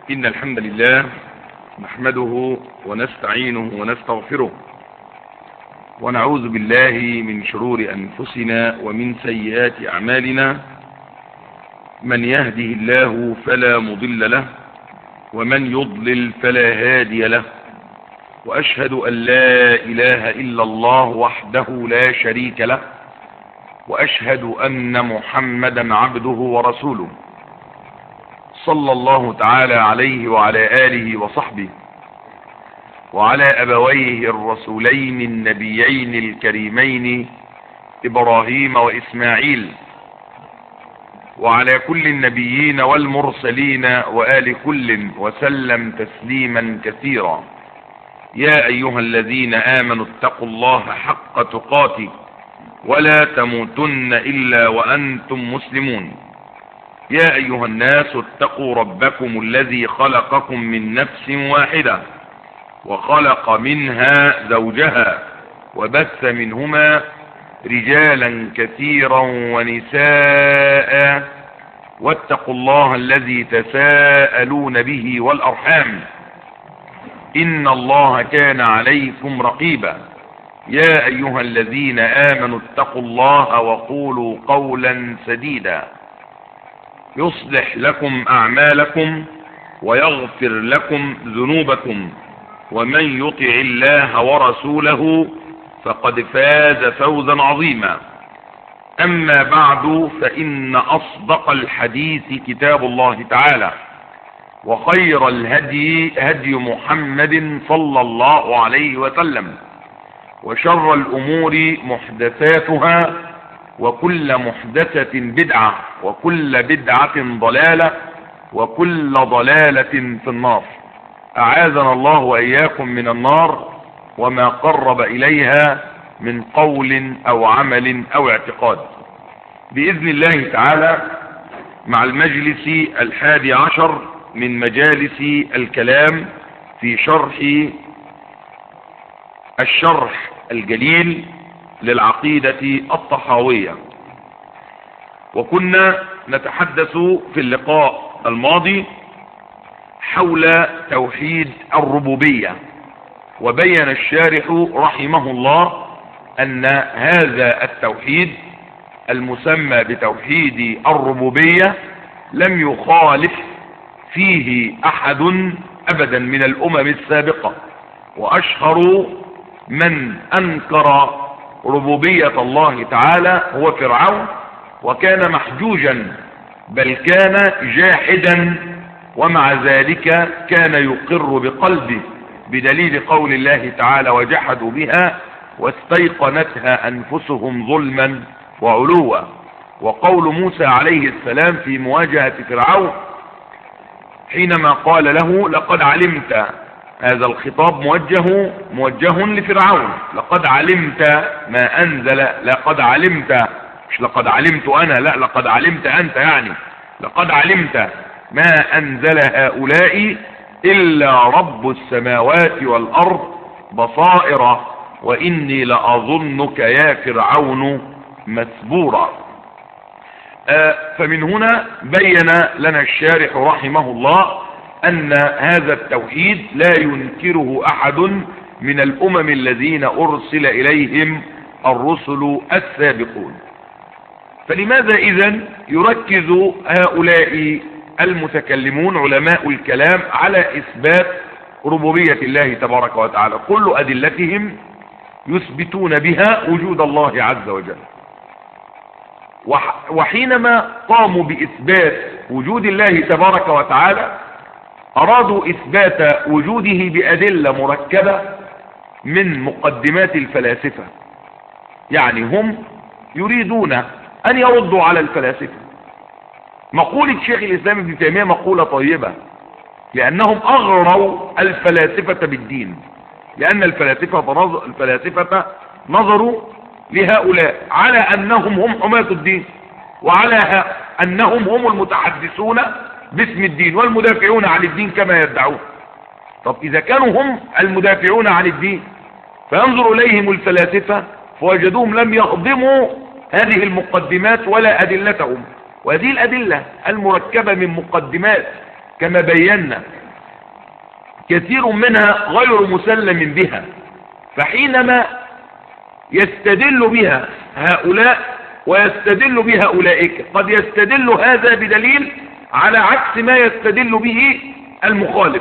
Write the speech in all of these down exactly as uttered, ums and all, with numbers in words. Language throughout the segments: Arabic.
إن الحمد لله نحمده ونستعينه ونستغفره ونعوذ بالله من شرور أنفسنا ومن سيئات أعمالنا. من يهده الله فلا مضل له ومن يضلل فلا هادي له، وأشهد أن لا إله إلا الله وحده لا شريك له، وأشهد أن محمدا عبده ورسوله صلى الله تعالى عليه وعلى آله وصحبه وعلى أبويه الرسولين النبيين الكريمين إبراهيم وإسماعيل، وعلى كل النبيين والمرسلين وآل كل وسلم تسليما كثيرا. يا أيها الذين آمنوا اتقوا الله حق تقاته ولا تموتن إلا وأنتم مسلمون. يا أيها الناس اتقوا ربكم الذي خلقكم من نفس واحدة وخلق منها زوجها وبث منهما رجالا كثيرا ونساء، واتقوا الله الذي تساءلون به والأرحام إن الله كان عليكم رقيبا. يا أيها الذين آمنوا اتقوا الله وقولوا قولا سديدا يصلح لكم أعمالكم ويغفر لكم ذنوبكم، ومن يطع الله ورسوله فقد فاز فوزا عظيما. أما بعد، فإن أصدق الحديث كتاب الله تعالى، وخير الهدي هدي محمد صلى الله عليه وسلم، وشر الأمور محدثاتها، وكل محدثة بدعة، وكل بدعة ضلالة، وكل ضلالة في النار. أعاذنا الله وإياكم من النار وما قرب إليها من قول أو عمل أو اعتقاد. بإذن الله تعالى مع المجلس الحادي عشر من مجالس الكلام في شرح الشرح الجليل للعقيدة الطحاوية. وكنا نتحدث في اللقاء الماضي حول توحيد الربوبية، وبين الشارح رحمه الله أن هذا التوحيد المسمى بتوحيد الربوبية لم يخالف فيه أحد أبدا من الأمم السابقة، وأشهر من أنكر ربوبية الله تعالى هو فرعون، وكان محجوجا بل كان جاحدا، ومع ذلك كان يقر بقلبه بدليل قول الله تعالى: وجحدوا بها واستيقنتها أنفسهم ظلما وعلوا. وقول موسى عليه السلام في مواجهة فرعون حينما قال له: لقد علمت، هذا الخطاب موجه موجه لفرعون، لقد علمت ما أنزل، لقد علمت، مش لقد علمت أنا، لا، لقد علمت أنت، يعني لقد علمت ما أنزل هؤلاء إلا رب السماوات والأرض بصائر وإني لأظنك يا فرعون مسبورا. آه فمن هنا بين لنا الشارح رحمه الله أن هذا التوحيد لا ينكره أحد من الأمم الذين أرسل إليهم الرسل السابقون. فلماذا إذن يركز هؤلاء المتكلمون علماء الكلام على إثبات ربوبية الله تبارك وتعالى؟ كل أدلتهم يثبتون بها وجود الله عز وجل، وحينما قاموا بإثبات وجود الله تبارك وتعالى أرادوا إثبات وجوده بأدلة مركبة من مقدمات الفلاسفة. يعني هم يريدون أن يردوا على الفلاسفة. مقولة شيخ الإسلام ابن تيمية مقولة طيبة، لأنهم أغروا الفلاسفة بالدين، لأن الفلاسفة الفلاسفة نظروا لهؤلاء على أنهم هم حماة الدين، وعلى أنهم هم المتحدثون باسم الدين والمدافعون عن الدين كما يدعون. طب إذا كانوا هم المدافعون عن الدين فينظر إليهم الفلاسفة فوجدوهم لم يخضموا هذه المقدمات ولا أدلتهم، وهذه الأدلة المركبة من مقدمات كما بينا كثير منها غير مسلم بها، فحينما يستدل بها هؤلاء ويستدل بها أولئك، قد يستدل هذا بدليل على عكس ما يستدل به المخالف،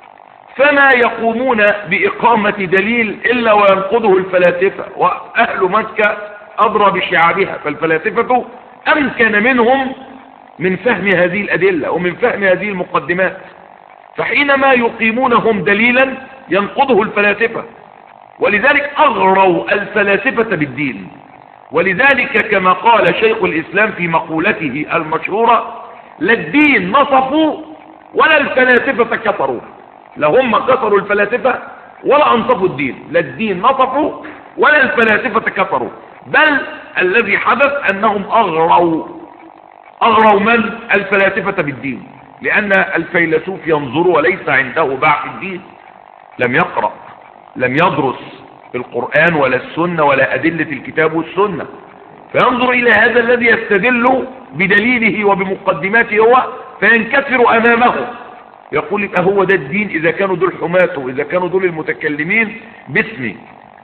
فما يقومون بإقامة دليل إلا وينقضه الفلاسفة، وأهل مكة أضرى بشعابها، فالفلاسفة أمكن منهم من فهم هذه الأدلة ومن فهم هذه المقدمات، فحينما يقيمونهم دليلا ينقضه الفلاسفة، ولذلك أغروا الفلاسفة بالدين. ولذلك كما قال شيخ الإسلام في مقولته المشهورة: لا الدين نصفوا ولا الفلاسفة كفروا. لا هم كفروا الفلاسفة ولا أنصفوا الدين، لا الدين نصفوا ولا الفلاسفة كفروا، بل الذي حدث أنهم أغروا أغروا من؟ الفلاسفة بالدين، لأن الفيلسوف ينظر وليس عنده باع في الدين، لم يقرأ، لم يدرس القرآن ولا السنة ولا أدلة الكتاب والسنة، فينظر إلى هذا الذي يستدل بدليله وبمقدماته هو، فينكسر أمامه، يقول لك هو ده الدين إذا كانوا دول حماته، إذا كانوا دول المتكلمين باسمي.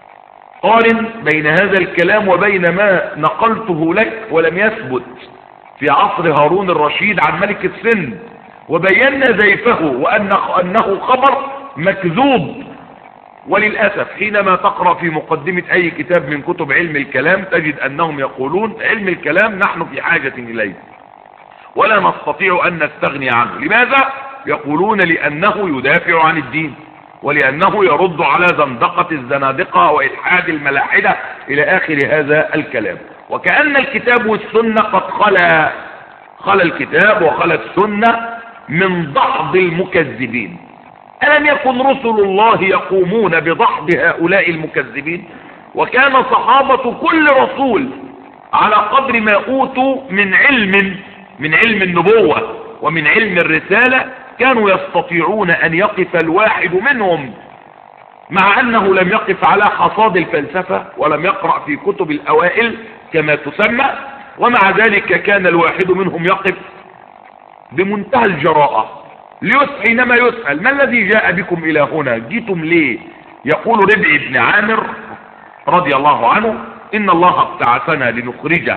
قارن بين هذا الكلام وبين ما نقلته لك ولم يثبت في عصر هارون الرشيد عن ملك السند، وبينا زيفه وأنه خبر مكذوب. وللأسف حينما تقرأ في مقدمة أي كتاب من كتب علم الكلام تجد أنهم يقولون علم الكلام نحن في حاجة إليه ولا نستطيع أن نستغني عنه. لماذا؟ يقولون لأنه يدافع عن الدين، ولأنه يرد على زندقة الزنادقة وإلحاد الملاحدة إلى آخر هذا الكلام، وكأن الكتاب والسنة قد خلا خلا الكتاب وخلا السنة من ضحض المكذبين. ألم يكن رسل الله يقومون بضحض هؤلاء المكذبين؟ وكان صحابة كل رسول على قدر ما أوتوا من علم من علم النبوة ومن علم الرسالة كانوا يستطيعون أن يقف الواحد منهم، مع أنه لم يقف على حصاد الفلسفة ولم يقرأ في كتب الأوائل كما تسمى، ومع ذلك كان الواحد منهم يقف بمنتهى الجراءة حينما يسأل: ما الذي جاء بكم إلى هنا؟ جيتم ليه؟ يقول ربعي بن عامر رضي الله عنه: إن الله ابتعثنا لنخرج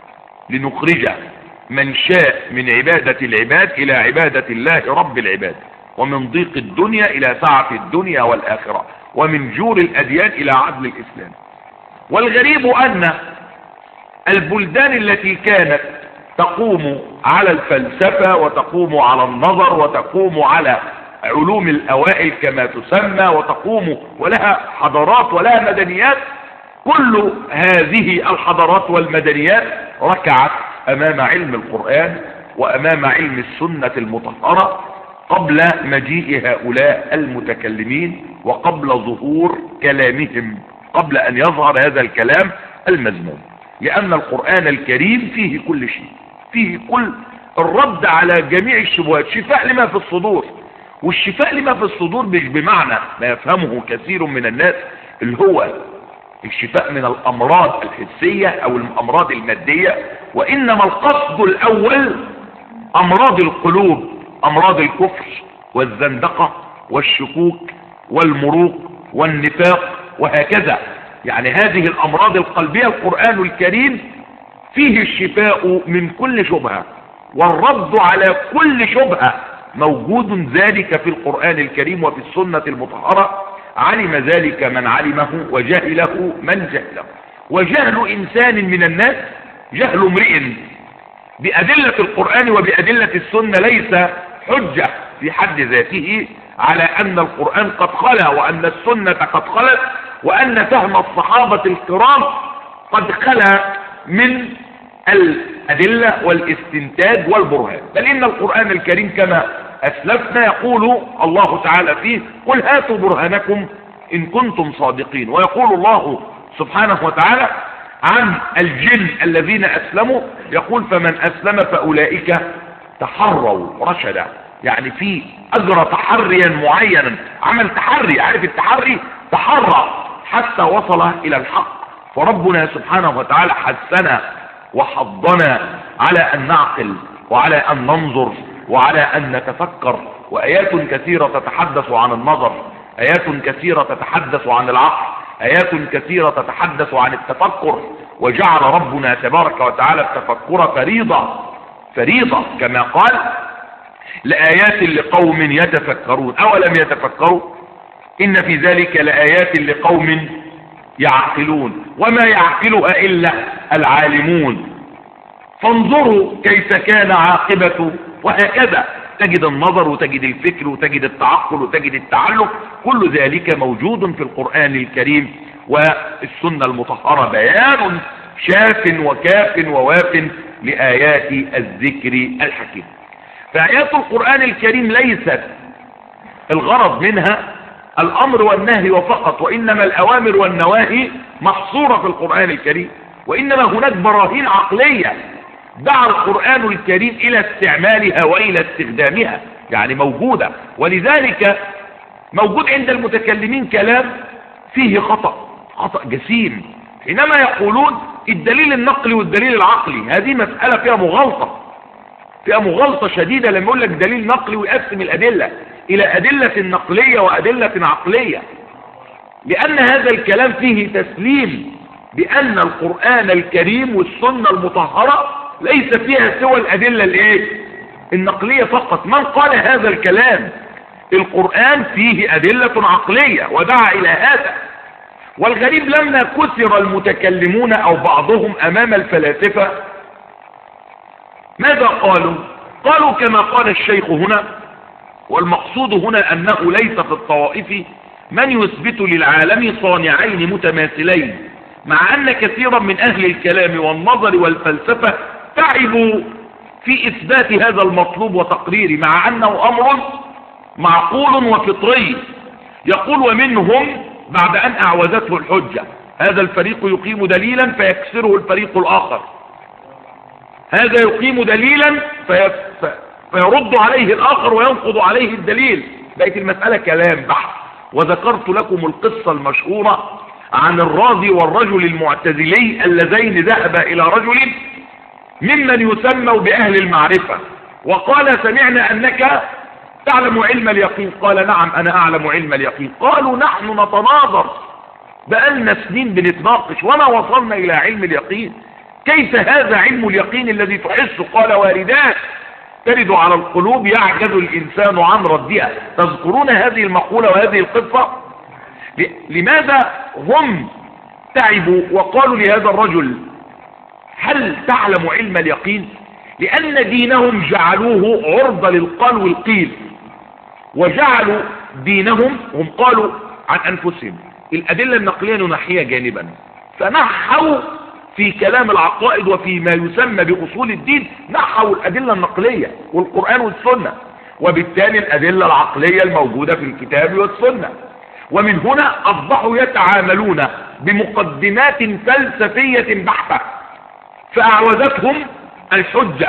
لنخرج من شاء من عبادة العباد إلى عبادة الله رب العباد، ومن ضيق الدنيا إلى سعة الدنيا والآخرة، ومن جور الأديان إلى عدل الإسلام. والغريب أن البلدان التي كانت تقوم على الفلسفة وتقوم على النظر وتقوم على علوم الأوائل كما تسمى وتقوم ولها حضارات ولها مدنيات، كل هذه الحضارات والمدنيات ركعت أمام علم القرآن وأمام علم السنة المطهرة قبل مجيء هؤلاء المتكلمين وقبل ظهور كلامهم، قبل أن يظهر هذا الكلام المذموم. لأن القرآن الكريم فيه كل شيء، فيه كل الرد على جميع الشبهات، شفاء لما في الصدور. والشفاء لما في الصدور مش بمعنى ما يفهمه كثير من الناس اللي هو الشفاء من الأمراض الحسية أو الأمراض المادية، وإنما القصد الأول أمراض القلوب، أمراض الكفر والزندقة والشكوك والمروق والنفاق وهكذا. يعني هذه الأمراض القلبية القرآن الكريم فيه الشفاء من كل شبهة، والرد على كل شبهة موجود ذلك في القرآن الكريم وفي السنة المطهرة. علم ذلك من علمه وجهله من جهله. وجهل إنسان من الناس جهل امرئ بأدلة القرآن وبأدلة السنة ليس حجة في حد ذاته على أن القرآن قد خلا وأن السنة قد خلت وأن فهم الصحابة الكرام قد خلا من الأدلة والاستنتاج والبرهان. بل إن القرآن الكريم كما أسلفنا يقول الله تعالى فيه: قل هاتوا برهانكم إن كنتم صادقين. ويقول الله سبحانه وتعالى عن الجن الذين أسلموا يقول: فمن أسلم فأولئك تحروا رشدا. يعني في أجرى تحريا معينا، عمل تحري، عارف التحري، تحرى حتى وصل إلى الحق. فربنا سبحانه وتعالى حثنا وحضنا على أن نعقل وعلى أن ننظر وعلى أن نتفكر. وآيات كثيرة تتحدث عن النظر، آيات كثيرة تتحدث عن العقل، آيات كثيرة تتحدث عن التفكر. وجعل ربنا تبارك وتعالى التفكر فريضة فريضة كما قال: لآيات لقوم يتفكرون. أولم يتفكروا؟ إن في ذلك لآيات لقوم يعقلون، وما يعقلها إلا العالمون. فانظروا كيف كان عاقبة. وهكذا تجد النظر وتجد الفكر وتجد التعقل وتجد التعلق، كل ذلك موجود في القرآن الكريم والسنة المطهرة، بيان شاف وكاف وواف لآيات الذكر الحكيم. فآيات القرآن الكريم ليست الغرض منها الأمر والنهي وفقط، وإنما الأوامر والنواهي محصورة في القرآن الكريم، وإنما هناك براهين عقلية دعا القرآن الكريم إلى استعمالها وإلى استخدامها، يعني موجودة. ولذلك موجود عند المتكلمين كلام فيه خطأ خطأ جسيم حينما يقولون الدليل النقلي والدليل العقلي. هذه مسألة فيها مغالطة فيها مغالطة شديدة لما يقول لك دليل نقلي ويقسم الأدلة إلى أدلة نقلية وأدلة عقلية، لأن هذا الكلام فيه تسليم بأن القرآن الكريم والسنة المطهرة ليس فيها سوى الأدلة الايه النقلية فقط. من قال هذا الكلام؟ القرآن فيه أدلة عقلية ودعا إلى هذا. والغريب لما كثر المتكلمون أو بعضهم أمام الفلاسفة ماذا قالوا؟ قالوا كما قال الشيخ هنا، والمقصود هنا أنه ليس في الطوائف من يثبت للعالم صانعين متماثلين، مع أن كثيرا من أهل الكلام والنظر والفلسفة تعبوا في إثبات هذا المطلوب وتقريره، مع أنه أمر معقول وفطري. يقول: ومنهم بعد أن أعوزته الحجة هذا الفريق يقيم دليلا فيكسره الفريق الآخر، هذا يقيم دليلا في... فيرد عليه الآخر وينقض عليه الدليل. بقت المسألة كلام بحث. وذكرت لكم القصة المشهورة عن الرازي والرجل المعتزلي اللذين ذهبا إلى رجل ممن يسموا بأهل المعرفة وقال: سمعنا أنك تعلم علم اليقين. قال: نعم أنا أعلم علم اليقين. قالوا: نحن نتناظر بقالنا سنين بنتناقش وما وصلنا إلى علم اليقين، كيف هذا علم اليقين الذي تحس؟ قال: واردات ترد على القلوب يعجز الإنسان عن ردها. تذكرون هذه المقولة وهذه القصة؟ لماذا هم تعبوا وقالوا لهذا الرجل: هل تعلم علم اليقين؟ لأن دينهم جعلوه عرضة للقال والقيل، وجعلوا دينهم، هم قالوا عن أنفسهم الأدلة النقلية ننحيها جانبا، فنحوا في كلام العقائد وفي ما يسمى بأصول الدين نحوا الأدلة النقلية والقرآن والسنة، وبالتالي الأدلة العقلية الموجودة في الكتاب والسنة. ومن هنا أصبحوا يتعاملون بمقدمات فلسفية بحتة فأعوذتهم الحجة،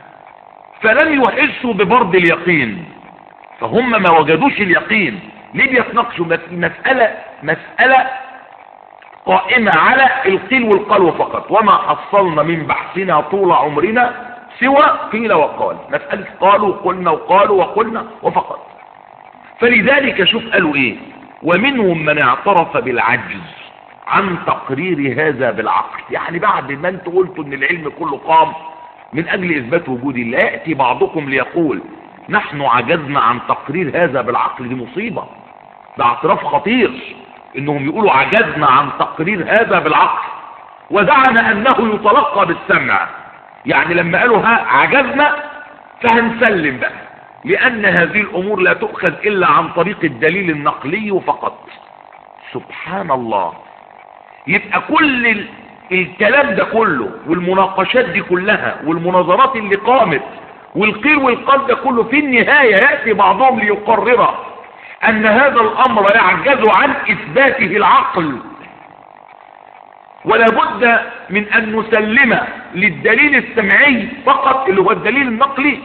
فلم يحسوا ببرد اليقين، فهم ما وجدوش اليقين. ليه بيتناقشوا؟ مسألة مسألة قائمة على القيل والقال فقط، وما حصلنا من بحثنا طول عمرنا سوى قيل وقال، مسألة قالوا قلنا وقالوا وقلنا وفقط. فلذلك شوف قالوا ايه: ومنهم من اعترف بالعجز عن تقرير هذا بالعقل. يعني بعد ما انتوا قلتوا ان العلم كله قام من اجل اثبات وجود الله، يأتي بعضكم ليقول نحن عجزنا عن تقرير هذا بالعقل. دي مصيبة، ده اعتراف خطير انهم يقولوا عجزنا عن تقرير هذا بالعقل ودعنا انه يتلقى بالسمع. يعني لما قالوا ها عجزنا فهنسلم بقى، لان هذه الامور لا تؤخذ الا عن طريق الدليل النقلي فقط. سبحان الله. يبقى كل ال... الكلام ده كله والمناقشات دي كلها والمناظرات اللي قامت والقيل والقال ده كله في النهاية يأتي بعضهم ليقرر ان هذا الامر يعجز عن اثباته العقل، ولا بد من ان نسلم للدليل السمعي فقط اللي هو الدليل النقلي،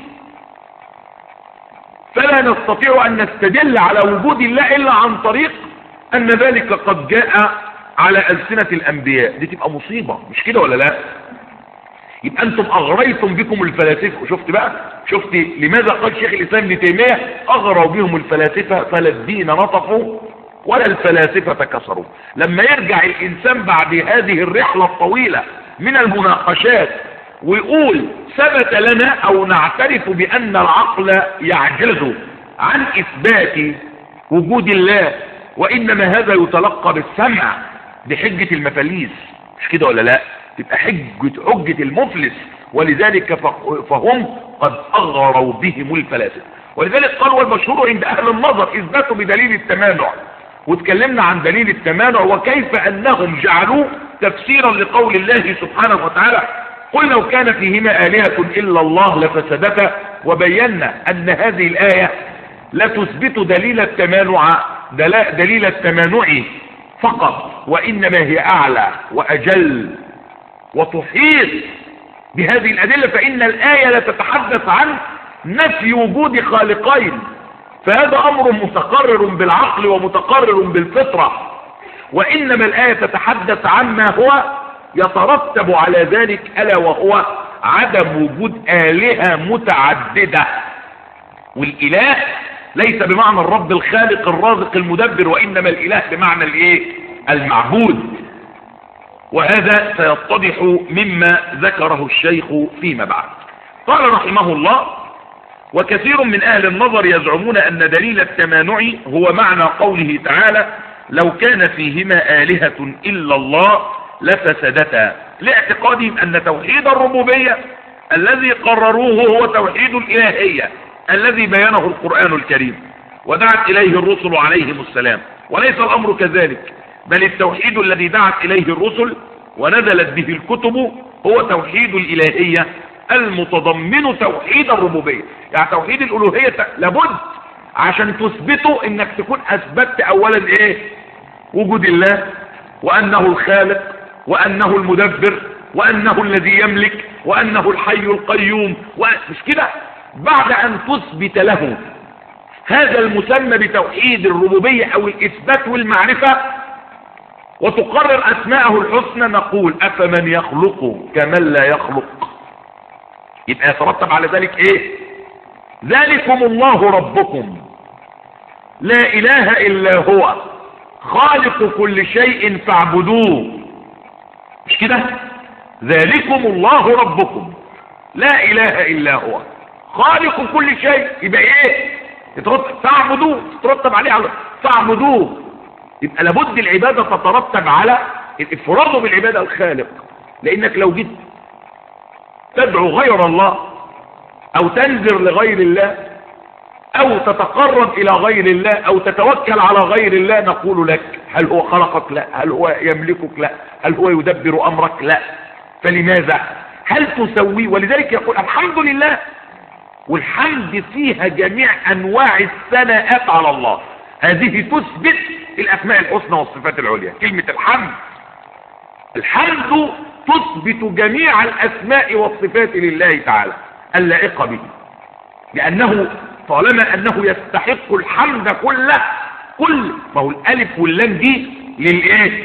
فلا نستطيع ان نستدل على وجود الله الا عن طريق ان ذلك قد جاء على ألسنة الانبياء. دي تبقى مصيبة، مش كده ولا لا؟ يبقى انتم اغريتم بكم الفلاسفة. شفت بقى، شفت لماذا قال شيخ الاسلام ابن تيمية اغروا بهم الفلاسفة فلا الدين نطفوا ولا الفلاسفة كسروا. لما يرجع الانسان بعد هذه الرحلة الطويلة من المناقشات ويقول ثبت لنا او نعترف بان العقل يعجز عن اثبات وجود الله، وانما هذا يتلقى بالسمع بحجة المفاليس، مش كده ولا لا؟ تبقى حجة حجة المفلس، ولذلك فهم قد اغروا بهم الفلاسفة. ولذلك قال والمشهور عند اهل النظر اثباته بدليل التمانع، واتكلمنا عن دليل التمانع وكيف انهم جعلوه تفسيرا لقول الله سبحانه وتعالى قل لو كان فيهما آلهة إلا الله لفسدتا، وبينا أن هذه الآية لا تثبت دليل التمانع دليل التمانع فقط، وإنما هي أعلى وأجل وتحيط بهذه الأدلة، فإن الآية لا تتحدث عن نفي وجود خالقين، فهذا أمر متقرر بالعقل ومتقرر بالفطرة، وإنما الآية تتحدث عما هو يترتب على ذلك، ألا وهو عدم وجود آلهة متعددة. والإله ليس بمعنى الرب الخالق الرازق المدبر، وإنما الإله بمعنى الإيه؟ المعبود. وهذا سيتضح مما ذكره الشيخ فيما بعد. قال رحمه الله وكثير من أهل النظر يزعمون أن دليل التمانع هو معنى قوله تعالى لو كان فيهما آلهة إلا الله لفسدتا، لاعتقادهم أن توحيد الربوبية الذي قرروه هو توحيد الإلهية الذي بيانه القرآن الكريم ودعت إليه الرسل عليهم السلام، وليس الأمر كذلك، بل التوحيد الذي دعت إليه الرسل ونزلت به الكتب هو توحيد الإلهية المتضمن توحيد الربوبية. يعني توحيد الألوهية لابد عشان تثبته انك تكون اثبتت اولا ايه؟ وجود الله، وانه الخالق، وانه المدبر، وانه الذي يملك، وانه الحي القيوم، مش كده؟ بعد ان تثبت له هذا المسمى بتوحيد الربوبية او الاثبات والمعرفة وتقرر اسماءه الحسنى، نقول افمن يخلق كمن لا يخلق. يبقى يترتب على ذلك ايه؟ ذلكم الله ربكم لا اله الا هو خالق كل شيء فاعبدوه، مش كده؟ ذلكم الله ربكم لا اله الا هو خالق كل شيء، يبقى ايه؟ يترتب فاعبدوه، تترتب عليه على فاعبدوه. يبقى لابد العبادة تترتب على الافراد بالعبادة الخالق، لانك لو جيت تدعو غير الله او تنذر لغير الله او تتقرب الى غير الله او تتوكل على غير الله، نقول لك هل هو خلقك؟ لا. هل هو يملكك؟ لا. هل هو يدبر امرك؟ لا. فلماذا؟ هل تسوي؟ ولذلك يقول الحمد لله، والحمد فيها جميع انواع الثناءات على الله، هذه تثبت الاسماء الحسنى والصفات العليا. كلمة الحمد، الحمد تثبت جميع الاسماء والصفات لله تعالى اللائقة به، لأنه طالما أنه يستحق الحمد كله، كل ما هو الألف واللام دي للإيه؟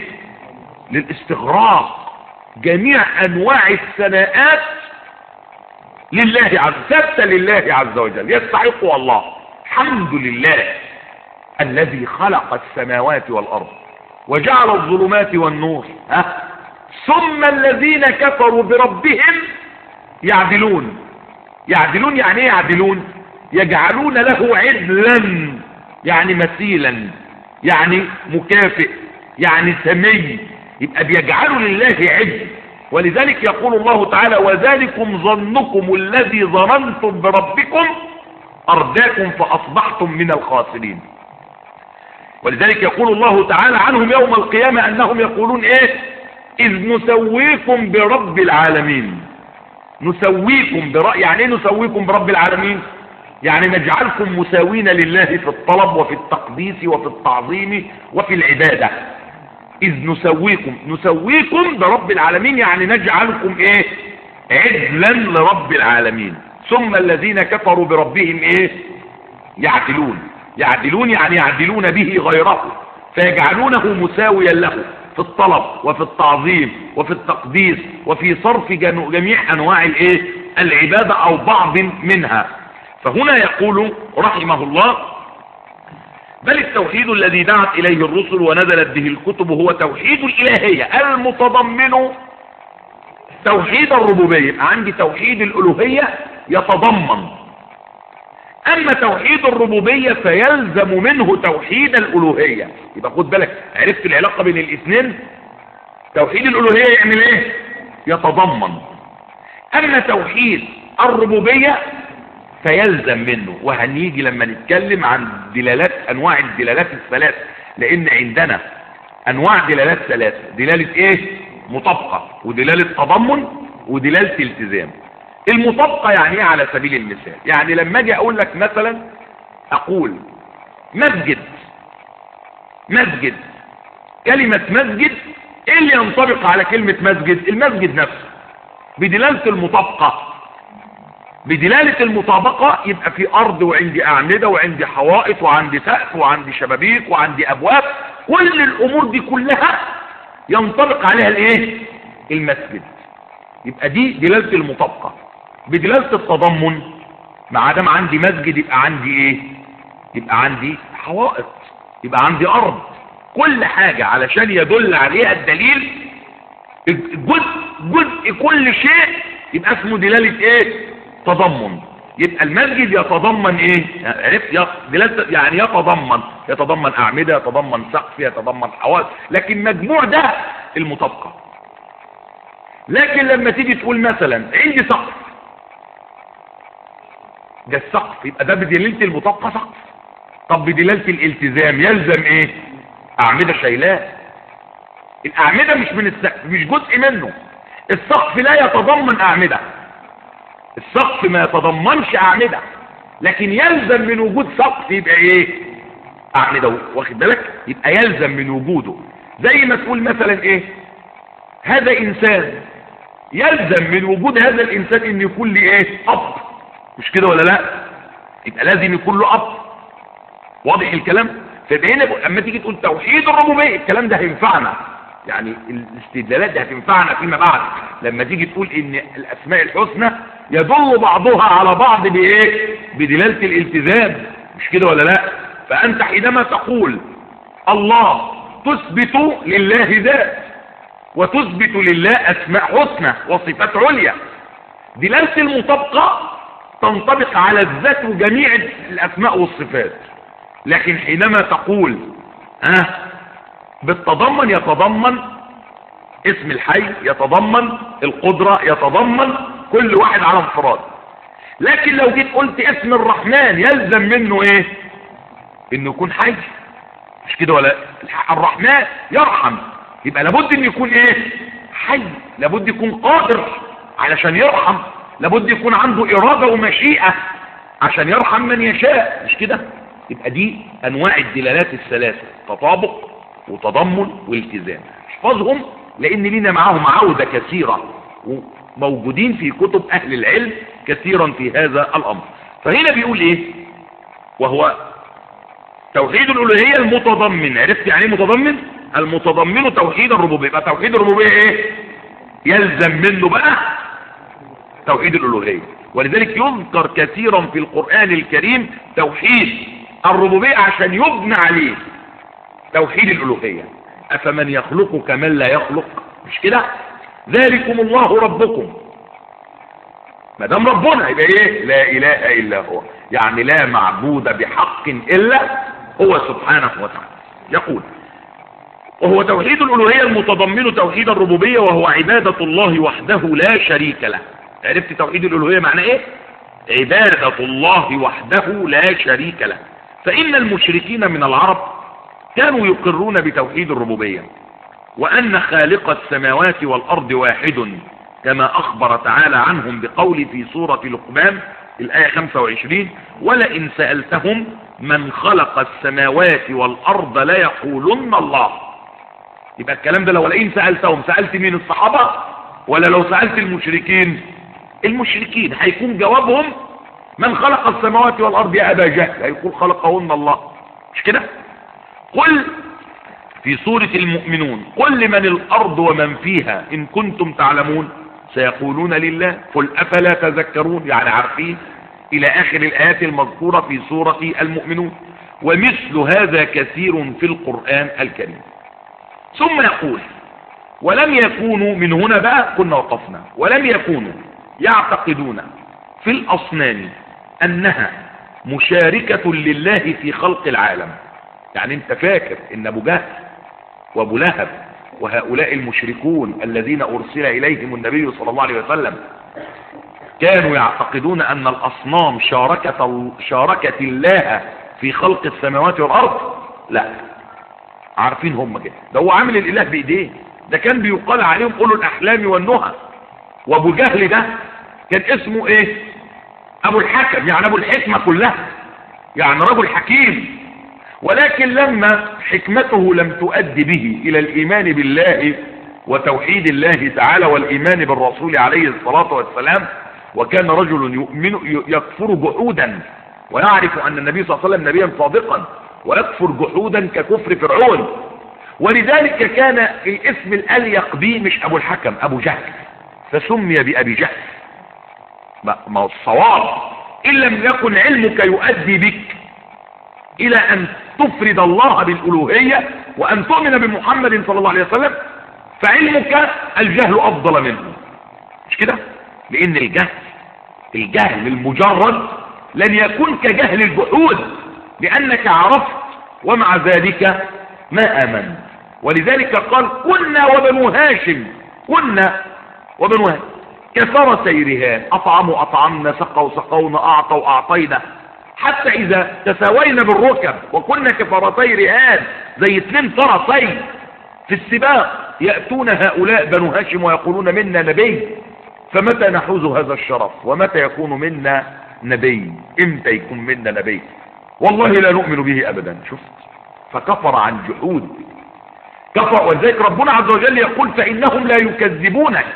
للاستغراق، جميع أنواع الثناءات لله عز ثابتة لله عز وجل، يستحق الله. الحمد لله الذي خلق السماوات والأرض وجعل الظلمات والنور، ها؟ ثم الذين كفروا بربهم يعدلون. يعدلون يعني ايه يعدلون؟ يجعلون له عدلا، يعني مثيلا، يعني مكافئ، يعني سمي، يبقى بيجعلوا لله عدل. ولذلك يقول الله تعالى وذلكم ظنكم الذي ظننتم بربكم أرداكم فأصبحتم من الخاسرين. ولذلك يقول الله تعالى عنهم يوم القيامة أنهم يقولون ايه؟ إذ نسويكم برب العالمين. نسويكم برأي، يعني ايه نسويكم برب العالمين؟ يعني نجعلكم مساوين لله في الطلب وفي التقديس وفي التعظيم وفي العبادة. إذ نسويكم، نسويكم برب العالمين يعني نجعلكم ايه؟ عدلا لرب العالمين. ثم الذين كفروا بربهم ايه؟ يعدلون. يعدلون يعني يعدلون به غيره فيجعلونه مساويا له، في الطلب وفي التعظيم وفي التقديس وفي صرف جميع انواع الايه العبادة او بعض منها. فهنا يقول رحمه الله: بل التوحيد الذي دعت اليه الرسل ونزلت به الكتب هو توحيد الالهية المتضمن توحيد الربوبية. عندي توحيد الالوهية يتضمن، اما توحيد الربوبية فيلزم منه توحيد الالوهية. يبقى خد بالك، عرفت العلاقة بين الاثنين؟ توحيد الالوهية يعمل ايه؟ يتضمن. اما توحيد الربوبية فيلزم منه، وهنيجي لما نتكلم عن دلالات انواع الدلالات الثلاث، لان عندنا انواع دلالات ثلاثة: دلالة ايه؟ مطابقة، ودلالة تضمن، ودلالة التزام. المطابقة يعني ايه على سبيل المثال؟ يعني لما اجي اقول لك مثلا، اقول مسجد مسجد كلمة مسجد، ايه اللي ينطبق على كلمة مسجد؟ المسجد نفسه. بدلالة المطابقة، بدلالة المطابقة يبقى في ارض، وعندي اعمدة، وعندي حوائط، وعندي سقف، وعندي شبابيك، وعندي ابواب. كل الامور دي كلها ينطبق عليها الايه؟ المسجد. يبقى دي دلالة المطابقة. بدلالة التضمن، ما دام عندي مسجد يبقى عندي ايه؟ يبقى عندي حوائط، يبقى عندي ارض. كل حاجة علشان يدل عليها الدليل، جزء جزء كل شيء يبقى اسمه دلالة ايه؟ تضمن. يبقى المسجد يتضمن ايه؟ عرفت؟ دلالة يعني يتضمن يتضمن اعمدة، يتضمن سقف، يتضمن حوائط، لكن مجموع ده المطابقة. لكن لما تيجي تقول مثلا عندي سقف، ده السقف، يبقى ده بدلالة المطابقة سقف. طب بدلالة الالتزام يلزم ايه؟ اعمدة شايلاه. الاعمدة مش من السقف، مش جزء منه. السقف لا يتضمن اعمدة، السقف ما يتضمنش اعمدة، لكن يلزم من وجود سقف يبقى ايه؟ اعمدة. واخد بالك؟ يبقى يلزم من وجوده. زي ما تقول مثلا ايه؟ هذا انسان، يلزم من وجود هذا الانسان ان يكون لي ايه؟ اب. مش كده ولا لا؟ يبقى لازم يكون له اب. واضح الكلام؟ فيبقى هنا اما تيجي تقول توحيد الربوبيه، الكلام ده هينفعنا، يعني الاستدلالات دي هتنفعنا فيما بعد لما تيجي تقول ان الاسماء الحسنى يدل بعضها على بعض بايه؟ بدلاله الالتزام. مش كده ولا لا؟ فانت حينما تقول الله تثبت لله ذات، وتثبت لله اسماء حسنى وصفات عليا. دلاله المطابقه تنطبق على الذات وجميع الاسماء والصفات. لكن حينما تقول ها أه بالتضمن، يتضمن اسم الحي، يتضمن القدرة، يتضمن كل واحد على انفراد. لكن لو جيت قلت اسم الرحمن يلزم منه ايه؟ انه يكون حي. مش كده ولا؟ الرحمن يرحم، يبقى لابد ان يكون ايه؟ حي. لابد يكون قادر علشان يرحم، لابد يكون عنده ارادة ومشيئة عشان يرحم من يشاء. مش كده؟ يبقى دي انواع الدلالات الثلاثة: تطابق وتضمن والتزام. احفظهم لان لنا معاهم عودة كثيرة، وموجودين في كتب اهل العلم كثيرا في هذا الامر. فهنا بيقول ايه؟ وهو توحيد الالوهية المتضمن. عرفت يعني ايه متضمن؟ المتضمن توحيد الربوبية. يبقى توحيد الربوبية ايه؟ يلزم منه بقى توحيد الالوهية. ولذلك يذكر كثيرا في القرآن الكريم توحيد الربوبية عشان يبنى عليه توحيد الالوهية. افمن يخلق كمن لا يخلق. مش كده؟ ذلكم الله ربكم، ما دام ربنا يبقى ايه؟ لا اله الا هو، يعني لا معبود بحق الا هو سبحانه وتعالى. يقول وهو توحيد الالوهية المتضمن توحيد الربوبية، وهو عبادة الله وحده لا شريك له. عرفت توحيد الالوهية معناه ايه؟ عبادة الله وحده لا شريك له. فإن المشركين من العرب كانوا يقرون بتوحيد الربوبية، وأن خالق السماوات والأرض واحد، كما أخبر تعالى عنهم بقول في سورة لقمان الآية خمسة وعشرين: ولئن سألتهم من خلق السماوات والأرض ليقولن الله. يبقى الكلام ده لو لئن سألتهم، سألت مين؟ الصحابة؟ ولا لو سألت المشركين؟ المشركين هيكون جوابهم من خلق السماوات والأرض يا أبا جهل، هيقول خلقهن الله. مش كده؟ قل في سورة المؤمنون قل لمن الأرض ومن فيها إن كنتم تعلمون سيقولون لله قل أفلا تذكرون، يعني عارفين، إلى آخر الآيات المذكورة في سورة المؤمنون. ومثل هذا كثير في القرآن الكريم. ثم يقول ولم يكونوا، من هنا بقى كنا وقفنا، ولم يكونوا يعتقدون في الأصنام أنها مشاركة لله في خلق العالم. يعني انت فاكر ان ابو جهل وابو لهب وهؤلاء المشركون الذين ارسل اليهم النبي صلى الله عليه وسلم كانوا يعتقدون ان الاصنام شاركت, شاركت الله في خلق السماوات والارض؟ لا، عارفين هم كده، ده هو عامل الاله بايديه، ده كان بيقال عليهم قولوا الاحلام والنهى. وابو جهل ده كان اسمه ايه؟ ابو الحكم، يعني ابو الحكمة كلها، يعني رجل حكيم. ولكن لما حكمته لم تؤدي به الى الايمان بالله وتوحيد الله تعالى والايمان بالرسول عليه الصلاة والسلام، وكان رجل يؤمن يكفر جحودا ويعرف ان النبي صلى الله عليه وسلم نبيا صادقا، ويكفر جحودا ككفر فرعون، ولذلك كان الاسم الاليق به مش ابو الحكم، ابو جهل، فسمي بابي جهل. ما هو الصواب ان لم يكن علمك يؤدي بك الى ان تفرد الله بالالوهية وان تؤمن بمحمد صلى الله عليه وسلم، فعلمك الجهل افضل منه، مش كده؟ لان الجهل الجهل المجرد لن يكون كجهل الجحود، لانك عرفت ومع ذلك ما امن. ولذلك قال كنا وبنو هاشم، كنا وبنو هاشم كثر سيرهان، اطعموا اطعمنا، سقوا سقونا، اعطوا اعطينا، حتى اذا تساوينا بالركب وكنا كفرتي رهان، زي اثنين فرسين في السباق، يأتون هؤلاء بنو هاشم ويقولون منا نبي، فمتى نحوز هذا الشرف؟ ومتى يكون منا نبي؟ امتى يكون منا نبي؟ والله لا نؤمن به ابدا. شفت؟ فكفر عن جحود، كفر. ولذلك ربنا عز وجل يقول فإنهم لا يكذبونك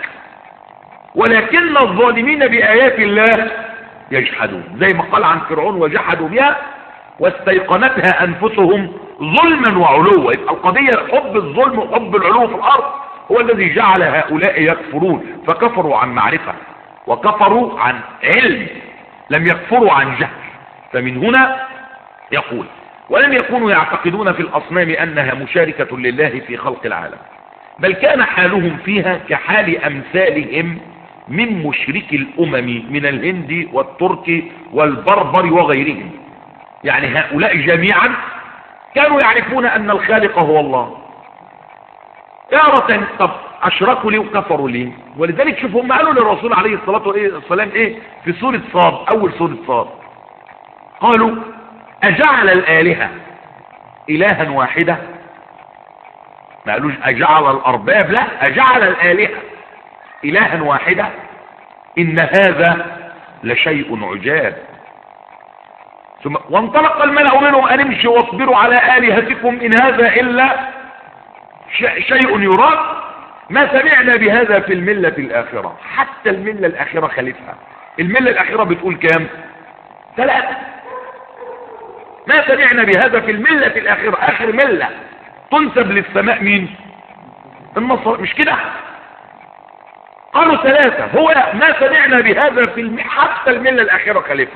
ولكن الظالمين بآيات الله يجحدون، زي ما قال عن فرعون وجحدوا بها واستيقنتها أنفسهم ظلما وعلوا. يبقى القضية حب الظلم وحب العلو في الأرض هو الذي جعل هؤلاء يكفرون، فكفروا عن معرفة وكفروا عن علم، لم يكفروا عن جهل. فمن هنا يقول ولم يكونوا يعتقدون في الأصنام أنها مشاركة لله في خلق العالم، بل كان حالهم فيها كحال أمثالهم من مشرك الأمم من الهند والترك والبربر وغيرهم. يعني هؤلاء جميعا كانوا يعرفون أن الخالق هو الله. تارة طب أشركوا لي وكفروا لي، ولذلك شوفوا هم قالوا للرسول عليه الصلاة والسلام إيه في سورة صاد، أول سورة صاد، قالوا أجعل الآلهة إلها واحدة؟ ما قالوش أجعل الأرباب، لا، أجعل الآلهة إلها واحدة إن هذا لشيء عجاب. ثم وانطلق الملأ منهم أن امشوا واصبروا على آلهتكم إن هذا إلا شيء يراد ما سمعنا بهذا في الملة الآخرة. حتى الملة الآخرة خلفها، الملة الآخرة بتقول كام؟ ثلاثة. ما سمعنا بهذا في الملة الآخرة، آخر ملة تنسب للسماء مين؟ النصر، مش كده؟ قالوا ثلاثة. هو ما سمعنا بهذا في الم... حتى الملة الآخرة خلفها،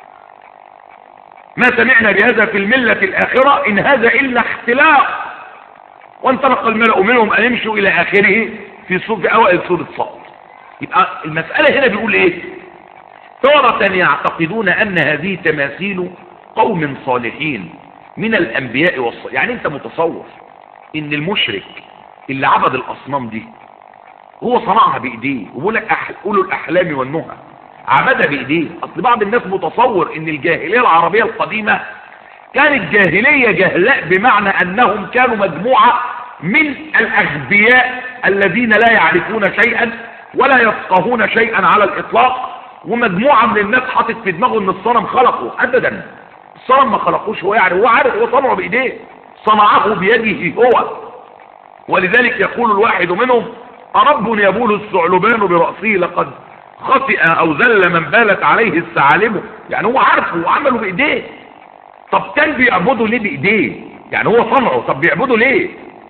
ما سمعنا بهذا في الملة الآخرة إن هذا إلا اختلاق. وانطلق الملأ منهم أن يمشوا إلى آخره في صوف أوائل سورة صاد. يبقى المسألة هنا بيقول إيه؟ تارة يعتقدون أن هذه تماثيل قوم صالحين من الأنبياء والصالحين. يعني أنت متصور إن المشرك اللي عبد الأصنام دي هو صنعها بإيديه، وبيقول لك أح... قولوا الأحلام والنهى، عبدها بإيديه. أصل بعض الناس متصور إن الجاهلية العربية القديمة كانت جاهلية جهلاء، بمعنى أنهم كانوا مجموعة من الأغبياء الذين لا يعرفون شيئا ولا يفقهون شيئا على الإطلاق، ومجموعة من الناس حاطط في دماغه إن الصنم خلقه. أبدا، الصنم ما خلقوش، هو يعني هو عارف، هو صنعه بإيديه، صنعه بيده هو. ولذلك يقول الواحد منهم أرب يبول الثعلبان برأسه لقد خطئ أو ذل من بالت عليه الثعالب. يعني هو عارفه وعمله بإيديه. طب كان بيعبده ليه بإيديه؟ يعني هو صنعه، طب بيعبده ليه؟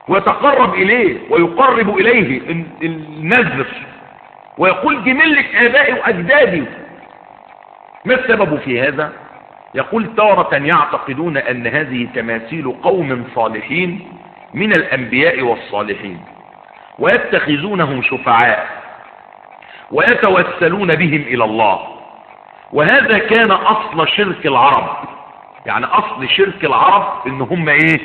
ويتقرب إليه ويقرب إليه النذر ويقول دي ملة آبائي وأجدادي. ما السبب في هذا؟ يقول تارة يعتقدون أن هذه تماثيل قوم صالحين من الأنبياء والصالحين ويتخذونهم شفعاء ويتوسلون بهم إلى الله، وهذا كان أصل شرك العرب. يعني أصل شرك العرب إن هم إيه؟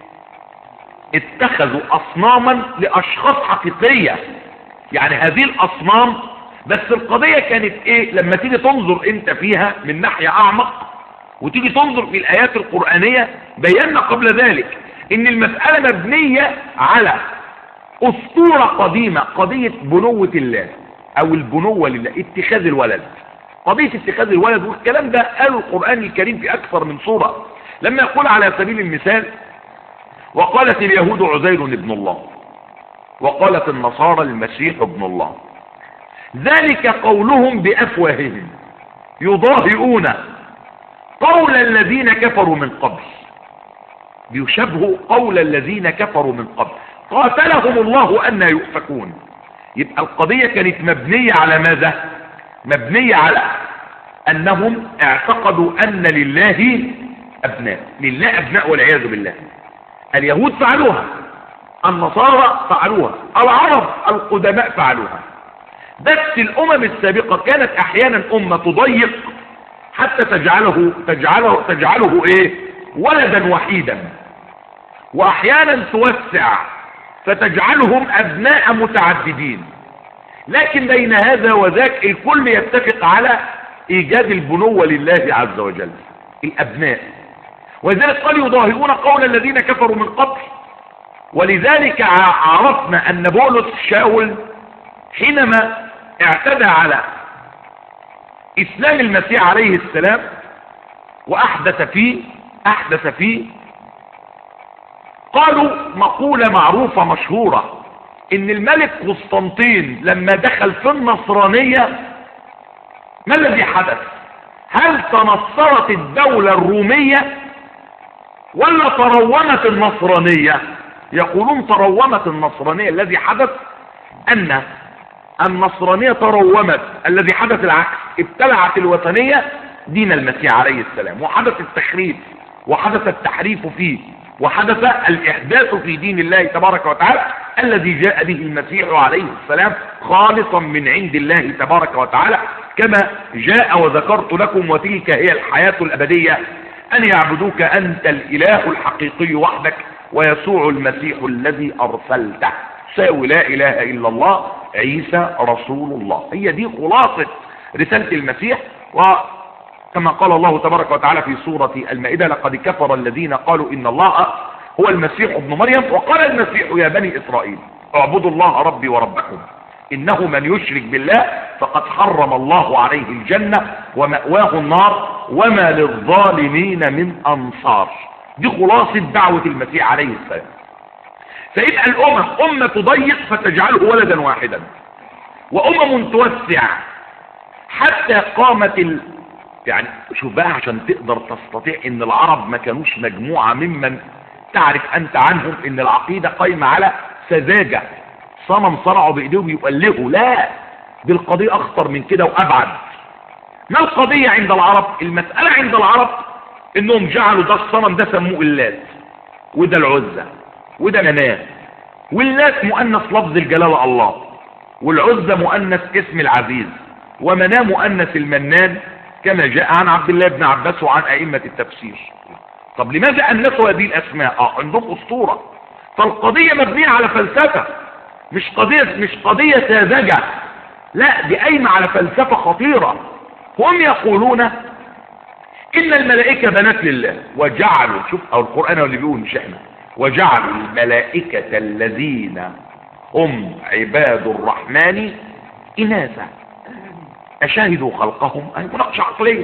اتخذوا أصناما لأشخاص حقيقية. يعني هذه الأصنام، بس القضية كانت إيه؟ لما تيجي تنظر أنت فيها من ناحية أعمق وتيجي تنظر في الآيات القرآنية، بينا قبل ذلك إن المسألة مبنية على أسطورة قديمة، قضية بنوة الله أو البنوة لله، اتخاذ الولد. قضية اتخاذ الولد، والكلام ده قاله القرآن الكريم في أكثر من سورة. لما يقول على سبيل المثال وقالت اليهود عزير ابن الله وقالت النصارى المسيح ابن الله، ذلك قولهم بأفواههم يضاهئون قول الذين كفروا من قبل. بيشبهوا قول الذين كفروا من قبل قاتلهم الله أن يؤفكون. يبقى القضية كانت مبنية على ماذا؟ مبنية على أنهم اعتقدوا أن لله أبناء، لله أبناء والعياذ بالله. اليهود فعلوها، النصارى فعلوها، العرب القدماء فعلوها. بس الأمم السابقة كانت أحيانا أمة تضيق حتى تجعله تجعله تجعله إيه؟ ولدا وحيدا، وأحيانا توسع فتجعلهم أبناء متعددين. لكن بين هذا وذاك الكل يتفق على إيجاد البنوة لله عز وجل، الأبناء. ولذلك قال يضاهئون قول الذين كفروا من قبل. ولذلك عرفنا أن بولس شاول حينما اعتدى على إسلام المسيح عليه السلام وأحدث فيه أحدث فيه قالوا مقولة معروفة مشهورة، إن الملك قسطنطين لما دخل في النصرانية ما الذي حدث؟ هل تنصرت الدولة الرومية ولا ترومت النصرانية؟ يقولون ترومت النصرانية. الذي حدث أن النصرانية ترومت، الذي حدث العكس، ابتلعت الوثنية دين المسيح عليه السلام، وحدث التخريف وحدث التحريف فيه، وحدث الإحداث في دين الله تبارك وتعالى الذي جاء به المسيح عليه السلام خالصا من عند الله تبارك وتعالى، كما جاء وذكرت لكم وتلك هي الحياة الأبدية أن يعبدوك أنت الإله الحقيقي وحدك ويسوع المسيح الذي أرسلته ساوي لا إله إلا الله عيسى رسول الله. هي دي خلاصة رسالة المسيح. وكما قال الله تبارك وتعالى في سورة المائدة لقد كفر الذين قالوا إن الله هو المسيح ابن مريم وقال المسيح يا بني إسرائيل اعبدوا الله ربي وربكم إنه من يشرك بالله فقد حرم الله عليه الجنة ومأواه النار وما للظالمين من أنصار. دي خلاصة دعوة المسيح عليه السلام. فيبقى الأمم أمة تضيق فتجعله ولدا واحدا، وأمم توسع حتى قامت ال... يعني شوف بقى عشان تقدر تستطيع ان العرب ما كانوش مجموعة ممن تعرف انت عنهم ان العقيدة قايمة على سذاجة صنم صنعوا بايديهم يؤلهوا. لا، دي القضية اخطر من كده وابعد. ما القضية عند العرب؟ المسألة عند العرب انهم جعلوا ده الصنم ده سموه اللات، وده العزة، وده مناه. واللات مؤنث لفظ الجلالة الله، والعزة مؤنث اسم العزيز، ومناه مؤنث المنان كما جاء عن عبد الله بن عباس وعن ائمة التفسير. طب لماذا انثوا هذه الاسماء؟ اه عندهم اسطورة. فالقضية مبنية على فلسفة، مش قضية مش قضية ساذجة، لا دي قايمة على فلسفة خطيرة. هم يقولون ان الملائكة بنات لله وجعلوا، شوف او القرآن اللي بيقول مش احنا، وجعلوا الملائكة الذين هم عباد الرحمن إناثا أشاهدوا خلقهم. أي مناقشة عقلية.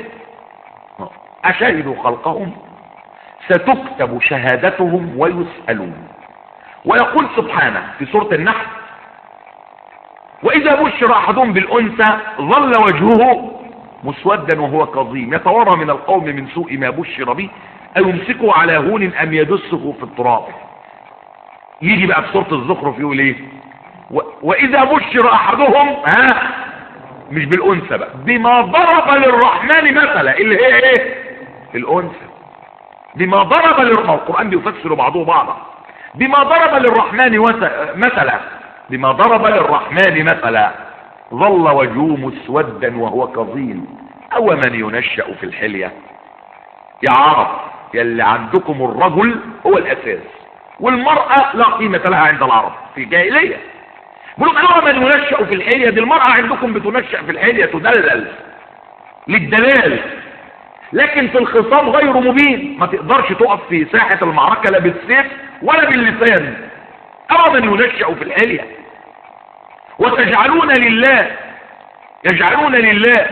أشاهدوا خلقهم ستكتب شهادتهم ويسألون. ويقول سبحانه في سورة النحل وإذا بشر أحدهم بالأنثى ظل وجهه مسودا وهو كظيم يتورى من القوم من سوء ما بشر به أيمسكه على هون أم يدسه في التراب. يجي بقى في سورة الزخرف يقول ايه؟ و... واذا بشر احدهم ها مش بالانثى بقى بما ضرب للرحمن مثلا اللي هي ايه؟ الانثى. بما ضرب للرحمن، القرآن بيفسر بعضه بعضا. بما ضرب للرحمن مثلا، بما ضرب للرحمن مثلا ظل وجهه مسودا وهو كظيم او من ينشأ في الحلية. يا عرب يلي عندكم الرجل هو الاساس والمرأة لا قيمة لها عند العرب في الجاهلية. بيقولوا او من ينشأ في الحلية، دي المرأة عندكم بتنشأ في الحلية، تدلل للدلال، لكن في الخصام غير مبين. ما تقدرش تقف في ساحة المعركة لا بالسيف ولا باللسان. او من ينشأ في الحلية. وتجعلون لله، يجعلون لله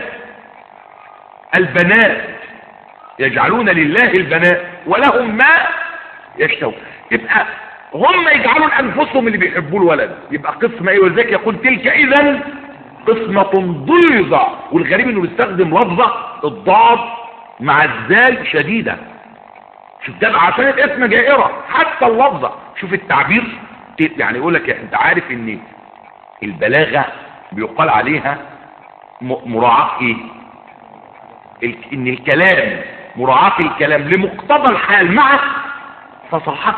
البنات، يجعلون لله البنات ولهم ما يشتهون. يبقى هم يجعلون انفسهم اللي بيحبوا الولد، يبقى قسمة ايه؟ ولذلك يقول تلك اذا قسمة ضيزة. والغريب انه بيستخدم لفظة الضاد مع الزال شديدة. شوف ده عشان الاسم جائرة حتى اللفظة. شوف التعبير، يعني يقول لك انت عارف ان البلاغة بيقال عليها مراعاة ايه؟ ان الكلام، مراعاة الكلام لمقتضى الحال مع فصاحته.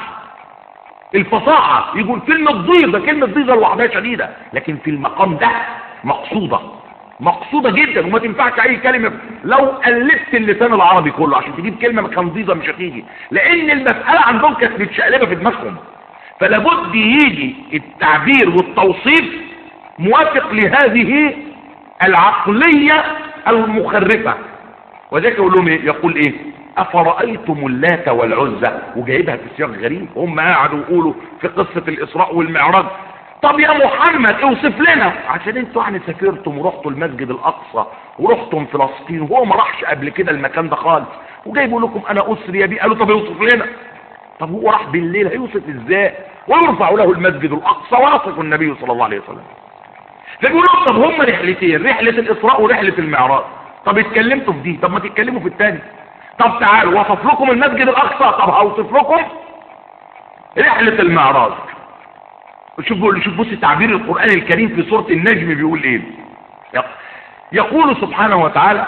الفصاحة يقول كلمة ضيزة، كلمة ضيزة لوحدها شديدة، لكن في المقام ده مقصودة، مقصودة جدا. وما تنفعش اي كلمة لو قلبت اللسان العربي كله عشان تجيب كلمة مكان ضيزة مش هتيجي، لان المسألة عندهم كانت متشقلبة في دماغهم. فلابد يجي التعبير والتوصيف موافق لهذه العقلية المخرفة. وذلك يقول لهم ايه؟ يقول ايه؟ افرأيتم اللات والعزى، وجايبها في سياق غريب. هم قاعدوا يقولوا في قصة الاسراء والمعراج. طب يا محمد اوصف لنا، عشان انتوا يعني سافرتم ورحتوا المسجد الاقصى ورحتم فلسطين وهو ما راحش قبل كده المكان ده خالص، وجايبوا لكم انا اسري بيه. قالوا طب اوصف لنا. طب هو راح بالليل هيوصف ازاي؟ ويرفع له المسجد الاقصى ويصف النبي صلى الله عليه وسلم. فبيقولوا طب هم رحلتين، رحلة الاسراء ورحلة المعراج. طب اتكلمتوا في دي، طب ما تتكلموا في الثاني. طب تعالوا وصف لكم المسجد الاقصى، طب هوصف لكم رحلة المعراج. شوف شوف بص تعبير القرآن الكريم في سورة النجم بيقول ايه؟ يقول سبحانه وتعالى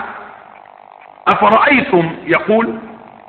افرأيتم، يقول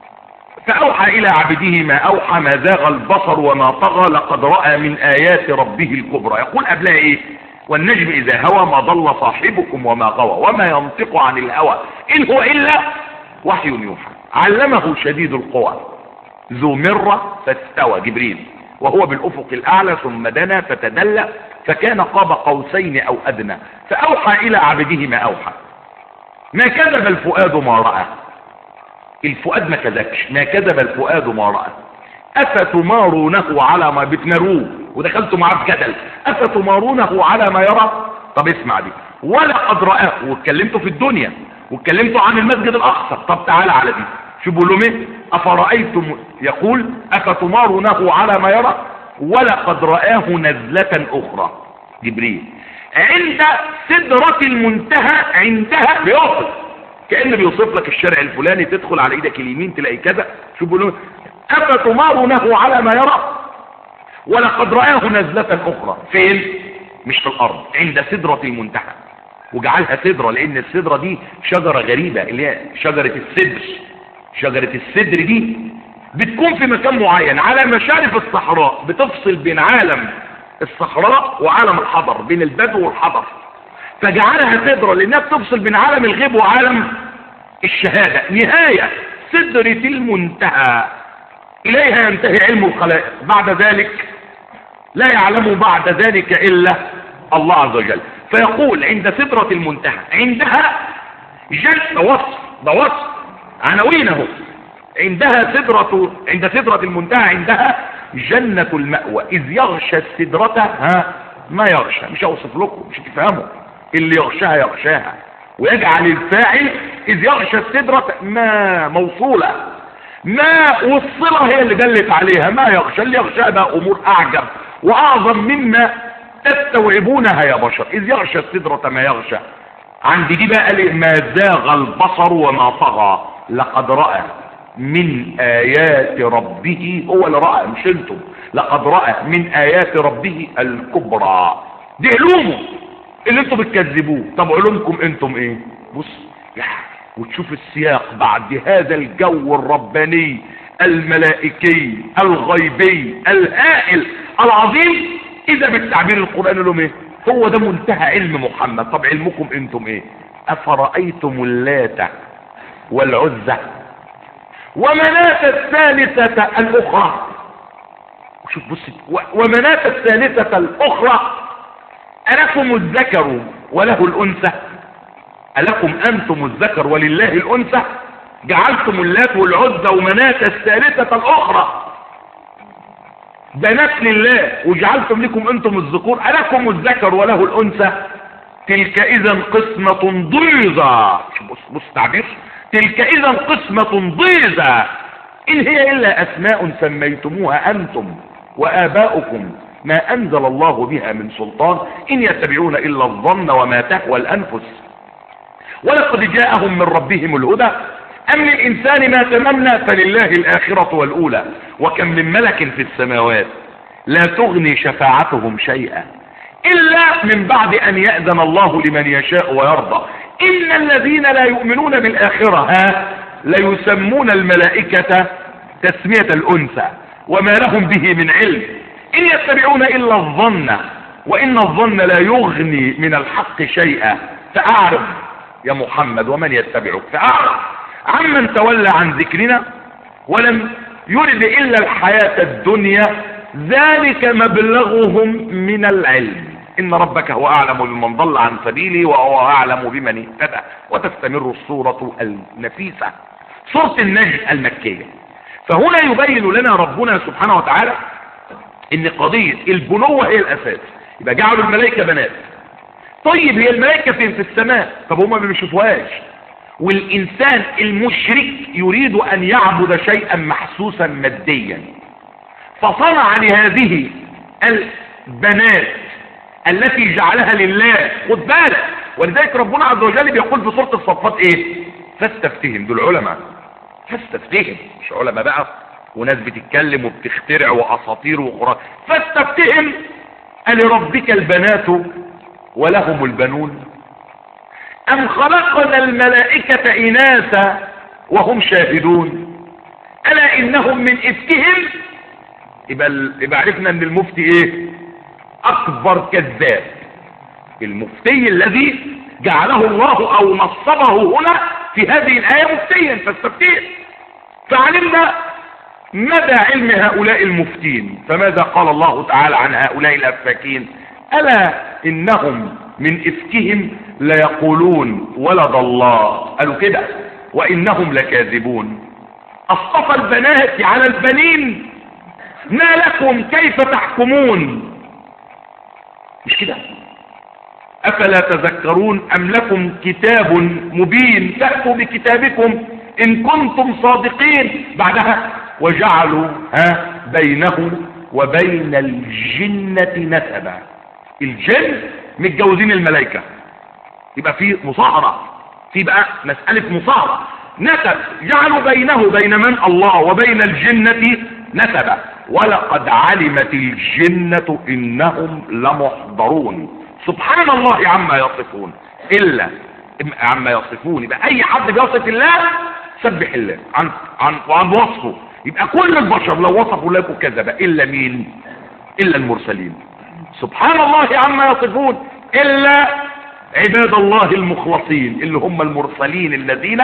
فأوحى إلى عبده ما أوحى ما زاغ البصر وما طغى لقد رأى من آيات ربه الكبرى. يقول قبلها إيه؟ والنجم إذا هوى ما ضل صاحبكم وما غوى وما ينطق عن الهوى إن هو إلا وحي يوحى علمه شديد القوى ذو مرة فاستوى، جبريل، وهو بالأفق الأعلى ثم دنا فتدلى فكان قاب قوسين أو أدنى. فأوحى إلى عبده ما أوحى ما كذب الفؤاد ما رأى. الفؤاد ما كذبش، ما كذب الفؤاد ما رأى. أفتمارونه على ما بتمروه ودخلتوا معاه في جدل، أفتمارونه على ما يرى. طب اسمع دي، ولقد رآه، واتكلمتوا في الدنيا واتكلمتوا عن المسجد الأقصى. طب تعالى على دي، شو بيقولوا لهم ايه؟ أفرأيتم، يقول أفتمارونه على ما يرى ولقد رآه نزلة أخرى، جبريل، عند سدرة المنتهى. عندها بيوصف، كأنه بيوصف لك الشارع الفلاني، تدخل على ايدك اليمين تلاقي كذا. شو بيقولوا؟ أفتمارونه على ما يرى ولقد رآه نزلة أخرى. فين؟ مش في الأرض، عند سدرة المنتهى. وجعلها سدرة لأن السدرة دي شجرة غريبة اللي هي شجرة السدر. شجرة السدر دي بتكون في مكان معين على مشارف الصحراء، بتفصل بين عالم الصحراء وعالم الحضر، بين البدو والحضر. فجعلها سدرة لأنها بتفصل بين عالم الغيب وعالم الشهادة. نهاية سدرة المنتهى، إليها ينتهي علم الخلائق، بعد ذلك لا يعلم بعد ذلك إلا الله عز وجل. فيقول عند سدرة المنتهى، عندها جنة، وصف ده وصف عناوينه، عندها سدرة، عند سدرة المنتهى عندها جنة المأوى إذ يغشى السدرة ها ما يغشى. مش هوصف لكم، مش هتفهموا. اللي يغشاها يغشاها، ويجعل الفاعل إذ يغشى السدرة ما موصولة، ما والصلة هي اللي دلت عليها. ما يغشى، اللي يغشاها بقى أمور أعجب وأعظم مما تستوعبونها يا بشر. إذ يغشى السدرة ما يغشى. عند دي بقى ما زاغ البصر وما طغى لقد رأى من آيات ربه. هو اللي رأى مش انتم. لقد رأى من آيات ربه الكبرى. دي علومه اللي انتم بتكذبوه. طب علومكم انتم ايه؟ بص يعني، وتشوف السياق بعد هذا الجو الرباني الملائكي الغيبي الهائل العظيم، اذا بالتعبير القرآن لهم ايه؟ هو ده منتهى علم محمد. طب علمكم انتم ايه؟ افرأيتم اللات والعزى ومناة الثالثة الاخرى. شوف بص، ومناة الثالثة الاخرى ألكم الذكر وله الأنثى؟ ألكم أنتم الذكر ولله الأنثى؟ جعلتم اللات والعزى ومناة الثالثة الأخرى بنات لله وجعلتم لكم أنتم الذكور. ألكم الذكر وله الأنثى؟ تلك إذا قسمة ضيزى. بص بص تعبير، تلك إذا قسمة ضيزى إن هي إلا أسماء سميتموها أنتم وآباؤكم ما أنزل الله بها من سلطان إن يتبعون إلا الظن وما تهوى الأنفس ولقد جاءهم من ربهم الهدى أم للإنسان ما تمنى فلله الآخرة والأولى وكم من ملك في السماوات لا تغني شفاعتهم شيئا إلا من بعد أن يأذن الله لمن يشاء ويرضى إن الذين لا يؤمنون بالآخرة ها ليسمون الملائكة تسمية الأنثى وما لهم به من علم إن يتبعون إلا الظن وإن الظن لا يغني من الحق شيئا فأعرف يا محمد ومن يتبعك، فأعرف عمن تولى عن ذكرنا ولم يرد إلا الحياة الدنيا ذلك مبلغهم من العلم إن ربك هو أعلم بمن ضل عن سبيله وهو أعلم بمن اهتدى. وتستمر السورة النفيسة سورة النجم المكية. فهنا يبين لنا ربنا سبحانه وتعالى ان قضية البنوة هي الاساس. يبقى جعلوا الملائكة بنات. طيب هي الملائكة فين؟ في السماء. طب هما ما بيشوفوهاش. والانسان المشرك يريد ان يعبد شيئا محسوسا ماديا فصنع لهذه البنات التي جعلها لله. خد بالك، ولذلك ربنا عز وجل بيقول في سورة الصفات ايه؟ فاستفتهم. دول علماء، فاستفتهم مش علماء بقى وناس بتتكلم وبتخترع واساطير وخرافات. فاستفتهم ألربك البنات ولهم البنون أم خلقنا الملائكة إناثا وهم شاهدون ألا إنهم من إفكهم. يبقى يبقى عرفنا ان المفتي ايه؟ اكبر كذاب. المفتي الذي جعله الله او نصبه هنا في هذه الآية مفتيا فاستفتيه. فعلمنا مدى علم هؤلاء المفتين. فماذا قال الله تعالى عن هؤلاء الأفاكين؟ ألا إنهم من إفكهم ليقولون ولد الله. قالوا كده وإنهم لكاذبون. أصطفى البنات على البنين ما لكم كيف تحكمون. مش كده؟ أفلا تذكرون أم لكم كتاب مبين تأتوا بكتابكم إن كنتم صادقين. بعدها وجعلوا ها بينه وبين الجنة نسبا. الجن متجوزين الملائكة، يبقى في مصاهرة، في بقى مسألة مصاهرة نسب. جعلوا بينه بين من؟ الله وبين الجنة نسبا. ولقد علمت الجنة إنهم لمحضرون. سبحان الله عما يصفون. إلا عما يصفون. يبقى أي حد بيصف الله سبح الله عن عن وعن وصفه. يبقى كل البشر لو وصفوا لكم كذب إلا مين؟ إلا المرسلين. سبحان الله عما يصفون. إلا عباد الله المخلصين اللي هم المرسلين الذين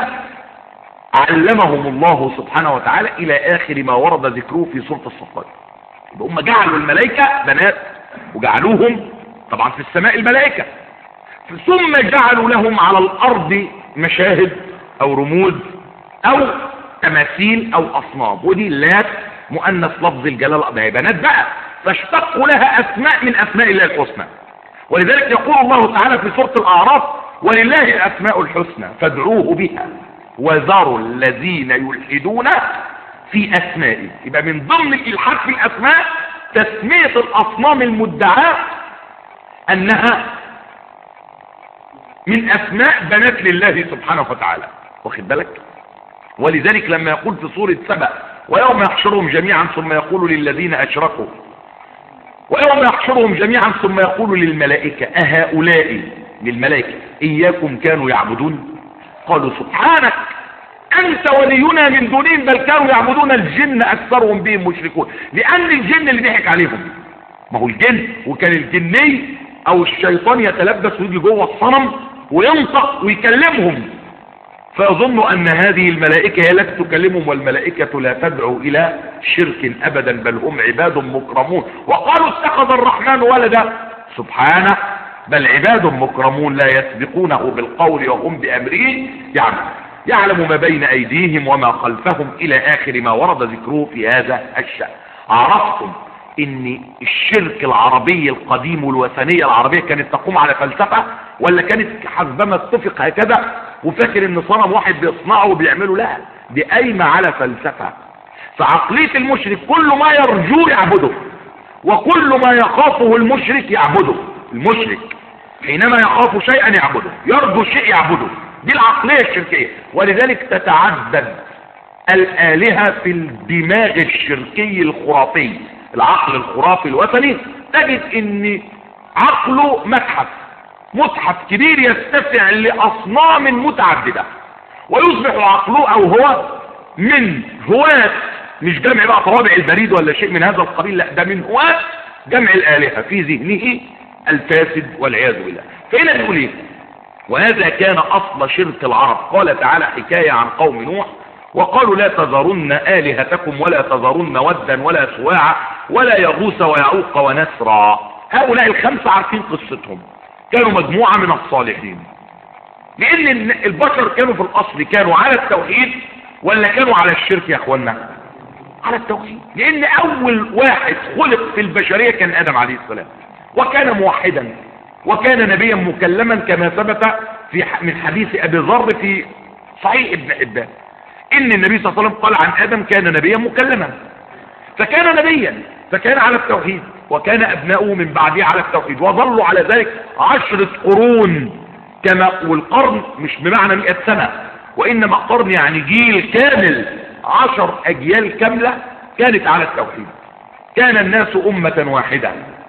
علمهم الله سبحانه وتعالى إلى آخر ما ورد ذكره في سورة الصفات. يبقى هم جعلوا الملائكة بنات وجعلوهم طبعا في السماء الملائكة، ثم جعلوا لهم على الأرض مشاهد أو رموز أو تماثيل أو أصنام. ودي اللات مؤنث لفظ الجلالة ما هي بنات بقى، فاشتقوا لها أسماء من أسماء الله الحسنى. ولذلك يقول الله تعالى في سورة الأعراف ولله الأسماء الحسنى فادعوه بها وذروا الذين يلحدون في أسمائه. يبقى من ضمن الإلحاد في الأسماء تسمية الأصنام المدعاة أنها من أسماء بنات لله سبحانه وتعالى. واخد بالك؟ ولذلك لما يقول في سورة سبأ ويوم يحشرهم جميعا ثم يقول للذين أشركوا ويوم يحشرهم جميعا ثم يقول للملائكة أهؤلاء، للملائكة، إياكم كانوا يعبدون؟ قالوا سبحانك أنت ولينا من دونهم بل كانوا يعبدون الجن أكثرهم بهم مشركون. لأن الجن اللي ضحك عليهم، ما هو الجن، وكان الجني أو الشيطان يتلبس ويجي جوه الصنم وينطق ويكلمهم، فيظن أن هذه الملائكة هي التي تكلمهم، والملائكة لا تدعو إلى شرك أبدا بل هم عباد مكرمون. وقالوا اتخذ الرحمن ولدا، سبحانه بل عباد مكرمون لا يسبقونه بالقول وهم بأمره يعني يعلم ما بين أيديهم وما خلفهم إلى آخر ما ورد ذكره في هذا الشأن. عرفتم ان الشرك العربي القديم والوثنية العربية كانت تقوم على فلسفة، ولا كانت حسبما اتفق هكذا وفاكر ان صنم واحد بيصنعه وبيعمله؟ لا، دي قايمة على فلسفة. فعقلية المشرك كل ما يرجوه يعبده، وكل ما يخافه المشرك يعبده. المشرك حينما يخاف شيئا يعبده، يرجو شيء يعبده، دي العقلية الشركية. ولذلك تتعدد الآلهة في الدماغ الشركي الخرافي، العقل الخرافي الوثني، تجد ان عقله متحف متحف كبير يتسع لأصنام متعددة، ويصبح عقله او هو من هواة، مش جمع بقى طوابع البريد ولا شيء من هذا القبيل، لا ده من هواة جمع الآلهة في ذهنه الفاسد والعياذ بالله. فهنا نقول ايه؟ وهذا كان اصل شرك العرب. قال تعالى حكاية عن قوم نوح: وقالوا لا تذرن آلهتكم ولا تذرن ودا ولا سواع ولا يغوث ويعوق ونسرا. هؤلاء الخمسة عارفين قصتهم، كانوا مجموعة من الصالحين. لأن البشر كانوا في الأصل كانوا على التوحيد ولا كانوا على الشرك يا أخوانا؟ على التوحيد. لأن أول واحد خلق في البشرية كان آدم عليه السلام، وكان موحدا وكان نبيا مكلما كما ثبت في من حديث أبي ذر في صحيح ابن حبان ان النبي صلى الله عليه وسلم قال عن ادم كان نبيا مكلما، فكان نبيا فكان على التوحيد، وكان ابناؤه من بعده على التوحيد، وظلوا على ذلك عشرة قرون. كما والقرن مش بمعنى مئة سنة، وانما قرن يعني جيل كامل، عشر اجيال كاملة كانت على التوحيد. كان الناس امة واحدة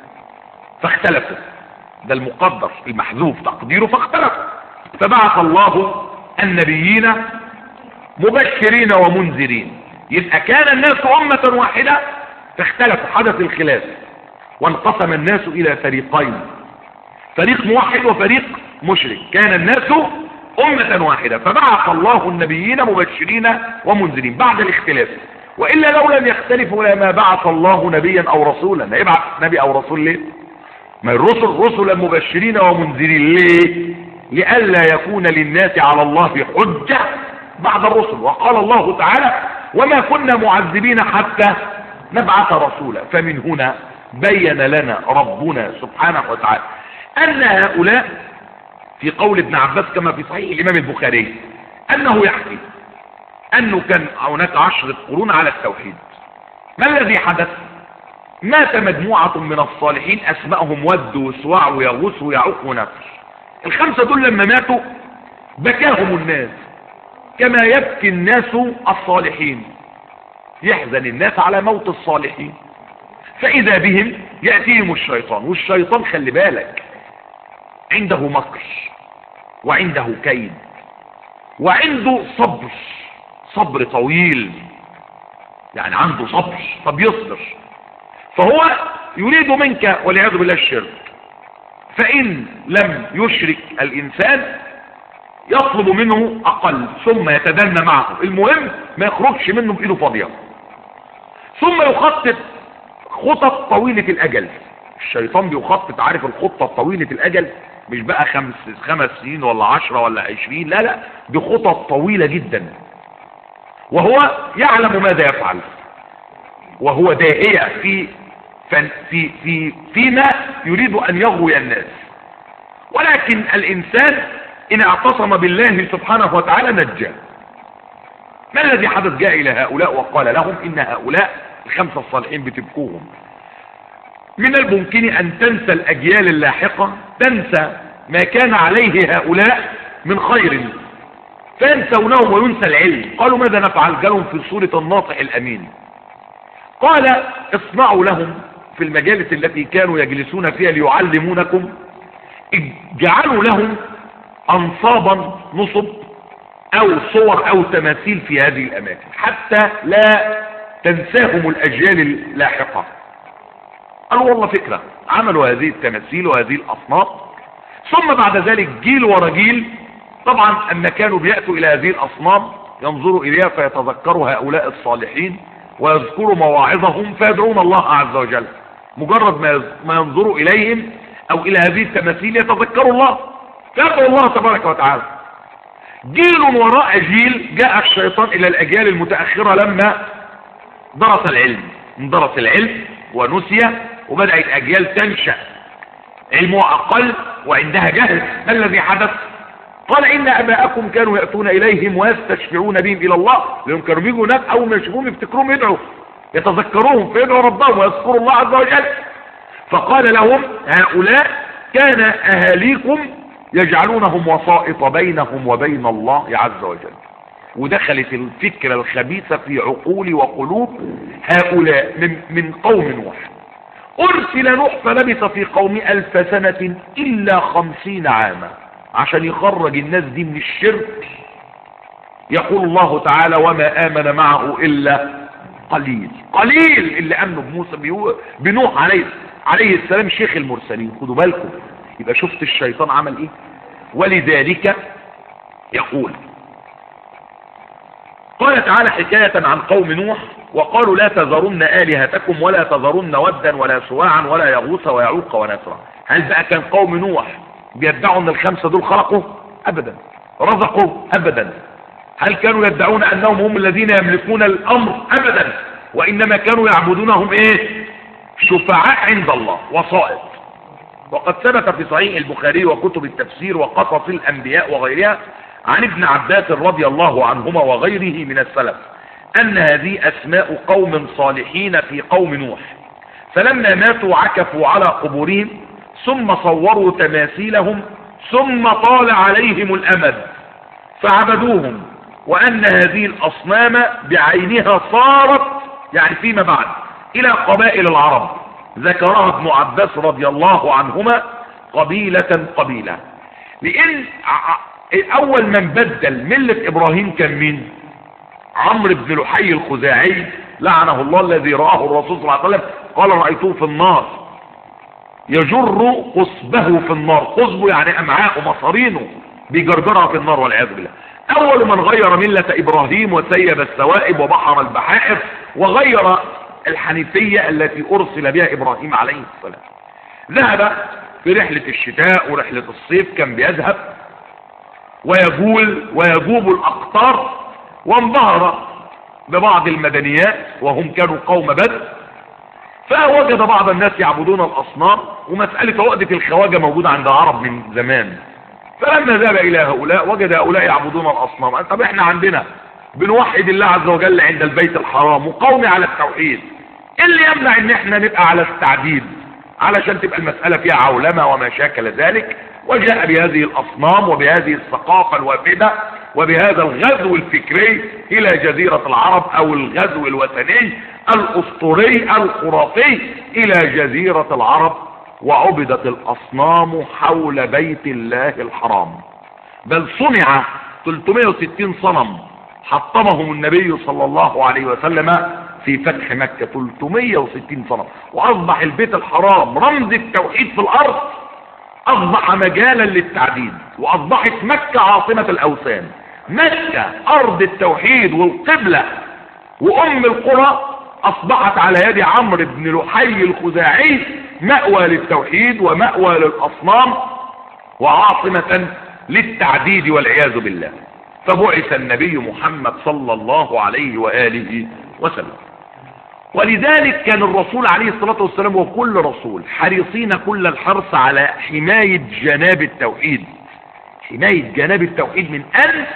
فاختلفوا، ده المقدر المحذوف تقديره، فاختلفوا فبعث الله النبيين مبشرين ومنذرين. يبقى كان الناس أمة واحدة فاختلفوا، حدث الخلاف، وانقسم الناس إلى فريقين، فريق موحد وفريق مشرك. كان الناس أمة واحدة فبعث الله النبيين مبشرين ومنذرين بعد الاختلاف. وإلا لو لم يختلفوا لما بعث الله نبيا أو رسولا. هيبعث نبي أو رسول ليه؟ ما الرسل رسلا مبشرين ومنذرين ليه؟ لئلا يكون للناس على الله حجة بعد الرسل. وقال الله تعالى: وما كنا معذبين حتى نبعث رسولا. فمن هنا بين لنا ربنا سبحانه وتعالى أن هؤلاء في قول ابن عباس كما في صحيح الإمام البخاري أنه يحكي أنه كان هناك عشرة قرون على التوحيد. ما الذي حدث؟ مات مجموعة من الصالحين أسمائهم ود وسواع ويغوث ويعوق ونسر. الخمسة دول لما ماتوا بكاهم الناس كما يبكي الناس الصالحين، يحزن الناس على موت الصالحين. فإذا بهم يأتيهم الشيطان، والشيطان خلي بالك عنده مكر وعنده كيد وعنده صبر، صبر طويل، يعني عنده صبر فبيصبر. فهو يريد منك والعياذ بالله الشرك، فإن لم يشرك الإنسان يطلب منه أقل ثم يتدنى معه، المهم ما يخرجش منه بإيده فاضية، ثم يخطط خطط طويلة الأجل. الشيطان بيخطط، عارف الخطة طويلة الأجل، مش بقى خمس خمس سنين ولا عشرة ولا عشرين، لا لا، دي خطط طويلة جدا، وهو يعلم ماذا يفعل، وهو داهية في في في فيما يريد أن يغوي الناس. ولكن الإنسان إن اعتصم بالله سبحانه وتعالى نجاه. ما الذي حدث؟ جاء إلى هؤلاء وقال لهم إن هؤلاء الخمسة الصالحين بتبكوهم، من الممكن أن تنسى الأجيال اللاحقة، تنسى ما كان عليه هؤلاء من خير، فينسونهم وينسى العلم. قالوا ماذا نفعل؟ قالوا في سورة الناصح الأمين قال اصنعوا لهم في المجالس التي كانوا يجلسون فيها ليعلمونكم، اجعلوا لهم أنصابا نصب أو صور أو تماثيل في هذه الأماكن حتى لا تنساهم الأجيال اللاحقة. قالوا والله فكرة، عملوا هذه التماثيل وهذه الأصنام. ثم بعد ذلك جيل ورا جيل طبعا أما كانوا بيأتوا إلى هذه الأصنام ينظروا إليها فيتذكروا هؤلاء الصالحين ويذكروا مواعظهم فيدعون الله عز وجل. مجرد ما ينظروا إليهم أو إلى هذه التماثيل يتذكروا الله فيدعوا الله تبارك وتعالى. جيل وراء جيل جاء الشيطان إلى الأجيال المتأخرة لما درس العلم، درس العلم ونسي وبدأت أجيال تنشأ علمها أقل وعندها جهل. ما الذي حدث؟ قال إن أباءكم كانوا يأتون إليهم ويستشفعون بهم إلى الله، لأنهم كانوا بيجوا ناس أول ما يشوفوهم يفتكروهم يدعوا يتذكروهم فيدعوا ربهم ويذكروا الله عز وجل. فقال لهم هؤلاء كان أهاليكم يجعلونهم وسائط بينهم وبين الله عز وجل. ودخلت الفكرة الخبيثة في عقول وقلوب هؤلاء من, من قوم نوح. أرسل نوح فلبث في قوم ألف سنة إلا خمسين عاما عشان يخرج الناس دي من الشرك. يقول الله تعالى وما آمن معه إلا قليل، قليل اللي أمنوا بموسى بنوح عليه عليه السلام شيخ المرسلين. خدوا بالكم، يبقى شفت الشيطان عمل ايه. ولذلك يقول قال تعالى حكاية عن قوم نوح وقالوا لا تذرن آلهتكم ولا تذرن ودا ولا سواعا ولا يغوث ويعوق ونسرا. هل بقى كان قوم نوح بيدعوا ان الخمسة دول خلقوا؟ ابدا. رزقوا؟ ابدا. هل كانوا يدعون انهم هم الذين يملكون الامر؟ ابدا. وانما كانوا يعبدونهم ايه؟ شفعاء عند الله، وسائط. وقد ثبت في صحيح البخاري وكتب التفسير وقصص الانبياء وغيرها عن ابن عباس رضي الله عنهما وغيره من السلف ان هذه اسماء قوم صالحين في قوم نوح، فلما ماتوا عكفوا على قبورهم ثم صوروا تماثيلهم ثم طال عليهم الامد فعبدوهم، وان هذه الاصنام بعينها صارت يعني فيما بعد الى قبائل العرب، ذكرها ابن عباس رضي الله عنهما قبيلة قبيلة. لان اول من بدل ملة ابراهيم كان مين؟ عمرو بن لحي الخزاعي لعنه الله، الذي رآه الرسول صلى الله عليه وسلم قال رأيته في النار يجر قصبه في النار. قصبه يعني امعاءه مصارينه بيجرجرها في النار والعياذ بالله. اول من غير ملة ابراهيم وسيب السوائب وبحر البحائر وغير الحنيفية التي ارسل بها ابراهيم عليه السلام. ذهب في رحلة الشتاء ورحلة الصيف، كان بيذهب ويجول ويجوب الاقطار، وانبهر ببعض المدنيات وهم كانوا قوم بدر، فوجد بعض الناس يعبدون الاصنام، ومسألة عقدة الخواجة موجودة عند العرب من زمان. فلما ذهب الى هؤلاء وجد هؤلاء يعبدون الاصنام. طب احنا عندنا بنوحد الله عز وجل عند البيت الحرام وقومي على التوحيد، ايه اللي يمنع ان احنا نبقى على التعديد علشان تبقى المسألة فيها عولمة وما شاكل ذلك؟ وجاء بهذه الاصنام وبهذه الثقافة الوافدة وبهذا الغزو الفكري الى جزيرة العرب، او الغزو الوثني الاسطوري الخرافي الى جزيرة العرب، وعبدت الاصنام حول بيت الله الحرام. بل صنع ثلاثمائة وستين صنم حطمهم النبي صلى الله عليه وسلم في فتح مكة، ثلاثمائة وستين صنم، واصبح البيت الحرام رمز التوحيد في الارض، اصبح مجالا للتعديد، واصبحت مكة عاصمة الاوثان. مكة ارض التوحيد والقبلة وام القرى اصبحت على يد عمرو بن لحي الخزاعي مأوى للتوحيد ومأوى للاصنام وعاصمة للتعديد والعياذ بالله. فبعث النبي محمد صلى الله عليه وآله وسلم. ولذلك كان الرسول عليه الصلاة والسلام وكل رسول حريصين كل الحرص على حماية جناب التوحيد، حماية جناب التوحيد من أن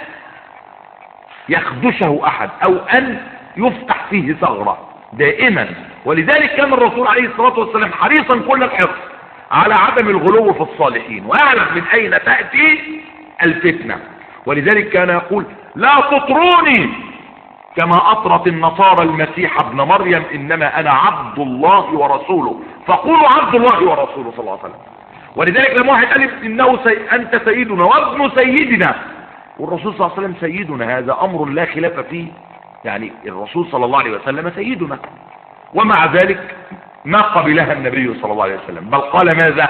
يخدشه أحد أو أن يفتح فيه ثغرة دائما. ولذلك كان الرسول عليه الصلاة والسلام حريصا كل الحرص على عدم الغلو في الصالحين، ويعلم من أين تأتي الفتنة، ولذلك كان يقول لا تطروني كما أطرت النصارى المسيح ابن مريم، إنما أنا عبد الله ورسوله فقولوا عبد الله ورسوله صلى الله عليه وسلم. ولذلك لما واحد قال إنه سي... أنت سيدنا وابن سيدنا، والرسول صلى الله عليه وسلم سيدنا، هذا أمر لا خلاف فيه، يعني الرسول صلى الله عليه وسلم سيدنا، ومع ذلك ما قبلها النبي صلى الله عليه وسلم، بل قال ماذا؟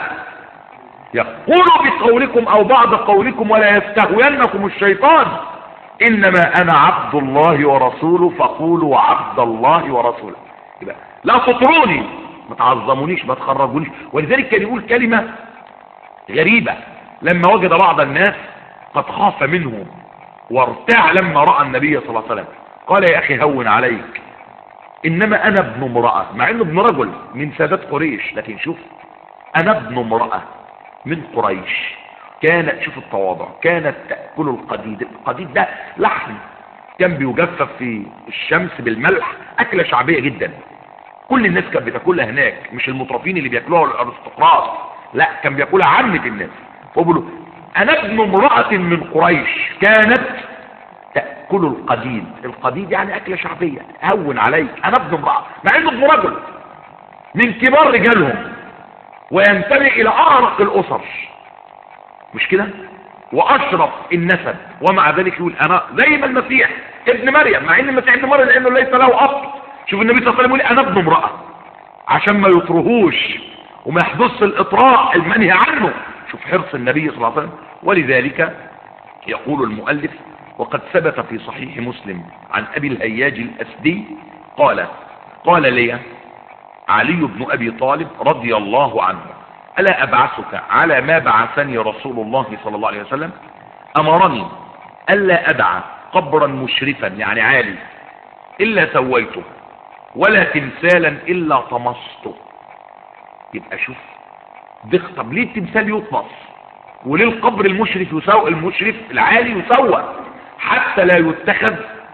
يقولوا بقولكم أو بعض قولكم ولا يستهوينكم الشيطان، إنما أنا عبد الله ورسوله فقولوا عبد الله ورسوله. يبقى لا تطروني، ما تعظمونيش، ما تخرجونيش. ولذلك كان يقول كلمة غريبة لما وجد بعض الناس قد خاف منه وارتاع لما رأى النبي صلى الله عليه وسلم، قال يا أخي هون عليك، إنما أنا ابن امرأة، مع إنه ابن رجل من سادات قريش، لكن شوف أنا ابن امرأة من قريش كانت، شوف التواضع، كانت تأكل القديد. القديد ده لحم كان بيجفف في الشمس بالملح، أكلة شعبية جدا، كل الناس كانت بتاكلها هناك، مش المترفين اللي بياكلوها الارستقراط، لا كان بياكلها عامة الناس. فبقولوا أنا ابن امرأة من قريش كانت تأكل القديد. القديد يعني أكلة شعبية، هون عليك، أنا ابن امرأة، مع إنه ابن رجل من كبار رجالهم وينتمي إلى أعرق الأسر، مش كده؟ وأشرف النسب، ومع ذلك يقول أنا زي ما المسيح ابن مريم، مع إن المسيح ابن مريم لأنه ليس له أب. شوف النبي صلى الله عليه وسلم يقول أنا ابن امرأة عشان ما يطرهوش وما يحدث الإطراء المنهي عنه. شوف حرص النبي صلى الله عليه وسلم. ولذلك يقول المؤلف وقد ثبت في صحيح مسلم عن أبي الهياج الأسدي قال قال لي علي بن أبي طالب رضي الله عنه ألا أبعثك على ما بعثني رسول الله صلى الله عليه وسلم؟ أمرني ألا أدع قبرا مشرفا يعني عالي إلا سويته، ولا تمثالا إلا طمسته. يبقى شوف ده، طب ليه التمثال يطمس وليه القبر المشرف يسوى، المشرف العالي يسوى حتى لا يتخذ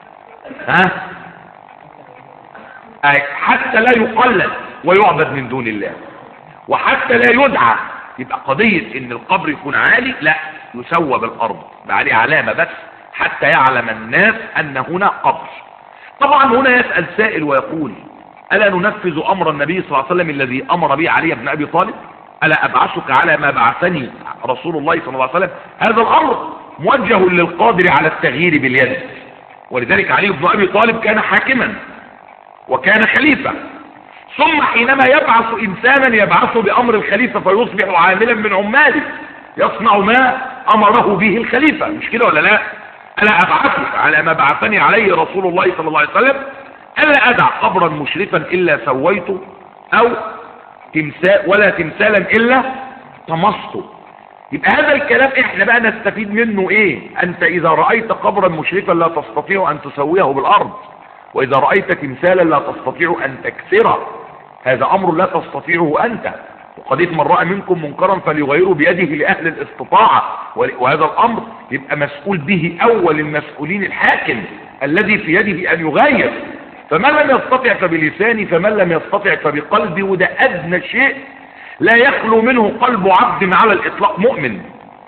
ها حتى لا يقلد ويعبد من دون الله، وحتى لا يدعى. يبقى قضية ان القبر يكون عالي لا، يسوى بالارض عليه علامة بس حتى يعلم الناس ان هنا قبر. طبعا هنا يسأل سائل ويقول ألا ننفذ امر النبي صلى الله عليه وسلم الذي امر به علي بن ابي طالب؟ ألا ابعثك على ما بعثني رسول الله صلى الله عليه وسلم؟ هذا الامر موجه للقادر على التغيير باليد. ولذلك علي بن ابي طالب كان حاكما وكان خليفة، ثم حينما يبعث انسانا يبعثه بامر الخليفة فيصبح عاملا من عماله يصنع ما امره به الخليفة، مش كده ولا لا؟ ألا ابعثك على ما بعثني عليه رسول الله صلى الله عليه وسلم؟ ألا أدع قبرا مشرفا إلا سويته، أو تمثال ولا تمثالا إلا طمسته. يبقى هذا الكلام احنا بقى نستفيد منه ايه؟ أنت إذا رأيت قبرا مشرفا لا تستطيع أن تسويه بالأرض، وإذا رأيت تمثالا لا تستطيع أن تكسره، هذا أمر لا تستطيعه أنت. وقضية من رأى منكم منكرا فليغيره بيده لأهل الاستطاعة، وهذا الأمر يبقى مسؤول به أول المسؤولين الحاكم الذي في يده أن يغير. فمن لم يستطع فبلسانه، فمن لم يستطع فبقلبه، وده أدنى شيء لا يخلو منه قلب عبد على الإطلاق مؤمن،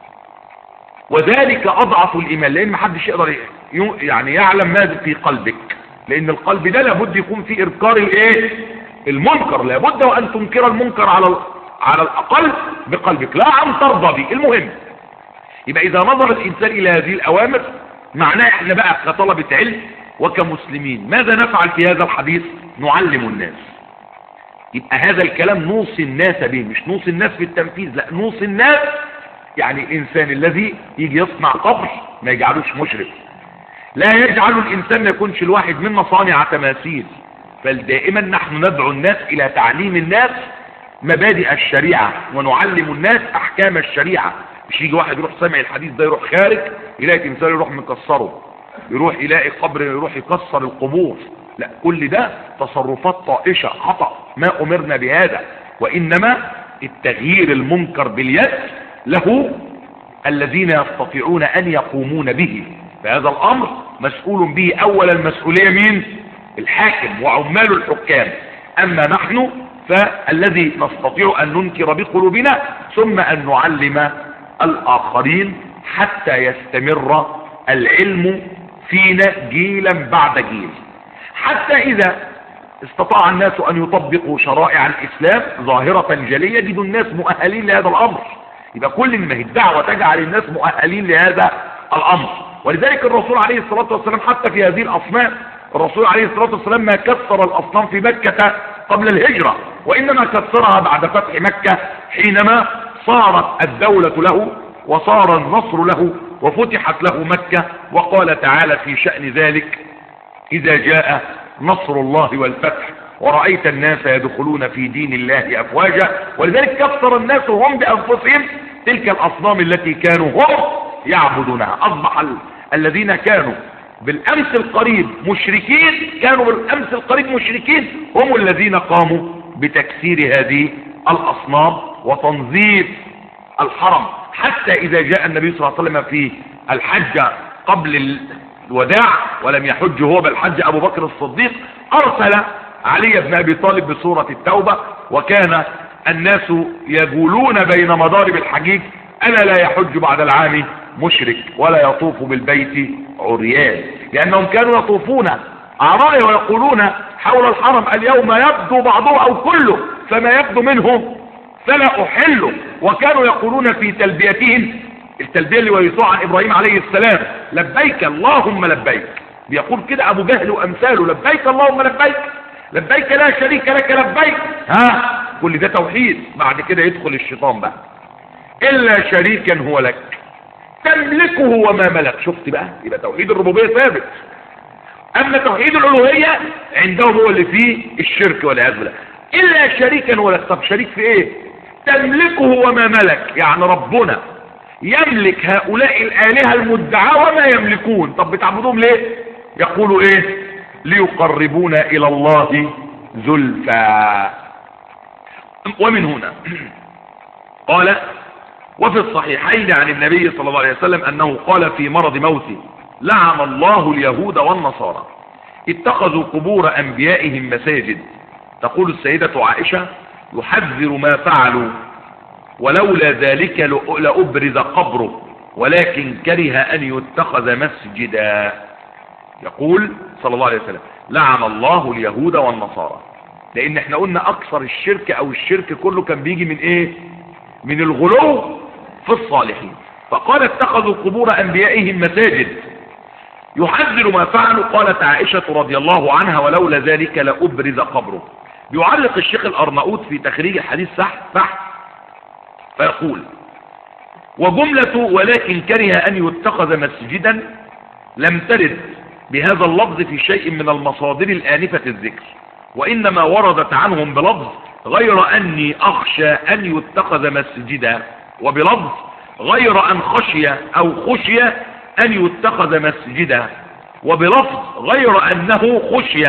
وذلك أضعف الإيمان، لأن محدش يقدر يعني يعلم ماذا في قلبك، لأن القلب ده لابد يكون فيه إنكار الإيه؟ المنكر، لابد وأن تنكر المنكر على على الأقل بقلبك لا أن ترضى به. المهم يبقى إذا نظر الإنسان إلى هذه الأوامر، معناه إحنا بقى كطلبة علم وكمسلمين ماذا نفعل في هذا الحديث؟ نعلم الناس. يبقى هذا الكلام نوصي الناس به، مش نوصي الناس في التنفيذ، لا نوصي الناس. يعني الإنسان الذي يجي يصنع قبر ما يجعلوش مشرف، لا يجعل الإنسان ما يكونش الواحد منا صانع تماثيل، بل دائما نحن ندعو الناس إلى تعليم الناس مبادئ الشريعة، ونعلم الناس أحكام الشريعة. مش يجي واحد يروح سامع الحديث ده يروح خارج يلاقي تمثال يروح مكسره، يروح يلاقي قبر يروح يكسر القبور، لا، كل ده تصرفات طائشة خطأ، ما أمرنا بهذا. وإنما التغيير المنكر باليد له الذين يستطيعون أن يقومون به، فهذا الأمر مسؤول به أولا المسؤولية مين؟ الحاكم وعمال الحكام. أما نحن فالذي نستطيع أن ننكر بقلوبنا ثم أن نعلم الآخرين حتى يستمر العلم فينا جيلا بعد جيل، حتى إذا استطاع الناس أن يطبقوا شرائع الإسلام ظاهرة جلية يجد الناس مؤهلين لهذا الأمر. يبقى كل ما هي الدعوة تجعل الناس مؤهلين لهذا الأمر. ولذلك الرسول عليه الصلاة والسلام حتى في هذه الأصنام، الرسول عليه الصلاة والسلام ما كسر الأصنام في مكة قبل الهجرة، وإنما كسرها بعد فتح مكة حينما صارت الدولة له وصار النصر له وفتحت له مكة. وقال تعالى في شأن ذلك: إذا جاء نصر الله والفتح ورأيت الناس يدخلون في دين الله أفواجا. ولذلك كسر الناس هم بأنفسهم تلك الأصنام التي كانوا هم يعبدونها. أصبح ال... الذين كانوا بالأمس القريب مشركين كانوا بالأمس القريب مشركين هم الذين قاموا بتكسير هذه الأصنام وتنظيف الحرم. حتى إذا جاء النبي صلى الله عليه وسلم في الحج قبل الوداع ولم يحج هو بل حج أبو بكر الصديق، أرسل علي بن أبي طالب بسورة التوبة: وكان الناس يقولون بين مضارب الحجيج أنا لا يحج بعد العام مشرك ولا يطوف بالبيت عريان، لأنهم كانوا يطوفون أعرايا ويقولون حول الحرم: اليوم يبدو بعضه أو كله فما يبدو منه فلا أحله. وكانوا يقولون في تلبيتهم التلبية اللي ورثوها عن إبراهيم عليه السلام: لبيك اللهم لبيك. بيقول كده أبو جهل وأمثاله: لبيك اللهم لبيك، لبيك لا شريك لك لبيك. ها كل ده توحيد. بعد كده يدخل الشيطان بقى: إلا شريكا هو لك تملكه وما ملك. شفت بقى؟ يبقى توحيد الربوبية ثابت. أما توحيد الألوهية عندهم هو اللي فيه الشرك والعياذ بالله. إلا شريكا هو لك. طب شريك في إيه؟ تملكه وما ملك، يعني ربنا يملك هؤلاء الآلهة المدعاة وما يملكون. طب بتعبدوهم ليه؟ يقولوا إيه؟ ليقربونا إلى الله زلفى. ومن هنا قال: وفي الصحيحين عن النبي صلى الله عليه وسلم أنه قال في مرض موته: لعن الله اليهود والنصارى اتخذوا قبور أنبيائهم مساجد. تقول السيدة عائشة: يحذر ما فعلوا ولولا ذلك لأبرز قبره ولكن كره أن يتخذ مسجدا. يقول صلى الله عليه وسلم: لعن الله اليهود والنصارى. لأن احنا قلنا أكثر الشرك أو الشرك كله كان بيجي من إيه؟ من الغلو في الصالحين. فقال: اتخذوا قبور أنبيائهم مساجد يحذر ما فعلوا. قالت عائشة رضي الله عنها: ولولا ذلك لأبرز قبره. بيعلق الشيخ الأرناؤوط في تخريج الحديث صح صح فيقول: وجملة ولكن كره أن يتخذ مسجدا لم ترد بهذا اللفظ في شيء من المصادر الآنفة الذكر، وإنما وردت عنهم بلفظ غير أني أخشى أن يتخذ مسجدا، وبلفظ غير أن خشي أو خشي أن يتخذ مسجدا، وبلفظ غير أنه خشي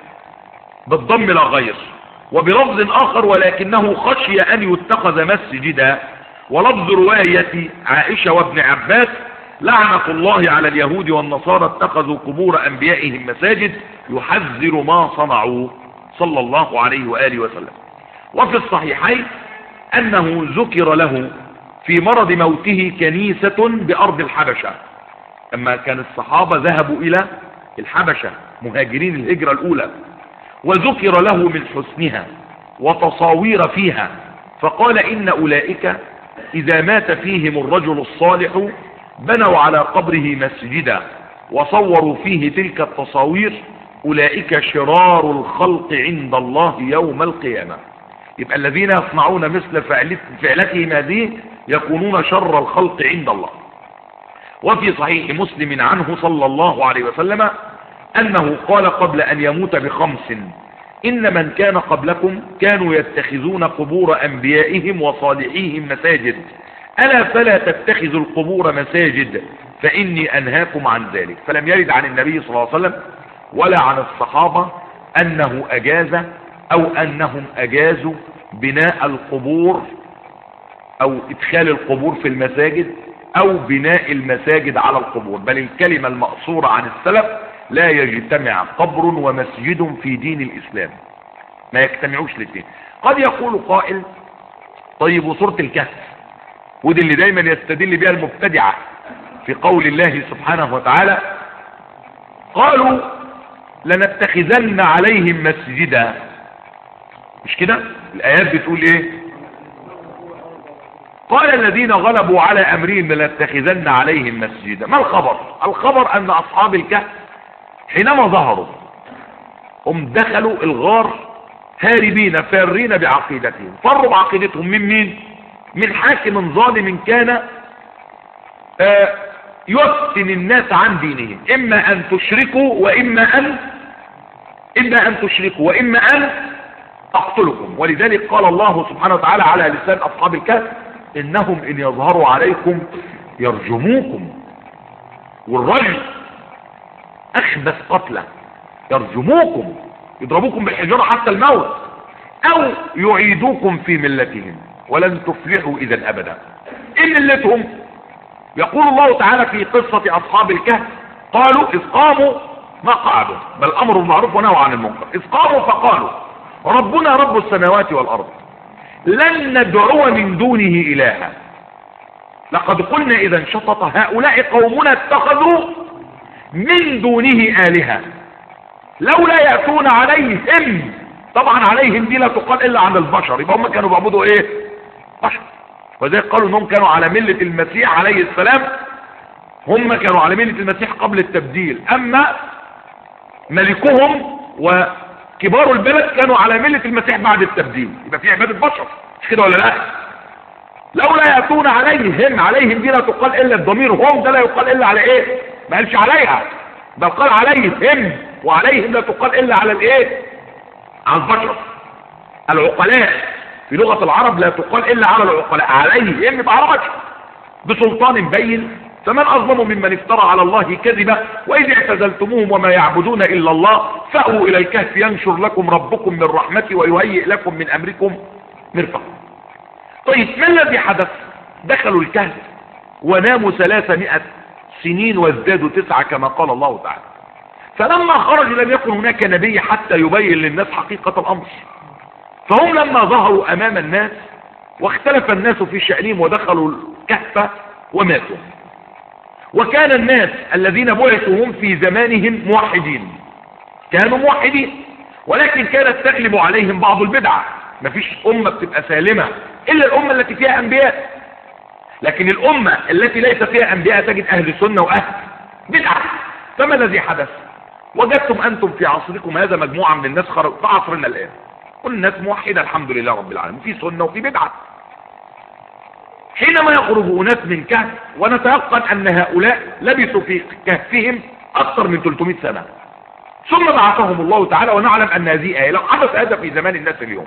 بالضم لا غير، وبلفظ آخر ولكنه خشي أن يتخذ مسجدا. ولفظ رواية عائشة وابن عباس: لعنة الله على اليهود والنصارى اتخذوا قبور أنبيائهم مساجد يحذر ما صنعوا، صلى الله عليه وآله وسلم. وفي الصحيحين أنه ذكر له في مرض موته كنيسة بأرض الحبشة، أما كان الصحابة ذهبوا إلى الحبشة مهاجرين الهجرة الأولى، وذكر له من حسنها وتصاوير فيها، فقال: إن أولئك إذا مات فيهم الرجل الصالح بنوا على قبره مسجدا وصوروا فيه تلك التصاوير، أولئك شرار الخلق عند الله يوم القيامة. يبقى الذين يصنعون مثل فعلتهم هذه يكونون شر الخلق عند الله. وفي صحيح مسلم عنه صلى الله عليه وسلم أنه قال قبل أن يموت بخمس: إن من كان قبلكم كانوا يتخذون قبور أنبيائهم وصالحيهم مساجد، ألا فلا تتخذوا القبور مساجد فإني أنهاكم عن ذلك. فلم يرد عن النبي صلى الله عليه وسلم ولا عن الصحابة أنه أجاز أو أنهم أجازوا بناء القبور أو إدخال القبور في المساجد أو بناء المساجد على القبور، بل الكلمة المأثورة عن السلف: لا يجتمع قبر ومسجد في دين الإسلام، ما يجتمعوش الاثنين. قد يقول قائل: طيب وسورة الكهف ودي اللي دايما يستدل بها المبتدعة في قول الله سبحانه وتعالى قالوا لنتخذن عليهم مسجدا. مش كده الآيات بتقول ايه؟ قال الذين غلبوا على أمرهم لنتخذن عليهم مسجدا. ما الخبر؟ الخبر أن أصحاب الكهف حينما ظهروا هم دخلوا الغار هاربين فارين بعقيدتهم، فروا بعقيدتهم من مين؟ من حاكم ظالم كان آه يفتن الناس عن دينهم، إما أن تشركوا وإما أن إما أن تشركوا وإما أن أقتلكم. ولذلك قال الله سبحانه وتعالى على لسان أصحاب الكهف إنهم إن يظهروا عليكم يرجموكم. والرجم أخبث قتله، يرجموكم يضربوكم بالحجارة حتى الموت أو يعيدوكم في ملتهم ولن تفلحوا إذا أبدا. إن ملتهم يقول الله تعالى في قصة أصحاب الكهف قالوا إذ قاموا ما قعدوا بل أمر بالمعروف ونهوا عن المنكر، إذ قاموا فقالوا ربنا رب السماوات والأرض لن ندعو من دونه إلها لقد قلنا إذا شطط هؤلاء قومنا اتخذوا من دونه آلهة لولا يأتون عليهم. طبعا عليهم دي لا تقال إلا عن البشر، يبقى هم كانوا بيعبدوا إيه؟ بشر. وذلك قالوا إنهم كانوا على ملة المسيح عليه السلام، هم كانوا على ملة المسيح قبل التبديل، أما ملكهم وكبار البلد كانوا على ملة المسيح بعد التبديل. يبقى في عبادة بشر، مش كده ولا لا؟ لولا يأتون عليهم، عليهم دي لا تقال إلا الضمير هم، ده لا يقال إلا على إيه؟ ما قالش عليها، بل قال عليهم، وعليهم لا تقال إلا على الإيه؟ على البشر العقلاء. في لغة العرب لا تقال إلا على العقلاء، عليهم بعربك بسلطان بين. فمن أظلم ممن افترى على الله كذبا وإذ اعتزلتموهم وما يعبدون إلا الله فأووا إلى الكهف ينشر لكم ربكم من رحمته ويهيئ لكم من أمركم مرفقا. طيب ما الذي حدث؟ دخلوا الكهف وناموا ثلاثمائة سنين وازدادوا تسعة كما قال الله تعالى. فلما خرجوا لم يكن هناك نبي حتى يبين للناس حقيقة الأمر، فهم لما ظهروا أمام الناس واختلف الناس في شأنهم ودخلوا الكهف وماتوا. وكان الناس الذين بعثوا هم في زمانهم موحدين، كانوا موحدين، ولكن كانت تغلب عليهم بعض البدعة. مفيش أمة بتبقى سالمة إلا الأمة التي فيها أنبياء، لكن الأمة التي ليس فيها أنبياء تجد أهل سنة وأهل بدعة. فما الذي حدث؟ وجدتم أنتم في عصركم هذا مجموعة من الناس خرجوا في عصرنا الآن، كل الناس موحدة الحمد لله رب العالمين، في سنة وفي بدعة. حينما يخرج أناس من كهف ونتيقن أن هؤلاء لبثوا في كهفهم أكثر من ثلاثمائة سنة ثم بعثهم الله تعالى، ونعلم أن هذه آية. لو حدث هذا في زمان الناس اليوم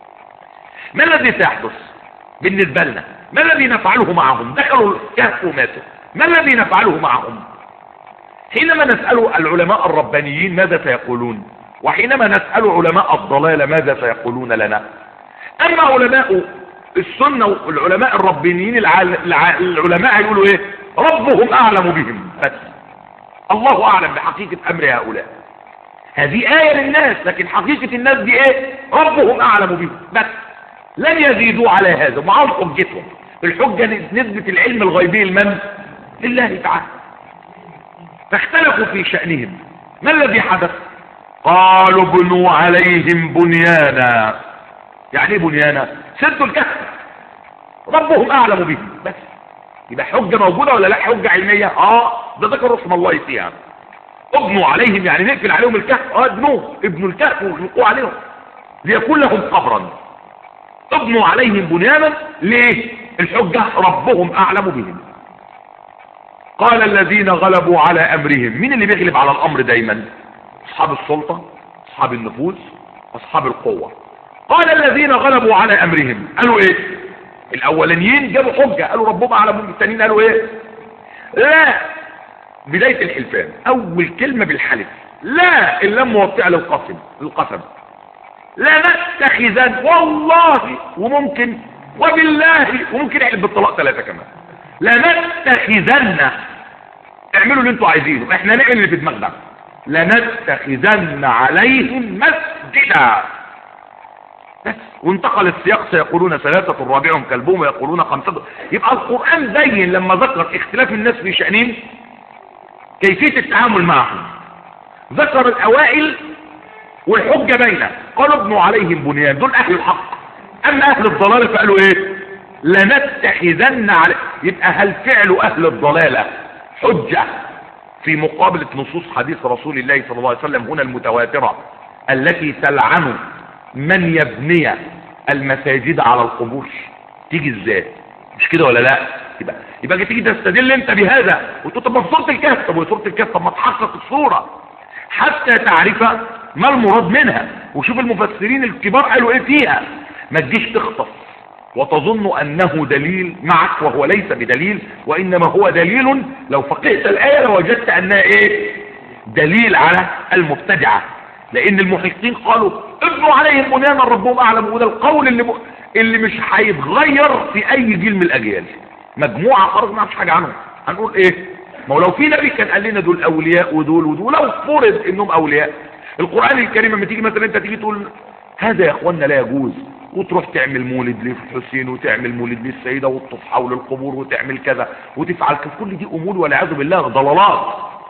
ما الذي سيحدث بالنسبة لنا؟ ما الذي نفعله معهم؟ دخلوا الكهف وماتوا، ما الذي نفعله معهم؟ حينما نسأل العلماء الربانيين ماذا سيقولون، وحينما نسأل علماء الضلال ماذا سيقولون لنا. أما علماء السنة والعلماء الربانيين العلماء هيقولوا ايه؟ ربهم أعلم بهم، بس الله أعلم بحقيقة أمر هؤلاء. هذه آية للناس، لكن حقيقة الناس دي ايه؟ ربهم أعلم بهم بس، لن يزيدوا على هذا. معهم حجتهم، الحجة نسبة العلم الغيبي لمن؟ لله تعالى. فاختلفوا في شأنهم. ما الذي حدث؟ قالوا بنوا عليهم بنيانا. يعني ايه بنيانا؟ سدوا الكهف، ربهم أعلم بهم بس. يبقى حجة موجودة ولا لا؟ حجة علمية، اه ده ذكر اسم الله فيها. ابنوا عليهم يعني نقفل عليهم الكهف، اه ابنوه، ابنوا الكهف ويغلقوا عليهم ليكون لهم قبرا. ابنوا عليهم بنيانا ليه؟ الحجة ربهم أعلم بهم. قال الذين غلبوا على أمرهم. مين اللي بيغلب على الأمر دايما؟ أصحاب السلطة، أصحاب النفوذ، أصحاب القوة. قال الذين غلبوا على أمرهم، قالوا إيه؟ الأولانيين جابوا حجة قالوا ربهم أعلم بهم، الثانيين قالوا إيه؟ لا، بداية الحلفان أول كلمة بالحلف، لا اللام موطئة للقسم القسم لا نتخذن، والله وممكن وبالله وممكن يحلف بالطلاق ثلاثة كمان. لا نتخذن، اعملوا اللي انتوا عايزينه، احنا نعمل اللي في دماغنا. لا نتخذن عليهم مسجدا. بس. وانتقل السياق سيقولون ثلاثة رابعهم كلبهم ويقولون خمسة. يبقى القرآن بين لما ذكر اختلاف الناس في شأنهم كيفية التعامل معهم. ذكر الأوائل والحجة بينه، قالوا ابنوا عليهم بنيان، دول أهل الحق. أما أهل الضلالة فقالوا إيه؟ لنتخذن عليه. يبقى هل فعل أهل الضلالة حجة في مقابلة نصوص حديث رسول الله صلى الله عليه وسلم هنا المتواترة التي تلعن من يبني المساجد على القبور؟ تيجي ازاي؟ مش كده ولا لا؟ يبقى يبقى تيجي تستدل انت بهذا وتقول طب ما في سوره الكهف، طب سوره الكهف طب ما تحقق الصوره حتى تعرف ما المراد منها، وشوف المفسرين الكبار قالوا ايه فيها. ما تجيش تخطف وتظن انه دليل معك وهو ليس بدليل، وانما هو دليل لو فقهت الايه لوجدت انها ايه؟ دليل على المبتدعه. لان المحققين قالوا ابنوا عليهم بنيانا ربهم اعلم، وده القول اللي م... اللي مش هيتغير في اي جيل من الاجيال. مجموعه خرج ما نعرفش حاجه عنهم، هنقول ايه؟ ما هو لو في نبي كان قال لنا دول اولياء ودول ودول، لو فرض انهم اولياء. القران الكريم لما تيجي مثلا انت تيجي تقول هذا يا اخوانا لا يجوز، وتروح تعمل مولد للحسين وتعمل مولد للسيده وتطوف حول القبور وتعمل كذا وتفعل كذا، كل دي امور والعياذ بالله ضلالات.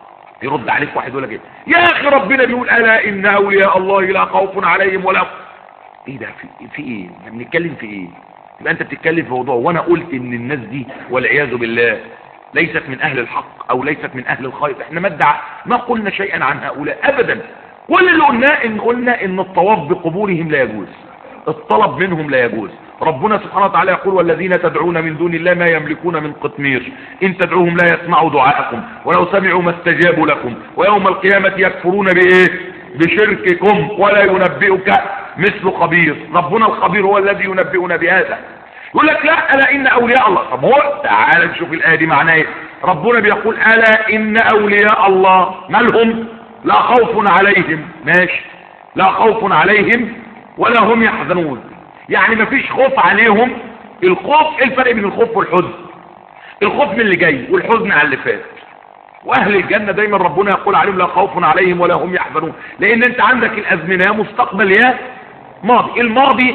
يرد عليك واحد يقول لك ايه؟ يا اخي ربنا بيقول الا ان اولياء الله لا خوف عليهم ولا ايه ده؟ في, في ايه؟ احنا بنتكلم في ايه؟ يبقى انت بتتكلم في موضوع وانا قلت ان الناس دي والعياذ بالله ليست من اهل الحق او ليست من اهل الخير. احنا ما ادعى ما قلنا شيئا عن هؤلاء ابدا. كل اللي قلناه ان قلنا ان الطواف بقبورهم لا يجوز، الطلب منهم لا يجوز. ربنا سبحانه وتعالى يقول والذين تدعون من دون الله ما يملكون من قطمير ان تدعوهم لا يسمعوا دعاءكم ولو سمعوا ما استجابوا لكم ويوم القيامة يكفرون بايه؟ بشرككم ولا ينبئك مثل خبير. ربنا الخبير هو الذي ينبئنا بهذا. يقول لك لا الا ان اولياء الله. طب هو تعال نشوف الايه دي معناها ايه. ربنا بيقول الا ان اولياء الله مالهم؟ لا خوف عليهم. ماشي، لا خوف عليهم ولا هم يحزنون. يعني ما فيش خوف عليهم. الخوف ايه الفرق بين الخوف والحزن؟ الخوف من اللي جاي والحزن على اللي فات. واهل الجنه دايما ربنا يقول عليهم لا خوف عليهم ولا هم يحزنون، لان انت عندك الازمنه يا مستقبل يا ماضي. الماضي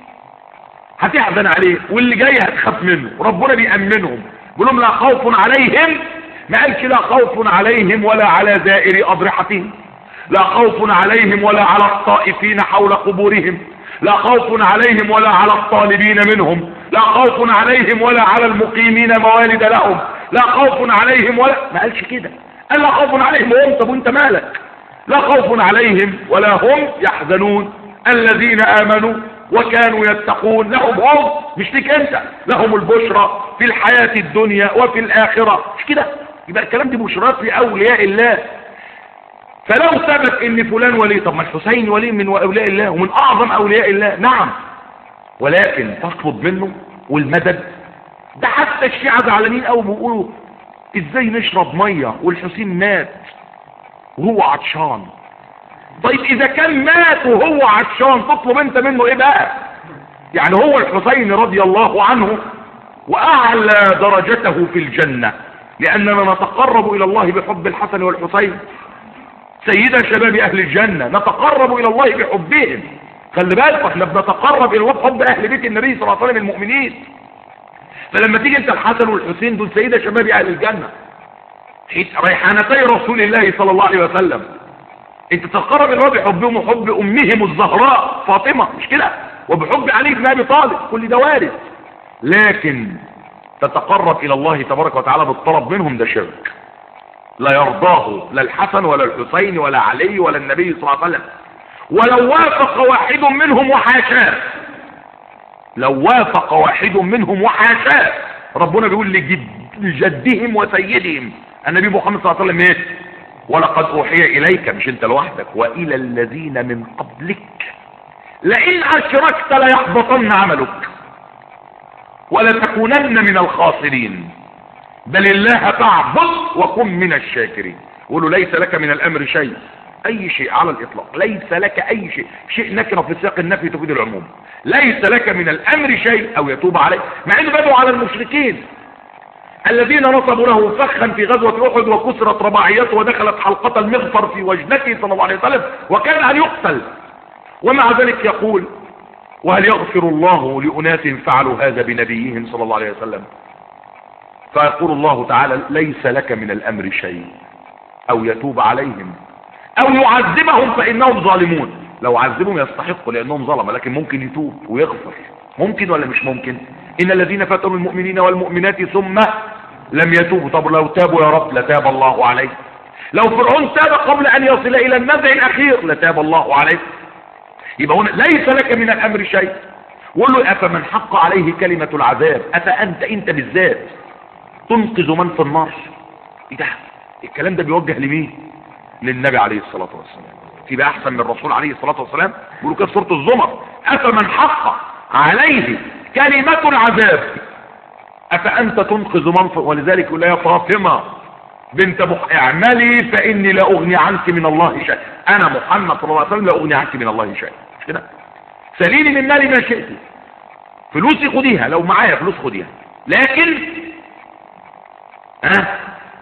هتحزن عليه واللي جاي هتخاف منه. ربنا بيأمنهم بيقول لهم لا خوف عليهم. ما قالش لا خوف عليهم ولا على زائر اضرحتهم، لا خوف عليهم ولا على الطائفين حول قبورهم، لا خوف عليهم ولا على الطالبين منهم، لا خوف عليهم ولا على المقيمين موالد لهم، لا خوف عليهم ولا ما قالش كده. قال لا خوف عليهم وهم. طب وانت مالك؟ لا خوف عليهم ولا هم يحزنون الذين امنوا وكانوا يتقون لهم هم، مش ليك انت، لهم البشرى في الحياة الدنيا وفي الاخرة. مش كده؟ يبقى الكلام دي بشرات لاولياء الله. فلو ثبت ان فلان ولي، طب ما الحسين ولي من اولياء الله ومن اعظم اولياء الله، نعم، ولكن تطلب منه والمدد. ده حتى الشيعة زعلانين قوي بيقولوا ازاي نشرب ميه والحسين مات وهو عطشان. طيب اذا كان مات وهو عطشان تطلب انت منه ايه بقى؟ يعني هو الحسين رضي الله عنه واعلى درجته في الجنة، لاننا نتقرب الى الله بحب الحسن والحسين سيدا شباب اهل الجنة، نتقرب الى الله بحبهم. خلي بالك احنا بنتقرب الى الله بحب اهل بيت النبي صلى الله عليه وسلم المؤمنين. فلما تيجي انت الحسن والحسين دول سيدا شباب اهل الجنة، ريحانتي رسول الله صلى الله عليه وسلم، انت تتقرب الى الله بحبهم وحب امهم الزهراء فاطمة، مش كده؟ وبحب علي بن ابي طالب، كل ده وارد. لكن تتقرب الى الله تبارك وتعالى بالطلب منهم، ده شرك لا يرضاه لا الحسن ولا الحسين ولا علي ولا النبي صلى الله عليه وسلم. ولو وافق واحد منهم وحاشاه، لو وافق واحد منهم وحاشاه، ربنا بيقول لجد لجدهم وسيدهم النبي محمد صلى الله عليه وسلم ايه؟ ولقد اوحي اليك، مش انت لوحدك، والى الذين من قبلك لئن اشركت ليحبطن عملك ولتكونن من الخاسرين بل الله فاعبد وكن من الشاكرين. يقولوا ليس لك من الامر شيء، اي شيء على الاطلاق، ليس لك اي شيء. شيء نكره في سياق النفي تفيد العموم. ليس لك من الامر شيء او يتوب عليه، مع انه بدوا على المشركين الذين نصبوا له فخا في غزوة احد وكسرت رباعيته ودخلت حلقة المغفر في وجنته صلى الله عليه وسلم وكان ان يقتل، ومع ذلك يقول وهل يغفر الله لأناس فعلوا هذا بنبيهم صلى الله عليه وسلم؟ فيقول الله تعالى ليس لك من الأمر شيء، أو يتوب عليهم أو يعذبهم فإنهم ظالمون. لو عذبهم يستحقوا لأنهم ظلموا، لكن ممكن يتوب ويغفر. ممكن ولا مش ممكن؟ إن الذين فتنوا المؤمنين والمؤمنات ثم لم يتوبوا. طب لو تابوا يا رب لتاب الله عليه. لو فرعون تاب قبل أن يصل إلى النزع الأخير لتاب الله عليه. يبقى هنا ليس لك من الأمر شيء. وقل له أفمن حق عليه كلمة العذاب أفأنت أنت بالذات تنقذ من في النار؟ إيه ده؟ الكلام ده بيوجه لمين؟ للنبي عليه الصلاة والسلام. في بقى أحسن من الرسول عليه الصلاة والسلام؟ يقولوا كده في سورة الزمر أفمن حق عليه كلمة العذاب أفأنت تنقذ من في. ولذلك يقول يا فاطمة بنت مح... اعملي فإني لا أغني عنك من الله شيء. أنا محمد صلى الله عليه وسلم لا أغني عنك من الله شيء. مش كده؟ سليني من مالي ما شئت، فلوسي خديها، لو معايا فلوس خديها، لكن ها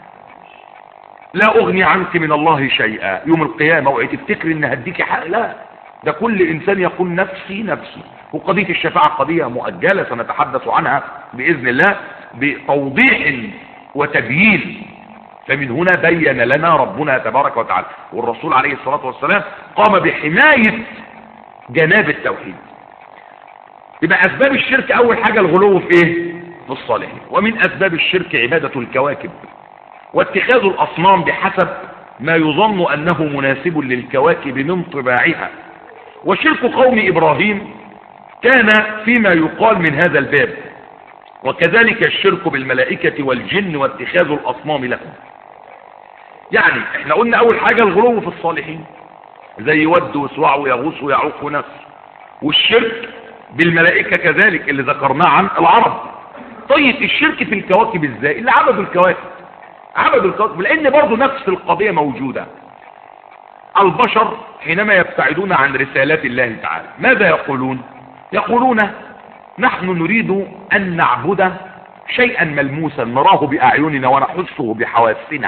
لا أغني عنك من الله شيئا. يوم القيامة اوعي تفتكر ان هديكي حق، لا، ده كل إنسان يقول نفسي نفسي. وقضية الشفاعة قضية مؤجلة سنتحدث عنها بإذن الله بتوضيح وتبيين. فمن هنا بين لنا ربنا تبارك وتعالى والرسول عليه الصلاة والسلام قام بحماية جناب التوحيد. يبقى أسباب الشرك أول حاجة الغلو في إيه؟ في الصالحين. ومن أسباب الشرك عبادة الكواكب واتخاذ الأصنام بحسب ما يظن أنه مناسب للكواكب من طباعها. وشرك قوم إبراهيم كان فيما يقال من هذا الباب، وكذلك الشرك بالملائكة والجن واتخاذ الأصنام لهم. يعني احنا قلنا أول حاجة الغلو في الصالحين زي ود وسواع ويغوث ويعوق ونسر. والشرك بالملائكة كذلك اللي ذكرناه عن العرب. طيب الشرك في الكواكب ازاي؟ اللي عبدوا الكواكب عبدوا الكواكب لأن برضو نفس القضية موجودة. البشر حينما يبتعدون عن رسالات الله تعالى ماذا يقولون؟ يقولون نحن نريد أن نعبد شيئا ملموسا نراه بأعيننا ونحسه بحواسنا.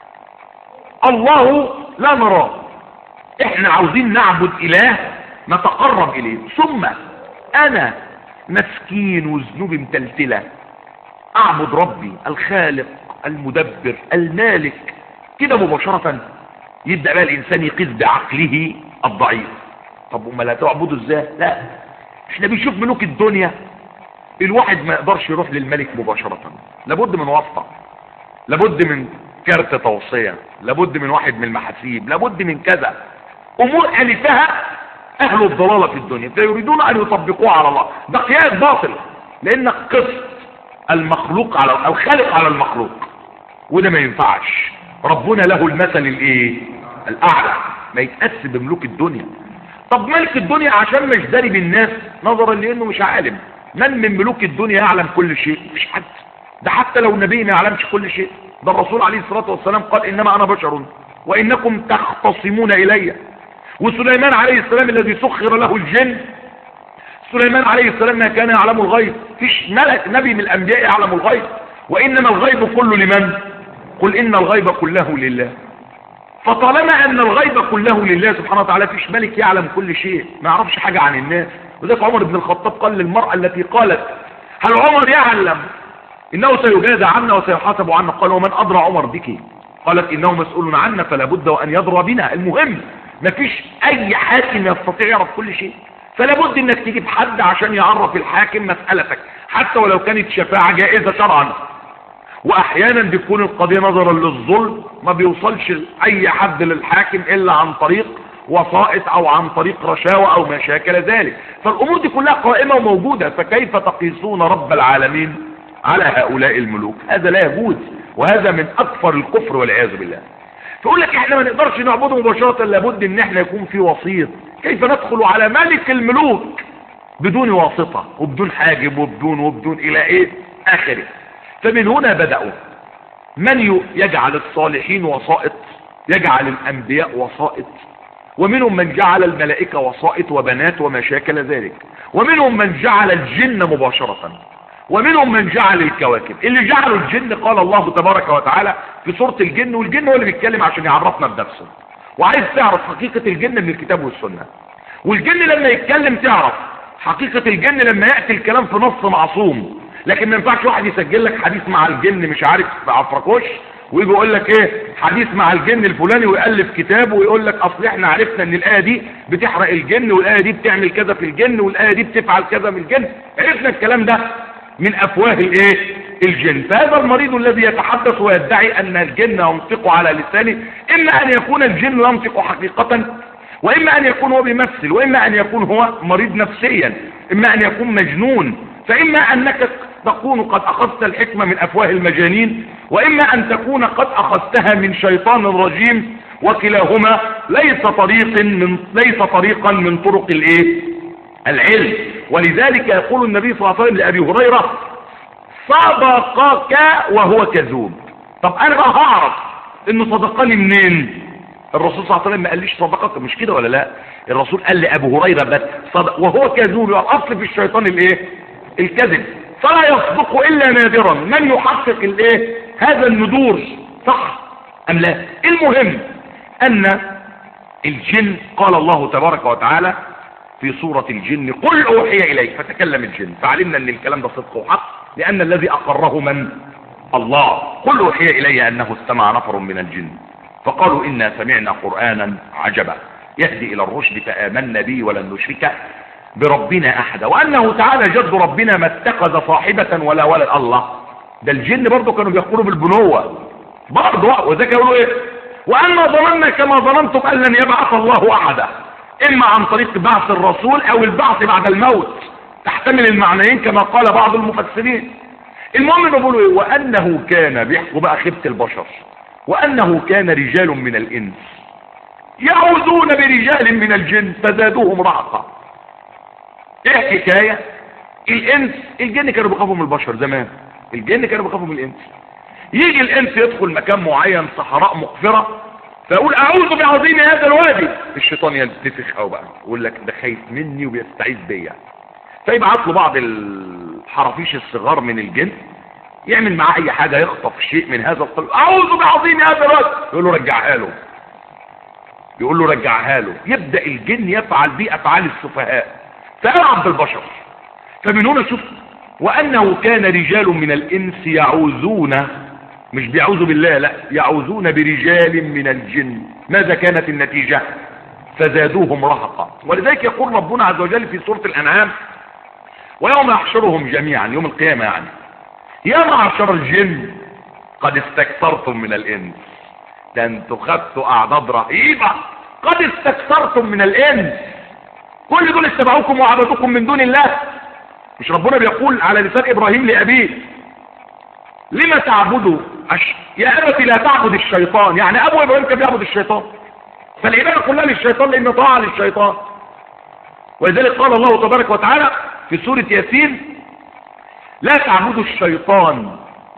الله لا نراه، احنا عاوزين نعبد إله نتقرب إليه. ثم أنا مسكين وذنوبي متلتلة أعبد ربي الخالق المدبر المالك كده مباشرة. يبدأ بقى الإنسان يقيس بعقله الضعيف. طب وما لا تعبده ازاي؟ لا، احنا بنشوف ملوك الدنيا الواحد ما يقدرش يروح للملك مباشرة، لابد من واسطة، لابد من كارت توصية، لابد من واحد من المحاسيب، لابد من كذا امور الفها اهل الضلالة في الدنيا فيريدون ان يطبقوها على الله. ده قياس باطل لانك قصت المخلوق على الخالق على المخلوق، وده ما ينفعش. ربنا له المثل الايه الاعلى، ما يتقاس بملوك الدنيا. طب ملك الدنيا عشان مش داري بالناس نظرا لانه مش عالم. من من ملوك الدنيا يعلم كل شيء؟ مش حد. ده حتى لو نبي ما يعلمش كل شيء. ده الرسول عليه الصلاة والسلام قال انما انا بشر وانكم تختصمون الي. وسليمان عليه السلام الذي سخر له الجن، سليمان عليه السلام ما كان يعلم الغيب، فيش ملك نبي من الانبياء يعلم الغيب. وانما الغيب كله لمن؟ قل ان الغيب كله لله. فطالما ان الغيب كله لله سبحانه وتعالى فيش ملك يعلم كل شيء ما يعرفش حاجة عن الناس. وذلك عمر بن الخطاب قال للمرأة التي قالت هل عمر يعلم انه سيجازى عنا وسيحاسب عنا؟ قال ومن ادرى عمر بك؟ قالت انه مسؤول عنا فلا بد وان يدرى بنا. المهم مفيش اي حاكم يستطيع يعرف كل شيء، فلا بد انك تجيب حد عشان يعرف الحاكم مسألتك حتى ولو كانت شفاعة جائزة شرعا. واحيانا بيكون القضية نظرا للظلم ما بيوصلش اي حد للحاكم الا عن طريق وسائط او عن طريق رشاوى او ما شاكل ذلك. فالامور دي كلها قائمة وموجودة، فكيف تقيسون رب العالمين على هؤلاء الملوك؟ هذا لا يجوز، وهذا من اكثر الكفر والعياذ بالله. فيقول لك احنا ما نقدرش نعبده مباشرة، لابد ان احنا يكون في وسيط. كيف ندخل على ملك الملوك بدون واسطة وبدون حاجب وبدون وبدون الى ايه اخره؟ فمن هنا بدأوا من يجعل الصالحين وسائط، يجعل الانبياء وسائط، ومنهم من جعل الملائكة وسائط وبنات وما شاكل ذلك، ومنهم من جعل الجن مباشرة، ومنهم من جعل الكواكب. اللي جعلوا الجن قال الله تبارك وتعالى في سورة الجن، والجن هو اللي بيتكلم عشان يعرفنا بنفسه، وعايز تعرف حقيقة الجن من الكتاب والسنة. والجن لما يتكلم تعرف حقيقة الجن لما يأتي الكلام في نص معصوم، لكن ما ينفعش واحد يسجل لك حديث مع الجن مش عارف عفركوش ويجي يقول لك ايه حديث مع الجن الفلاني ويألف كتاب ويقول لك اصل احنا عرفنا ان الآية دي بتحرق الجن والآية دي بتعمل كذا في الجن والآية دي بتفعل كذا من الجن. عرفنا الكلام ده من افواه الايه الجن. فهذا المريض الذي يتحدث ويدعي ان الجن ينطق على لسانه، اما ان يكون الجن ينطق حقيقة، واما ان يكون هو بيمثل، واما ان يكون هو مريض نفسيا، اما ان يكون مجنون، فاما انك تكون قد اخذت الحكمة من افواه المجانين، واما ان تكون قد اخذتها من شيطان رجيم، وكلاهما ليس طريق من ليس طريقا من طرق الايه العلم. ولذلك يقول النبي صلى الله عليه وسلم لابي هريرة صدقك وهو كذوب. طب انا بقى هعرف انه صدقني منين؟ الرسول صلى الله عليه وسلم ما قاليش صدقك، مش كده ولا لا؟ الرسول قال لابو هريرة بس صدق وهو كذوب. الاصل في الشيطان الايه الكذب، فلا يصدق الا نادرا. من يحقق الايه هذا الندور صح ام لا؟ المهم ان الجن قال الله تبارك وتعالى في سورة الجن قل اوحي اليك، فتكلم الجن فعلمنا ان الكلام ده صدق وحق، لان الذي اقره من الله. قل اوحي الي انه استمع نفر من الجن فقالوا انا سمعنا قرآنا عجبا يهدي الى الرشد فآمنا به ولن نشرك بربنا احدا وانه تعالى جد ربنا ما اتخذ صاحبة ولا ولد. الله، ده الجن برضو كانوا بيقولوا بالبنوة برضو، وذلك يقولوا ايه وانا ظننا كما ظننتم ان لن يبعث الله احدا، اما عن طريق بعث الرسول او البعث بعد الموت، تحتمل المعنيين كما قال بعض المفسرين. المهم بيقولوا ايه وانه كان، بيحكوا بقى خيبة البشر، وانه كان رجال من الانس يعوذون برجال من الجن فزادوهم رهقا. ايه الحكاية؟ الانس الجن كانوا بيخافوا من البشر زمان، الجن كانوا بيخافوا من الانس. يجي الانس يدخل مكان معين صحراء مقفرة فيقول اعوذ بعظيم هذا الوادي، الشيطان ينتفخ او بقى يقول لك ده خايف مني وبيستعيذ بيا، فيبعت له بعض الحرافيش الصغار من الجن يعمل معاه اي حاجة، يخطف شيء من هذا الطلب اعوذ بعظيم هذا الوادي، يقول له رجعها له، يقول له رجعها له، يبدأ الجن يفعل بيه افعال السفهاء فيلعب بالبشر. فمن هنا شوف وانه كان رجال من الانس يعوذون، مش بيعوذوا بالله، لا يعوذون برجال من الجن. ماذا كانت النتيجة؟ فزادوهم رهقا. ولذلك يقول ربنا عز وجل في سورة الانعام ويوم يحشرهم جميعا يوم القيامة يعني يا معشر الجن قد استكثرتم من الانس، ده انتوا خدتوا اعداد رهيبة، قد استكثرتم من الانس، كل دول اتبعوكم وعبدوكم من دون الله. مش ربنا بيقول على لسان ابراهيم لابيه لما تعبدوا أش... يا ابتي لا تعبد الشيطان، يعني ابو ابراهيم كان بيعبد الشيطان، فالعباده كلها للشيطان لان طاعه للشيطان. ولذلك قال الله تبارك وتعالى في سورة ياسين لا تعبدوا الشيطان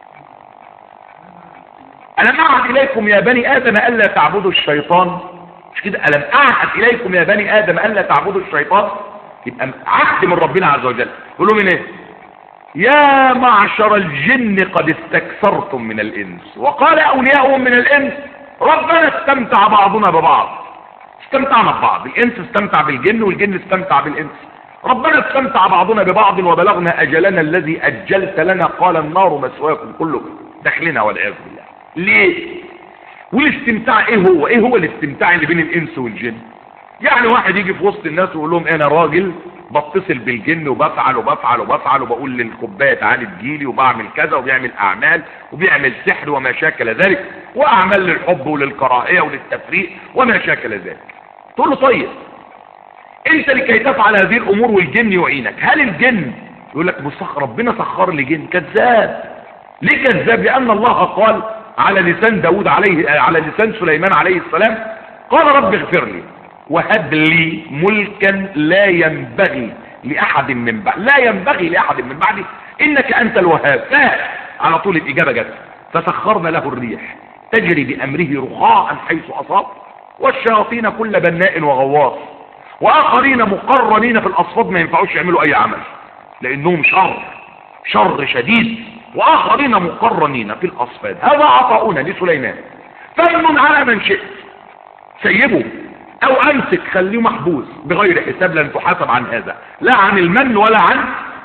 ألم أعهد إليكم يا بني آدم ألا تعبدوا الشيطان، مش كده ألم أعهد إليكم يا بني آدم ألا تعبدوا الشيطان، يبقى عهد من ربنا عز وجل. يقول لهم ايه يا معشر الجن قد استكثرتم من الإنس، وقال أولياؤهم من الإنس ربنا استمتع بعضنا ببعض، استمتعنا ببعض، الإنس استمتع بالجن والجن استمتع بالإنس، ربنا استمتع بعضنا ببعض وبلغنا أجلنا الذي أجلت لنا قال النار مسواكم كلكم داخلنا والعياذ بالله. ليه؟ والاستمتاع ايه هو؟ ايه هو الاستمتاع اللي بين الإنس والجن؟ يعني واحد يجي في وسط الناس ويقول لهم انا راجل بتصل بالجن وبفعل وبفعل وبفعل وبقول للكوبايه تعالي تجيلي وبعمل كذا وبيعمل اعمال وبيعمل سحر وما شاكل ذلك، واعمال للحب وللكراهيه وللتفريق وما شاكل ذلك. تقول له طيب انت لكي تفعل هذه الامور والجن يعينك، هل الجن يقول لك مسخر ربنا سخر لي جن؟ كذاب. ليه كذاب؟ لان الله قال على لسان داود عليه على لسان سليمان عليه السلام قال رب اغفر لي وهب لي ملكا لا ينبغي لأحد من بعد، لا ينبغي لأحد من بعدي إنك أنت الوهاب. على طول الإجابة جت فسخرنا له الريح تجري بأمره رخاء حيث أصاب والشياطين كل بناء وغواص وآخرين مقرنين في الأصفاد ما ينفعوش يعملوا أي عمل لأنهم شر شر شديد، وآخرين مقرنين في الأصفاد. هذا عطاؤنا لسليمان فمن على من شئت سيبه او امسك خليه محبوس بغير حساب، لن تحاسب عن هذا، لا عن المن ولا عن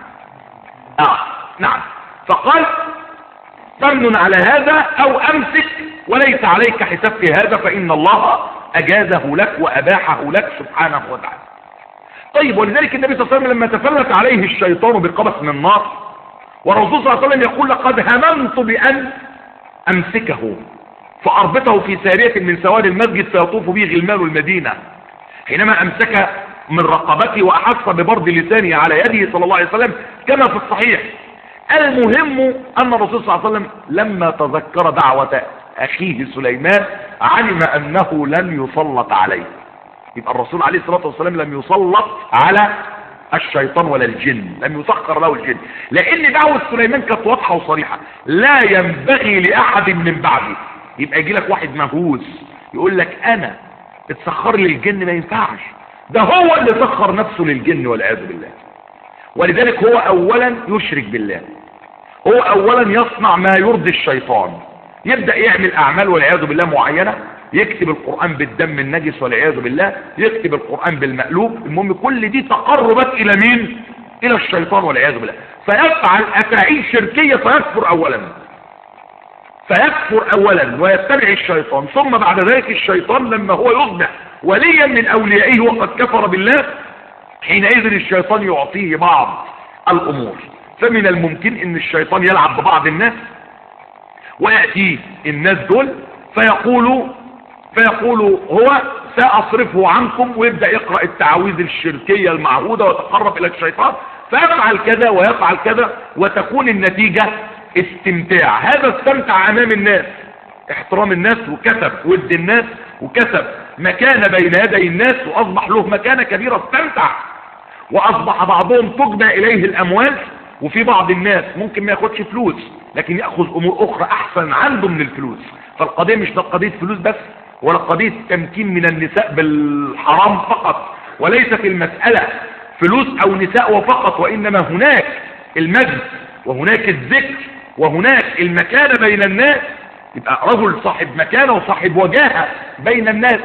اه نعم. فقال تمن على هذا او امسك وليس عليك حساب في هذا، فان الله اجازه لك واباحه لك سبحانه وتعالى. طيب، ولذلك النبي صلى الله عليه وسلم لما تفلت عليه الشيطان بقبس من النار، والرسول صلى الله عليه وسلم يقول لقد هممت بان امسكه فاربطه في سارية من سواد المسجد فيطوف به غلمان المدينة، حينما امسك من رقبته واحس ببرد لسانه على يده صلى الله عليه وسلم كما في الصحيح. المهم ان الرسول صلى الله عليه وسلم لما تذكر دعوة اخيه سليمان علم انه لن يسلط عليه. يبقى الرسول عليه الصلاة والسلام لم يسلط على الشيطان ولا الجن، لم يسخر له الجن، لان دعوة سليمان كانت واضحة وصريحة، لا ينبغي لاحد من بعدي. يبقى يجي لك واحد مهووس يقول لك انا اتسخر لي الجن، ما ينفعش، ده هو اللي سخر نفسه للجن والعياذ بالله. ولذلك هو اولا يشرك بالله، هو اولا يصنع ما يرضي الشيطان، يبدأ يعمل اعمال والعياذ بالله معينة، يكتب القرآن بالدم النجس والعياذ بالله، يكتب القرآن بالمقلوب. المهم كل دي تقربت الى مين؟ الى الشيطان والعياذ بالله. فيفعل افاعيل شركية فيكفر اولا فيكفر اولا ويتبع الشيطان، ثم بعد ذلك الشيطان لما هو يصبح وليا من اوليائه وقد كفر بالله، حينئذ الشيطان يعطيه بعض الامور. فمن الممكن ان الشيطان يلعب ببعض الناس ويأتي الناس دول فيقولوا فيقولوا هو سأصرفه عنكم، ويبدأ يقرأ التعاويذ الشركية المعهودة ويتقرب الى الشيطان، فيفعل كذا ويفعل كذا، وتكون النتيجة استمتاع. هذا استمتع امام الناس، احترام الناس، وكسب ود الناس، وكسب مكانة بين يدي الناس، واصبح له مكانة كبيرة، استمتع. واصبح بعضهم تجمع اليه الاموال، وفي بعض الناس ممكن ما ياخدش فلوس لكن ياخذ امور اخرى احسن عنده من الفلوس. فالقضية مش قضية فلوس بس، ولا قضية تمكين من النساء بالحرام فقط، وليست المسألة فلوس او نساء وفقط، وانما هناك المجد وهناك الذكر وهناك المكانة بين الناس. يبقى رجل صاحب مكانة وصاحب وجاهة بين الناس،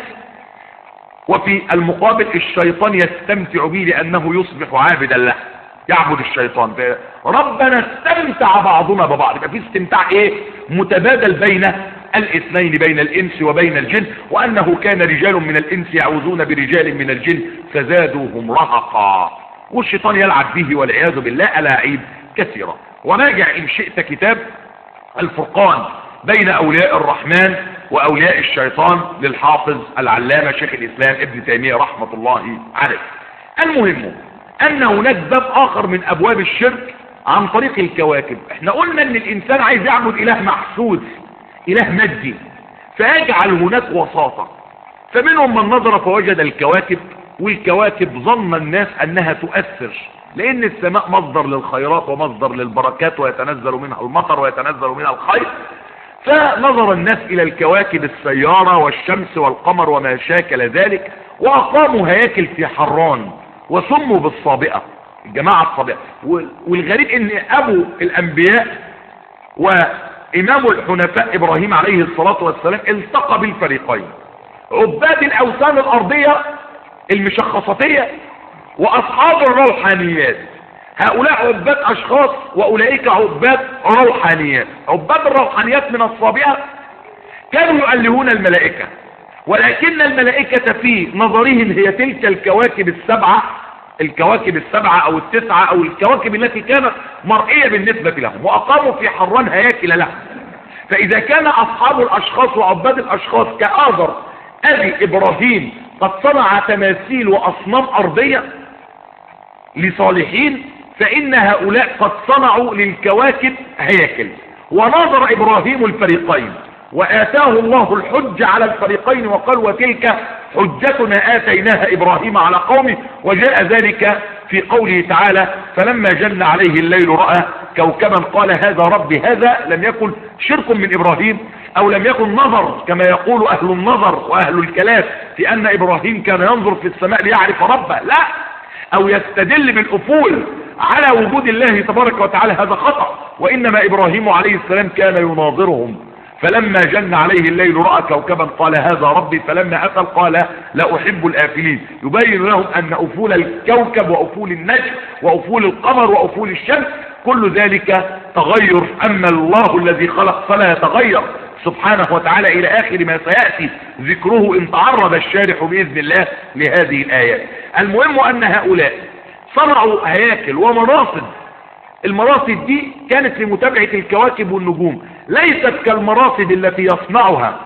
وفي المقابل الشيطان يستمتع به لأنه يصبح عابدا له، يعبد الشيطان. ربنا استمتع بعضنا ببعض، يبقى في استمتاع ايه؟ متبادل بين الاثنين، بين الانس وبين الجن. وانه كان رجال من الانس يعوذون برجال من الجن فزادوهم رهقا، والشيطان يلعب به والعياذ بالله ألاعيب كثيرة. وراجع ان شئت كتاب الفرقان بين اولياء الرحمن واولياء الشيطان للحافظ العلامة شيخ الاسلام ابن تيمية رحمة الله عليه. المهم ان هناك باب اخر من ابواب الشرك عن طريق الكواكب. احنا قلنا ان الانسان عايز يعبد اله محسوس، اله مادي، فيجعل هناك وساطة. فمنهم من نظر فوجد الكواكب، والكواكب ظن الناس انها تؤثر، لان السماء مصدر للخيرات ومصدر للبركات، ويتنزل منها المطر ويتنزل منها الخير. فنظر الناس الى الكواكب السيارة والشمس والقمر وما شاكل ذلك، واقاموا هياكل في حران وسموا بالصابئة، الجماعة الصابئة. والغريب ان ابو الانبياء وامام الحنفاء ابراهيم عليه الصلاة والسلام التقى بالفريقين، عباد الاوثان الارضية المشخصاتية واصحاب الروحانيات. هؤلاء عباد اشخاص واولئك عباد روحانيات. عباد الروحانيات من الصابئة كانوا يؤلهون الملائكة، ولكن الملائكة في نظرهم هي تلك الكواكب السبعة، الكواكب السبعة او التسعة او الكواكب التي كانت مرئية بالنسبة لهم، واقاموا في حران هياكل لهم. فاذا كان اصحاب الاشخاص وعباد الاشخاص كآذر ابي ابراهيم قد صنع تماثيل واصنام ارضية لصالحين، فان هؤلاء قد صنعوا للكواكب هياكل. ونظر ابراهيم الفريقين وآتاه الله الحج على الفريقين، وقال وتلك حجتنا آتيناها إبراهيم على قومه. وجاء ذلك في قوله تعالى فلما جن عليه الليل رأى كوكبا قال هذا ربي. هذا لم يكن شرك من إبراهيم، أو لم يكن نظر كما يقول أهل النظر وأهل الكلام في أن إبراهيم كان ينظر في السماء ليعرف ربه، لا، أو يستدل بالأفول على وجود الله تبارك وتعالى، هذا خطأ. وإنما إبراهيم عليه السلام كان يناظرهم فلما جن عليه الليل رأى كوكبا قال هذا ربي، فلما أفل قال لا أحب الآفلين. يبين لهم أن أفول الكوكب وأفول النجم وأفول القمر وأفول الشمس كل ذلك تغير، أما الله الذي خلق فلا يتغير سبحانه وتعالى إلى آخر ما سيأتي ذكره إن تعرض الشارح بإذن الله لهذه الآيات. المهم أن هؤلاء صنعوا هياكل ومراصد، المراصد دي كانت لمتابعة الكواكب والنجوم، ليست كالمراصد التي يصنعها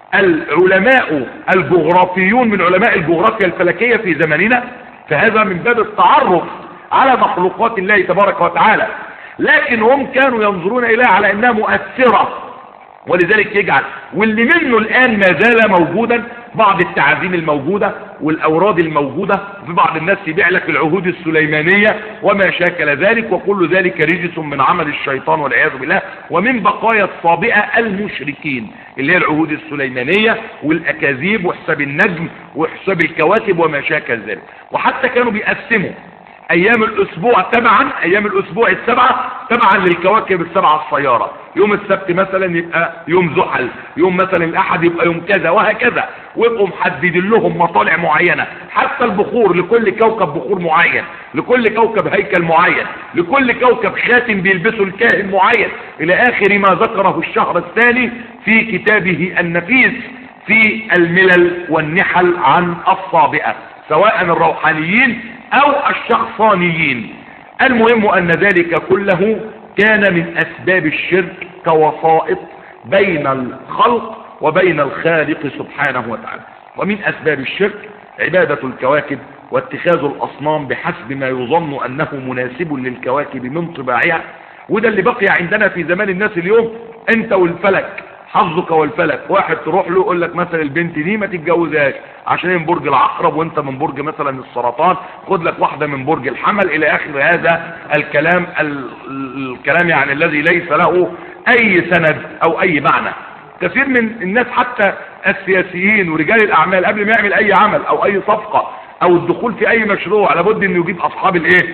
العلماء الجغرافيون من علماء الجغرافيا الفلكية في زماننا، فهذا من باب التعرف على مخلوقات الله تبارك وتعالى، لكن هم كانوا ينظرون إليها على أنها مؤثرة، ولذلك يجعل واللي منه الآن ما زال موجودا بعض التعازيم الموجودة والأوراد الموجودة، في بعض الناس يبيع لك العهود السليمانية وما شاكل ذلك، وكل ذلك رجس من عمل الشيطان والعياذ بالله، ومن بقايا الصابئة المشركين اللي هي العهود السليمانية والأكاذيب وحساب النجم وحساب الكواكب وما شاكل ذلك. وحتى كانوا بيقسموا ايام الاسبوع تبعا، ايام الاسبوع السبعة تبعا للكواكب السبعة السيارة، يوم السبت مثلا يبقى يوم زحل، يوم مثلا الاحد يبقى يوم كذا وهكذا، ويبقوا محددين لهم مطالع معينة، حتى البخور لكل كوكب بخور معين، لكل كوكب هيكل معين، لكل كوكب خاتم بيلبسه الكاهن معين، الى اخر ما ذكره الشهر الثاني في كتابه النفيس في الملل والنحل عن الصابئة، سواء الروحانيين او الشخصانيين. المهم ان ذلك كله كان من اسباب الشرك كوسائط بين الخلق وبين الخالق سبحانه وتعالى. ومن اسباب الشرك عبادة الكواكب واتخاذ الاصنام بحسب ما يظن انه مناسب للكواكب من طباعها، وده اللي بقي عندنا في زمان الناس اليوم، انت والفلك، حظك والفلك، واحد تروح له يقول لك مثلا البنت دي ما تتجوزهاش عشان من برج العقرب وانت من برج مثلا السرطان، خد لك واحده من برج الحمل، الى اخر هذا الكلام الكلام يعني الذي ليس له اي سند او اي معنى. كثير من الناس حتى السياسيين ورجال الاعمال قبل ما يعمل اي عمل او اي صفقه او الدخول في اي مشروع لابد انه يجيب اصحاب الايه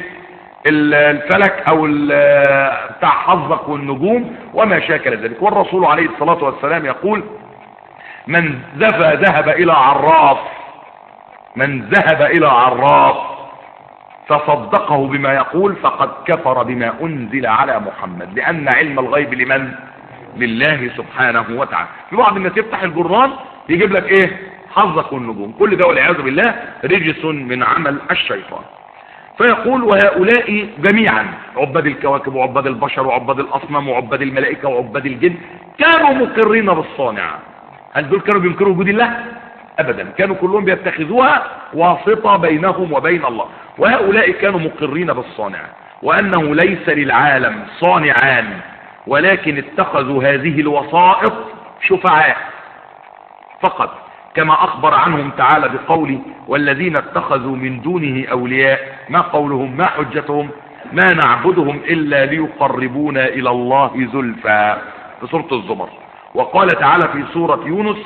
الفلك او بتاع حظك والنجوم وما شاكل ذلك. والرسول عليه الصلاة والسلام يقول من ذهب ذهب الى عراف من ذهب الى عراف فصدقه بما يقول فقد كفر بما انزل على محمد، لان علم الغيب لمن؟ لله سبحانه وتعالى. في بعض الناس يفتح الجران يجيب لك ايه؟ حظك والنجوم، كل ده والعياذ بالله رجس من عمل الشيطان. فيقول وهؤلاء جميعا عباد الكواكب وعباد البشر وعباد الاصنام وعباد الملائكة وعباد الجن كانوا مقرين بالصانع. هل دول كانوا بينكروا وجود الله؟ ابدا، كانوا كلهم بيتخذوها واسطة بينهم وبين الله. وهؤلاء كانوا مقرين بالصانع، وانه ليس للعالم صانعان، ولكن اتخذوا هذه الوسائط شفعاء فقط، كما اخبر عنهم تعالى بقوله والذين اتخذوا من دونه اولياء، ما قولهم؟ ما حجتهم؟ ما نعبدهم الا ليقربونا الى الله زلفى في سورة الزمر. وقال تعالى في سورة يونس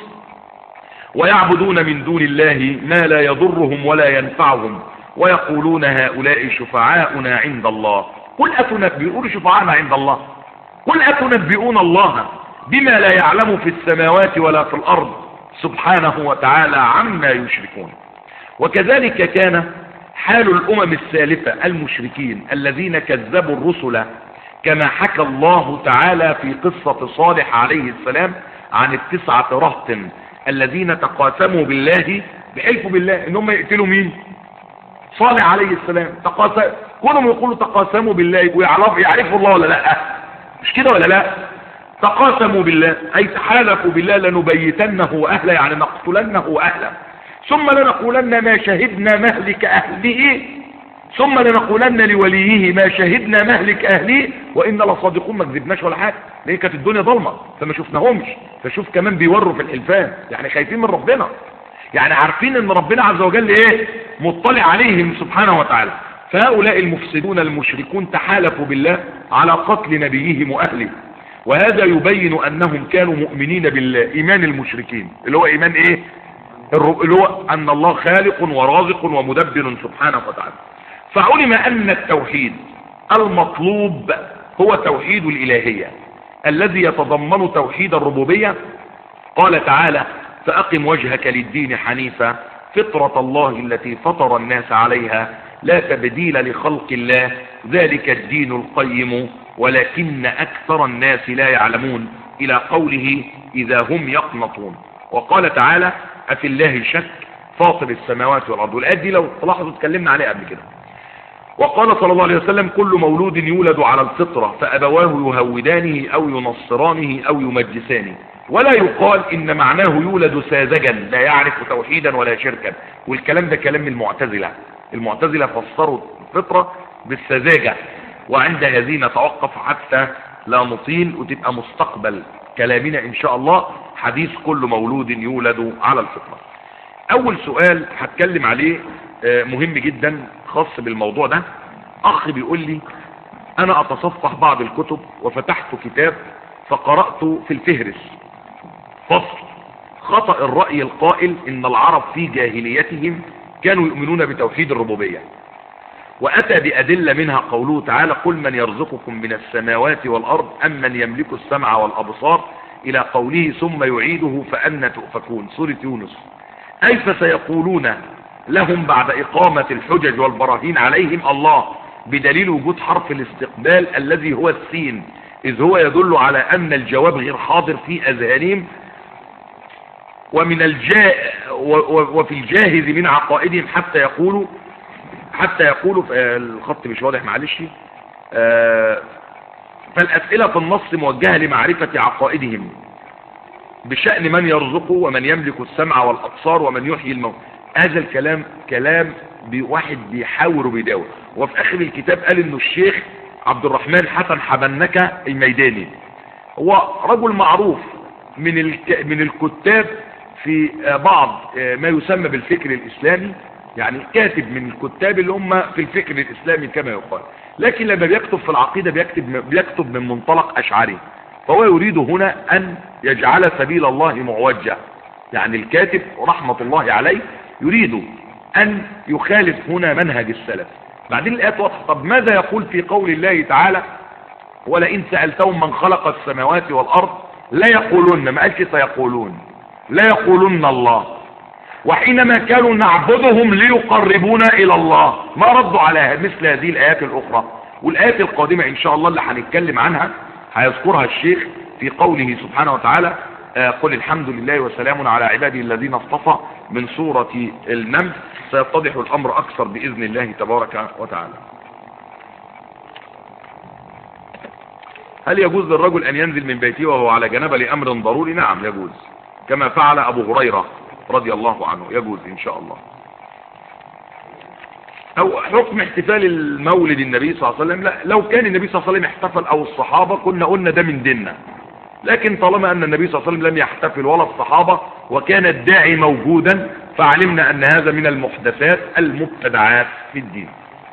ويعبدون من دون الله ما لا يضرهم ولا ينفعهم ويقولون هؤلاء شفعاؤنا عند الله قل أتنبئون شفعاؤنا عند الله قل أتنبئون الله بما لا يعلم في السماوات ولا في الأرض سبحانه وتعالى عما يشركون. وكذلك كان حال الأمم السالفة المشركين الذين كذبوا الرسل، كما حكى الله تعالى في قصة صالح عليه السلام عن التسعة رهط الذين تقاسموا بالله، بحلفوا بالله انهم يقتلوا مين؟ صالح عليه السلام. تقاسم كونهم يقولوا تقاسموا بالله ويعرفوا يعرفوا الله ولا لا؟ مش كده ولا لا؟ تقاسموا بالله اي تحالفوا بالله لنبيتنه واهله، يعني نقتلنه واهله، ثم لنقولن ما شهدنا مهلك اهله، ثم لنقولن لوليه ما شهدنا مهلك اهله وان لصادقون. ما كذبناش ولا حاجه، لان كانت الدنيا ظلمه فما شفناهمش. فشوف كمان بيوروا في الحلفان، يعني خايفين من ربنا، يعني عارفين ان ربنا عز وجل ايه؟ مطلع عليهم سبحانه وتعالى. فهؤلاء المفسدون المشركون تحالفوا بالله على قتل نبيهم واهله، وهذا يبين انهم كانوا مؤمنين بالله ايمان المشركين اللي هو ايمان ايه؟ اللي هو ان الله خالق ورازق ومدبر سبحانه وتعالى. فعلم ان التوحيد المطلوب هو توحيد الالهية، الذي يتضمن توحيد الربوبية. قال تعالى: فأقم وجهك للدين حنيفا فطرة الله التي فطر الناس عليها لا تبديل لخلق الله ذلك الدين القيم ولكن أكثر الناس لا يعلمون، إلى قوله: إذا هم يقنطون. وقال تعالى: أفي الله شك فاطر السماوات والأرض. والآيات دي لو تلاحظوا اتكلمنا عليها قبل كده. وقال صلى الله عليه وسلم: كل مولود يولد على الفطرة فأبواه يهودانه أو ينصرانه أو يمجسانه. ولا يقال إن معناه يولد ساذجا لا يعرف توحيدا ولا شركا. والكلام ده كلام المعتزلة. المعتزلة فسروا الفطرة بالسذاجة، وعند هذه نتوقف حتى لا نطيل، وتبقى مستقبل كلامنا إن شاء الله حديث كل مولود يولد على الفطرة. أول سؤال هتكلم عليه مهم جدا خاص بالموضوع ده. أخ بيقول لي: أنا أتصفح بعض الكتب وفتحت كتاب فقرأت في الفهرس فصل: خطأ الرأي القائل إن العرب في جاهليتهم كانوا يؤمنون بتوحيد الربوبية، وأتى بأدلة منها قوله تعالى: قل من يرزقكم من السماوات والأرض أم من يملك السمع والأبصار، إلى قوله: ثم يعيده فأنى تؤفكون، سورة يونس. أي فسيقولون لهم بعد إقامة الحجج والبراهين عليهم الله بدليل وجود حرف الاستقبال الذي هو السين، إذ هو يدل على أن الجواب غير حاضر في أذهانهم، ومن الجا وفي الجاهز من عقائدهم حتى يقولوا حتى يقولوا الخط مش واضح معلش. فالأسئلة في النص موجهة لمعرفة عقائدهم بشأن من يرزقه ومن يملك السمع والأبصار ومن يحيي الموت. هذا الكلام كلام بواحد بيحاور وبيداور. وفي آخر الكتاب قال إنه الشيخ عبد الرحمن حسن حبنكة الميداني هو رجل معروف من الك... من الكتاب في بعض ما يسمى بالفكر الإسلامي، يعني كاتب من الكتاب اللي هم في الفكر الإسلامي كما يقال، لكن لما بيكتب في العقيدة بيكتب بيكتب من منطلق أشعري. فهو يريد هنا أن يجعل سبيل الله معوجة، يعني الكاتب رحمة الله عليه يريد أن يخالف هنا منهج السلف. بعدين الآيات واضحة. طب ماذا يقول في قول الله تعالى: ولئن سألتهم من خلق السماوات والأرض لا يقولون، ما قالش سيقولون، لا يقولون الله. وحينما كانوا نعبدهم ليقربونا إلى الله ما ردوا على مثل هذه الآيات الأخرى. والآيات القادمة إن شاء الله اللي هنتكلم عنها هيذكرها الشيخ في قوله سبحانه وتعالى: قل الحمد لله وسلام على عباده الذين اصطفى، من سورة النمل. سيتضح الأمر أكثر بإذن الله تبارك وتعالى. هل يجوز للرجل أن ينزل من بيته وهو على جنابة لأمر ضروري؟ نعم يجوز، كما فعل أبو هريرة رضي الله عنه، يجوز إن شاء الله. أو حكم احتفال المولد النبي صلى الله عليه وسلم، لا، لو كان النبي صلى الله عليه وسلم احتفل أو الصحابة كنا قلنا ده من ديننا، لكن طالما أن النبي صلى الله عليه وسلم لم يحتفل ولا الصحابة وكان الداعي موجودا فعلمنا أن هذا من المحدثات المبتدعات في الدين.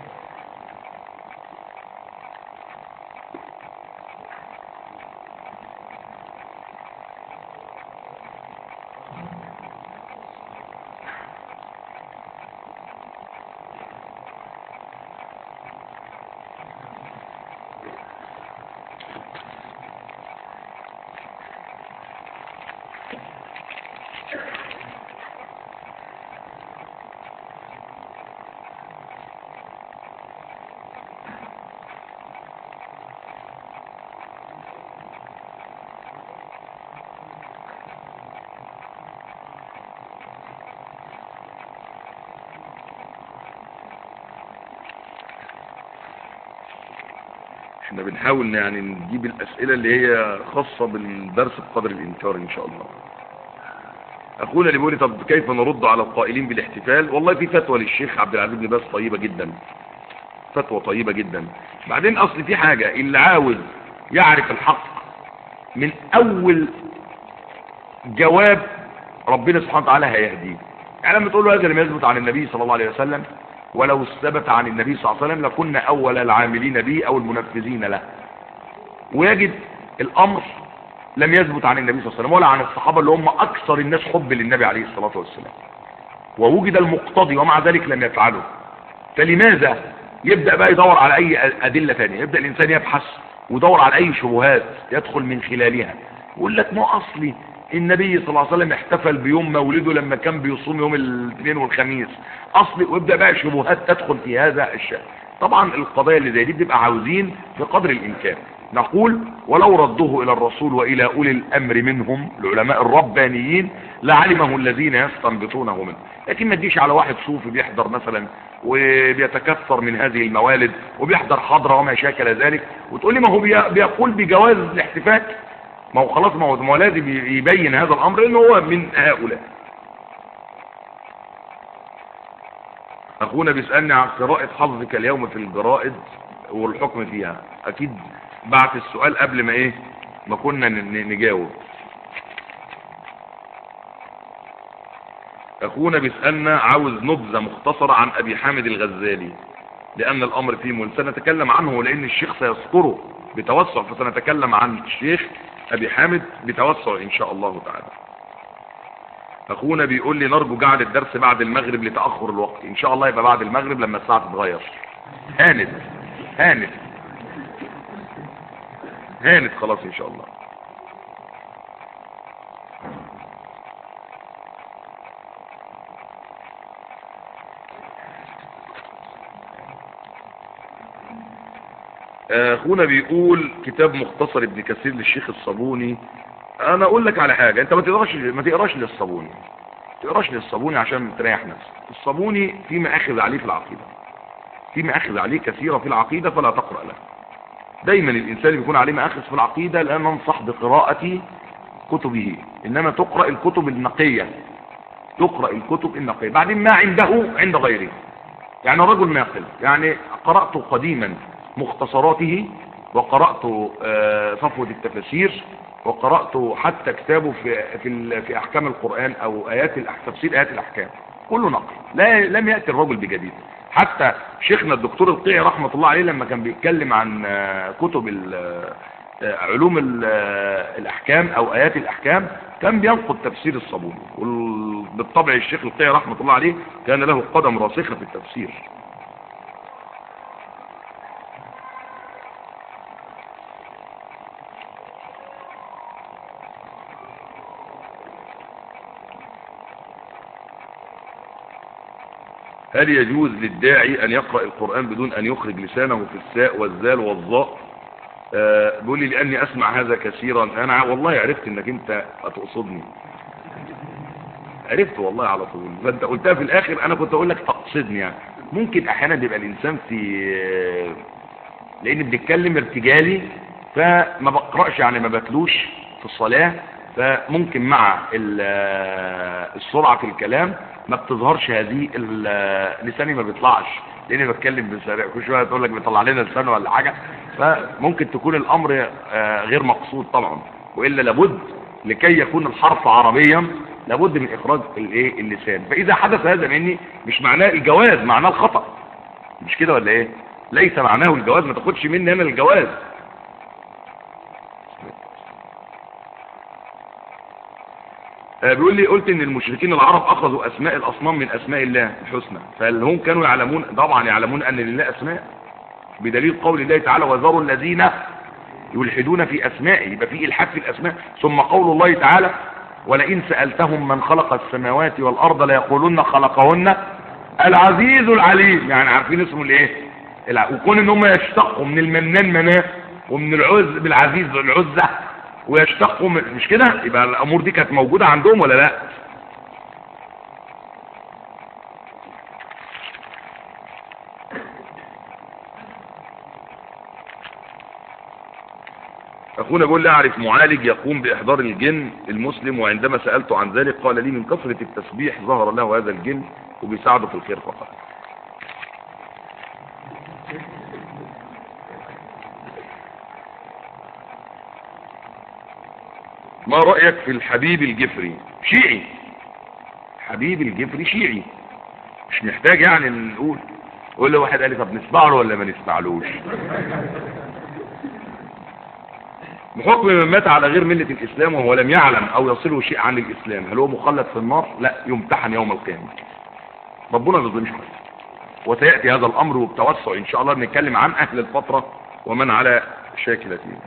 احنا بنحاول يعني نجيب الاسئلة اللي هي خاصة بالدرس بقدر الامكان ان شاء الله. اخونا اللي بيقول لي: طب كيف نرد على القائلين بالاحتفال؟ والله في فتوى للشيخ عبد العزيز بن باز طيبة جدا، فتوى طيبة جدا. بعدين اصل في حاجة، اللي عاوز يعرف الحق من اول جواب ربنا سبحانه وتعالى هيهديه. يعني لما تقول له هذا لم يثبت عن النبي صلى الله عليه وسلم، ولو ثبت عن النبي صلى الله عليه وسلم لكنا اول العاملين به او المنفذين له. ويجد الامر لم يثبت عن النبي صلى الله عليه وسلم ولا عن الصحابة اللي هم اكثر الناس حب للنبي عليه الصلاة والسلام، ووجد المقتضي ومع ذلك لم يفعله. فلماذا يبدأ بقى يدور على اي ادلة ثانية؟ يبدأ الانسان يبحث ودور على اي شبهات يدخل من خلالها. يقول لك ما اصلي النبي صلى الله عليه وسلم احتفل بيوم مولده لما كان بيصوم يوم الاثنين والخميس اصلي، ويبدا بقى شبهات تدخل في هذا الشأن. طبعا القضايا اللي زي دي بتبقى عاوزين في قدر الامكان نقول ولو ردوه الى الرسول والى اولي الامر منهم العلماء الربانيين لعلمه الذين يستنبطونه منه. لكن ما تجيش على واحد صوفي بيحضر مثلا وبيتكثر من هذه الموالد وبيحضر حضره وما شاكل ذلك وتقول لي ما هو بيقول بجواز الاحتفال. ما هو خلاص، ما هو ما لازم يبين هذا الامر ان هو من هؤلاء. اخونا بيسالني عن قراءه حظك اليوم في الجرائد والحكم فيها. اكيد بعت السؤال قبل ما ايه ما كنا نجاوب. اخونا بيسالنا عاوز نبذه مختصره عن ابي حامد الغزالي لان الامر فيه مول، سنتكلم عنه لان الشيخ سيذكره بتوسع، فسنتكلم عن الشيخ ابي حامد بتوسع ان شاء الله تعالى. اخونا بيقول لي نرجو جعل الدرس بعد المغرب لتاخر الوقت. ان شاء الله يبقى بعد المغرب لما الساعه تتغير. هانت هانت هانت خلاص ان شاء الله. اخونا بيقول كتاب مختصر ابن كثير للشيخ الصابوني. انا اقول لك على حاجه، انت ما تقراش ما تقراش للصابوني ما تقراش للصابوني عشان تريح نفسك. الصابوني في مآخذ عليه في العقيده، في مآخذ عليه كثيره في العقيده فلا تقرا له. دايما الانسان بيكون عليه مآخذ في العقيده لا ننصح بقراءه كتبه، انما تقرا الكتب النقيه، تقرا الكتب النقيه. بعدين ما عنده عند غيره. يعني رجل ناقل، يعني قرات قديما مختصراته وقرات صفوه التفاسير وقرات حتى كتابه في في في احكام القران او ايات الاحكام، تفسير ايات الاحكام، كله نقل. لا لم ياتي الرجل بجديد. حتى شيخنا الدكتور القيعي رحمه الله عليه لما كان بيتكلم عن كتب علوم الاحكام او ايات الاحكام كان بينقد تفسير الصابوني. وبالطبع الشيخ القيعي رحمه الله عليه كان له قدم راسخه في التفسير. هل يجوز للداعي ان يقرأ القرآن بدون ان يخرج لسانه في الساء والزال والظاء؟ أه بيقول لي لاني اسمع هذا كثيرا. انا والله عرفت انك انت هتقصدني، عرفت والله على طول، فانت قلتها في الاخر انا كنت اقول لك تقصدني. يعني ممكن احيانا بيبقى الانسان في، لان بنتكلم ارتجالي فما بقرأش، يعني ما بتلوش في الصلاة، فممكن مع السرعة في الكلام ما بتظهرش هذه، لساني ما بيطلعش لاني بتكلم بسرعه، كل شويه تقول لك بيطلع لنا لسانه ولا حاجه، فممكن تكون الامر غير مقصود طبعا. والا لابد لكي يكون الحرف عربيا لابد من اخراج الايه اللسان. فاذا حدث هذا مني مش معناه الجواز، معناه الخطا، مش كده ولا ايه؟ ليس معناه الجواز، ما تاخدش مني انا الجواز. بيقول لي قلت ان المشركين العرب اخذوا اسماء الاصنام من اسماء الله الحسنى، فهل هم كانوا يعلمون؟ طبعا يعلمون ان لله اسماء، بدليل قول الله تعالى وذروا الذين يلحدون في اسمائه، يبقى في الحاد في الاسماء. ثم قول الله تعالى ولئن سالتهم من خلق السماوات والارض ليقولن خلقهن العزيز العليم، يعني عارفين اسمه الايه؟ وكون ان هم يشتقوا من المنان مناه ومن العز بالعزيز العزه ويشتقوا من، مش كده؟ يبقى الامور دي كانت موجوده عندهم ولا لا؟ اخونا بيقول لي اعرف معالج يقوم باحضار الجن المسلم، وعندما سالته عن ذلك قال لي من كثره التسبيح ظهر له هذا الجن وبيساعده في الخير فقط. ما رأيك في الحبيب الجفري؟ شيعي. حبيب الجفري شيعي، مش محتاج يعني نقول. قول له واحد قال لي طب نسمع له ولا ما نسمعلوش؟ بحكم من مات على غير ملة الإسلام وهو لم يعلم أو يصله شيء عن الإسلام، هل هو مخلد في النار؟ لا، يمتحن يوم القيامة. ربنا ما يظلمش حد. وسيأتي هذا الأمر وبتوسع إن شاء الله بنتكلم عن أهل الفترة ومن على شاكلتين.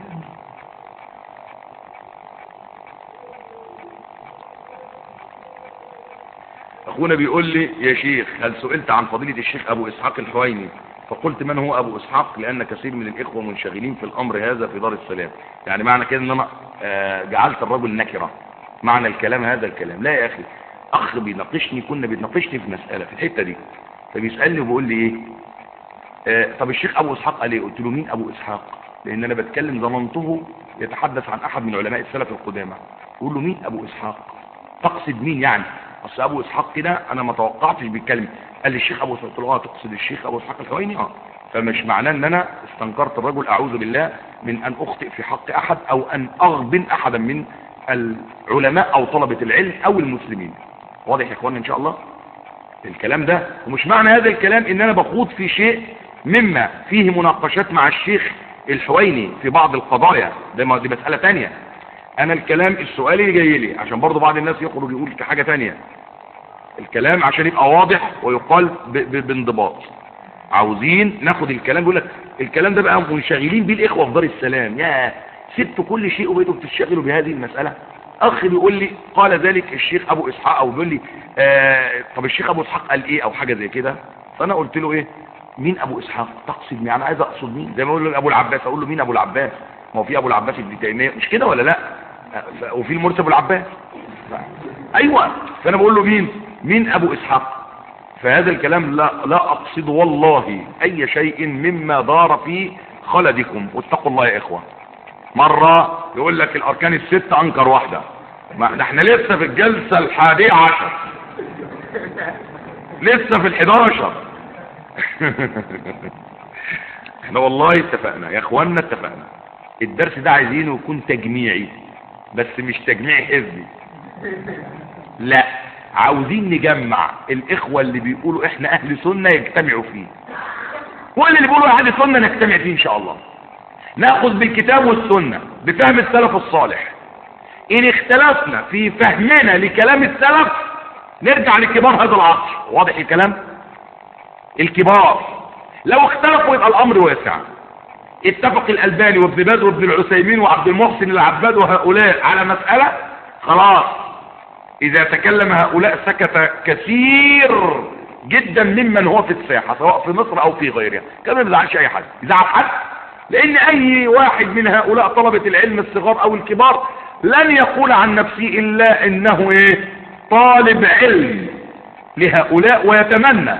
اخونا بيقول لي يا شيخ هل سئلت عن فضيلة الشيخ ابو اسحاق الحويني فقلت من هو ابو اسحاق لان كثير من الاخوة منشغلين في الامر هذا في دار السلام. يعني معنى كده ان انا جعلت الرجل نكرة معنى الكلام هذا الكلام. لا يا اخي، اخ بيناقشني كنا بيناقشني في مسألة في الحتة دي فبيسألني وبيقول لي ايه آه طب الشيخ ابو اسحاق قال ايه؟ قلت له مين ابو اسحاق؟ لان انا بتكلم ظننته يتحدث عن احد من علماء السلف القدامى. اقول له مين ابو اسحاق؟ تقصد مين يعني؟ اصل ابو اسحاق كده انا ما توقعتش بيتكلم. قال لي الشيخ ابو اسحاق. قلت له اه تقصد الشيخ ابو اسحاق الحويني؟ اه. فمش معناه ان انا استنكرت الرجل، اعوذ بالله من ان اخطئ في حق احد او ان اغبن احدا من العلماء او طلبة العلم او المسلمين. واضح يا اخوانا ان شاء الله الكلام ده؟ ومش معنى هذا الكلام ان انا بخوض في شيء مما فيه مناقشات مع الشيخ الحويني في بعض القضايا، ده دي مسألة تانية. انا الكلام السؤال اللي جاي لي عشان برضو بعض الناس يخرج يقول حاجة تانية، الكلام عشان يبقى واضح ويقال بانضباط. عاوزين ناخد الكلام، بيقول لك الكلام ده بقى منشغلين بيه الاخوه في دار السلام. يا سبتوا كل شيء وبقيتوا بتشتغلوا بهذه المساله. اخ بيقول لي قال ذلك الشيخ ابو اسحاق، او بيقول لي آه طب الشيخ ابو اسحاق قال ايه او حاجه زي كده. فانا قلت له ايه مين ابو اسحاق؟ تقصد مين؟ انا عايز اقصد مين؟ زي ما اقول له ابو العباس، اقول له مين ابو العباس؟ ما هو في ابو العباس ابن تيميه مش كده ولا لا؟ وفي المرسي ابو العباس. ايوه، فانا بقول له مين مين ابو اسحاق؟ فهذا الكلام لا لا اقصد والله اي شيء مما دار في خلدكم، واتقوا الله يا اخوه. مره يقول لك الاركان السته انكر واحده، ما احنا لسه في الجلسه الحادية عشر، لسه في الحداشر. احنا والله اتفقنا يا اخوانا، اتفقنا الدرس ده عايزينه يكون تجميعي، بس مش تجميع حزبي، لا، عاوزين نجمع الاخوة اللي بيقولوا احنا اهل سنة يجتمعوا فيه، واللي اللي بيقولوا اهل سنة نجتمع فيه ان شاء الله. ناخذ بالكتاب والسنة بفهم السلف الصالح. ان اختلفنا في فهمنا لكلام السلف نرجع لكبار هذا العصر. واضح الكلام؟ الكبار لو اختلفوا يبقى الامر واسع. اتفق الالباني وابن باز وابن العثيمين وعبد المحسن العباد وهؤلاء على مسألة، خلاص اذا تكلم هؤلاء سكت كثير جدا ممن هو في الساحة سواء في مصر او في غيرها. كما ما يزعلش اي حد، يزعل حد؟ لان اي واحد من هؤلاء طلبة العلم الصغار او الكبار لن يقول عن نفسه الا انه ايه؟ طالب علم لهؤلاء، ويتمنى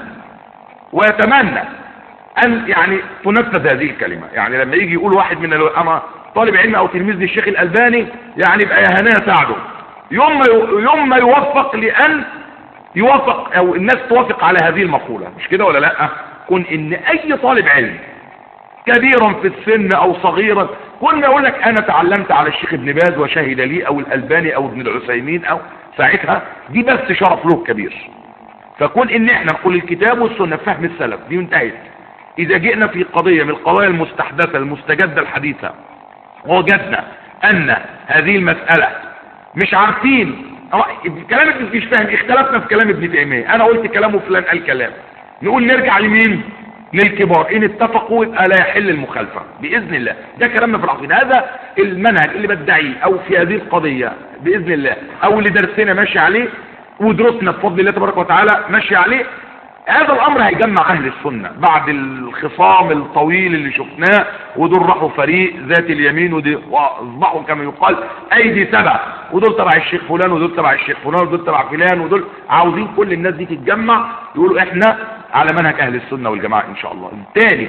ويتمنى ان يعني تنفذ هذه الكلمة. يعني لما يجي يقول واحد من انا طالب علم او تلميذ للشيخ الالباني، يعني يبقى يا هناه ساعده يوم ما يوم ما يوفق لان يوافق او الناس توافق على هذه المقولة، مش كده ولا لا؟ كن ان اي طالب علم كبيرا في السن او صغيرا كنا يقول لك انا تعلمت على الشيخ ابن باز وشهد لي او الالباني او ابن العثيمين، او ساعتها دي بس شرف له كبير. فكون ان احنا نقول الكتاب والسنة فهم السلف دي انتهت. اذا جئنا في قضية من القضايا المستحدثة المستجدة الحديثة ووجدنا ان هذه المسألة مش عارفين كلام ابن مش فاهم، اختلفنا في كلام ابن تيمية، انا قلت كلامه فلان قال كلام، نقول نرجع لمين؟ للكبار. ان اتفقوا يبقى لا يحل المخالفة باذن الله. ده كلامنا في العقيدة، هذا المنهج اللي بدعيه او في هذه القضية باذن الله، او اللي درسنا ماشي عليه ودرسنا بفضل الله تبارك وتعالى ماشي عليه. هذا الامر هيجمع اهل السنة بعد الخصام الطويل اللي شفناه، ودول راحوا فريق ذات اليمين ودي واصبحوا كما يقال ايدي سبع، ودول تبع الشيخ فلان ودول تبع الشيخ فلان ودول تبع فلان، ودول عاوزين كل الناس دي تتجمع يقولوا احنا على منهج اهل السنة والجماعة ان شاء الله. الثاني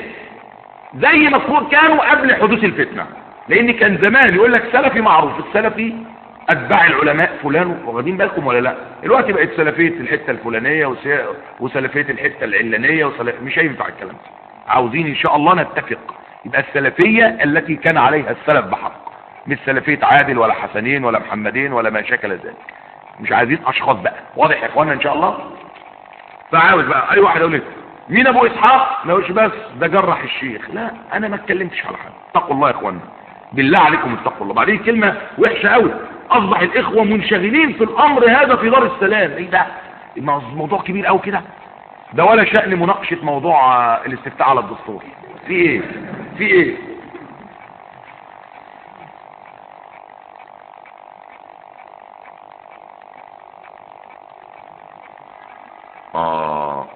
زي ما كانوا قبل حدوث الفتنة، لان كان زمان يقول لك سلفي معروف، السلفي اتباع العلماء فلان، واخدين بالكم ولا لا؟ الوقت بقت سلفيه الحته الفلانيه وسلفيه الحته العلانيه وسلف... مش هينفع الكلام ده. عاوزين ان شاء الله نتفق يبقى السلفيه التي كان عليها السلف بحق، مش سلفيه عادل ولا حسنين ولا محمدين ولا ما شكل ذلك. مش عايزين اشخاص بقى. واضح يا اخوانا ان شاء الله؟ فعاوز بقى اي واحد يقول لي مين ابو اسحاق؟ ما يقولش بس ده جرح الشيخ، لا انا ما اتكلمتش على حاجه. اتقوا الله يا اخوانا، بالله عليكم اتقوا الله. بعدين كلمه وحشه قوي، اصبح الاخوة منشغلين في الامر هذا في دار السلام. ايه ده؟ الموضوع كبير قوي كده، ده ولا شأن مناقشة موضوع الاستفتاء على الدستور. في ايه في ايه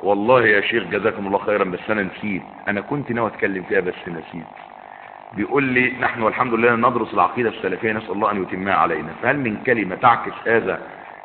والله يا شيخ جزاكم الله خيرا، بس انا نسيت، انا كنت ناوي اتكلم فيها بس نسيت. بيقول لي نحن والحمد لله ندرس العقيدة السلفية، نسأل الله ان يتمها علينا، فهل من كلمة تعكس هذا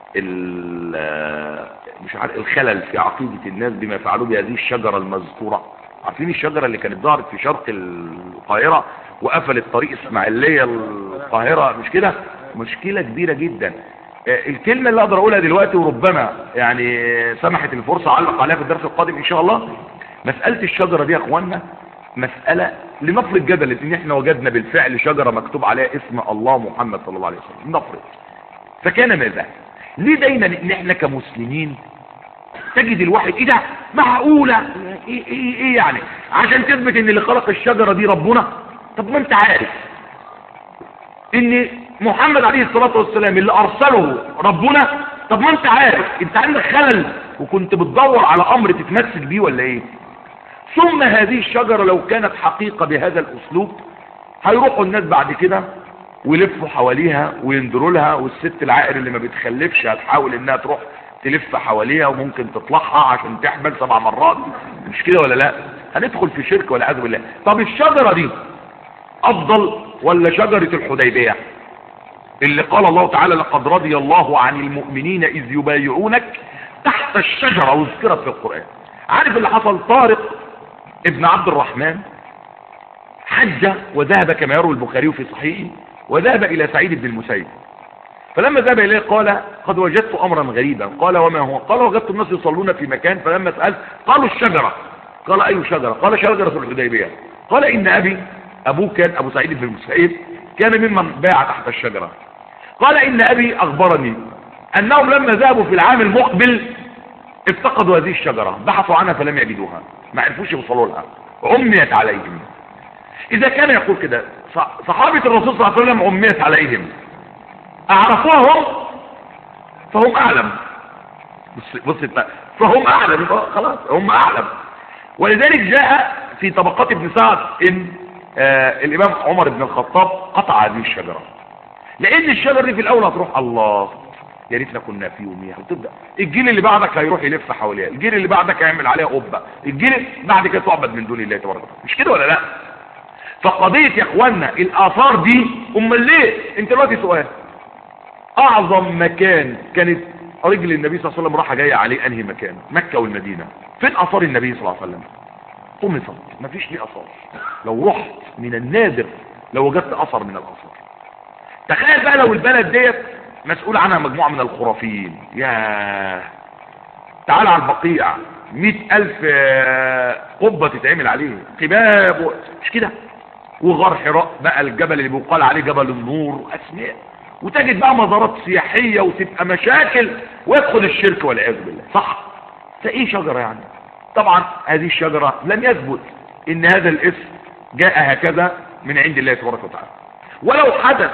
مش عارف الخلل في عقيدة الناس بما فعلوا بهذه الشجرة المذكورة؟ عارفين الشجرة اللي كانت ظهرت في شرق القاهرة وقفلت طريق اسماعيلية القاهرة، مش كده؟ مشكلة كبيرة جدا. الكلمة اللي اقدر اقولها دلوقتي وربما يعني سمحت الفرصة اعلق عليها في الدرس القادم ان شاء الله، مسألة الشجرة دي يا اخوانا مسألة لنفرض جدلا ان احنا وجدنا بالفعل شجرة مكتوب عليها اسم الله محمد صلى الله عليه وسلم، نفرض، فكان ماذا؟ ليه دايما ان احنا كمسلمين تجد الواحد ايه ده معقولة ايه, إيه, إيه يعني عشان تثبت ان اللي خلق الشجرة دي ربنا؟ طب ما انت عارف ان محمد عليه الصلاة والسلام اللي ارسله ربنا، طب ما انت عارف انت عندك خلل وكنت بتدور على امر تتمسك بيه ولا ايه؟ ثم هذه الشجرة لو كانت حقيقة بهذا الاسلوب هيروحوا الناس بعد كده ويلفوا حواليها ويندروا لها، والست العائر اللي ما بتخلفش هتحاول انها تروح تلف حواليها وممكن تطلعها عشان تحمل سبع مرات، مش كده ولا لا؟ هندخل في شرك والعياذ بالله. طب الشجرة دي افضل ولا شجرة الحديبية اللي قال الله تعالى لقد رضي الله عن المؤمنين اذ يبايعونك تحت الشجرة وذكرت في القرآن؟ عارف اللي حصل؟ طارق ابن عبد الرحمن حج وذهب كما يروي البخاري في صحيحه، وذهب الى سعيد بن المسيب، فلما ذهب اليه قال قد وجدت امرا غريبا، قال وما هو؟ قال وجدت الناس يصلون في مكان، فلما سألت قالوا الشجرة، قال اي شجرة؟ قال شجرة الحديبية. قال ان ابي ابوه كان ابو سعيد بن المسيب كان ممن باع تحت الشجرة. قال ان ابي اخبرني انهم لما ذهبوا في العام المقبل افتقدوا هذه الشجرة، بحثوا عنها فلم يجدوها، ما عرفوش يوصلوا لها، عميت عليهم. اذا كان يقول كده صحابة الرسول صلى الله عليه وسلم عميت عليهم، اعرفوها هم فهم اعلم، بص بص فهم اعلم، خلاص هم اعلم. ولذلك جاء في طبقات ابن سعد ان آه الامام عمر بن الخطاب قطع هذه الشجرة، لان الشجرة دي في الاول هتروح الله يا ريتنا كنا في يوميها، وتبدا الجيل اللي بعدك هيروح يلف حواليها، الجيل اللي بعدك هيعمل عليها قبه، الجيل بعد كده تعبد من دون الله تبارك وتعالى، مش كده ولا لا؟ فقضيه يا اخوانا الاثار دي، امال ليه؟ انت دلوقتي سؤال، اعظم مكان كانت رجل النبي صلى الله عليه وسلم راح جايه عليه انهي مكان؟ مكه والمدينه. فين اثار النبي صلى الله عليه وسلم؟ طمست، مفيش ليه اثار. لو رحت من النادر لو وجدت اثر من الاثار. تخيل بقى لو البلد ديت مسؤول عنها مجموعة من الخرافيين، يا تعال على البقيع مئة الف قبة تتعمل عليه قباب و... مش كده؟ وغار حراء بقى الجبل اللي بيقال عليه جبل النور واسماء، وتجد بقى مزارات سياحية وتبقى مشاكل ويدخل الشرك والعياذ بالله، صح؟ فايه شجرة يعني؟ طبعا هذه الشجرة لم يثبت ان هذا الاسم جاء هكذا من عند الله تبارك وتعالى، ولو حدث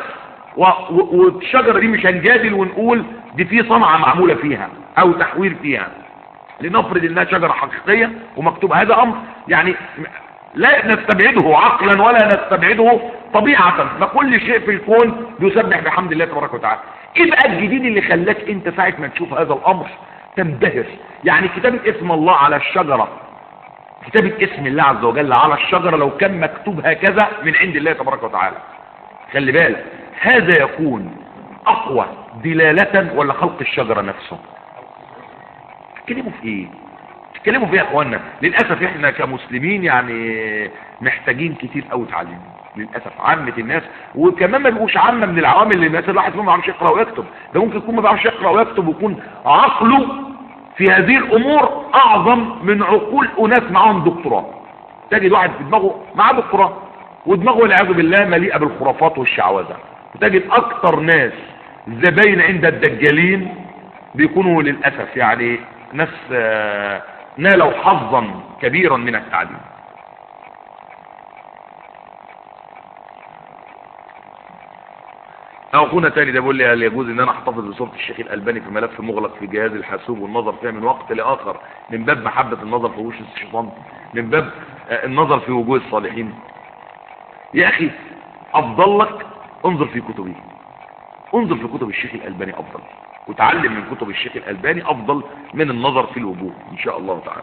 والشجرة دي مش هنجادل ونقول دي في صنعة معمولة فيها او تحوير فيها، لنفرض انها شجرة حقيقية ومكتوب، هذا امر يعني لا نستبعده عقلا ولا نستبعده طبيعة، فكل شيء في الكون بيسبح بحمد الله تبارك وتعالى. ايه بقى الجديد اللي خلاك انت ساعة ما تشوف هذا الامر تنبهر؟ يعني كتابة اسم الله على الشجرة، كتابة اسم الله عز وجل على الشجرة لو كان مكتوب هكذا من عند الله تبارك وتعالى، خلي بالك هذا يكون اقوى دلالة ولا خلق الشجرة نفسه؟ تتكلموا في ايه؟ تتكلموا في ايه يا اخوانا؟ للأسف احنا كمسلمين يعني محتاجين كتير قوي تعليم، للأسف عامة الناس، وكمان ما بيبقوش عامة من العوامل اللي الناس الواحد فيهم ما بيعرفش يقرأ ويكتب، ده ممكن يكون ما بيعرفش يقرأ ويكتب ويكون عقله في هذه الامور اعظم من عقول اناس معاهم دكتوراه. تجد واحد في دماغه معاه دكتوراه ودماغه والعياذ بالله مليئة بالخرافات والشعوذة، وتجد اكتر ناس زباين عند الدجالين بيكونوا للأسف يعني ناس نالوا حظا كبيرا من التعليم. اخونا تاني ده بيقول لي هل يجوز ان انا احتفظ بصورة الشيخ الالباني في ملف مغلق في جهاز الحاسوب والنظر فيها من وقت لاخر من باب محبة النظر في وجوه الشيطان، من باب النظر في وجوه الصالحين؟ يا اخي افضل لك انظر في كتبه، انظر في كتب الشيخ الالباني افضل، وتعلم من كتب الشيخ الألباني أفضل من النظر في الوجوه إن شاء الله تعالى.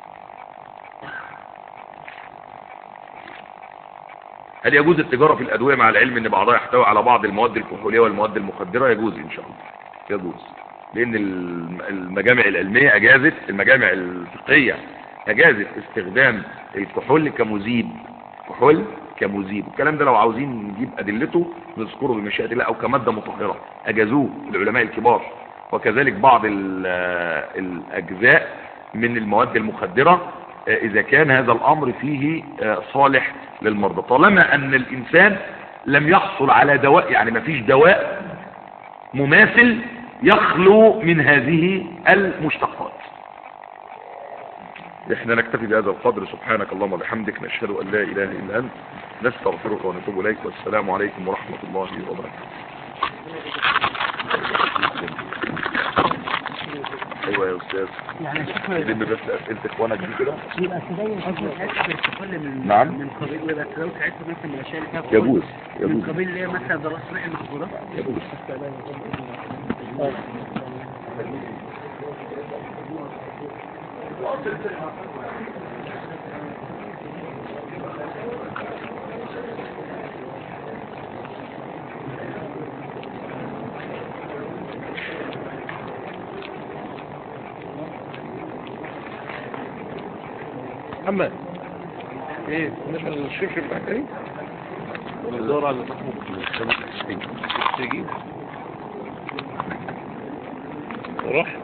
هل يجوز التجارة في الأدوية مع العلم أن بعضها يحتوي على بعض المواد الكحولية والمواد المخدرة؟ يجوز إن شاء الله، يجوز، لأن المجامع العلمية أجازت، المجامع الفقهية أجازت استخدام الكحول كمذيب، كحول كمذيب. الكلام ده لو عاوزين نجيب أدلته نذكره بمشيئة الله، أو كمادة مطهرة أجازوه العلماء الكبار. وكذلك بعض الأجزاء من المواد المخدرة إذا كان هذا الأمر فيه صالح للمرضى، طالما أن الإنسان لم يحصل على دواء، يعني ما فيش دواء مماثل يخلو من هذه المشتقات. احنا نكتفي بهذا القدر. سبحانك اللهم وبحمدك، نشهد أن لا إله إلا أنت، نستغفرك ونتوب إليك، والسلام عليكم ورحمة الله وبركاته. ايوه يا استاذ، يعني لم بس اسئله اخوانك دي كده يبقى تبين كل من نعم من قبيل، يبقى لو تعبت مثلا من الاشياء اللي فيها يجوز يجوز من قبيل اللي هي مثلا دراسه صحيح المحظورات يجوز. محمد ايه بالنسبه للشركه بتاعتك ايه؟ الاداره اللي تحكم الخدمات الاساسيه تيجي رحت.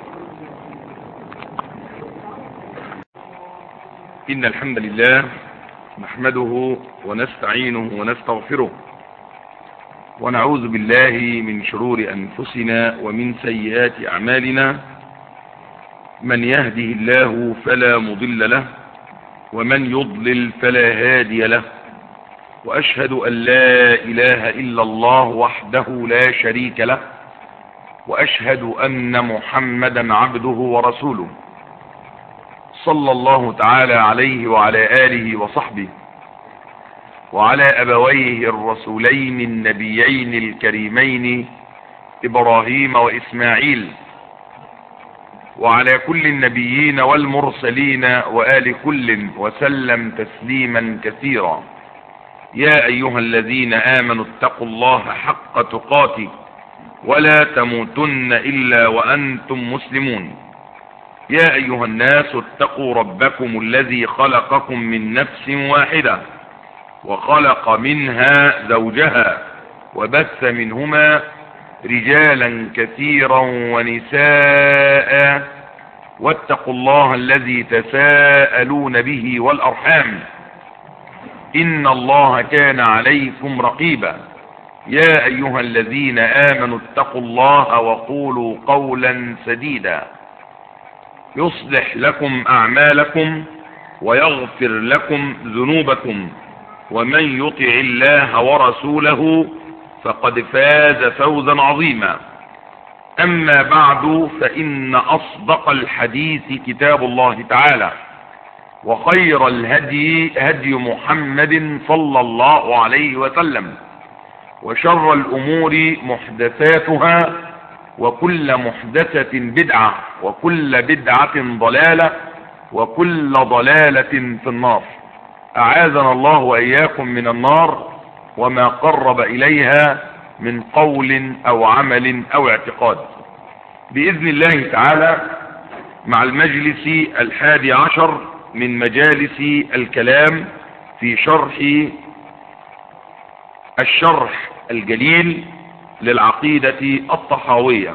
ان الحمد لله نحمده ونستعينه ونستغفره ونعوذ بالله من شرور انفسنا ومن سيئات اعمالنا. من يهده الله فلا مضل له ومن يضلل فلا هادي له، وأشهد أن لا إله إلا الله وحده لا شريك له، وأشهد أن محمدا عبده ورسوله صلى الله تعالى عليه وعلى آله وصحبه وعلى أبويه الرسولين النبيين الكريمين إبراهيم وإسماعيل، وعلى كل النبيين والمرسلين وآل كل وسلم تسليما كثيرا. يا أيها الذين آمنوا اتقوا الله حق تقاته ولا تموتن إلا وأنتم مسلمون. يا أيها الناس اتقوا ربكم الذي خلقكم من نفس واحدة وخلق منها زوجها وبث منهما رجالا كثيرا ونساء، واتقوا الله الذي تساءلون به والأرحام إن الله كان عليكم رقيبا. يا أيها الذين آمنوا اتقوا الله وقولوا قولا سديدا يصلح لكم أعمالكم ويغفر لكم ذنوبكم، ومن يطع الله ورسوله فقد فاز فوزا عظيما. أما بعد، فإن أصدق الحديث كتاب الله تعالى، وخير الهدي هدي محمد صلى الله عليه وسلم، وشر الأمور محدثاتها، وكل محدثة بدعة، وكل بدعة ضلالة، وكل ضلالة في النار. أعاذنا الله وإياكم من النار وما قرب إليها من قول أو عمل أو اعتقاد. بإذن الله تعالى مع المجلس الحادي عشر من مجالس الكلام في شرح الشرح الجليل للعقيدة الطحاوية.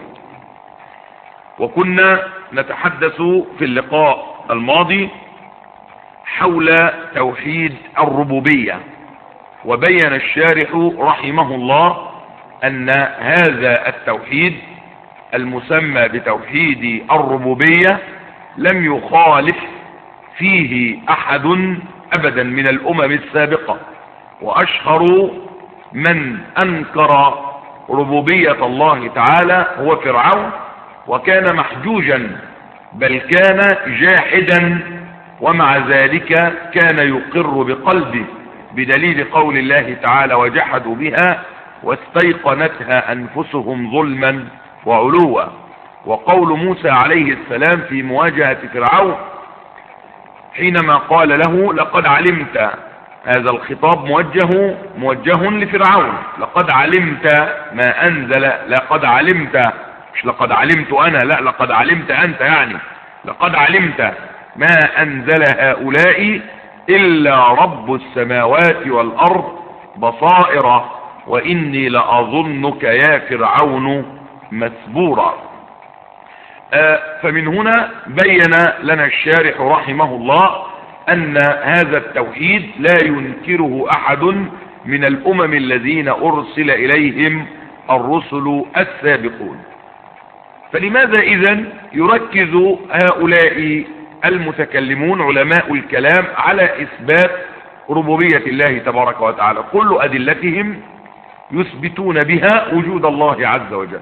وكنا نتحدث في اللقاء الماضي حول توحيد الربوبية، وبين الشارح رحمه الله أن هذا التوحيد المسمى بتوحيد الربوبية لم يخالف فيه أحد أبدا من الأمم السابقة، وأشهر من أنكر ربوبية الله تعالى هو فرعون، وكان محجوجا بل كان جاحدا، ومع ذلك كان يقر بقلبه بدليل قول الله تعالى: وجحدوا بها واستيقنتها أنفسهم ظلما وعلوا. وقول موسى عليه السلام في مواجهة فرعون حينما قال له لقد علمت، هذا الخطاب موجه موجه لفرعون، لقد علمت ما أنزل، لقد علمت، مش لقد علمت أنا، لا لقد علمت أنت، يعني لقد علمت ما أنزل هؤلاء إلا رب السماوات والأرض بصائر وإني لأظنك يا فرعون مسبورا. آه فمن هنا بين لنا الشارح رحمه الله أن هذا التوحيد لا ينكره أحد من الأمم الذين أرسل إليهم الرسل السابقون. فلماذا إذن يركز هؤلاء المتكلمون علماء الكلام على إثبات ربوبية الله تبارك وتعالى؟ كل أدلتهم يثبتون بها وجود الله عز وجل،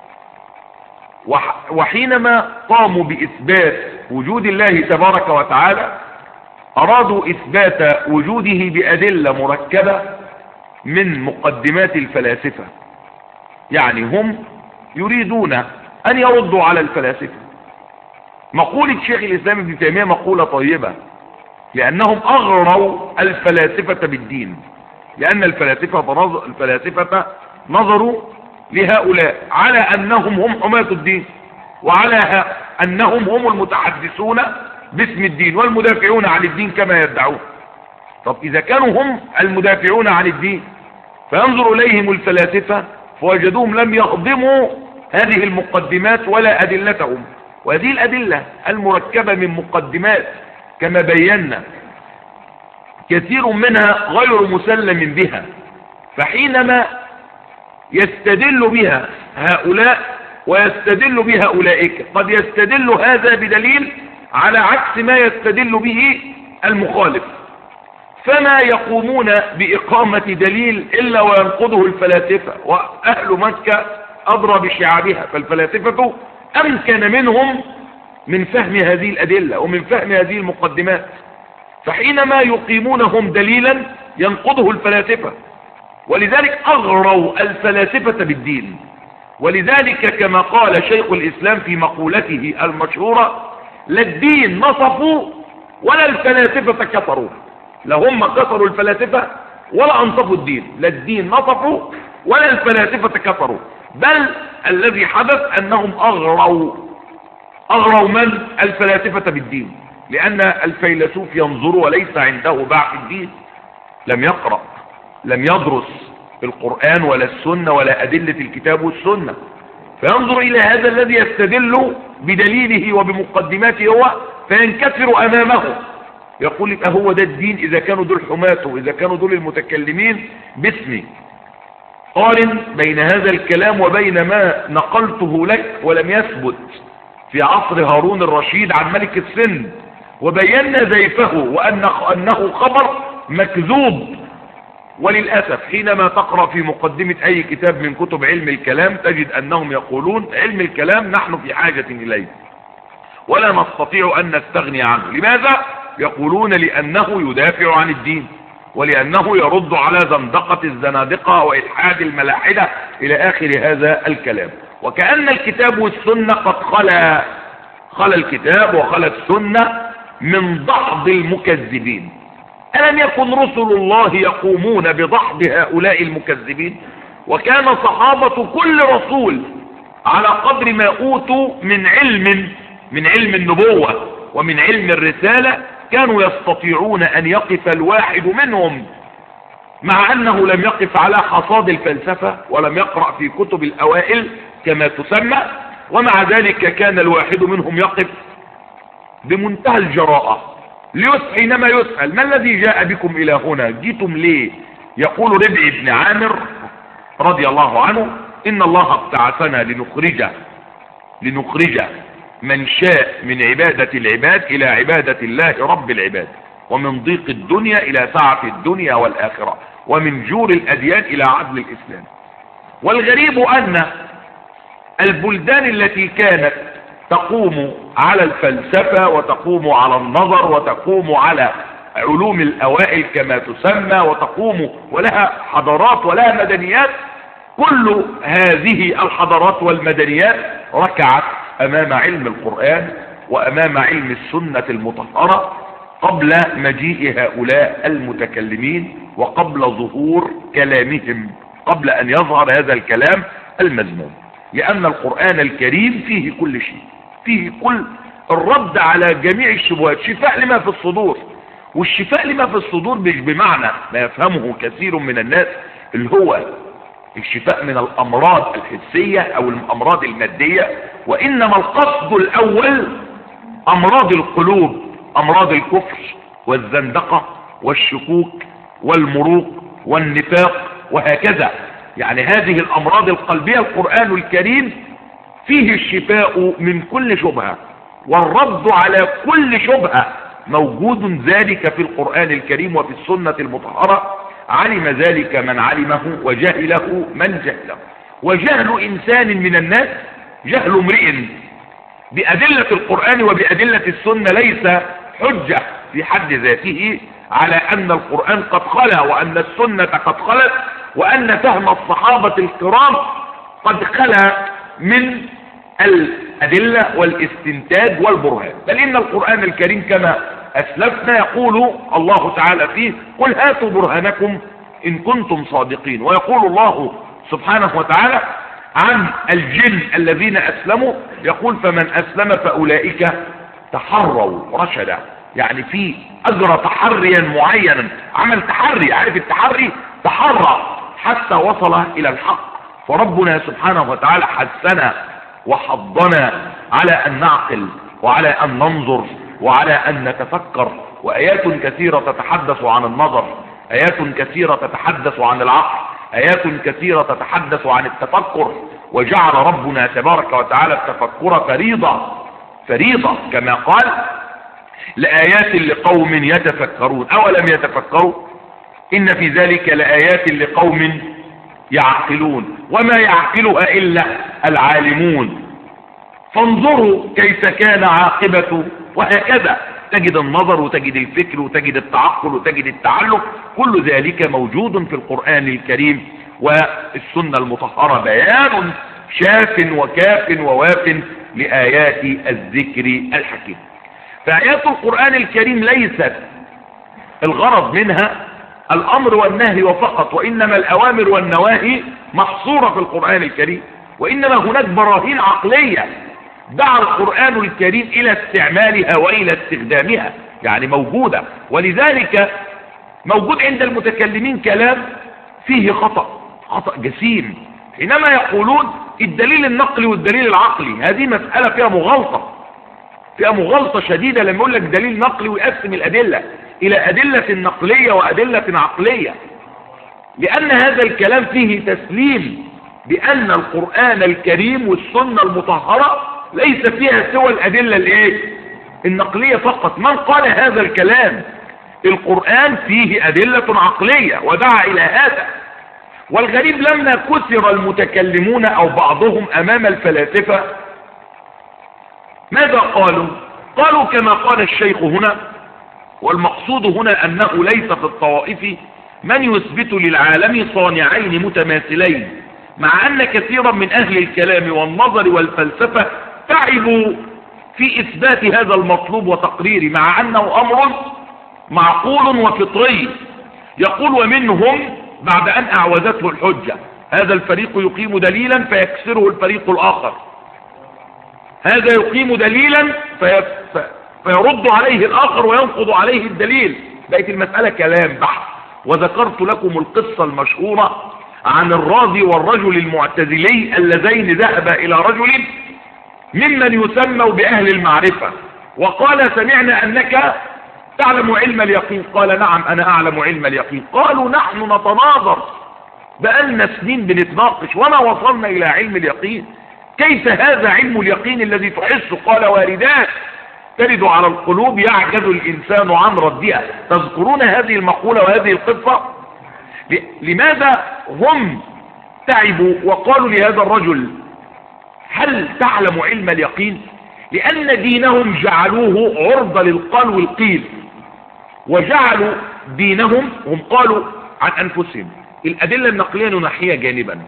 وحينما قاموا بإثبات وجود الله تبارك وتعالى أرادوا إثبات وجوده بأدلة مركبة من مقدمات الفلاسفة. يعني هم يريدون أن يردوا على الفلاسفة. مقولة شيخ الإسلام ابن تيمية مقولة طيبة، لأنهم أغروا الفلاسفة بالدين، لأن الفلاسفة الفلاسفة نظروا لهؤلاء على أنهم هم حماة الدين، وعلى أنهم هم المتحدثون باسم الدين والمدافعون عن الدين كما يدعون. طب إذا كانوا هم المدافعون عن الدين فينظر إليهم الفلاسفة فوجدوهم لم يهضموا هذه المقدمات ولا أدلتهم، وهذه الأدلة المركبة من مقدمات كما بينا كثير منها غير مسلم بها. فحينما يستدل بها هؤلاء ويستدل بها أولئك، قد يستدل هذا بدليل على عكس ما يستدل به المخالف، فما يقومون بإقامة دليل إلا وينقضه الفلاسفة، وأهل مكة أدرى بشعابها، فالفلاسفة أمكن منهم من فهم هذه الأدلة ومن فهم هذه المقدمات، فحينما يقيمونهم دليلا ينقضه الفلاسفة، ولذلك أغروا الفلاسفة بالدين. ولذلك كما قال شيخ الإسلام في مقولته المشهورة: لا الدين نصفوا ولا الفلاسفة كفروا. لا هم كفروا الفلاسفة ولا أنصفوا الدين، لا الدين نصفوا ولا الفلاسفة كفروا، بل الذي حدث أنهم أغروا أغروا من الفلاسفة بالدين، لأن الفيلسوف ينظر وليس عنده باع في الدين، لم يقرأ، لم يدرس القرآن ولا السنة ولا أدلة الكتاب والسنة، فينظر إلى هذا الذي يستدل بدليله وبمقدماته هو فينكسر أمامه، يقول لك هو ده الدين إذا كانوا دول حماته، إذا كانوا دول المتكلمين باسمي. قارن بين هذا الكلام وبين ما نقلته لك ولم يثبت في عصر هارون الرشيد عن ملك السند، وبينا زيفه وأنه خبر مكذوب. وللأسف حينما تقرأ في مقدمة أي كتاب من كتب علم الكلام تجد أنهم يقولون علم الكلام نحن في حاجة إليه ولا نستطيع أن نستغني عنه. لماذا؟ يقولون لأنه يدافع عن الدين، ولأنه يرد على زندقة الزنادقة وإلحاد الملاحدة إلى آخر هذا الكلام. وكأن الكتاب والسنة قد خلا خلا الكتاب وخلا السنة من دحض المكذبين. ألم يكن رسل الله يقومون بدحض هؤلاء المكذبين؟ وكان صحابة كل رسول على قدر ما أوتوا من علم من علم النبوة ومن علم الرسالة كانوا يستطيعون أن يقف الواحد منهم، مع أنه لم يقف على حصاد الفلسفة ولم يقرأ في كتب الأوائل كما تسمى، ومع ذلك كان الواحد منهم يقف بمنتهى الجراءة حينما يسأل: ما الذي جاء بكم إلى هنا؟ جئتم ليه؟ يقول ربعي بن عامر رضي الله عنه: إن الله ابتعثنا لنخرج لنخرج من شاء من عبادة العباد إلى عبادة الله رب العباد، ومن ضيق الدنيا إلى سعة الدنيا والآخرة، ومن جور الأديان إلى عدل الإسلام. والغريب أن البلدان التي كانت تقوم على الفلسفة وتقوم على النظر وتقوم على علوم الأوائل كما تسمى وتقوم ولها حضارات ولها مدنيات، كل هذه الحضارات والمدنيات ركعت امام علم القرآن وامام علم السنة المطهرة قبل مجيء هؤلاء المتكلمين وقبل ظهور كلامهم، قبل ان يظهر هذا الكلام المذموم. لان القرآن الكريم فيه كل شيء، فيه كل الرد على جميع الشبهات، شفاء لما في الصدور. والشفاء لما في الصدور مش بمعنى ما يفهمه كثير من الناس اللي هو الشفاء من الامراض الحسية او الامراض المادية، وانما القصد الاول امراض القلوب، امراض الكفر والزندقة والشكوك والمروق والنفاق وهكذا. يعني هذه الامراض القلبية القرآن الكريم فيه الشفاء من كل شبهة، والرد على كل شبهة موجود ذلك في القرآن الكريم وفي السنة المطهرة. علم ذلك من علمه وجهله من جهله. وجهل إنسان من الناس جهل امرئ بأدلة القرآن وبأدلة السنة ليس حجة في حد ذاته على أن القرآن قد خلا وأن السنة قد خلت وأن فهم الصحابة الكرام قد خلا من الأدلة والاستنتاج والبرهان. بل إن القرآن الكريم كما أسلفنا يقول الله تعالى فيه: قل هاتوا برهانكم إن كنتم صادقين. ويقول الله سبحانه وتعالى عن الجن الذين أسلموا يقول: فمن أسلم فأولئك تحروا رشدا. يعني في أجر تحريا معينا، عمل تحري، عارف التحري، تحرى حتى وصل إلى الحق. فربنا سبحانه وتعالى حثنا وحضنا على أن نعقل وعلى أن ننظر وعلى أن نتفكر. وآيات كثيرة تتحدث عن النظر، آيات كثيرة تتحدث عن العقل، آيات كثيرة تتحدث عن التفكر. وجعل ربنا تبارك وتعالى التفكر فريضة فريضة كما قال: لآيات لقوم يتفكرون. أولم يتفكروا؟ إن في ذلك لآيات لقوم يعقلون وما يعقلها إلا العالمون. فانظروا كيف كان عاقبة. وهكذا تجد النظر وتجد الفكر وتجد التعقل وتجد التعلق، كل ذلك موجود في القرآن الكريم والسنة المطهرة. بيان شاف وكاف وواف لآيات الذكر الحكيم. فآيات القرآن الكريم ليست الغرض منها الأمر والنهي وفقط، وإنما الأوامر والنواهي محصورة في القرآن الكريم. وإنما هناك براهين عقلية دعا القرآن الكريم إلى استعمالها وإلى استخدامها، يعني موجودة. ولذلك موجود عند المتكلمين كلام فيه خطأ خطأ جسيم حينما يقولون الدليل النقلي والدليل العقلي. هذه مسألة فيها مغالطة فيها مغالطة شديدة لما يقول لك دليل نقلي ويقسم الأدلة إلى أدلة نقلية وأدلة عقلية، لأن هذا الكلام فيه تسليم بأن القرآن الكريم والسنة المطهرة ليس فيها سوى الأدلة الإيه؟ النقلية فقط. من قال هذا الكلام؟ القرآن فيه أدلة عقلية ودعا إلى هذا. والغريب لما كثر المتكلمون أو بعضهم أمام الفلاسفة ماذا قالوا؟ قالوا كما قال الشيخ هنا، والمقصود هنا أنه ليس في الطوائف من يثبت للعالم صانعين متماثلين، مع أن كثيرا من أهل الكلام والنظر والفلسفة تعبوا في إثبات هذا المطلوب وتقريره، مع أنه أمر معقول وفطري. يقول: ومنهم بعد أن أعوزته الحجة هذا الفريق يقيم دليلا فيكسره الفريق الآخر، هذا يقيم دليلا في... فيرد عليه الآخر وينقض عليه الدليل. بقت المسألة كلام بحث. وذكرت لكم القصة المشهورة عن الرازي والرجل المعتزلي اللذين ذهبا إلى رجل ممن يسموا بأهل المعرفة وقال: سمعنا أنك تعلم علم اليقين. قال: نعم أنا أعلم علم اليقين. قالوا: نحن نتناظر بقالنا سنين بنتناقش وما وصلنا إلى علم اليقين، كيف هذا علم اليقين الذي تحس؟ قال: واردات ترد على القلوب يعجز الإنسان عن ردها. تذكرون هذه المقولة وهذه القصة؟ لماذا هم تعبوا وقالوا لهذا الرجل: هل تعلم علم اليقين؟ لأن دينهم جعلوه عرضة للقال والقيل، وجعلوا دينهم، هم قالوا عن أنفسهم الأدلة النقلية ننحيها جانبا،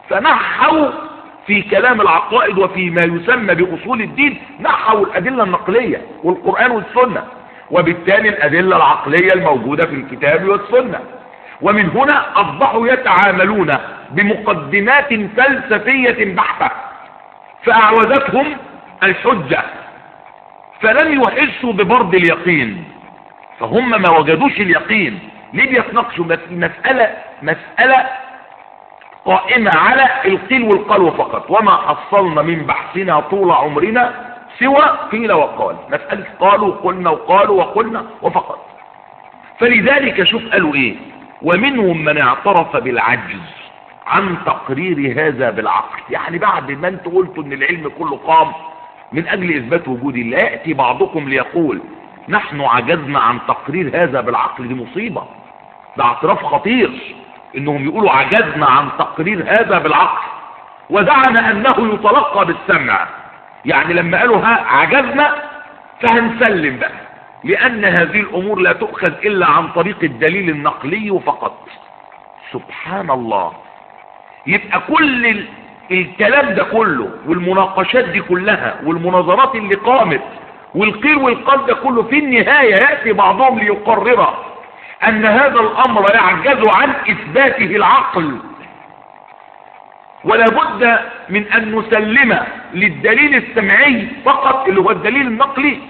فنحوا في كلام العقائد وفي ما يسمى بأصول الدين نحوا الأدلة النقلية والقرآن والسنة، وبالتالي الأدلة العقلية الموجودة في الكتاب والسنة. ومن هنا أصبحوا يتعاملون بمقدمات فلسفية بحتة فأعوزتهم الحجة، فلم يحسوا ببرد اليقين، فهم ما وجدوش اليقين. ليه بيتناقشوا مسألة مسألة قائمة على القيل والقال فقط، وما حصلنا من بحثنا طول عمرنا سوى قيل وقال، مسألة قالوا قلنا وقالوا وقلنا وفقط. فلذلك شوف قالوا ايه: ومنهم من اعترف بالعجز عن تقرير هذا بالعقل. يعني بعد ما انتوا قلتوا ان العلم كله قام من اجل اثبات وجود الله، يأتي بعضكم ليقول نحن عجزنا عن تقرير هذا بالعقل. دي مصيبة، ده اعتراف خطير انهم يقولوا عجزنا عن تقرير هذا بالعقل، وزعم انه يتلقى بالسمع. يعني لما قالوا ها عجزنا فهنسلم بقى، لان هذه الامور لا تؤخذ الا عن طريق الدليل النقلي فقط. سبحان الله. يبقى كل ال... الكلام ده كله والمناقشات دي كلها والمناظرات اللي قامت والقيل والقال ده كله، في النهاية يأتي بعضهم ليقرر ان هذا الامر يعجز عن اثباته العقل، ولا بد من ان نسلم للدليل السمعي فقط اللي هو الدليل النقلي.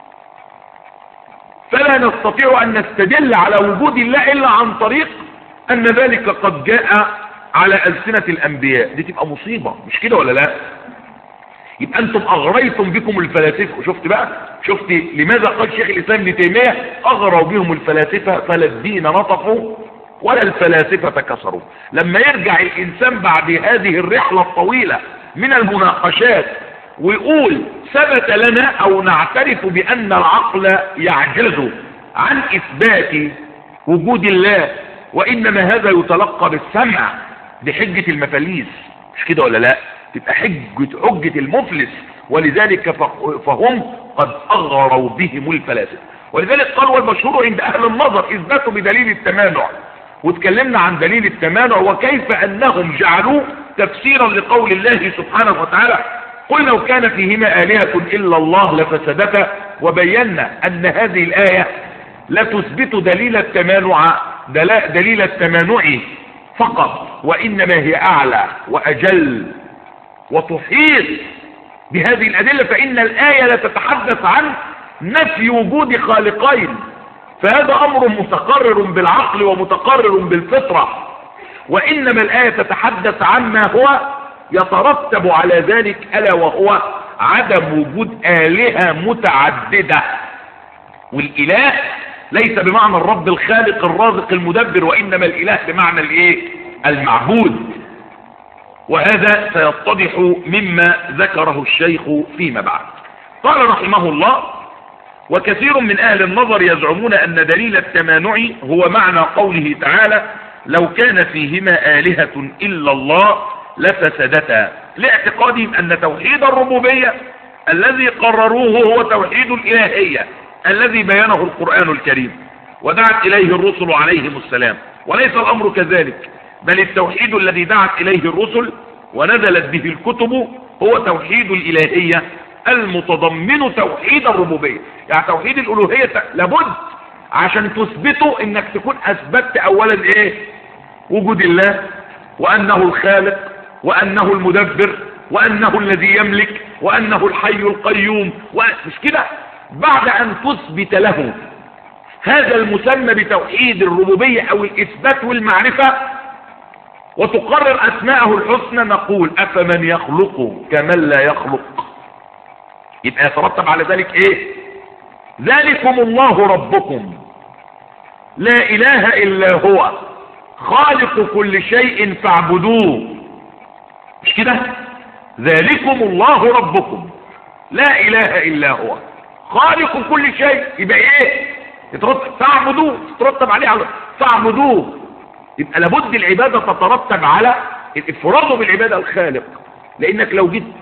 فلا نستطيع ان نستدل على وجود الله الا عن طريق ان ذلك قد جاء على ألسنة الانبياء. دي تبقى مصيبة، مش كده ولا لا؟ يبقى انتم اغريتم بكم الفلاسفة. وشفت بقى، شفت لماذا قال شيخ الاسلام ابن تيمية اغروا بهم الفلاسفة فلا الدين نطفوا ولا الفلاسفة كسروا. لما يرجع الانسان بعد هذه الرحلة الطويلة من المناقشات ويقول ثبت لنا او نعترف بان العقل يعجز عن اثبات وجود الله وانما هذا يتلقى بالسمع، دي حجة المفاليس، مش كده ولا لا؟ تبقى حجة حجة المفلس. ولذلك فهم قد اغروا بهم الفلاسفة. ولذلك قالوا المشهور عند اهل النظر اثباتوا بدليل التمانع، واتكلمنا عن دليل التمانع وكيف انهم جعلوه تفسيرا لقول الله سبحانه وتعالى قل لو كان فيهما آلهة الا الله لفسدتا، وبينا ان هذه الآية لا تثبت دليل التمانع دليل التمانع فقط، وانما هي اعلى واجل وتحيط بهذه الادلة. فان الآية لا تتحدث عن نفي وجود خالقين، فهذا امر متقرر بالعقل ومتقرر بالفطرة، وانما الآية تتحدث عما هو يترتب على ذلك، الا وهو عدم وجود آلهة متعددة. والاله ليس بمعنى الرب الخالق الرازق المدبر، وانما الاله بمعنى الايه؟ المعبود. وهذا سيتضح مما ذكره الشيخ فيما بعد. قال رحمه الله: وكثير من اهل النظر يزعمون ان دليل التمانع هو معنى قوله تعالى لو كان فيهما آلهة الا الله لفسدتا، لاعتقادهم ان توحيد الربوبية الذي قرروه هو توحيد الالهية الذي بينه القرآن الكريم ودعت اليه الرسل عليهم السلام. وليس الامر كذلك، بل التوحيد الذي دعت اليه الرسل ونزلت به الكتب هو توحيد الالهية المتضمن توحيد الربوبية. يعني توحيد الالوهية لابد عشان تثبته انك تكون اثبتت اولا ايه؟ وجود الله، وانه الخالق، وانه المدبر، وانه الذي يملك، وانه الحي القيوم، مش كده؟ بعد ان تثبت له هذا المسمى بتوحيد الربوبية او الاثبات والمعرفة وتقرر اسماءه الحسنى، نقول افمن يخلق كمن لا يخلق. يبقى يترتب على ذلك ايه؟ ذلكم الله ربكم لا اله الا هو خالق كل شيء فاعبدوه، مش كده؟ ذلكم الله ربكم لا اله الا هو خالق كل شيء. يبقى ايه؟ يترتب فاعبدوه، تترتب عليه على فاعبدوه. يبقى لابد العبادة تترتب على الافراد بالعبادة الخالق، لانك لو جيت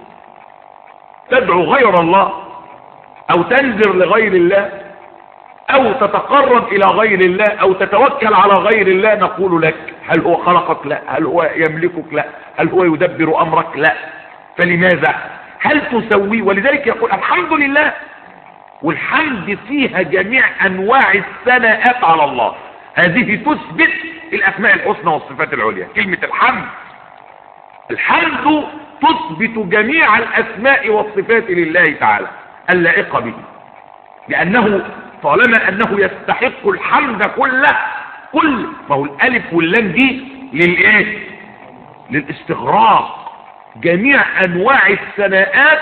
تدعو غير الله او تنذر لغير الله او تتقرب الى غير الله او تتوكل على غير الله، نقول لك هل هو خلقك؟ لا. هل هو يملكك؟ لا. هل هو يدبر امرك؟ لا. فلماذا؟ هل تسوي؟ ولذلك يقول الحمد لله، والحمد فيها جميع انواع الثناءات على الله. هذه تثبت الاسماء الحسنى والصفات العليا. كلمة الحمد، الحمد تثبت جميع الاسماء والصفات لله تعالى اللائقة به، لانه طالما انه يستحق الحمد كله، كل ما هو الالف واللام دي للايه؟ للاستغراق. جميع انواع الثناءات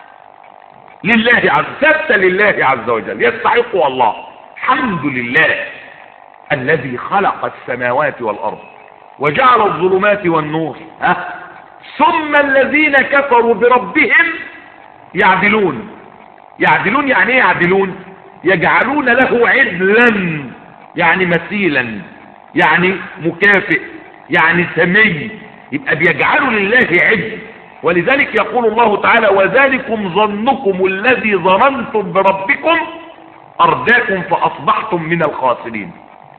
لله عز ثابته لله عز وجل، يستحق الله. الحمد لله الذي خلق السماوات والارض وجعل الظلمات والنور، ها؟ ثم الذين كفروا بربهم يعدلون. يعدلون يعني ايه يعدلون؟ يجعلون له عدلا، يعني مثيلا، يعني مكافئ، يعني سمي. يبقى بيجعلوا لله عدل. ولذلك يقول الله تعالى وذلكم ظنكم الذي ظننتم بربكم أرداكم فأصبحتم من الخاسرين.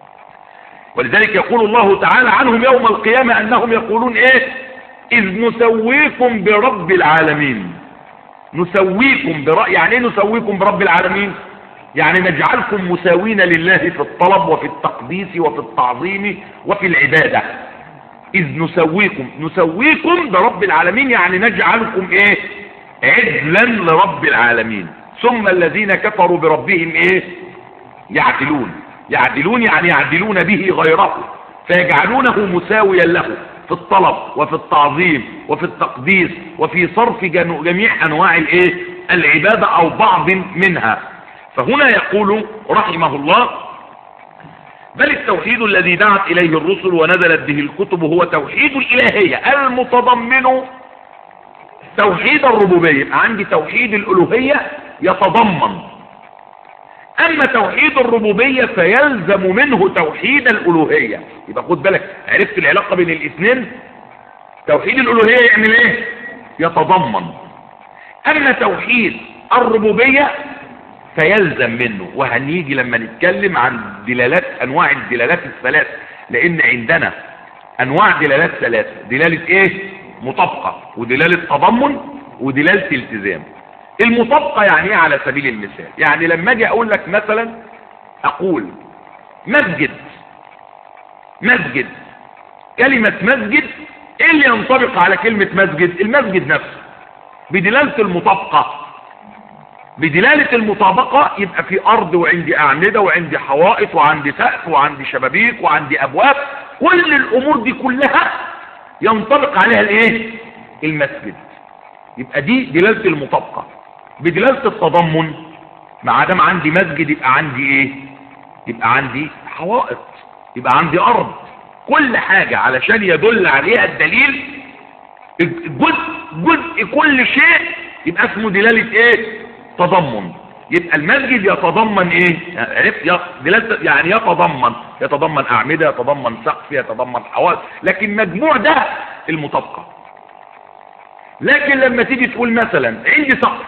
ولذلك يقول الله تعالى عنهم يوم القيامة أنهم يقولون إيه؟ إذ نسويكم برب العالمين. نسويكم برب، يعني إيه نسويكم برب العالمين؟ يعني نجعلكم مساوين لله في الطلب وفي التقديس وفي التعظيم وفي العبادة. إذ نسويكم، نسويكم برب العالمين يعني نجعلكم إيه؟ عدلا لرب العالمين. ثم الذين كفروا بربهم إيه؟ يعدلون. يعدلون يعني يعدلون به غيره، فيجعلونه مساويا له في الطلب وفي التعظيم وفي التقديس وفي صرف جميع أنواع الإيه؟ العبادة أو بعض منها. فهنا يقول رحمه الله بل التوحيد الذي دعت إليه الرسل ونزلت به الكتب هو توحيد الإلهية المتضمن توحيد الربوبية. عندي توحيد الألوهية يتضمن، أما توحيد الربوبية فيلزم منه توحيد الألوهية. يبقى خد بالك، عرفت العلاقة بين الاثنين؟ توحيد الألوهية يعمل ايه؟ يتضمن. أما توحيد الربوبية فيلزم منه، وهنيجي لما نتكلم عن دلالات انواع الدلالات الثلاث، لان عندنا انواع دلالات ثلاثة: دلالة ايه؟ مطابقة، ودلالة تضمن، ودلالة التزام. المطابقة يعني ايه على سبيل المثال؟ يعني لما اجي اقول لك مثلا، اقول مسجد. مسجد، كلمة مسجد ايه اللي ينطبق على كلمة مسجد؟ المسجد نفسه. بدلالة المطابقة، بدلالة المطابقة يبقى في أرض وعندي أعمدة وعندي حوائط وعندي سقف وعندي شبابيك وعندي أبواب، كل الأمور دي كلها ينطبق عليها الإيه؟ المسجد. يبقى دي دلالة المطابقة. بدلالة التضمن، ما دام عندي مسجد يبقى عندي إيه؟ يبقى عندي حوائط، يبقى عندي أرض، كل حاجة علشان يدل عليها الدليل. جزء جزء كل شيء يبقى اسمه دلالة إيه؟ تضمن. يبقى المسجد يتضمن ايه؟ عرفت؟ دلالة يعني يتضمن يتضمن اعمده، يتضمن سقف، يتضمن حوائط، لكن مجموع ده المطابقه. لكن لما تيجي تقول مثلا عندي سقف،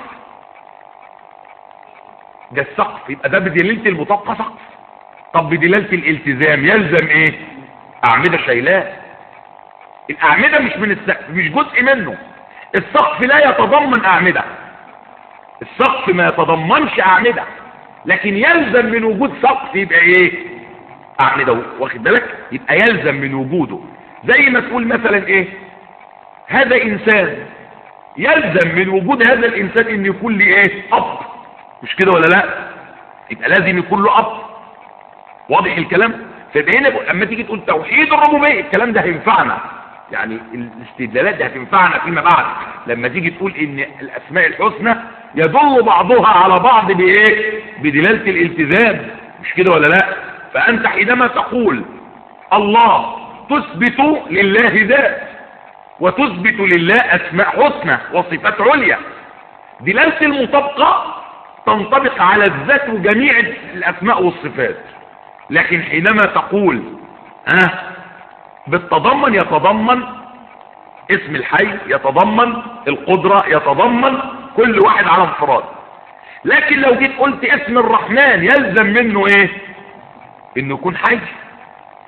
ده السقف يبقى ده بدلالة المطابقه سقف. طب بدلالة الالتزام يلزم ايه؟ اعمده شايلاه. الاعمده مش من السقف، مش جزء منه. السقف لا يتضمن اعمده، السقف ما يتضمنش اعمده، لكن يلزم من وجود سقف يبقى ايه؟ اعمده. واخد بالك؟ يبقى يلزم من وجوده. زي ما تقول مثلا ايه؟ هذا انسان، يلزم من وجود هذا الانسان ان يكون لي ايه؟ اب. مش كده ولا لا؟ يبقى لازم يكون له اب. واضح الكلام؟ فيبقى هنا لما تيجي تقول توحيد الربوبيه، الكلام ده هينفعنا، يعني الاستدلالات دي هتنفعنا فيما بعد لما تيجي تقول ان الاسماء الحسنى يدل بعضها على بعض بايه؟ بدلالة الالتزام. مش كده ولا لا؟ فانت حينما تقول الله تثبت لله ذات، وتثبت لله اسماء حسنى وصفات عليا. دلالة المطابقة تنطبق على الذات وجميع الاسماء والصفات. لكن حينما تقول ها أه بالتضمن، يتضمن اسم الحي، يتضمن القدرة، يتضمن كل واحد على انفراد. لكن لو جيت قلت اسم الرحمن يلزم منه ايه؟ انه يكون حي.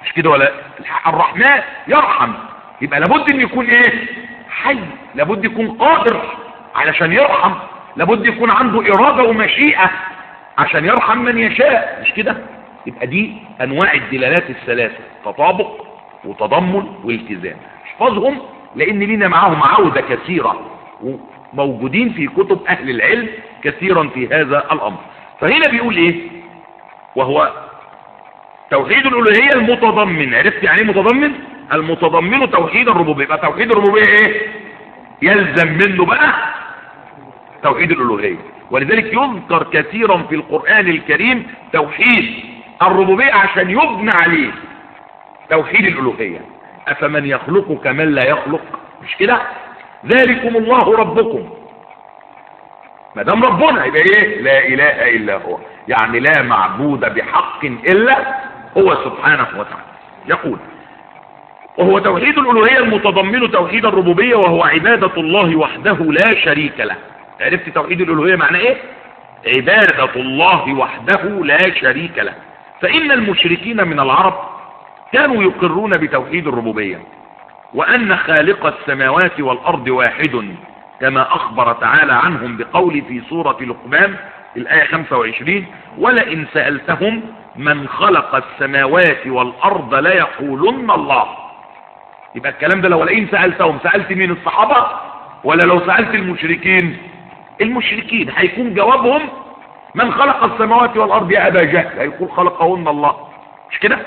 مش كده ولا؟ الرحمن يرحم، يبقى لابد ان يكون ايه؟ حي، لابد يكون قادر علشان يرحم، لابد يكون عنده إرادة ومشيئة عشان يرحم من يشاء، مش كده؟ يبقى دي أنواع الدلالات الثلاثة، تطابق وتضمن والتزام. احفظهم لأن لينا معاهم عودة كثيرة وموجودين في كتب أهل العلم كثيرا في هذا الأمر. فهنا بيقول إيه؟ وهو توحيد الألوهية المتضمن. عرفت يعني ايه متضمن؟ المتضمن توحيد الربوبية. يبقى توحيد الربوبية ايه؟ يلزم منه بقى توحيد الألوهية. ولذلك يذكر كثيرا في القرآن الكريم توحيد الربوبية عشان يبنى عليه توحيد الألوهية. أفمن يخلق كمن لا يخلق، مش كده؟ ذلكم الله ربكم، ما دام ربنا يبقى ايه؟ لا إله إلا هو، يعني لا معبود بحق إلا هو سبحانه وتعالى. يقول وهو توحيد الألوهية المتضمن توحيد الربوبية، وهو عبادة الله وحده لا شريك له. عرفت توحيد الألوهية معنى ايه؟ عبادة الله وحده لا شريك له. فإن المشركين من العرب كانوا يقرون بتوحيد الربوبية، وأن خالق السماوات والأرض واحد، كما أخبر تعالى عنهم بقول في سورة لقمان الآية خمسة وعشرين: ولئن سألتهم من خلق السماوات والأرض ليقولن الله. يبقى الكلام ده لو لئن سألتهم، سألت مين؟ الصحابة؟ ولا لو سألت المشركين؟ المشركين هيكون جوابهم من خلق السماوات والأرض يا أبا جهل، هيقول خلقهن الله، مش كده؟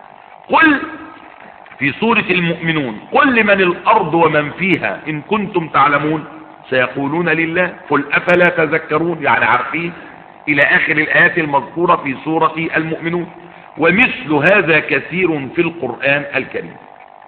قل في سورة المؤمنون: قل لمن الأرض ومن فيها إن كنتم تعلمون، سيقولون لله، قل أفلا تذكرون، يعني عارفين، إلى آخر الآيات المذكورة في سورة المؤمنون. ومثل هذا كثير في القرآن الكريم.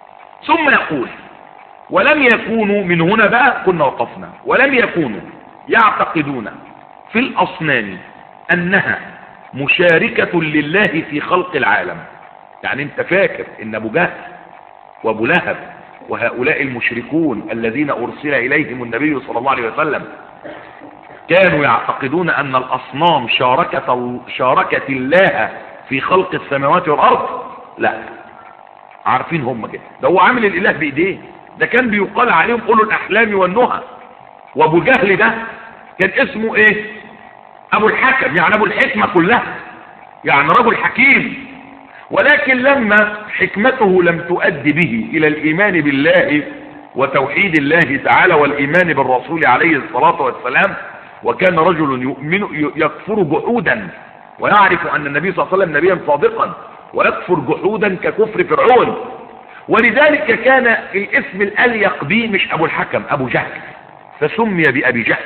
ثم يقول: ولم يكونوا، من هنا بقى كنا وقفنا، ولم يكونوا يعتقدون في الأصنام أنها مشاركة لله في خلق العالم. يعني انت فاكر ان ابو جهل وابو لهب وهؤلاء المشركون الذين ارسل اليهم النبي صلى الله عليه وسلم كانوا يعتقدون ان الاصنام شاركت, شاركت الله في خلق السماوات والارض؟ لا، عارفين هم كده، ده هو عامل الاله بايديه، ده كان بيقال عليهم اولو الاحلام والنهى. وابو جهل ده كان اسمه ايه؟ ابو الحكم، يعني ابو الحكمة كلها، يعني رجل حكيم. ولكن لما حكمته لم تؤدي به الى الايمان بالله وتوحيد الله تعالى والايمان بالرسول عليه الصلاة والسلام، وكان رجل يؤمن يكفر جحودا ويعرف ان النبي صلى الله عليه وسلم نبيا صادقا، ويكفر جحودا ككفر فرعون، ولذلك كان الاسم الاليق به مش ابو الحكم، ابو جهل، فسمي بابي جهل.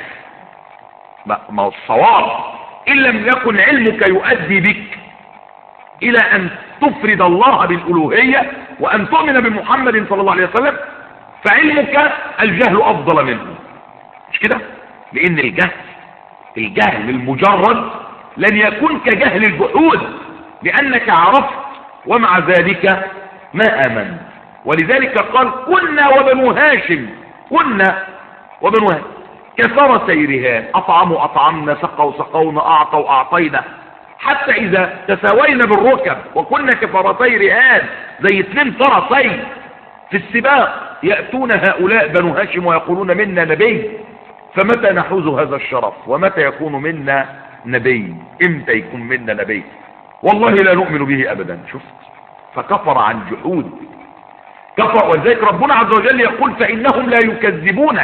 ما الصواب ان لم يكن علمك يؤدي بك الى ان تفرد الله بالالوهية وان تؤمن بمحمد صلى الله عليه وسلم، فعلمك الجهل افضل منه، مش كده؟ لان الجهل الجهل المجرد لن يكون كجهل الجحود، لانك عرفت ومع ذلك ما امن. ولذلك قال: كنا وبنو هاشم، كنا وبنو هاشم كثر سيرها، اطعموا اطعمنا، سقوا سقونا، اعطوا اعطينا، حتى اذا تساوينا بالركب وكنا كفرتي رهان، زي اثنين فرسين في السباق، يأتون هؤلاء بنو هاشم ويقولون منا نبي، فمتى نحوز هذا الشرف؟ ومتى يكون منا نبي؟ امتى يكون منا نبي؟ والله لا نؤمن به ابدا. شفت؟ فكفر عن جحود، كفر. وذلك ربنا عز وجل يقول: فإنهم لا يكذبونك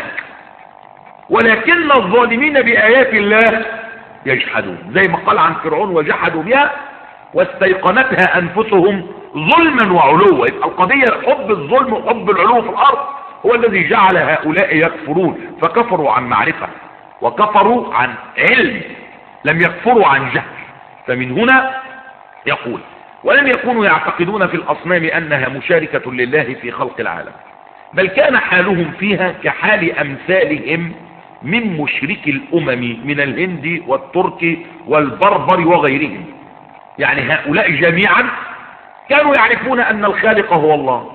ولكن الظالمين بآيات الله يجحدون، زي ما قال عن فرعون: وجحدوا بها واستيقنتها أنفسهم ظلما وعلوا. يبقى القضية حب الظلم وحب العلو في الأرض هو الذي جعل هؤلاء يكفرون، فكفروا عن معرفة وكفروا عن علم، لم يكفروا عن جهل. فمن هنا يقول: ولم يكونوا يعتقدون في الأصنام أنها مشاركة لله في خلق العالم، بل كان حالهم فيها كحال أمثالهم من مشرك الأمم من الهند والترك والبربر وغيرهم. يعني هؤلاء جميعا كانوا يعرفون أن الخالق هو الله.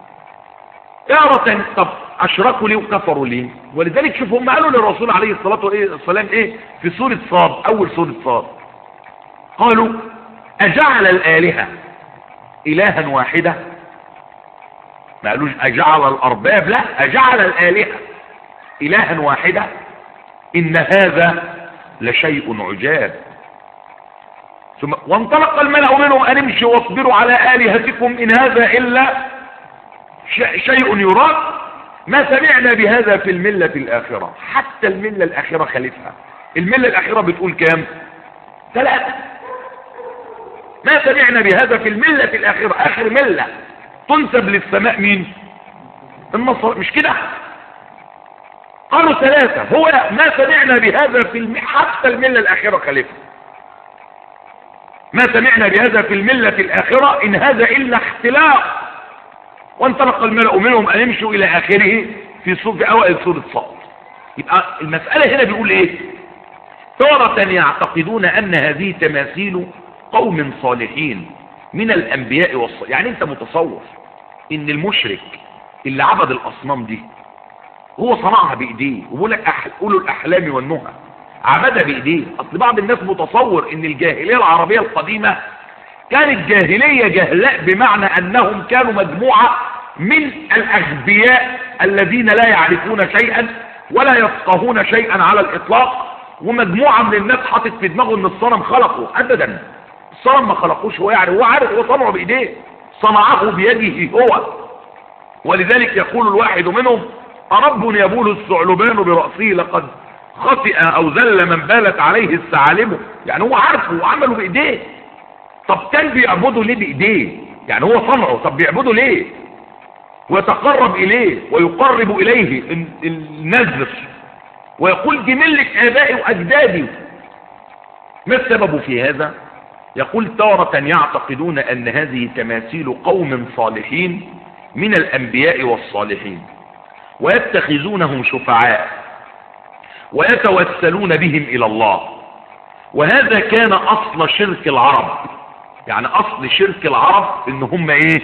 تارة طب أشركوا ليه وكفروا ليه؟ ولذلك شوفوا هم قالوا للرسول عليه الصلاة والسلام إيه في سورة صاد، أول سورة صاد، قالوا: أجعل الآلهة إلها واحدة؟ ما قالوش أجعل الأرباب، لا، أجعل الآلهة إلها واحدة؟ إن هذا لشيء عجاب. ثم وانطلق الملأ منهم أن امشوا واصبروا على آلهتكم إن هذا إلا شيء يراد، ما سمعنا بهذا في الملة الآخرة. حتى الملة الآخرة خالفها. الملة الآخرة بتقول كام؟ ثلاثة. ما سمعنا بهذا في الملة الآخرة، آخر ملة تنسب للسماء مين؟ النصر، مش كده؟ قالوا ثلاثة. هو ما سمعنا بهذا في الم... حتى الملة الآخرة خالفها. ما سمعنا بهذا في الملة الآخرة إن هذا إلا اختلاق. وانطلق الملأ منهم أن يمشوا إلى آخره في سورة في أوائل سورة صاد. يبقى المسألة هنا بيقول إيه؟ تارة يعتقدون أن هذه تماثيل قوم صالحين من الأنبياء والصالحين. يعني أنت متصور إن المشرك اللي عبد الأصنام دي هو صنعها بإيديه، وبيقول لك أحل... قولوا الأحلام والنهى، عبدها بإيديه. أصل بعض الناس متصور إن الجاهلية العربية القديمة كانت جاهلية جهلاء، بمعنى أنهم كانوا مجموعة من الأغبياء الذين لا يعرفون شيئا ولا يفقهون شيئا على الإطلاق، ومجموعة من الناس حاطط في دماغه إن الصنم خلقه. أبدا، الصنم ما خلقوش، هو يعرف، هو عارف، هو صنعه بإيديه، صنعه بيده هو. ولذلك يقول الواحد منهم: أرب يبول الثعلبان برأسه لقد خطئ أو ذل من بالت عليه الثعالب. يعني هو عارفه وعمله بإيديه. طب كان بيعبده ليه بإيديه؟ يعني هو صنعه، طب بيعبده ليه؟ ويتقرب إليه ويقرب إليه النذر ويقول دي ملة آبائي وأجدادي. ما السبب في هذا؟ يقول تارة يعتقدون أن هذه تماثيل قوم صالحين من الأنبياء والصالحين ويتخذونهم شفعاء ويتوسلون بهم إلى الله. وهذا كان أصل شرك العرب. يعني أصل شرك العرب إن هم إيه؟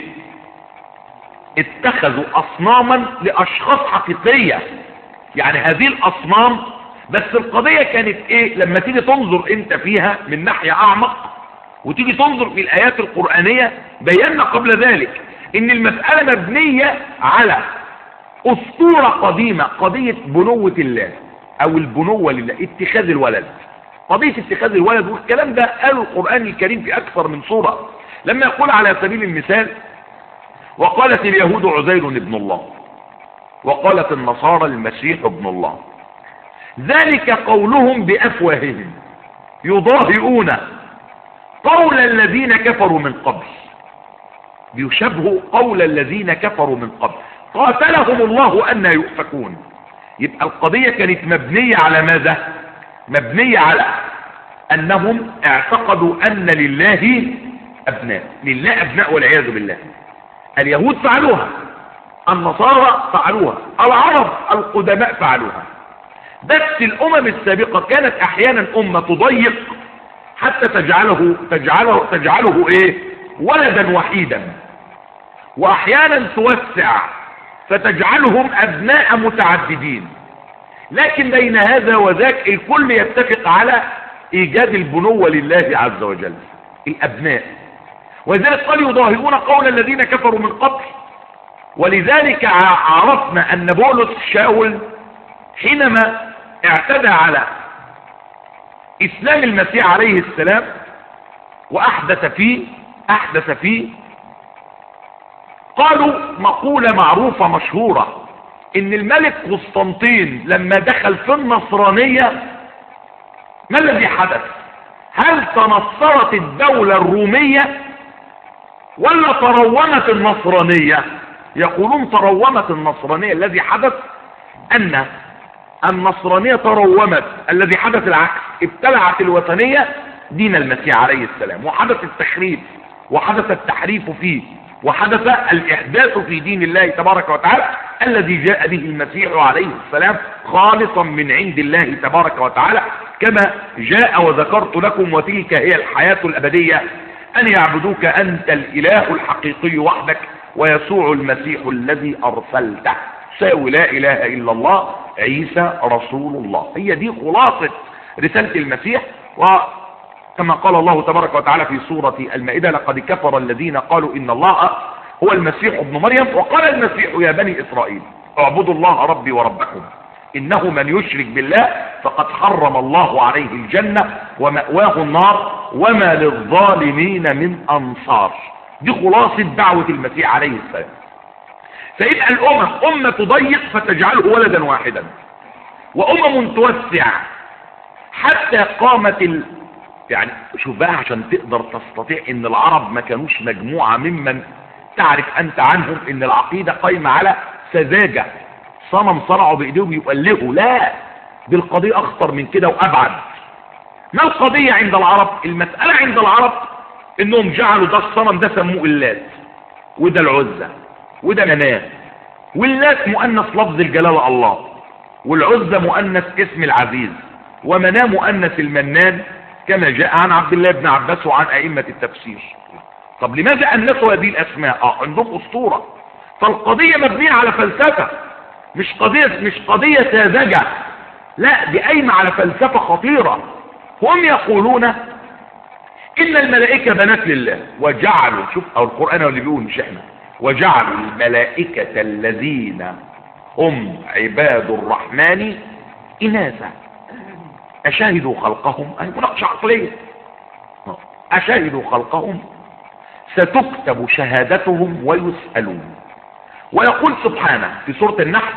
اتخذوا أصناما لأشخاص حقيقية. يعني هذه الأصنام، بس القضية كانت إيه؟ لما تيجي تنظر أنت فيها من ناحية أعمق وتيجي تنظر في الآيات القرآنية، بينا قبل ذلك إن المسألة مبنية على أسطورة قديمة، قضية بنوة الله أو البنوة لله، اتخاذ الولد. قضية اتخاذ الولد، والكلام ده قاله القرآن الكريم في أكثر من سورة. لما يقول على سبيل المثال: وقالت اليهود عزير ابن الله وقالت النصارى المسيح ابن الله، ذلك قولهم بأفواههم يضاهئون قول الذين كفروا من قبل. بيشبهوا قول الذين كفروا من قبل قاتلهم الله أن يؤفكون. يبقى القضية كانت مبنية على ماذا؟ مبنية على أنهم اعتقدوا أن لله أبناء، لله أبناء والعياذ بالله. اليهود فعلوها، النصارى فعلوها، العرب القدماء فعلوها. بس الأمم السابقة كانت أحيانا أمة تضيق حتى تجعله تجعله تجعله إيه؟ ولدا وحيدا، وأحيانا توسع فتجعلهم أبناء متعددين. لكن بين هذا وذاك الكل يتفق على إيجاد البنوة لله عز وجل، الأبناء. ولذلك قال يضاهئون قول الذين كفروا من قبل. ولذلك عرفنا أن بولس شاول حينما اعتدى على إسلام المسيح عليه السلام وأحدث فيه أحدث فيه قالوا مقولة معروفة مشهورة: إن الملك قسطنطين لما دخل في النصرانية ما الذي حدث؟ هل تنصرت الدولة الرومية ولا ترومت النصرانية؟ يقولون ترومت النصرانية. الذي حدث أن النصرانية ترومت، الذي حدث العكس، ابتلعت الوثنية دين المسيح عليه السلام، وحدث التخريب وحدث التحريف فيه وحدث الإحداث في دين الله تبارك وتعالى الذي جاء به المسيح عليه السلام خالصا من عند الله تبارك وتعالى، كما جاء وذكرت لكم: وتلك هي الحياة الأبدية أن يعبدوك أنت الإله الحقيقي وحدك ويسوع المسيح الذي أرسلته. ساوي لا إله إلا الله عيسى رسول الله. هي دي خلاصة رسالة المسيح. كما قال الله تبارك وتعالى في سورة المائدة: لقد كفر الذين قالوا إن الله هو المسيح ابن مريم وقال المسيح يا بني إسرائيل اعبدوا الله ربي وربكم إنه من يشرك بالله فقد حرم الله عليه الجنة ومأواه النار وما للظالمين من أنصار. دي خلاصة دعوة المسيح عليه السلام. فيبقى الأمم أمة تضيق فتجعله ولدا واحدا، وأمم توسع حتى قامت ال... يعني شوف بقى، عشان تقدر تستطيع ان العرب ما كانوش مجموعة ممن تعرف انت عنهم ان العقيدة قايمة على سذاجة، صنم صنعوا بايديهم يؤلهوا. لا، دي القضية اخطر من كده وابعد. ما القضية عند العرب؟ المسألة عند العرب انهم جعلوا ده الصنم ده سموه اللات، وده العزة، وده مناه. واللات مؤنث لفظ الجلالة الله، والعزة مؤنث اسم العزيز، ومناه مؤنث المنان، كما جاء عن عبد الله بن عباس وعن ائمة التفسير. طب لماذا انسوا هذه الاسماء؟ اه عندهم اسطورة. فالقضية مبنية على فلسفة، مش قضية مش قضية ساذجة، لا، دي قايمة على فلسفة خطيرة. هم يقولون ان الملائكة بنات لله، وجعلوا، شوف او القرآن اللي بيقول مش احنا، وجعلوا الملائكة الذين هم عباد الرحمن إناثا أشاهدوا خلقهم. أي مناقشة عقلية. أشاهدوا خلقهم ستكتب شهادتهم ويسألون. ويقول سبحانه في سورة النحل: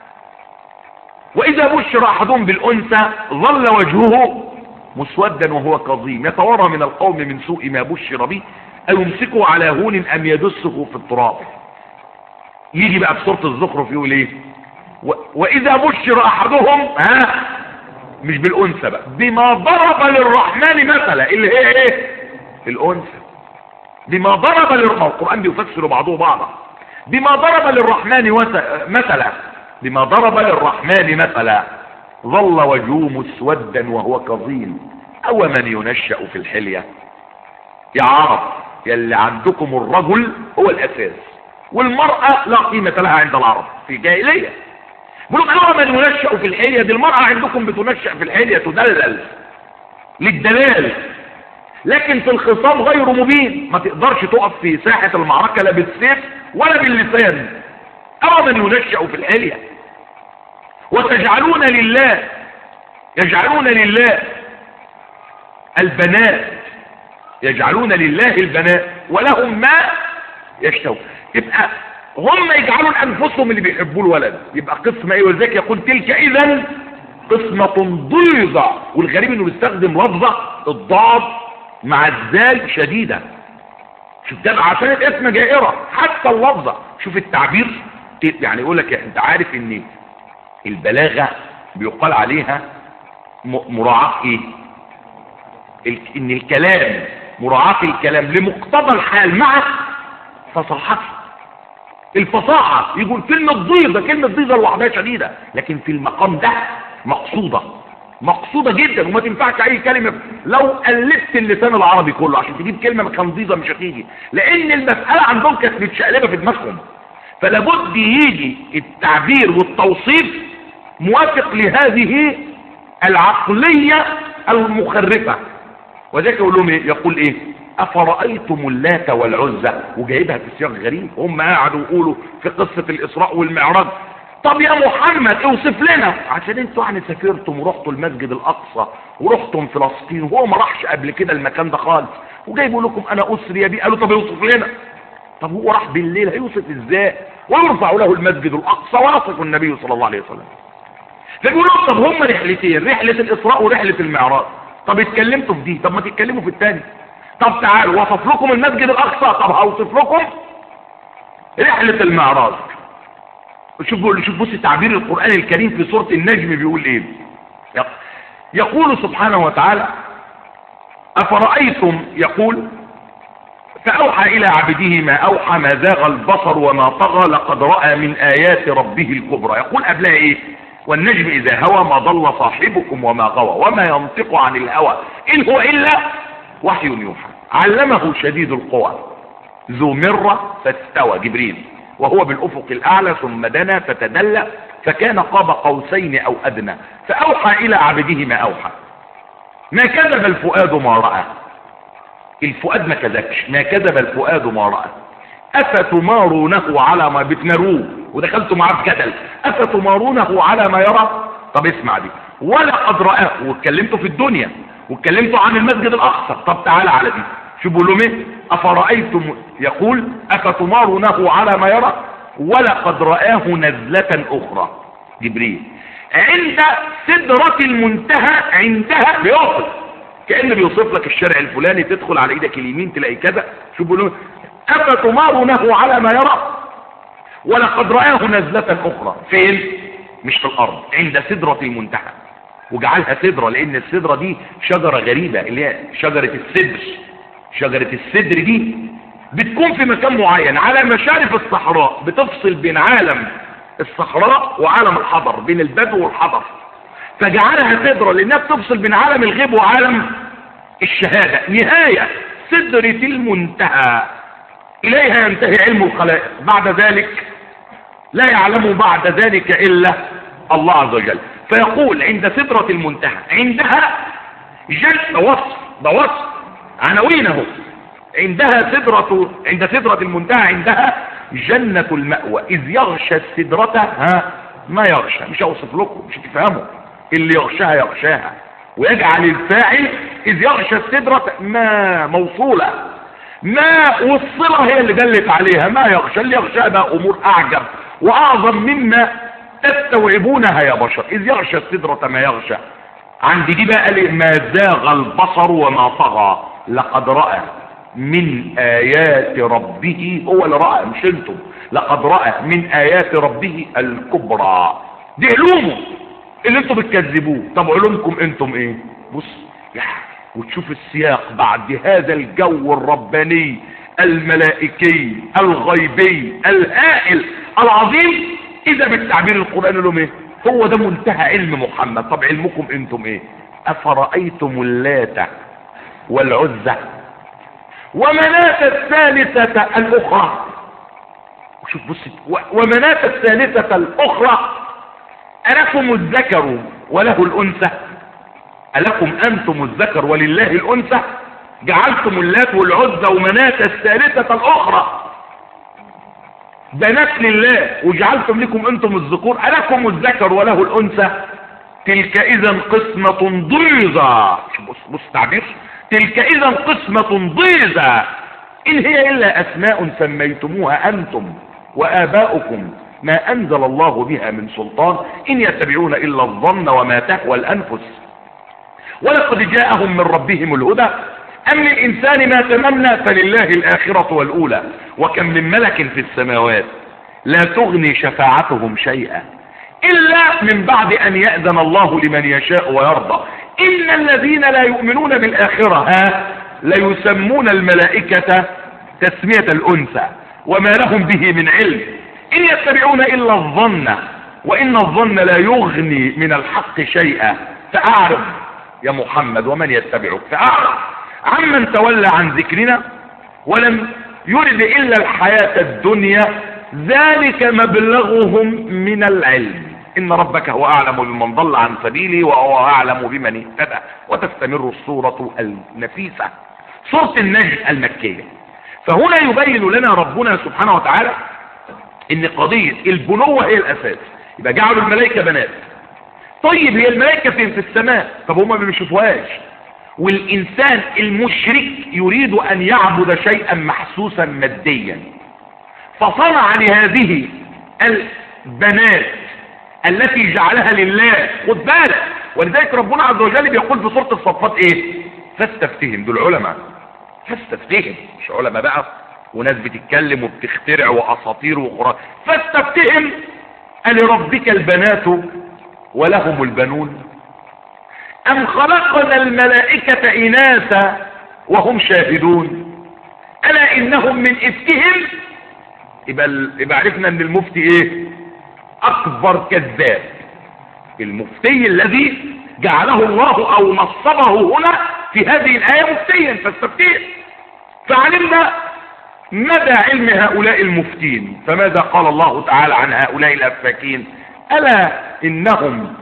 وإذا بشر أحدهم بالأنثى ظل وجهه مسودا وهو كظيم يتورى من القوم من سوء ما بشر به أيمسكه على هون أم يدسه في التراب. يجي بقى في سورة الزخرف يقول ايه؟ وإذا بشر أحدهم، ها، مش بالأنثى بقى، بما ضرب للرحمن مثلا، اللي هي ايه؟ الأنثى. بما ضرب للرحمن، القرآن بيفسر بعضه بعضا. بما ضرب للرحمن مثلا، بما ضرب للرحمن مثلا ظل وجهه مسودا وهو كظيم أو من ينشأ في الحلية. يا عرب يلي عندكم الرجل هو الأساس، والمرأة لا قيمة لها عند العرب في الجاهلية. بيقولوا أو من ينشأ في الحلية، دي المرأة عندكم بتنشأ في الحلية، تدلل للدلال، لكن في الخصام غير مبين. ما تقدرش تقف في ساحة المعركة لا بالسيف ولا باللسان. أو من ينشأ في الحلية. وتجعلون لله، يجعلون لله البنات، يجعلون لله البنات ولهم ما يشتهون. يبقى هم يجعلون انفسهم اللي بيحبوا الولد، يبقى قسمه ايه؟ ولذلك يقول تلك اذا قسمة ضيزة. والغريب انه بيستخدم لفظة الضاد مع الزال شديدة. شوف ده عشان الاسم جائرة، حتى اللفظة شوف التعبير. يعني يقول لك انت عارف ان البلاغة بيقال عليها مراعاة ايه؟ ان الكلام، مراعاة الكلام لمقتضى الحال مع فصاحته. الفصاحة يقول كلمة ضيزة، كلمة ضيزة لوحدها شديدة، لكن في المقام ده مقصودة، مقصودة جدا، وما تنفعش اي كلمة. لو ألفت اللسان العربي كله عشان تجيب كلمة مكان ضيزة مش هتيجي، لان المسألة عندهم كانت متشقلبة في دماغهم. فلابد يجي التعبير والتوصيف موافق لهذه العقلية المخرفة. وذلك يقول لهم ايه؟ يقول ايه؟ افرأيتم اللات والعزى، وجايبها في سياق غريب. هم قاعدوا يقولوا في قصة الاسراء والمعراج. طب يا محمد اوصف لنا، عشان انتوا يعني سافرتم ورحتوا المسجد الاقصى ورحتم فلسطين، وهو ما راحش قبل كده المكان ده خالص، وجايبوا لكم انا اسري بيه. قالوا طب اوصف لنا. طب هو راح بالليل، هيوصف ازاي؟ ويرفع له المسجد الاقصى ويصف النبي صلى الله عليه وسلم. فبيقولوا طب هم رحلتين، رحلة الاسراء ورحلة المعراج. طب اتكلمتوا في دي، طب ما تتكلموا في الثاني. طب تعالوا وصف لكم المسجد الاقصى، طب هوصف لكم رحلة المعراج. شوف شوف بص تعبير القرآن الكريم في سورة النجم بيقول ايه؟ يقول سبحانه وتعالى افرأيتم، يقول فأوحى إلى عبده ما أوحى ما زاغ البصر وما طغى لقد رأى من آيات ربه الكبرى. يقول قبلها إيه؟ والنجم إذا هوى ما ضل صاحبكم وما غوى وما ينطق عن الهوى إن هو إلا وحي يوحى علمه شديد القوى ذو مرة فاستوى، جبريل، وهو بالأفق الأعلى ثم دنا فتدلى فكان قاب قوسين أو أدنى فأوحى إلى عبده ما أوحى. ما كذب الفؤاد ما رأى. الفؤاد ما كذبش، ما كذب الفؤاد ما رأى. أفتمارونه على ما بتنروه ودخلتوا معاه في جدل، أفتمارونه على ما يرى. طب اسمع دي، ولقد رآه، واتكلمتوا في الدنيا واتكلمتوا عن المسجد الأقصى. طب تعالى على دي، شو بيقولوا ايه؟ أفرأيتم، يقول أفتمارونه على ما يرى ولقد رآه نزلة أخرى، جبريل عند سدرة المنتهى. عندها بيوصف، كأنه بيوصف لك الشارع الفلاني، تدخل على ايدك اليمين تلاقي كذا. شو بيقولوا؟ أفتمارونه على ما يرى ولقد رآه نزلة أخرى. فين؟ مش في الأرض، عند سدرة المنتهى. وجعلها سدرة لأن السدرة دي شجرة غريبة، اللي هي شجرة السدر. شجرة السدر دي بتكون في مكان معين على مشارف الصحراء، بتفصل بين عالم الصحراء وعالم الحضر، بين البدو والحضر. فجعلها سدرة لأنها بتفصل بين عالم الغيب وعالم الشهادة. نهاية سدرة المنتهى، إليها ينتهي علم الخلائق، بعد ذلك لا يعلم بعد ذلك إلا الله عز وجل. فيقول عند سدرة المنتهى، عندها جنة، وصف ده وصف عناوينه. عندها سدرة، عند سدرة المنتهى عندها جنة المأوى، إذ يغشى السدرة ها ما يغشى. مش هوصف لكم، مش هتفهموا، اللي يغشاها يغشاها. ويجعل الفاعل إذ يغشى السدرة ما موصولة، ما والصلة هي اللي دلت عليها. ما يغشى، اللي يغشاها بقى أمور أعجب وأعظم مما تستوعبونها يا بشر. إذ يغشى السدرة ما يغشى. عند دي بقى ما زاغ البصر وما طغى، لقد رأى من آيات ربه، هو اللي رأى مش انتم، لقد رأى من آيات ربه الكبرى. دي علومه اللي انتم بتكذبوه. طب علومكم انتم ايه؟ بص يا وتشوف السياق بعد هذا الجو الرباني الملائكي الغيبي الهائل العظيم، اذا بالتعبير القرآن لهم ايه؟ هو ده منتهى علم محمد. طب علمكم انتم ايه؟ افرأيتم اللات والعزى ومناة الثالثة الاخرى. شوف بص، ومناة الثالثة الاخرى ألكم الذكر وله الأنثى؟ ألكم أنتم الذكر ولله الأنثى؟ جعلتم اللات والعزى ومناة الثالثة الأخرى بنات لله، وجعلتم لكم أنتم الذكور. ألكم الذكر وله الأنثى؟ تلك إذا قسمة ضيزى. بص بص تعبير، تلك إذا قسمة ضيزى إن هي إلا أسماء سميتموها أنتم وآباؤكم ما أنزل الله بها من سلطان إن يتبعون إلا الظن وما تهوى الأنفس ولقد جاءهم من ربهم الهدى أم للإنسان ما تمنى فلله الآخرة والأولى وكم من ملك في السماوات لا تغني شفاعتهم شيئا إلا من بعد أن يأذن الله لمن يشاء ويرضى إن الذين لا يؤمنون بالآخرة ها ليسمون الملائكة تسمية الأنثى وما لهم به من علم إن يتبعون إلا الظن وإن الظن لا يغني من الحق شيئا فأعرف يا محمد ومن يتبعك، فأعرف عمن تولى عن ذكرنا ولم يرد إلا الحياة الدنيا ذلك مبلغهم من العلم إن ربك هو أعلم بمن ضل عن سبيله وهو أعلم بمن اهتدى. وتستمر السورة النفيسة سورة النجم المكية. فهنا يبين لنا ربنا سبحانه وتعالى ان قضية البنوة هي الاساس. يبقى جعلوا الملائكة بنات. طيب هي الملائكة فين؟ في السماء. طب هما ما بيشوفوهاش. والانسان المشرك يريد ان يعبد شيئا محسوسا ماديا فصنع لهذه البنات التي جعلها لله. خد بالك، ولذلك ربنا عز وجل بيقول في سورة الصفات ايه؟ فاستفتهم. دول علماء، فاستفتهم مش علماء بقى وناس بتتكلم وبتخترع واساطير وخرافات. فاستفتهم ألربك البنات ولهم البنون أم خلقنا الملائكة إناثا وهم شاهدون ألا إنهم من إفكهم. يبقى يبقى عرفنا ان المفتي ايه؟ اكبر كذاب. المفتي الذي جعله الله او نصبه هنا في هذه الآية مفتيا فاستفتيه. فعلمنا مدى علم هؤلاء المفتين. فماذا قال الله تعالى عن هؤلاء الأفاكين؟ ألا إنهم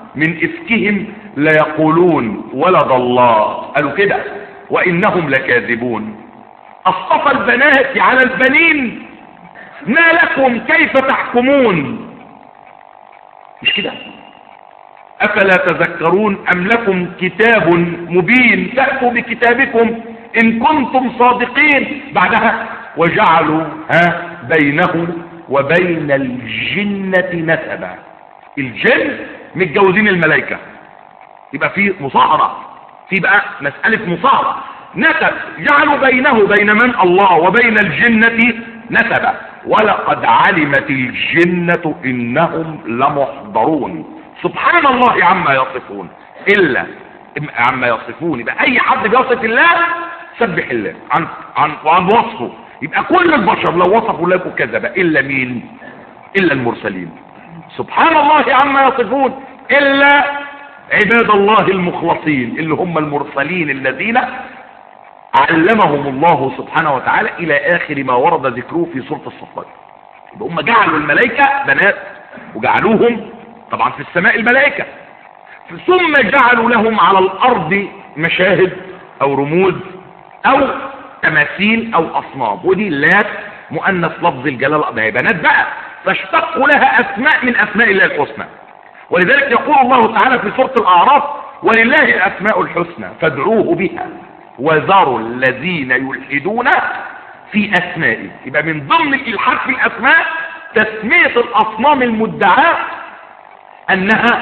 من إفكهم ليقولون ولد الله، قالوا كده وإنهم لكاذبون. أصطفى البنات على البنين، ما لكم كيف تحكمون؟ مش كده؟ أفلا تذكرون أم لكم كتاب مبين فأتوا بكتابكم إن كنتم صادقين. بعدها وجعلوا ها بينه وبين الجنة نسبا. الجن متجوزين الملائكة، يبقى في مصاهرة، في بقى مسألة مصاهرة نسب. جعلوا بينه بين من؟ الله، وبين الجنة نسبا. ولقد علمت الجنة إنهم لمحضرون. سبحان الله عما يصفون، إلا عما يصفون. يبقى أي حد بيصف الله سبح الله عن عن عن وصفه. يبقى كل البشر لو وصفوا الله يكون كذب، إلا مين؟ إلا المرسلين. سبحان الله عما يصفون، إلا عباد الله المخلصين اللي هم المرسلين الذين علمهم الله سبحانه وتعالى إلى آخر ما ورد ذكره في سورة الصفات. هم جعلوا الملائكة بنات وجعلوهم طبعا في السماء الملائكة، ثم جعلوا لهم على الأرض مشاهد أو رموز أو تماثيل أو أصنام، ودي لات مؤنث لفظ الجلالة، ده هي بنات بقى، فاشتقوا لها أسماء من أسماء الله الحسنى. ولذلك يقول الله تعالى في سورة الأعراف ولله الأسماء الحسنى فادعوه بها وذروا الذين يلحدون في أسمائه. يبقى من ضمن الإلحاد في الأسماء تسمية الأصنام المدعاة أنها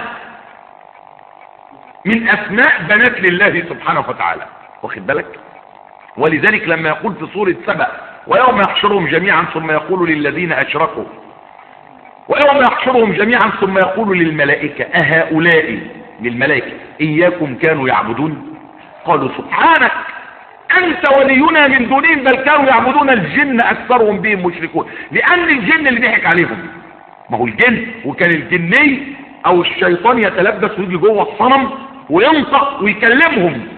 من أسماء بنات لله سبحانه وتعالى، واخد بالك؟ ولذلك لما يقول في سورة سبأ ويوم يحشرهم جميعا ثم يقول للذين أشركوا، ويوم يحشرهم جميعا ثم يقول للملائكة أهؤلاء، للملائكة إياكم كانوا يعبدون؟ قالوا سبحانك أنت ولينا من دونهم بل كانوا يعبدون الجن أكثرهم بهم مشركون. لأن الجن اللي ضحك عليهم، ما هو الجن، وكان الجني أو الشيطان يتلبس ويجي جوه الصنم وينطق ويكلمهم،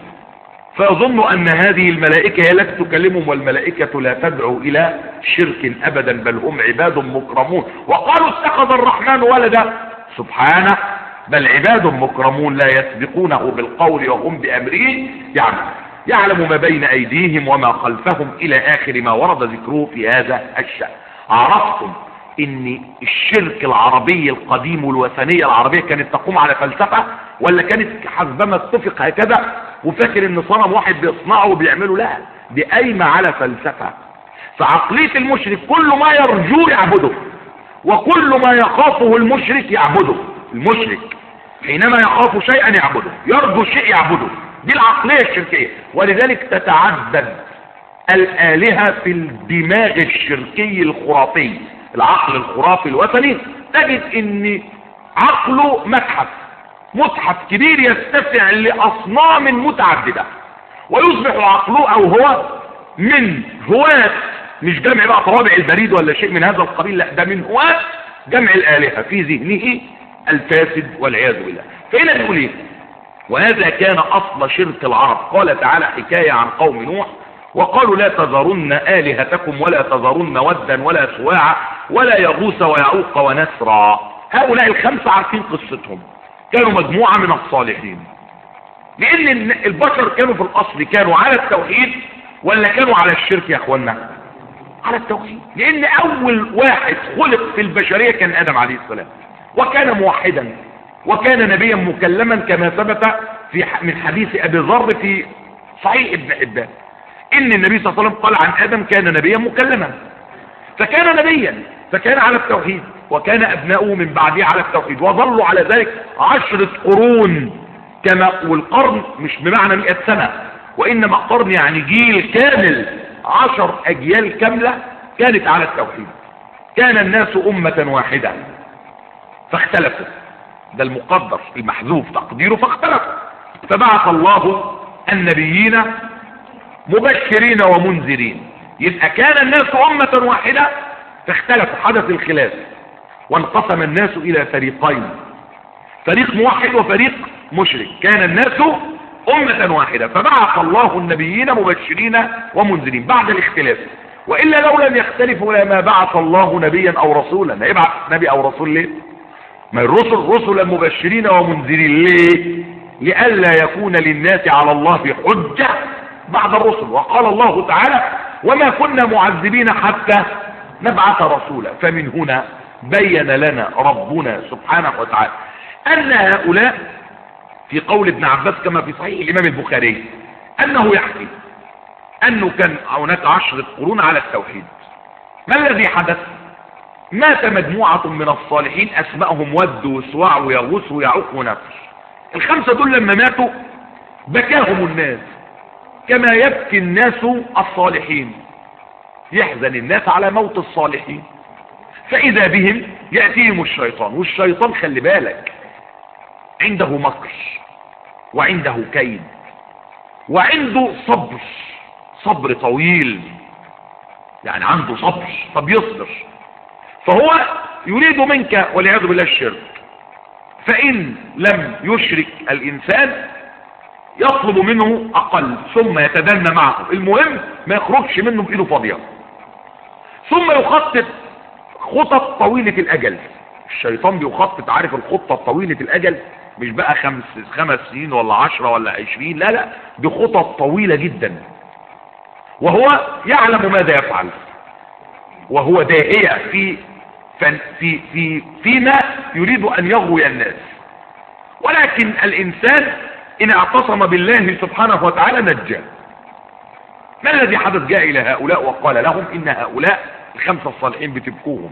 فيظن أن هذه الملائكة هي التي تكلمهم، والملائكة لا تدعو إلى شرك أبدا بل هم عباد مكرمون. وقالوا اتخذ الرحمن ولدا، سبحانه بل عباد مكرمون لا يسبقونه بالقول وهم بأمره يعملون، يعلم ما بين أيديهم وما خلفهم إلى آخر ما ورد ذكره في هذا الشأن. عرفتم ان الشرك العربي القديم والوثنية العربية كانت تقوم على فلسفة، ولا كانت حسبما اتفق هكذا وفاكر ان صنم واحد بيصنعه وبيعمله؟ لا، دي قايمة على فلسفة. فعقلية المشرك كل ما يرجوه يعبده، وكل ما يخافه المشرك يعبده. المشرك حينما يخاف شيئا يعبده، يرجو شيء يعبده، دي العقلية الشركية. ولذلك تتعدد الآلهة في الدماغ الشركي الخرافي، العقل الخرافي الوثني، تجد ان عقله متحف متحف كبير يستفع لأصنام متعددة، ويصبح عقله او هو من هواة، مش جمع بقى طوابع البريد ولا شيء من هذا القبيل، لا ده من هواة جمع الآلهة في ذهنه الفاسد والعياذ بالله. فهنا نقول ايه؟ وهذا كان اصل شرك العرب. قال تعالى حكاية عن قوم نوح وقالوا لا تذرن آلهتكم ولا تذرن ودا ولا سواعا ولا يغوث ويعوق ونسرا. هؤلاء الخمسة عارفين قصتهم، كانوا مجموعة من الصالحين. لأن البشر كانوا في الأصل كانوا على التوحيد ولا كانوا على الشرك يا أخوانا؟ على التوحيد. لأن أول واحد خلق في البشرية كان آدم عليه السلام، وكان موحدا وكان نبيا مكلما كما ثبت في من حديث أبي ذر في صحيح ابن حبان ان النبي صلى الله عليه وسلم قال عن ادم كان نبيا مكلما، فكان نبيا فكان على التوحيد، وكان ابناؤه من بعده على التوحيد، وظلوا على ذلك عشرة قرون. كما والقرن مش بمعنى مئة سنة، وانما قرن يعني جيل كامل، عشر اجيال كاملة كانت على التوحيد. كان الناس امة واحدة فاختلفوا، ده المقدر المحذوف تقديره، فاختلفوا فبعث الله النبيين مبشرين ومنذرين. يبقى كان الناس أمة واحدة فاختلفوا، حدث الخلاف وانقسم الناس إلى فريقين، فريق موحد وفريق مشرك. كان الناس أمة واحدة فبعث الله النبيين مبشرين ومنذرين بعد الاختلاف، وإلا لو لم يختلفوا لما بعث الله نبيا أو رسولا. هيبعث نبي أو رسول ليه؟ ما الرسل رسلا مبشرين ومنذرين ليه؟ لئلا يكون للناس على الله حجة بعد الرسل. وقال الله تعالى وما كنا معذبين حتى نبعث رسولا. فمن هنا بين لنا ربنا سبحانه وتعالى أن هؤلاء في قول ابن عباس كما في صحيح الإمام البخاري أنه يحكي أنه كان هناك عشرة قرون على التوحيد. ما الذي حدث؟ مات مجموعة من الصالحين أسمائهم ود وسواع ويغوث ويعوق ونفر. الخمسة دول لما ماتوا بكاهم الناس كما يبكي الناس الصالحين، يحزن الناس على موت الصالحين. فإذا بهم يأتيهم الشيطان، والشيطان خلي بالك عنده مكر وعنده كيد وعنده صبر، صبر طويل، يعني عنده صبر طب يصبر. فهو يريد منك والعياذ بالله الشرك، فإن لم يشرك الإنسان يطلب منه أقل ثم يتدنى معه، المهم ما يخرجش منه بإيده فاضية، ثم يخطط خطط طويلة الأجل. الشيطان بيخطط، عارف الخطة طويلة الأجل، مش بقى خمس خمس سنين ولا عشرة ولا عشرين، لا لا، دي خطط طويلة جدا، وهو يعلم ماذا يفعل، وهو داهية في في في فيما يريد أن يغوي الناس. ولكن الإنسان إن اعتصم بالله سبحانه وتعالى نجاه. ما الذي حدث؟ جاء إلى هؤلاء وقال لهم إن هؤلاء الخمسة الصالحين بتبكوهم،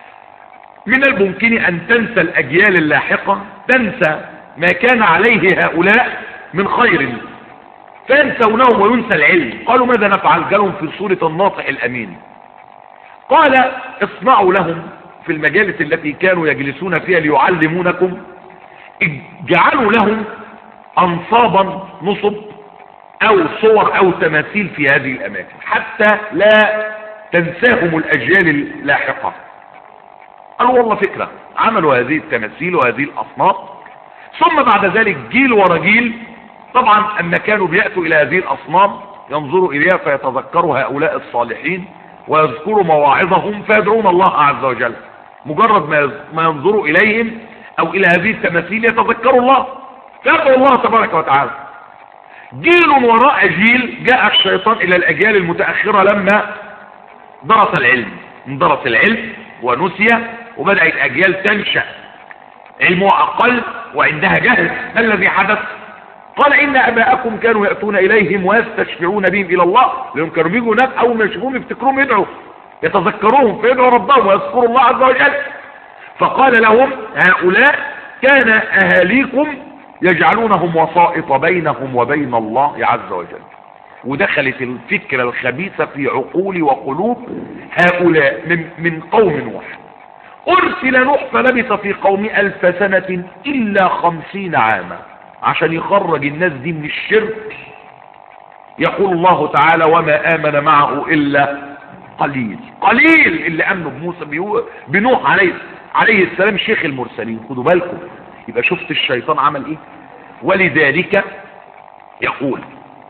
من الممكن أن تنسى الأجيال اللاحقة، تنسى ما كان عليه هؤلاء من خير، فينسونهم وينسى العلم. قالوا ماذا نفعل؟ قالوا في سورة الناطح الأمين، قال اصنعوا لهم في المجالس التي كانوا يجلسون فيها ليعلمونكم، اجعلوا لهم أنصابا نصب أو صور أو تماثيل في هذه الأماكن حتى لا تنساهم الأجيال اللاحقة. قالوا والله فكرة، عملوا هذه التماثيل وهذه الأصنام، ثم بعد ذلك جيل ورا جيل طبعا أما كانوا بيأتوا إلى هذه الأصنام ينظروا إليها فيتذكروا هؤلاء الصالحين ويذكروا مواعظهم فيدعون الله عز وجل. مجرد ما ينظروا إليهم أو إلى هذه التماثيل يتذكروا الله فيدعوا الله تبارك وتعالى. جيل وراء جيل جاء الشيطان إلى الأجيال المتأخرة لما درس العلم، درس العلم ونسي، وبدأت أجيال تنشأ علمها أقل وعندها جهل. ما الذي حدث؟ قال إن أباءكم كانوا يأتون إليهم ويستشفعون بهم إلى الله، لأنهم كانوا بيجوا هناك أول ما يشوفوهم يفتكروهم يدعوا، يتذكروهم فيدعوا ربهم ويذكروا الله عز وجل. فقال لهم هؤلاء كان أهاليكم يجعلونهم وسائط بينهم وبين الله عز وجل. ودخلت الفكرة الخبيثة في عقول وقلوب هؤلاء من, من قوم نوح. أرسل نوح فلبث في قوم ألف سنة إلا خمسين عاما عشان يخرج الناس دي من الشرك. يقول الله تعالى وما آمن معه إلا قليل، قليل اللي آمنوا بموسى بنوح عليه عليه السلام شيخ المرسلين. خدوا بالكم، يبقى شفت الشيطان عمل ايه. ولذلك يقول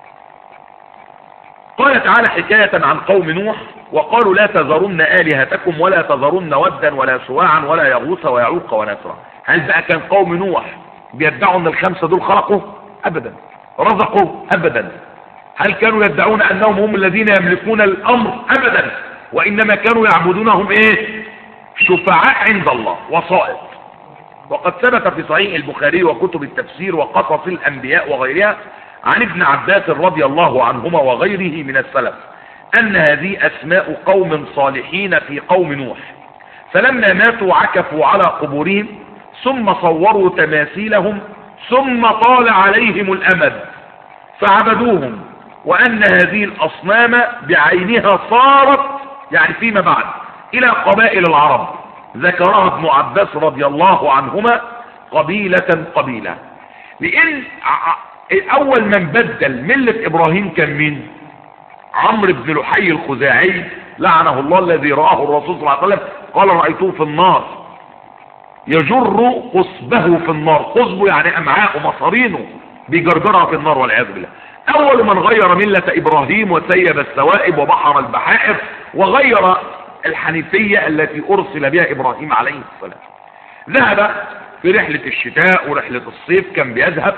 قال تعالى حكاية عن قوم نوح وقالوا لا تذرن آلهتكم ولا تذرن ودا ولا سواعا ولا يغوث ويعوق ونسرا. هل بقى كان قوم نوح بيدعوا ان الخمسة دول خلقوا؟ ابدا. رزقوا؟ ابدا. هل كانوا يدعون انهم هم الذين يملكون الامر؟ ابدا. وانما كانوا يعبدونهم ايه؟ شفعاء عند الله، وسائط. وقد ثبت في صحيح البخاري وكتب التفسير وقصص الانبياء وغيرها عن ابن عباس رضي الله عنهما وغيره من السلف ان هذه اسماء قوم صالحين في قوم نوح، فلما ماتوا عكفوا على قبورهم ثم صوروا تماثيلهم ثم طال عليهم الامد فعبدوهم، وان هذه الاصنام بعينها صارت يعني فيما بعد الى قبائل العرب، ذكرها ابن عباس رضي الله عنهما قبيلة قبيلة. لان اول من بدل ملة ابراهيم كان مين؟ عمرو بن لحي الخزاعي لعنه الله، الذي رآه الرسول صلى الله عليه وسلم قال رأيته في النار يجر قصبه في النار، قصبه يعني امعاءه مصارينه بيجرجرها في النار والعياذ بالله. اول من غير ملة ابراهيم وسيب السوائب وبحر البحائر وغير الحنيفية التي ارسل بها ابراهيم عليه السلام. ذهب في رحلة الشتاء ورحلة الصيف، كان بيذهب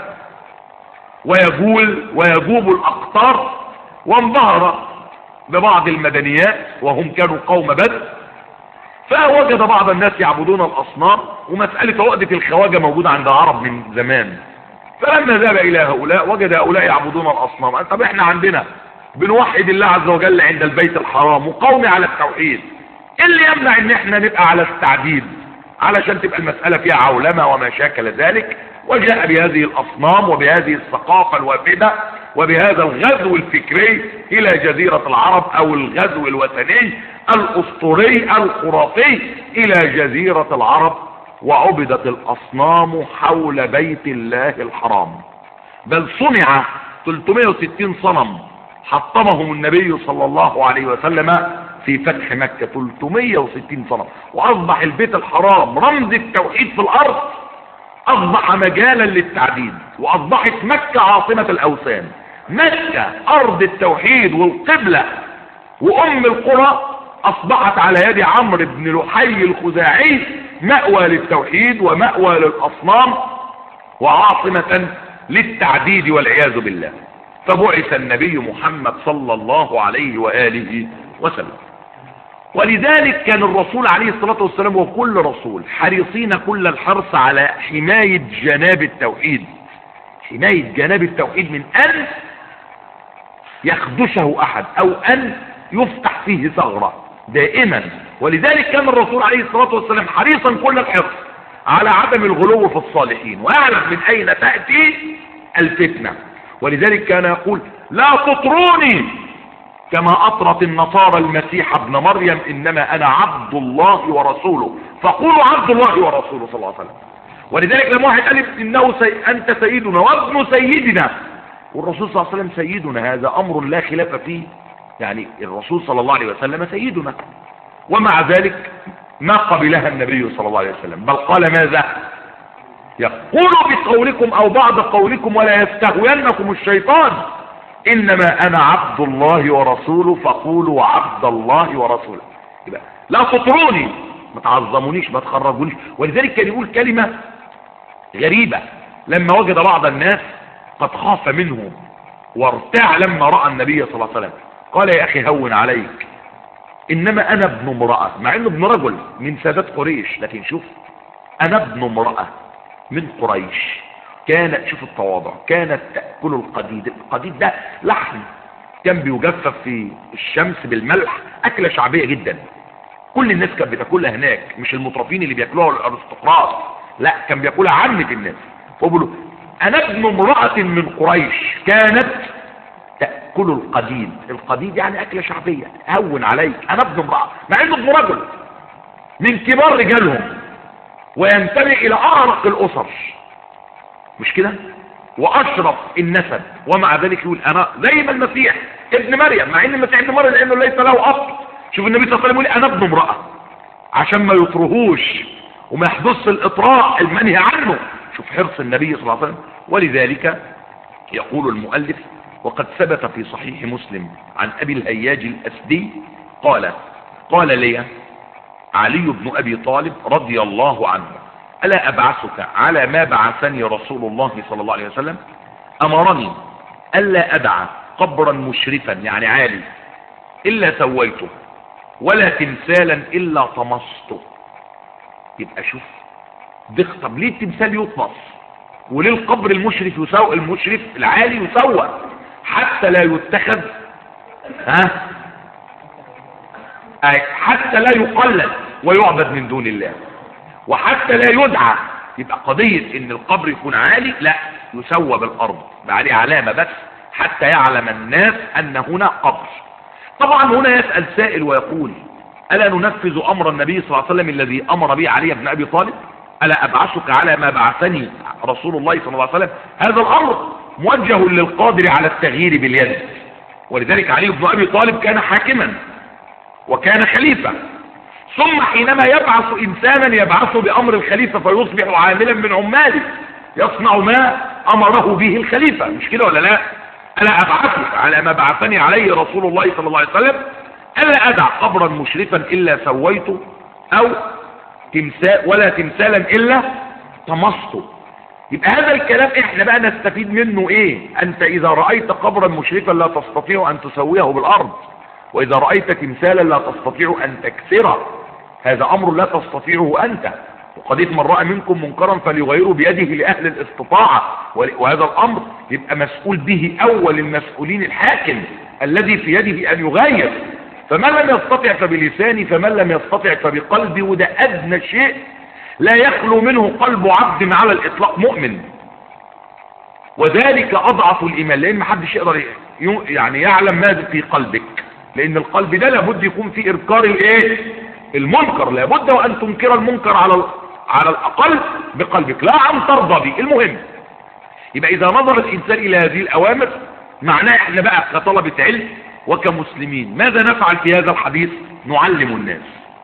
ويجول ويجوب الأقطار، وانبهر ببعض المدنيات وهم كانوا قوم بدر، فوجد بعض الناس يعبدون الأصنام، ومسألة عقدة الخواجة موجودة عند العرب من زمان. فلما ذهب إلى هؤلاء وجد هؤلاء يعبدون الأصنام. طب احنا عندنا بنوحد الله عز وجل عند البيت الحرام وقومي على التوحيد، ايه اللي يمنع ان احنا نبقى على التعديد علشان تبقى المسألة فيها عولمة وما شاكل ذلك؟ وجاء بهذه الأصنام وبهذه الثقافة الوافدة وبهذا الغزو الفكري إلى جزيرة العرب، أو الغزو الوثني الأسطوري الخرافي إلى جزيرة العرب، وعبدت الأصنام حول بيت الله الحرام. بل صنع ثلاثمائة وستين صنم حطمهم النبي صلى الله عليه وسلم في فتح مكة، ثلاثمائة وستين صنم، وأصبح البيت الحرام رمز التوحيد في الأرض، أصبح مجالا للتعديد، وأصبحت مكة عاصمة الأوثان. مكة أرض التوحيد والقبلة وأم القرى أصبحت على يد عمرو بن لحي الخزاعي مأوى للتوحيد ومأوى للأصنام وعاصمة للتعديد والعياذ بالله. فبعث النبي محمد صلى الله عليه وآله وسلم. ولذلك كان الرسول عليه الصلاة والسلام وكل رسول حريصين كل الحرص على حماية جناب التوحيد، حماية جناب التوحيد من أن يخدشه أحد أو أن يفتح فيه ثغرة دائما. ولذلك كان الرسول عليه الصلاة والسلام حريصا كل الحرص على عدم الغلو في الصالحين، ويعلم من أين تأتي الفتنة. ولذلك كان يقول لا تطروني كما أطرت النصارى المسيح ابن مريم، إنما أنا عبد الله ورسوله فقولوا عبد الله ورسوله صلى الله عليه وسلم. ولذلك لما واحد قال إنه سي... أنت سيدنا وابن سيدنا، والرسول صلى الله عليه وسلم سيدنا، هذا أمر لا خلاف فيه، يعني الرسول صلى الله عليه وسلم سيدنا، ومع ذلك ما قبلها النبي صلى الله عليه وسلم، بل قال ماذا؟ يقول بقولكم أو بعض قولكم ولا يستهوينكم الشيطان، إنما أنا عبد الله ورسوله فقولوا عبد الله ورسوله. يبقى لا تطروني، ما تعظمونيش، ما تخرجونيش. ولذلك كان يقول كلمة غريبة لما وجد بعض الناس قد خاف منه وارتاع لما رأى النبي صلى الله عليه وسلم، قال يا أخي هون عليك، إنما أنا ابن امرأة، مع إنه ابن رجل من سادات قريش، لكن شوف أنا ابن امرأة من قريش كانت، شوف التواضع، كانت تأكل القديد. القديد ده لحم كان بيجفف في الشمس بالملح، أكلة شعبية جدا، كل الناس كانت بتاكلها هناك، مش المطرفين اللي بياكلوها الارستقراط، لا كان بياكلها عامة الناس. فبقولوا أنا ابن امرأة من قريش كانت تأكل القديد. القديد يعني أكلة شعبية، هون عليك، أنا ابن امرأة، مع إنه ابن رجل من كبار رجالهم وينتمي إلى أعرق الأسر، مش كده؟ وأشرف النسب، ومع ذلك يقول أنا زي ما المسيح ابن مريم، مع إن المسيح ابن مريم لأنه ليس له أب. شوف النبي صلى الله عليه وسلم يقول أنا ابن امرأة عشان ما يطرهوش وما يحدث الإطراء المنهي عنه. شوف حرص النبي صلى الله عليه وسلم. ولذلك يقول المؤلف وقد ثبت في صحيح مسلم عن أبي الهياج الأسدي قال قال لي علي بن أبي طالب رضي الله عنه ألا أبعثك على ما بعثني رسول الله صلى الله عليه وسلم؟ أمرني ألا أدع قبرا مشرفا يعني عالي إلا سويته، ولا تمثالا إلا طمسته. يبقى شوف دق، طب ليه التمثال يطمس وليه القبر المشرف يسوى، المشرف العالي يسوى حتى لا يتخذ ها حتى لا يقلد ويعبد من دون الله، وحتى لا يدعى. يبقى قضية ان القبر يكون عالي لا، يسوى بالارض عليه علامة بس حتى يعلم الناس ان هنا قبر. طبعا هنا يسأل سائل ويقول ألا ننفذ امر النبي صلى الله عليه وسلم الذي امر به علي بن ابي طالب؟ ألا ابعثك على ما بعثني رسول الله صلى الله عليه وسلم؟ هذا الامر موجه للقادر على التغيير باليد. ولذلك علي بن ابي طالب كان حاكما وكان خليفة، ثم حينما يبعث انسانا يبعثه بامر الخليفة فيصبح عاملا من عماله يصنع ما امره به الخليفة، مش كده ولا لا؟ الا ابعثك على ما بعثني عليه رسول الله صلى الله عليه وسلم الا ادع قبرا مشرفا الا سويته او تمثال ولا تمثالا إلا طمسته. يبقى هذا الكلام احنا بقى نستفيد منه ايه؟ انت اذا رأيت قبرا مشرفا لا تستطيع ان تسويه بالارض، واذا رأيت تمثالا لا تستطيع ان تكسره، هذا امر لا تستطيعه انت. وقضية من رأى منكم منكرا فليغيره بيده لأهل الاستطاعة، وهذا الامر يبقى مسؤول به اول المسؤولين الحاكم الذي في يده ان يغير. فمن لم يستطع فبلسانه، فمن لم يستطع فبقلبه، وده ادنى شيء لا يخلو منه قلب عبد على الاطلاق مؤمن، وذلك اضعف الايمان، لان محدش يقدر يعني يعلم ماذا في قلبك، لان القلب ده لابد يكون فيه انكار الايه؟ المنكر، لابد وان تنكر المنكر على على الاقل بقلبك، لا عن ترضى به. المهم يبقى اذا نظر الانسان الى هذه الاوامر، معناه احنا بقى كطلبة علم وكمسلمين ماذا نفعل في هذا الحديث؟ نعلم الناس.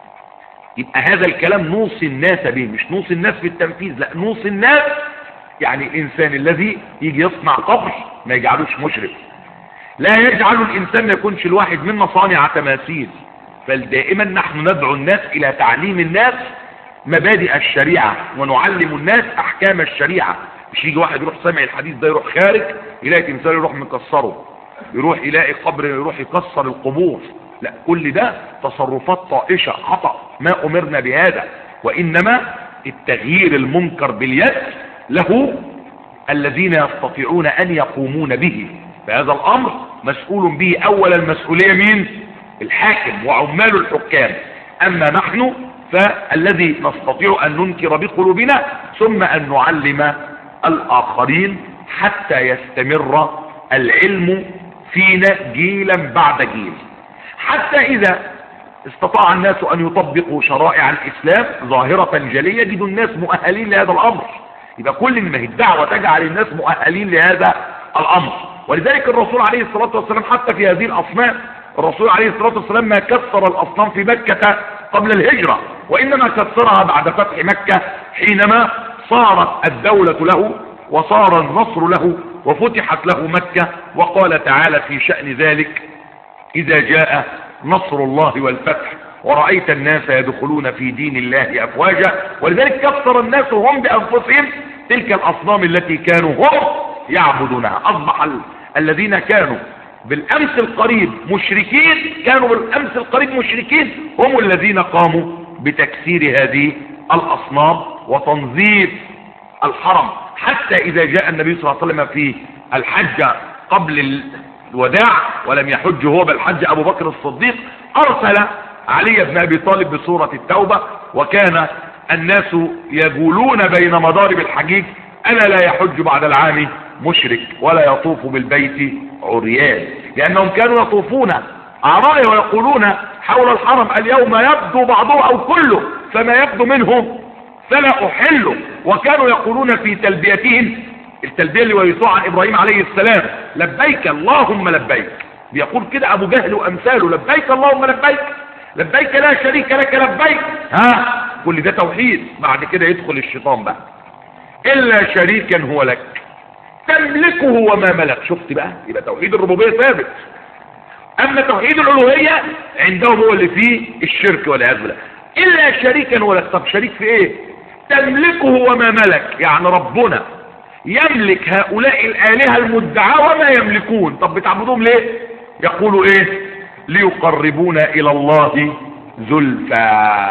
يبقى هذا الكلام نوصي الناس به، مش نوصي الناس بالتنفيذ، لا نوصي الناس. يعني الانسان الذي يجي يصنع قبر ما يجعلوش مشرف، لا يجعل الانسان ما يكونش الواحد منا صانع تماثيل، بل دائما نحن ندعو الناس الى تعليم الناس مبادئ الشريعة، ونعلم الناس احكام الشريعة. مش يجي واحد يروح سامع الحديث ده يروح خارج يلاقي تمثال يروح مكسره، يروح يلاقي قبر يروح يكسر القبور، لا، كل ده تصرفات طائشة خطأ، ما أمرنا بهذا. وإنما التغيير المنكر باليد له الذين يستطيعون أن يقومون به، فهذا الأمر مسؤول به أول المسؤولية مين؟ الحاكم وعمال الحكام. أما نحن فالذي نستطيع أن ننكر بقلوبنا ثم أن نعلم الآخرين حتى يستمر العلم فينا جيلا بعد جيل، حتى إذا استطاع الناس أن يطبقوا شرائع الإسلام ظاهرة جلية يجد الناس مؤهلين لهذا الأمر. يبقى كل ما هي الدعوة تجعل الناس مؤهلين لهذا الأمر. ولذلك الرسول عليه الصلاة والسلام حتى في هذه الأصنام، الرسول عليه الصلاة والسلام ما كسر الأصنام في مكة قبل الهجرة، وإنما كسرها بعد فتح مكة حينما صارت الدولة له وصار النصر له وفتحت له مكة. وقال تعالى في شأن ذلك: إذا جاء نصر الله والفتح ورأيت الناس يدخلون في دين الله أفواجا. ولذلك كسر الناس هم بأنفسهم تلك الأصنام التي كانوا هم يعبدونها. أصبح ال... الذين كانوا بالأمس القريب مشركين، كانوا بالأمس القريب مشركين، هم الذين قاموا بتكسير هذه الأصنام وتنظيف الحرم. حتى إذا جاء النبي صلى الله عليه وسلم في الحج قبل الوداع ولم يحج هو بل حج أبو بكر الصديق، أرسل علي بن أبي طالب بسورة التوبة: وكان الناس يقولون بين مضارب الحجيج ألا لا يحج بعد العام مشرك ولا يطوف بالبيت عريان، لأنهم كانوا يطوفون أعراض ويقولون حول الحرم: اليوم يبدو بعضه أو كله، فما يبدو منه فلا أحله. وكانوا يقولون في تلبيتهم التلبية اللي ورثوها عن إبراهيم عليه السلام: لبيك اللهم لبيك. بيقول كده أبو جهل وأمثاله: لبيك اللهم لبيك، لبيك لا شريك لك لبيك. ها، كل ده توحيد. بعد كده يدخل الشيطان بقى: إلا شريكا هو لك تملكه وما ملك. شفت بقى؟ يبقى توحيد الربوبية ثابت. أما توحيد الألوهية عندهم هو اللي فيه الشرك والعياذ بالله. إلا شريكا هو لك. طب شريك في إيه؟ تملكه وما ملك، يعني ربنا يملك هؤلاء الآلهة المدعاة وما يملكون. طب بتعبدهم ليه؟ يقولوا إيه؟ ليقربونا إلى الله زلفى.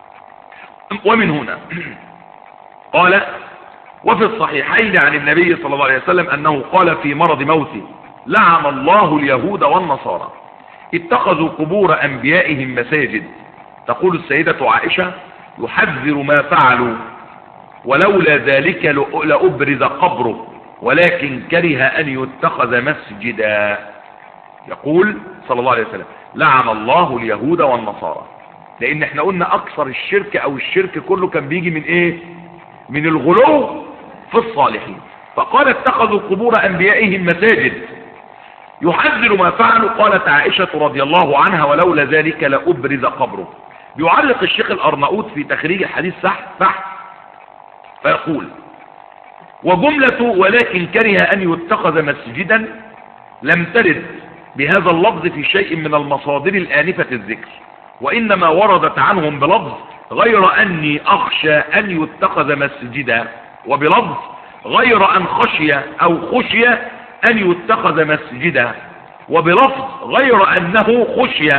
ومن هنا قال: وفي الصحيحين عن النبي صلى الله عليه وسلم أنه قال في مرض موته: لعن الله اليهود والنصارى اتخذوا قبور أنبيائهم مساجد. تقول السيدة عائشة: يحذر ما فعلوا ولولا ذلك لأبرز قبره ولكن كره أن يتخذ مسجدا. يقول صلى الله عليه وسلم: لعن الله اليهود والنصارى. لأن احنا قلنا أكثر الشرك أو الشرك كله كان بيجي من إيه؟ من الغلو في الصالحين. فقال: اتخذوا قبور أنبيائهم مساجد يحذر ما فعلوا. قالت عائشة رضي الله عنها: ولولا ذلك لأبرز قبره. بيعلق الشيخ الأرناؤوط في تخريج الحديث صح صح فيقول: وجملة ولكن كره أن يتخذ مسجدا لم ترد بهذا اللفظ في شيء من المصادر الآنفة الذكر، وإنما وردت عنهم بلفظ غير أني أخشى أن يتخذ مسجدا، وبلفظ غير أن خشي أو خشي أن يتخذ مسجدا، وبلفظ غير أنه خشي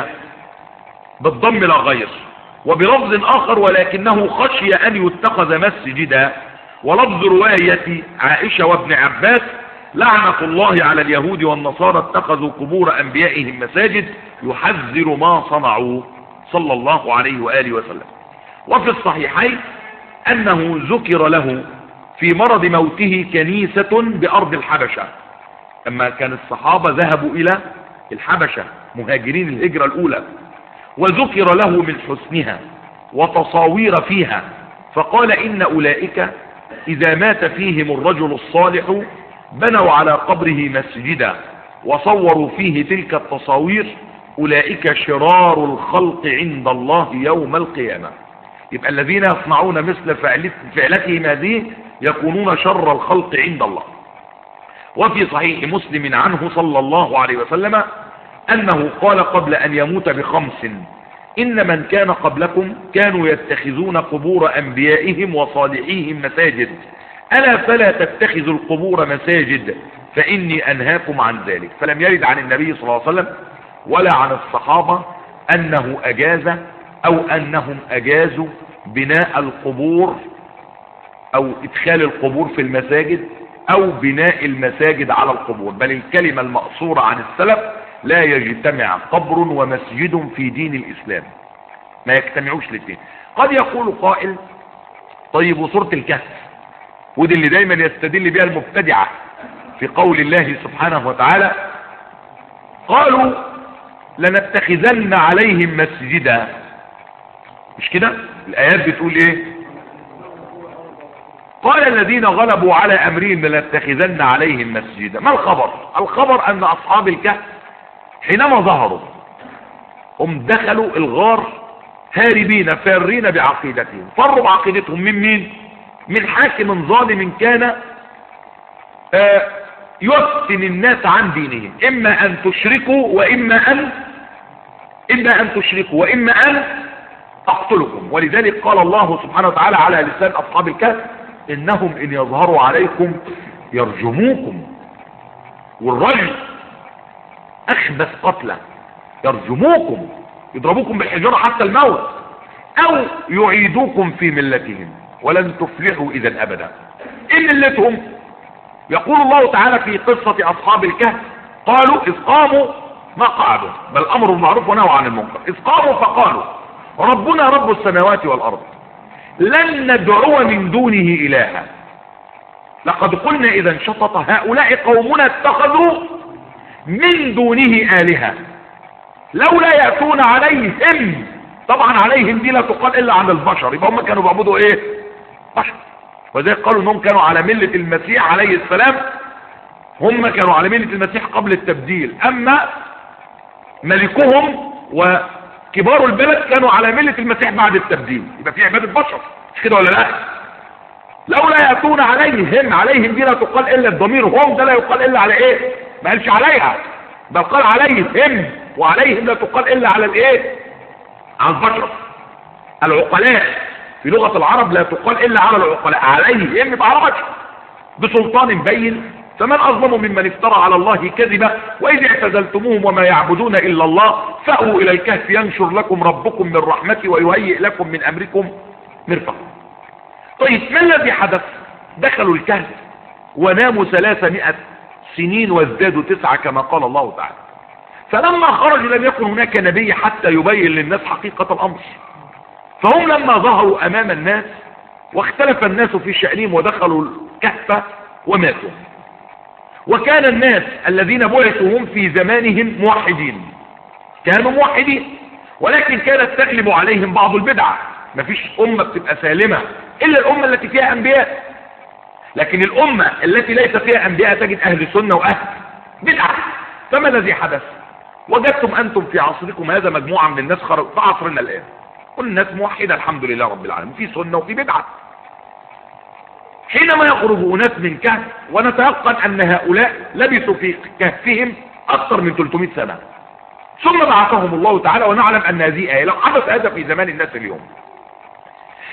بالضم لا غير، وبلفظ آخر ولكنه خشي أن يتخذ مسجدا. ولفظ رواية عائشة وابن عباس لعنة الله على اليهود والنصارى اتخذوا قبور أنبيائهم مساجد يحذر ما صنعوا صلى الله عليه وآله وسلم. وفي الصحيحين أنه ذكر له في مرض موته كنيسة بأرض الحبشة، أما كان الصحابة ذهبوا إلى الحبشة مهاجرين الهجرة الأولى، وذكر له من حسنها وتصاوير فيها، فقال إن أولئك إذا مات فيهم الرجل الصالح بنوا على قبره مسجدا وصوروا فيه تلك التصاوير، أولئك شرار الخلق عند الله يوم القيامة. يبقى الذين يصنعون مثل فعلتهم هذه يكونون شر الخلق عند الله. وفي صحيح مسلم عنه صلى الله عليه وسلم أنه قال قبل أن يموت بخمس: إن من كان قبلكم كانوا يتخذون قبور أنبيائهم وصالحيهم مساجد، ألا فلا تتخذوا القبور مساجد فإني أنهاكم عن ذلك. فلم يرد عن النبي صلى الله عليه وسلم ولا عن الصحابة أنه أجاز أو أنهم أجازوا بناء القبور أو إدخال القبور في المساجد أو بناء المساجد على القبور، بل الكلمة المأثورة عن السلف: لا يجتمع قبر ومسجد في دين الإسلام، ما يجتمعوش الاثنين. قد يقول قائل: طيب وسورة الكهف، ودي اللي دايما يستدل بها المبتدعة في قول الله سبحانه وتعالى: قالوا لنتخذن عليهم مسجدا. مش كده الآيات بتقول ايه؟ قال الذين غلبوا على أمرهم لنتخذن عليهم مسجدا. ما الخبر؟ الخبر أن أصحاب الكهف حينما ظهروا هم دخلوا الغار هاربين فارين بعقيدتهم، فروا بعقيدتهم من مين؟ من حاكم ظالم كان آه يفتن الناس عن دينهم، إما أن تشركوا وإما أن إما أن تشركوا وإما أن أقتلكم. ولذلك قال الله سبحانه وتعالى على لسان أصحاب الكهف: إنهم إن يظهروا عليكم يرجموكم. والرجم أخبث قتله، يرجموكم يضربوكم بالحجارة حتى الموت، أو يعيدوكم في ملتهم ولن تفلحوا إذا أبدا. إن ملتهم؟ يقول الله تعالى في قصة أصحاب الكهف: قالوا إذ قاموا ما قعدوا، بل أمر بالمعروف ونهوا عن المنكر، إذ قاموا فقالوا ربنا رب السماوات والأرض لن ندعو من دونه إلها لقد قلنا إذا شطط هؤلاء قومنا اتخذوا من دونه آلهة لولا يأتون عليهم. طبعا عليهم دي لا تقال إلا عن البشر، يبقى هم كانوا بيعبدوا إيه؟ بشر. وذلك قالوا إنهم كانوا على ملة المسيح عليه السلام، هم كانوا على ملة المسيح قبل التبديل، أما ملكهم وكبار البلد كانوا على ملة المسيح بعد التبديل، يبقى في عبادة بشر، مش كده ولا لا؟ لولا يأتون عليهم، عليهم دي لا تقال إلا الضمير هم ده لا يقال إلا على إيه؟ ما قالش عليها، بل قال عليهم، وعليهم لا تقال إلا على الإيه؟ على البشر العقلاء. في لغة العرب لا تقال إلا على العقلاء، عليهم يبقى على بشر بسلطان بين. فمن أظلم ممن افترى على الله كذبا وإذ اعتزلتموهم وما يعبدون إلا الله فأووا إلى الكهف ينشر لكم ربكم من رحمته ويهيئ لكم من أمركم مرفقا. طيب ما الذي حدث؟ دخلوا الكهف وناموا ثلاثمائة سنين وازدادوا تسعة كما قال الله تعالى. فلما خرج لم يكن هناك نبي حتى يبين للناس حقيقة الأمر، فهم لما ظهروا أمام الناس واختلف الناس في شأنهم ودخلوا الكهف وماتوا. وكان الناس الذين بعثوا هم في زمانهم موحدين، كانوا موحدين، ولكن كانت تغلب عليهم بعض البدعة. مفيش أمة بتبقى سالمة إلا الأمة التي فيها أنبياء، لكن الأمة التي ليس فيها أنبياء تجد أهل سنة وأهل بدعة. فما الذي حدث؟ وجدتم أنتم في عصركم هذا مجموعة من الناس خرجوا في عصرنا الآن، كل الناس موحدة الحمد لله رب العالمين، في سنة وفي بدعة. حينما يخرج أناس من كهف ونتيقن أن هؤلاء لبثوا في كهفهم أكثر من ثلاثمائة سنة، ثم بعثهم الله تعالى، ونعلم أن هذه آية لو حدث هذا في زمان الناس اليوم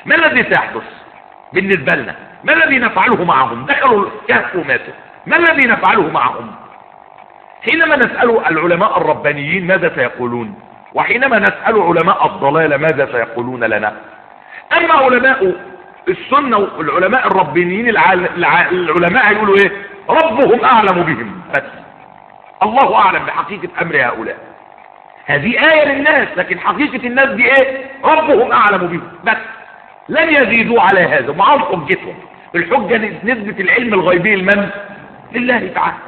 ما الذي سيحدث بالنسبة لنا؟ ما الذي نفعله معهم؟ دخلوا الكهف وماتوا، ما الذي نفعله معهم؟ حينما نسأل العلماء الربانيين ماذا سيقولون، وحينما نسأل علماء الضلال ماذا سيقولون لنا. اما علماء السنة والعلماء الربانيين العلماء هيقولوا ايه؟ ربهم اعلم بهم، بس الله اعلم بحقيقة امر هؤلاء. هذه آية للناس، لكن حقيقة الناس دي ايه؟ ربهم اعلم بهم بس. لن يزيدوا على هذا، معهم حجتهم. الحجة نسبة العلم الغيبي لمن؟ لله تعالى.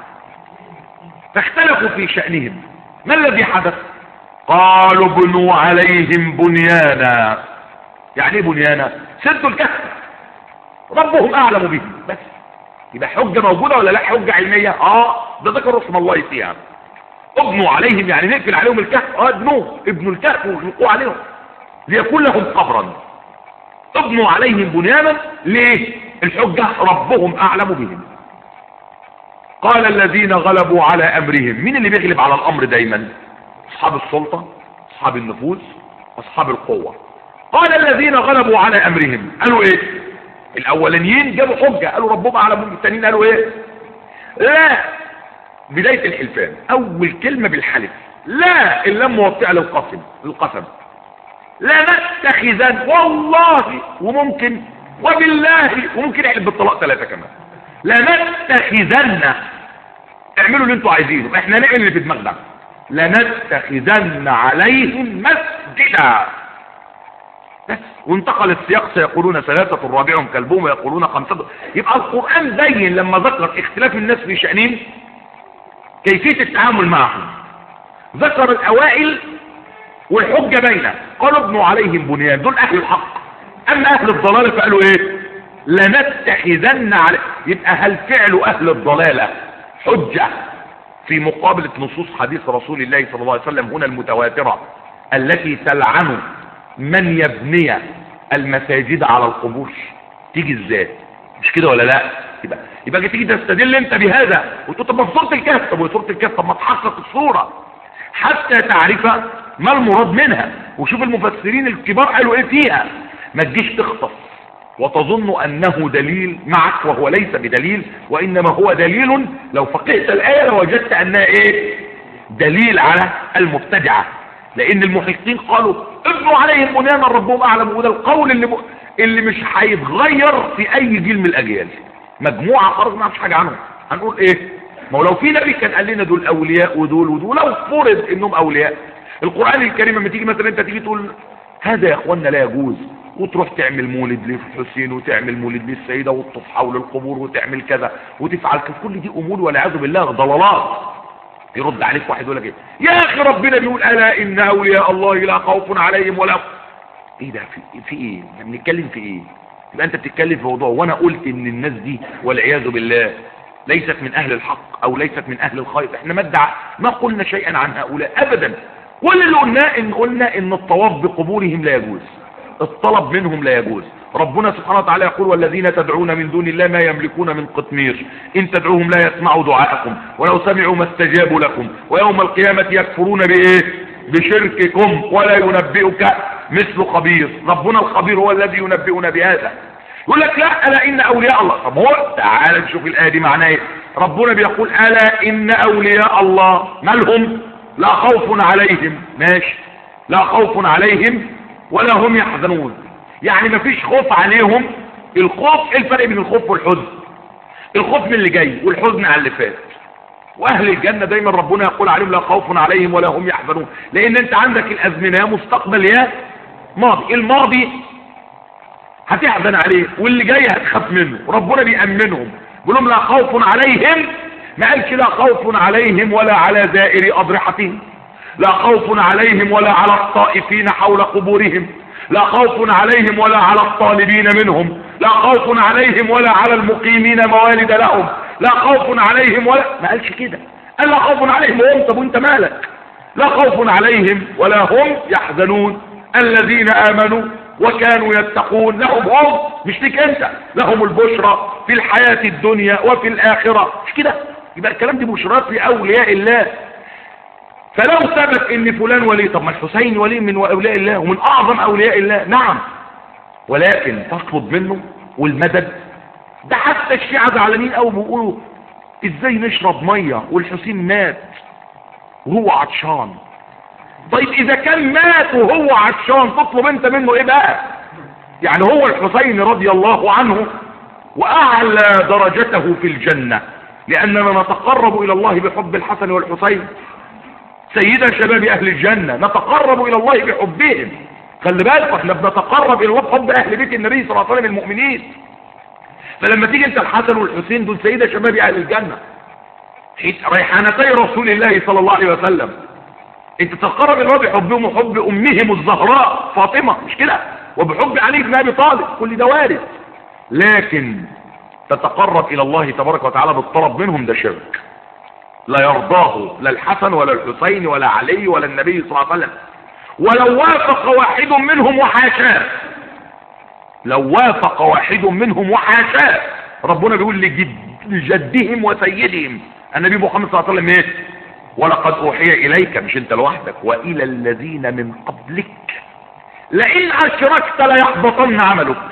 فاختلفوا في شأنهم. ما الذي حدث؟ قالوا ابنوا عليهم بنيانا. يعني ايه بنيانا؟ سدوا الكهف، ربهم اعلم بهم بس. يبقى حجة موجودة ولا لا؟ حجة علمية. اه ده ذكر اسم الله فيها. ابنوا عليهم يعني نقفل عليهم الكهف. اه ابنوه، ابنوا الكهف ويغلقوا عليهم ليكون لهم قبرا. ابنوا عليهم بنيانا. ليه؟ الحجة ربهم اعلم بهم. قال الذين غلبوا على امرهم. مين اللي بيغلب على الامر دايما؟ اصحاب السلطة، اصحاب النفوذ، اصحاب القوة. قال الذين غلبوا على امرهم. قالوا ايه؟ الاولانيين جابوا حجة قالوا ربهم اعلم بهم. الثانيين قالوا ايه؟ لا. بداية الحلفان اول كلمة بالحلف، لا اللام موطئة للقسم القسم. لا نتخذن، والله وممكن وبالله وممكن يحلف بالطلاق ثلاثة كمان. لا نتخذن، اعملوا اللي انتوا عايزينه، احنا نعمل اللي في دماغنا. لا نتخذن عليهم مسجدا بس. وانتقل السياق سيقولون ثلاثة رابعهم كلبهم ويقولون خمسة. يبقى القرآن بين لما ذكر اختلاف الناس في شأنهم كيفية التعامل معهم. ذكر الأوائل والحجة بينه، قالوا ابنوا عليهم بنيان، دول أهل الحق. أما أهل الضلالة فقالوا إيه؟ لنتخذن عليه. يبقى هل فعل أهل الضلالة حجة في مقابلة نصوص حديث رسول الله صلى الله عليه وسلم هنا المتواترة التي تلعن من يبني المساجد على القبور؟ تيجي ازاي؟ مش كده ولا لا؟ يبقى يبقى تيجي تستدل انت بهذا وتقول طب ما في سورة الكهف. طب وسورة الكهف طب ما تحقق الصورة حتى تعرف ما المراد منها، وشوف المفسرين الكبار قالوا ايه فيها. ما تجيش تخطف وتظن انه دليل معك وهو ليس بدليل، وانما هو دليل لو فقهت الايه لوجدت انها ايه؟ دليل على المبتدعه. لان المحققين قالوا ابنوا عليهم بنيانا ربهم اعلم، وده القول اللي م... اللي مش هيتغير في اي جيل من الاجيال. مجموعه خرج ما فيش حاجه عنهم، هنقول ايه؟ ما هو لو في نبي كان قال لنا دول اولياء ودول ودول، لو فرض انهم اولياء. القران الكريم لما تيجي مثلا انت تيجي تقول هذا يا اخوانا لا يجوز، وتروح تعمل مولد للحسين وتعمل مولد للسيده وتطوف حول القبور وتعمل كذا وتفعل كذا، كل دي امور والعياذ بالله ضلالات. يرد عليك واحد يقول لك ايه؟ يا اخي ربنا بيقول الا ان اولياء الله لا خوف عليهم ولا. ايه ده؟ في, في ايه؟ احنا بنتكلم في ايه؟ يبقى انت بتتكلم في موضوع وانا قلت ان الناس دي والعياذ بالله ليست من اهل الحق او ليست من اهل الخير. احنا ما ادعى ما قلنا شيئا عن هؤلاء ابدا. كل اللي قلناه ان قلنا ان الطواف بقبورهم لا يجوز، الطلب منهم لا يجوز. ربنا سبحانه وتعالى يقول والذين تدعون من دون الله ما يملكون من قطمير ان تدعوهم لا يسمعوا دعاءكم ولو سمعوا ما استجابوا لكم ويوم القيامة يكفرون بايه؟ بشرككم ولا ينبئك مثل خبير. ربنا الخبير هو الذي ينبئنا بهذا. يقول لك لا الا ان اولياء الله. طب هو تعال نشوف الايه دي معناها ايه. ربنا بيقول الا ان اولياء الله مالهم؟ لا خوف عليهم. ماشي، لا خوف عليهم ولا هم يحزنون. يعني مفيش خوف عليهم. الخوف ايه الفرق بين الخوف والحزن؟ الخوف من اللي جاي والحزن على اللي فات. واهل الجنه دايما ربنا يقول عليهم لا خوف عليهم ولا هم يحزنون، لان انت عندك الازمنه يا مستقبل يا ماضي. الماضي هتحزن عليه واللي جاي هتخاف منه. ربنا بيأمنهم بيقول لهم لا خوف عليهم. ما قالش لا خوف عليهم ولا على زائري اضرحتهم، لا خوف عليهم ولا على الطائفين حول قبورهم، لا خوف عليهم ولا على الطالبين منهم، لا خوف عليهم ولا على المقيمين موالد لهم، لا خوف عليهم ولا. ما قالش كده، قال لا خوف عليهم وهم. طب وانت مالك؟ لا خوف عليهم ولا هم يحزنون الذين امنوا وكانوا يتقون لهم هم، مش ليك انت، لهم البشرى في الحياة الدنيا وفي الاخرة. مش كده؟ يبقى الكلام دي بشرات لاولياء الله. فلو ثبت ان فلان ولي، طب ما الحسين ولي من اولياء الله ومن اعظم اولياء الله. نعم، ولكن تطلب منه والمدد. ده حتى الشيعة زعلانين قوي بيقولوا ازاي نشرب ميه والحسين مات وهو عطشان. طيب اذا كان مات وهو عطشان تطلب انت منه ايه بقى؟ يعني هو الحسين رضي الله عنه واعلى درجته في الجنة، لاننا نتقرب الى الله بحب الحسن والحسين سيدا شباب اهل الجنة، نتقرب الى الله بحبهم. خلي بالك احنا بنتقرب الى الله بحب اهل بيت النبي صلى الله عليه وسلم المؤمنين. فلما تيجي انت الحسن والحسين دول سيدا شباب اهل الجنة، ريحانتي رسول الله صلى الله عليه وسلم، انت تتقرب الى الله بحبهم وحب امهم الزهراء فاطمة، مش كده؟ وبحب علي بن ابي طالب، كل ده وارد. لكن تتقرب الى الله تبارك وتعالى بالطلب منهم، ده شرك لا يرضاه لا الحسن ولا الحسين ولا علي ولا النبي صلى الله عليه وسلم. ولو وافق واحد منهم وحاشاه، لو وافق واحد منهم وحاشاه، ربنا بيقول لجد لجدهم وسيدهم النبي محمد صلى الله عليه وسلم ايه؟ ولقد اوحي اليك، مش انت لوحدك، والى الذين من قبلك لئن اشركت ليحبطن عملك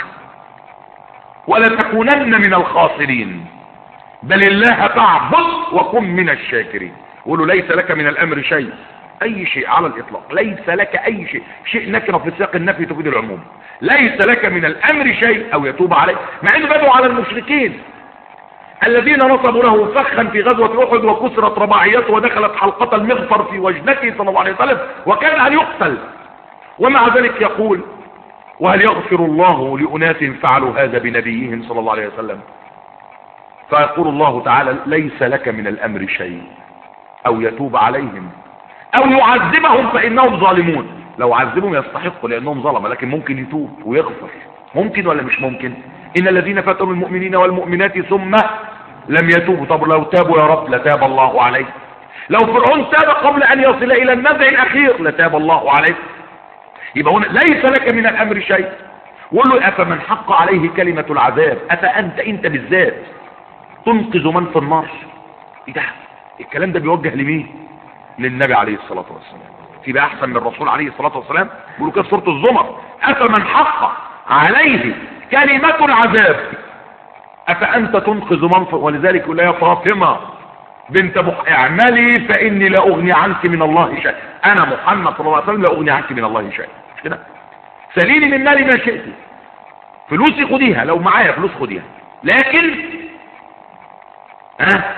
ولتكونن من الخاسرين بل الله فاعبد وكن من الشاكرين. قولوا ليس لك من الامر شيء، اي شيء على الاطلاق، ليس لك اي شيء، شيء نكره في سياق النفي تفيد العموم، ليس لك من الامر شيء او يتوب عليه. مع انه بدوا على المشركين الذين نصبوا له فخا في غزوة احد وكسرت رباعيته ودخلت حلقة المغفر في وجنته صلى الله عليه وسلم وكان ان يقتل، ومع ذلك يقول وهل يغفر الله لأناس فعلوا هذا بنبيهم صلى الله عليه وسلم؟ فيقول الله تعالى ليس لك من الامر شيء او يتوب عليهم او يعذبهم فانهم ظالمون. لو عذبهم يستحقوا لانهم ظلموا، لكن ممكن يتوب ويغفر، ممكن ولا مش ممكن؟ ان الذين فتنوا المؤمنين والمؤمنات ثم لم يتوبوا، طب لو تابوا يا رب لتاب الله عليه. لو فرعون تاب قبل ان يصل الى النزع الاخير لتاب الله عليه. يبقى هنا ليس لك من الامر شيء. وقول له افمن حق عليه كلمة العذاب افانت انت بالذات تنقذ من في النار؟ ايه ده؟ الكلام ده بيوجه لمين؟ للنبي عليه الصلاة والسلام. في بقى احسن من الرسول عليه الصلاة والسلام؟ بيقولوا كده في سورة الزمر افمن حق عليه كلمة العذاب افانت تنقذ من في. ولذلك يقول يا فاطمة بنت ابو اعملي فاني لا اغني عنك من الله شيء، انا محمد صلى الله عليه وسلم لا اغني عنك من الله شيء، مش كده؟ سليني من مالي ما شئت، فلوسي خديها، لو معايا فلوس خديها، لكن ها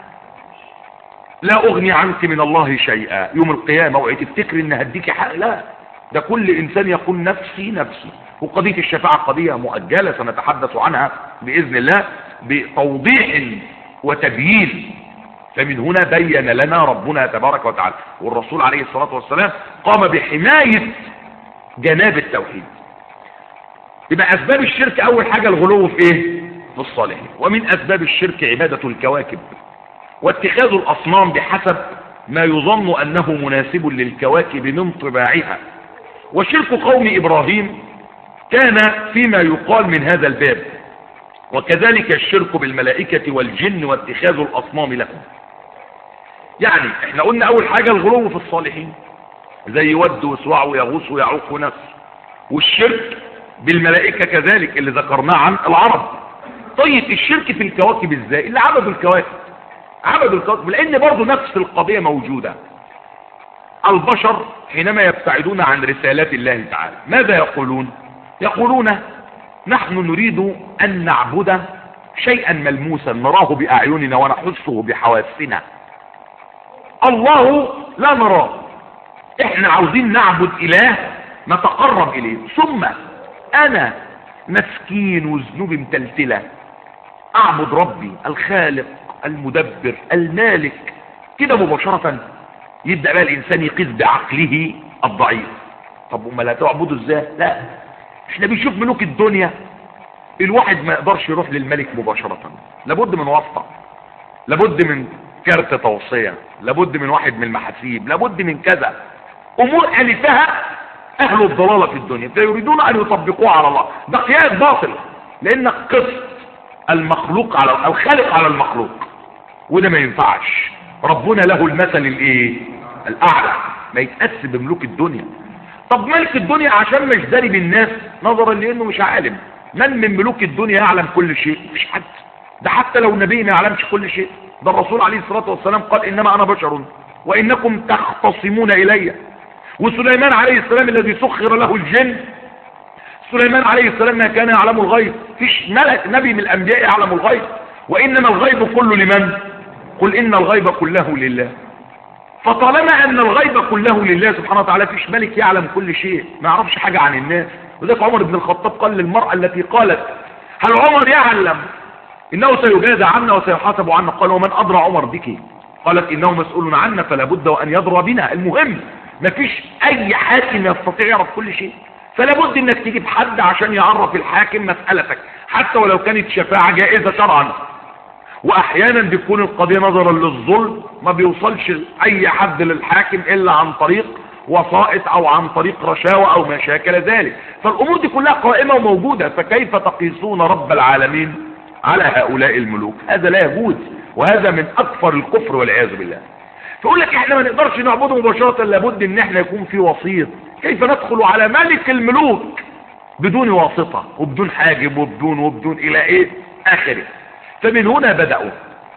لا اغني عنك من الله شيئا. يوم القيامة اوعي تفتكري ان هديكي حق، لا، ده كل انسان يقول نفسي نفسي. وقضية الشفاعة قضية مؤجلة سنتحدث عنها باذن الله بتوضيح وتبيين. فمن هنا بين لنا ربنا تبارك وتعالى والرسول عليه الصلاة والسلام قام بحماية جناب التوحيد. يبقى اسباب الشرك اول حاجة الغلو في ايه؟ في الصالحين. ومن اسباب الشرك عبادة الكواكب واتخاذ الاصنام بحسب ما يظن انه مناسب للكواكب من طباعها. وشرك قوم ابراهيم كان فيما يقال من هذا الباب، وكذلك الشرك بالملائكة والجن واتخاذ الاصنام لهم. يعني احنا قلنا اول حاجة الغلو في الصالحين زي ود وسواع ويغوث ويعوق ونسر، والشرك بالملائكة كذلك اللي ذكرناه عن العرب. طيب الشرك في الكواكب ازاي؟ اللي عبدوا الكواكب عبدوا الكواكب، لان برضو نفس القضية موجودة. البشر حينما يبتعدون عن رسالات الله تعالى ماذا يقولون؟ يقولون نحن نريد ان نعبد شيئا ملموسا نراه باعيننا ونحسه بحواسنا، الله لا نراه، احنا عاوزين نعبد اله نتقرب اليه. ثم انا مسكين وذنوبي متلتلة اعبد ربي الخالق المدبر المالك كده مباشرة. يبدأ بقى الانسان يقيس بعقله الضعيف. طب وما لا تعبده ازاي؟ لا، احنا بنشوف ملوك الدنيا الواحد ما يقدرش يروح للملك مباشرة، لابد من واسطة، لابد من كارت توصية، لابد من واحد من المحاسيب، لابد من كذا امور الفها اهل الضلالة في الدنيا فيريدون ان يطبقوها على الله. ده قياس باطل، لانك قصد المخلوق على الخالق على المخلوق، وده ما ينفعش. ربنا له المثل الايه؟ الاعلى، ما يتقاس بملوك الدنيا. طب ملك الدنيا عشان مش داري بالناس نظرا لانه مش عالم. من من ملوك الدنيا يعلم كل شيء؟ مفيش حد. ده حتى لو نبي ما يعلمش كل شيء. ده الرسول عليه الصلاة والسلام قال انما انا بشر وانكم تختصمون الي. وسليمان عليه السلام الذي سخر له الجن، سليمان عليه السلام ما كان يعلم الغيب. فيش ملك نبي من الانبياء يعلم الغيب، وانما الغيب كله لمن؟ قل ان الغيب كله لله. فطالما ان الغيب كله لله سبحانه وتعالى، فيش ملك يعلم كل شيء ما يعرفش حاجة عن الناس. وذلك عمر بن الخطاب قال للمرأة التي قالت هل عمر يعلم انه سيجازى عنا وسيحاسب عنا؟ قال ومن ادرى عمر بك؟ قالت انه مسؤول عنا فلا بد وان يدرى بنا. المهم مفيش اي حاكم يستطيع يعرف كل شيء، فلا بد انك تجيب حد عشان يعرف الحاكم مسألتك، حتى ولو كانت شفاعة جائزة شرعا. واحيانا بيكون القضية نظرا للظلم ما بيوصلش اي حد للحاكم الا عن طريق وسائط او عن طريق رشاوى او ما شاكل ذلك. فالامور دي كلها قائمة وموجودة، فكيف تقيسون رب العالمين على هؤلاء الملوك؟ هذا لا يجوز، وهذا من اكثر الكفر والعياذ بالله. فيقول لك احنا ما نقدرش نعبده مباشرة، لابد ان احنا يكون في وسيط. كيف ندخل على ملك الملوك بدون واسطة وبدون حاجب وبدون وبدون الى ايه اخره؟ فمن هنا بدأوا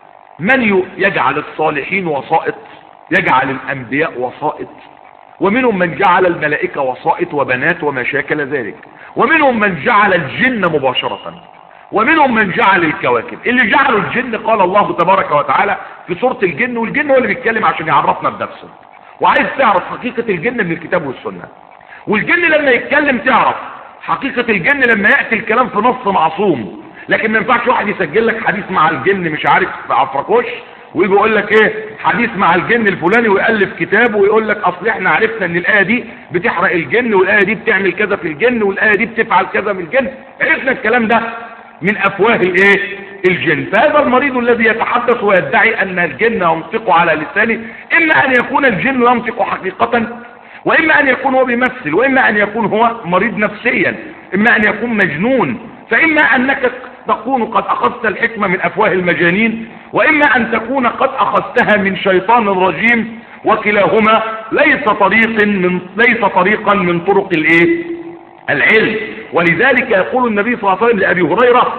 من يجعل الصالحين وسائط، يجعل الانبياء وسائط، ومنهم من جعل الملائكة وسائط وبنات وما شاكل ذلك، ومنهم من جعل الجن مباشرة، ومنهم من جعل الكواكب. اللي جعلوا الجن قال الله تبارك وتعالى في سورة الجن، والجن هو اللي بيتكلم عشان يعرفنا بنفسه، وعايز تعرف حقيقة الجن من الكتاب والسنة. والجن لما يتكلم تعرف حقيقة الجن لما يأتي الكلام في نص معصوم. لكن ما ينفعش واحد يسجل لك حديث مع الجن مش عارف في عفركوش ويجي يقول لك ايه حديث مع الجن الفلاني ويألف كتاب ويقول لك اصل احنا عرفنا ان الآية دي بتحرق الجن والآية دي بتعمل كذا في الجن والآية دي بتفعل كذا من الجن. عرفنا الكلام ده من افواه الايه الجن. فهذا المريض الذي يتحدث ويدعي ان الجن ينطق على لسانه، اما ان يكون الجن ينطق حقيقة، واما ان يكون هو بيمثل، واما ان يكون هو مريض نفسيا، اما ان يكون مجنون، فاما انك تكون قد اخذت الحكمة من افواه المجانين، واما ان تكون قد اخذتها من شيطان رجيم، وكلاهما ليس طريق من ليس طريقا من طرق الايه العلم. ولذلك يقول النبي صلى الله عليه وسلم لأبي هريرة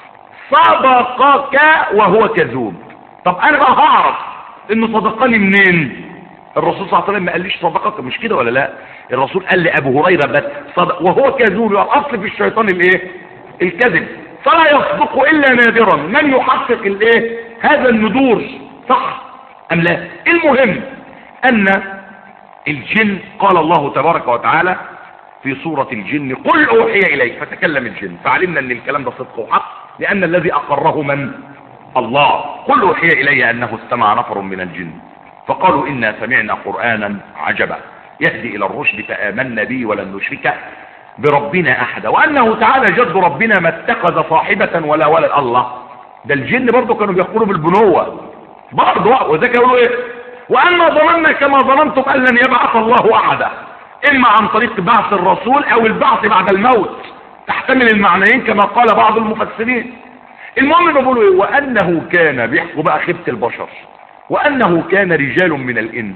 صدقك وهو كذوب. طب انا بقى هعرف انه صدقني منين؟ الرسول صلى الله عليه وسلم ما قاليش صدقك، مش كده ولا لا؟ الرسول قال لأبو هريرة بس صدق وهو كذوب. الاصل في الشيطان الايه الكذب، فلا يصدق الا نادرا. من يحقق الايه هذا الندور صح ام لا؟ المهم ان الجن قال الله تبارك وتعالى في سورة الجن قل اوحي اليك، فتكلم الجن فعلمنا ان الكلام ده صدق وحق، لان الذي اقره من؟ الله. قل اوحي الي انه استمع نفر من الجن فقالوا انا سمعنا قرآنا عجبا يهدي الى الرشد فآمنا به ولن نشرك بربنا احدا، وانه تعالى جد ربنا ما اتخذ صاحبة ولا ولد. الله، ده الجن برضو كانوا بيقولوا بالبنوة برضو، وذلك يقولوا ايه وأنا ظننا كما ظننتم أن لن يبعث الله أحدا، إما عن طريق بعث الرسول أو البعث بعد الموت، تحتمل المعنيين كما قال بعض المفسرين. المهم بيقولوا ايه وأنه كان بيحكوا بقى خيبة البشر، وأنه كان رجال من الإنس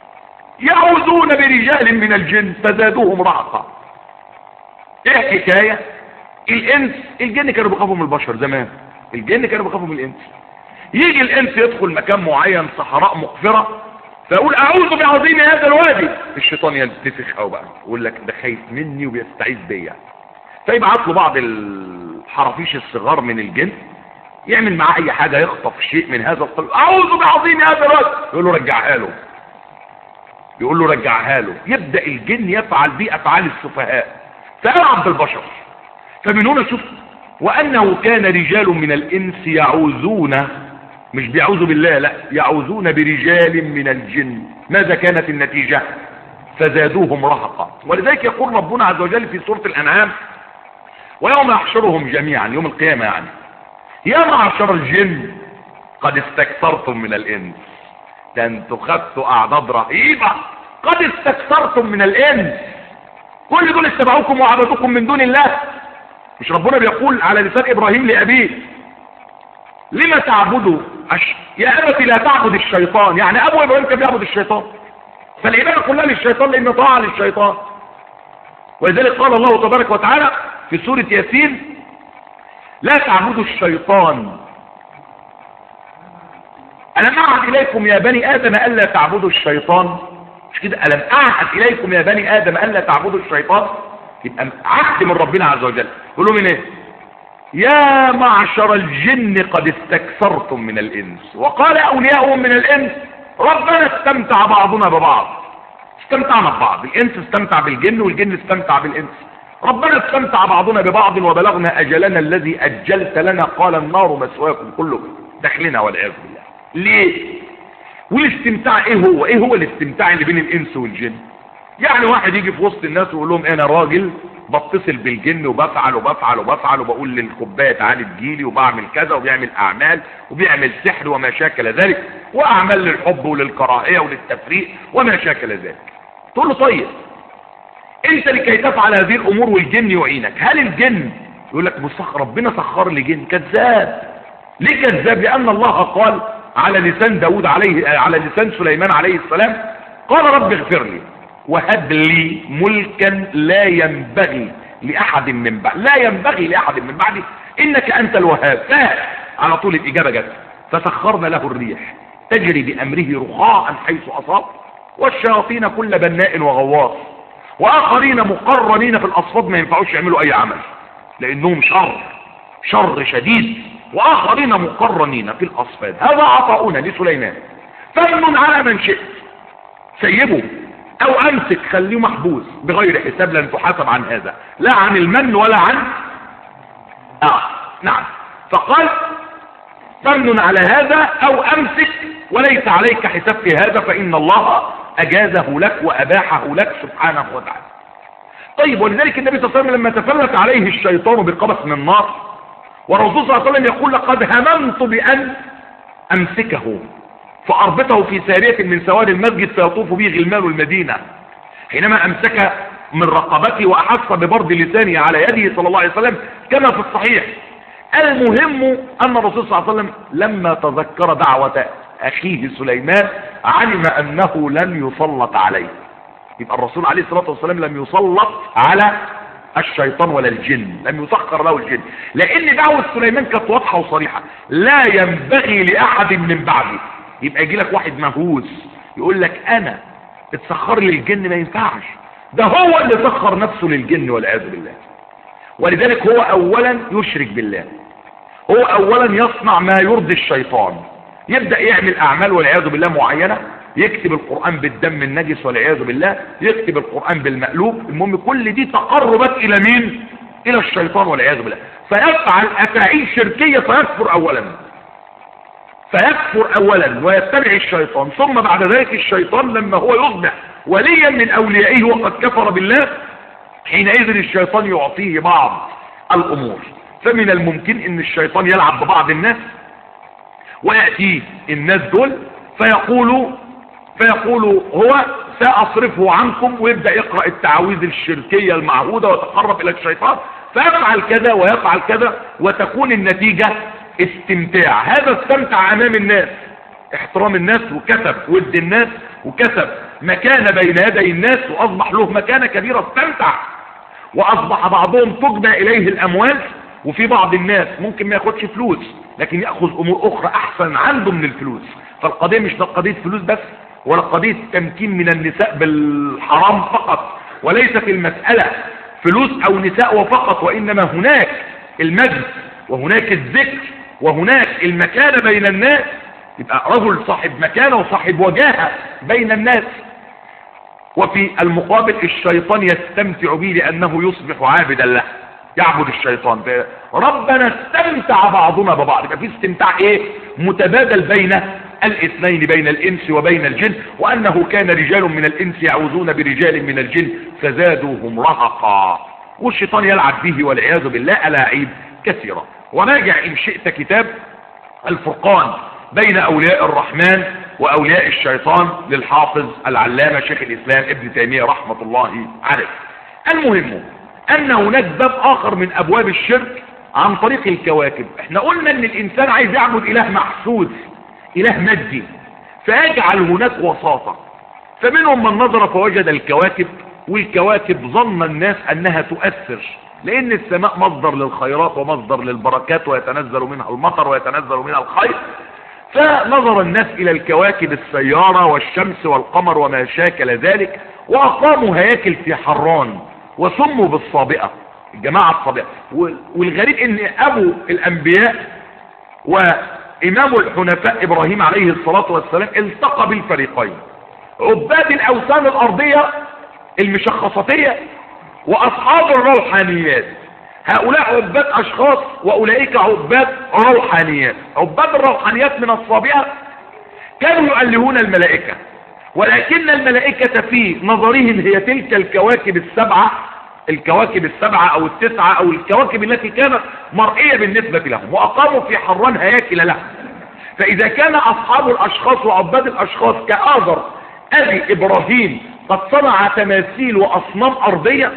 يعوذون برجال من الجن فزادوهم رهقا. ايه حكاية الإنس؟ الجن كانوا بيخافوا من البشر زمان، الجن كانوا بيخافوا من الإنس. يجي الإنس يدخل مكان معين صحراء مقفرة فيقول أعوذ بعظيم هذا الوادي، الشيطان ينتفخ أو بقى يقول لك ده خايف مني وبيستعيذ بيا، فيبعت له بعض الحرافيش الصغار من الجن يعمل معاه أي حاجة، يخطف شيء من هذا القلب، أعوذ بعظيم هذا الوادي، يقول له رجعها له، يقول له رجعها له. يبدأ الجن يفعل بيه أفعال السفهاء فيلعب بالبشر. فمن هنا شوف وأنه كان رجال من الإنس يعوذون، مش بيعوذوا بالله، لا، يعوذون برجال من الجن. ماذا كانت النتيجة؟ فزادوهم رهقا. ولذلك يقول ربنا عز وجل في سورة الأنعام ويوم يحشرهم جميعا يوم القيامة يعني يا معشر الجن قد استكثرتم من الإنس، ده انتوا خدتوا أعداد رهيبة، قد استكثرتم من الإنس، كل دول اتبعوكم وعبدوكم من دون الله. مش ربنا بيقول على لسان إبراهيم لأبيه لما تعبدوا أش... يا أبت لا تعبد الشيطان، يعني أبو إبراهيم كان بيعبد الشيطان، فالعبادة كلها للشيطان لأنه طاعة للشيطان. ولذلك قال الله تبارك وتعالى في سورة ياسين: لا تعبدوا الشيطان. ألم أعهد إليكم يا بني آدم ألا تعبدوا الشيطان؟ مش كده؟ ألم أعهد إليكم يا بني آدم ألا تعبدوا الشيطان؟ يبقى عهد من ربنا عز وجل. يقول لهم ايه؟ يا معشر الجن قد استكثرتم من الإنس. وقال أولياؤهم من الإنس: ربنا استمتع بعضنا ببعض. استمتعنا ببعض، الإنس استمتع بالجن والجن استمتع بالإنس. ربنا استمتع بعضنا ببعض وبلغنا أجلنا الذي أجلت لنا، قال النار مسواكم كلكم، داخلنا والعياذ بالله. ليه؟ والاستمتاع ايه هو؟ ايه هو الاستمتاع اللي بين الإنس والجن؟ يعني واحد يجي في وسط الناس ويقول لهم انا راجل بتصل بالجن وبفعل وبفعل وبفعل وبقول للكوبايه تعالي تجيلي وبعمل كذا، وبيعمل اعمال وبيعمل سحر وما شاكل ذلك، واعمال للحب وللكراهيه وللتفريق وما شاكل ذلك. تقول له طيب انت لكي تفعل هذه الامور والجن يعينك، هل الجن يقول لك مسخر ربنا سخر لي جن؟ كذاب. ليه كذاب؟ لان الله قال على لسان داود عليه على لسان سليمان عليه السلام: قال رب اغفر لي وهب لي ملكا لا ينبغي لأحد من بعد، لا ينبغي لأحد من بعدي إنك أنت الوهاب. على طول الإجابة جت: فسخرنا له الريح تجري بأمره رخاء حيث أصاب، والشياطين كل بناء وغواص، وآخرين مقرنين في الأصفاد ما ينفعوش يعملوا أي عمل لأنهم شر شر شديد، وآخرين مقرنين في الأصفاد. هذا عطاؤنا لسليمان، فمن على من شئت سيبه او امسك خليه محبوس بغير حساب، لن تحاسب عن هذا، لا عن المن ولا عن اه نعم. فقال: فمن على هذا او امسك وليس عليك حساب في هذا، فان الله اجازه لك واباحه لك سبحانه وتعالى. طيب، ولذلك النبي صلى الله عليه وسلم لما تفلت عليه الشيطان بقبس من النار، والرسول صلى الله عليه وسلم يقول: لقد هممت بان امسكه فأربطه في سارية من سواد المسجد فيطوف به غلمان المدينة. حينما أمسك من رقبته وأحس ببرد لسانه على يده صلى الله عليه وسلم كما في الصحيح. المهم أن الرسول صلى الله عليه وسلم لما تذكر دعوة أخيه سليمان علم أنه لن يسلط عليه. يبقى الرسول عليه الصلاة والسلام لم يسلط على الشيطان ولا الجن، لم يسخر له الجن، لأن دعوة سليمان كانت واضحة وصريحة: لا ينبغي لأحد من بعدي. يبقى يجي لك واحد مهووس يقول لك انا اتسخر لي الجن، ما ينفعش، ده هو اللي سخر نفسه للجن والعياذ بالله. ولذلك هو اولا يشرك بالله، هو اولا يصنع ما يرضي الشيطان، يبدأ يعمل اعمال والعياذ بالله معينة، يكتب القرآن بالدم النجس والعياذ بالله، يكتب القرآن بالمقلوب. المهم كل دي تقربت الى مين؟ الى الشيطان والعياذ بالله. فيفعل افاعيل شركية فيكفر اولا فيكفر اولا ويتبع الشيطان، ثم بعد ذلك الشيطان لما هو يصبح وليا من اوليائه وقد كفر بالله، حينئذ الشيطان يعطيه بعض الامور. فمن الممكن ان الشيطان يلعب ببعض الناس ويأتي الناس دول فيقولوا فيقولوا هو سأصرفه عنكم، ويبدأ يقرأ التعاويذ الشركية المعهودة ويتقرب الى الشيطان، فيفعل كذا ويفعل كذا، وتكون النتيجة استمتاع. هذا استمتع امام الناس، احترام الناس، وكسب ود الناس، وكسب مكانة بين يدي الناس، واصبح له مكانة كبيرة، استمتع. واصبح بعضهم تجمع اليه الاموال، وفي بعض الناس ممكن ما ياخدش فلوس لكن ياخذ امور اخرى احسن عنده من الفلوس. فالقضية مش قضية فلوس بس، ولا قضية تمكين من النساء بالحرام فقط، وليست المسألة فلوس او نساء وفقط، وانما هناك المجد وهناك الذكر وهناك المكانة بين الناس. يبقى رجل صاحب مكانة وصاحب وجاهة بين الناس، وفي المقابل الشيطان يستمتع به لأنه يصبح عابدا له، يعبد الشيطان. ربنا استمتع بعضنا ببعض. يبقى في استمتاع ايه؟ متبادل بين الاثنين، بين الانس وبين الجن. وانه كان رجال من الانس يعوذون برجال من الجن فزادوهم رهقا. والشيطان يلعب به والعياذ بالله ألاعيب كثيرة. وراجع إن شئت كتاب الفرقان بين أولياء الرحمن وأولياء الشيطان للحافظ العلامة شيخ الإسلام ابن تيمية رحمة الله عليه. المهم أن هناك باب آخر من أبواب الشرك عن طريق الكواكب. احنا قلنا أن الإنسان عايز يعبد إله محسوس، إله مادي، فيجعل هناك وساطة. فمنهم من نظر فوجد الكواكب والكواكب ظن الناس أنها تؤثر، لأن السماء مصدر للخيرات ومصدر للبركات، ويتنزل منها المطر ويتنزل منها الخير. فنظر الناس إلى الكواكب السيارة والشمس والقمر وما شاكل ذلك، وأقاموا هياكل في حران وسموا بالصابئة، الجماعة الصابئة. والغريب ان ابو الانبياء وامام الحنفاء ابراهيم عليه الصلاة والسلام التقى بالفريقين، عباد الاوثان الارضية المشخصاتية واصحاب الروحانيات. هؤلاء عباد اشخاص واولئك عباد روحانيات. عباد الروحانيات من الصابئة كانوا يؤلهون الملائكة، ولكن الملائكة في نظرهم هي تلك الكواكب السبعة، الكواكب السبعة او التسعة او الكواكب التي كانت مرئية بالنسبة لهم، واقاموا في حران هياكل لهم. فاذا كان اصحاب الاشخاص وعباد الاشخاص كآزر ابي ابراهيم قد صنع تماثيل واصنام ارضية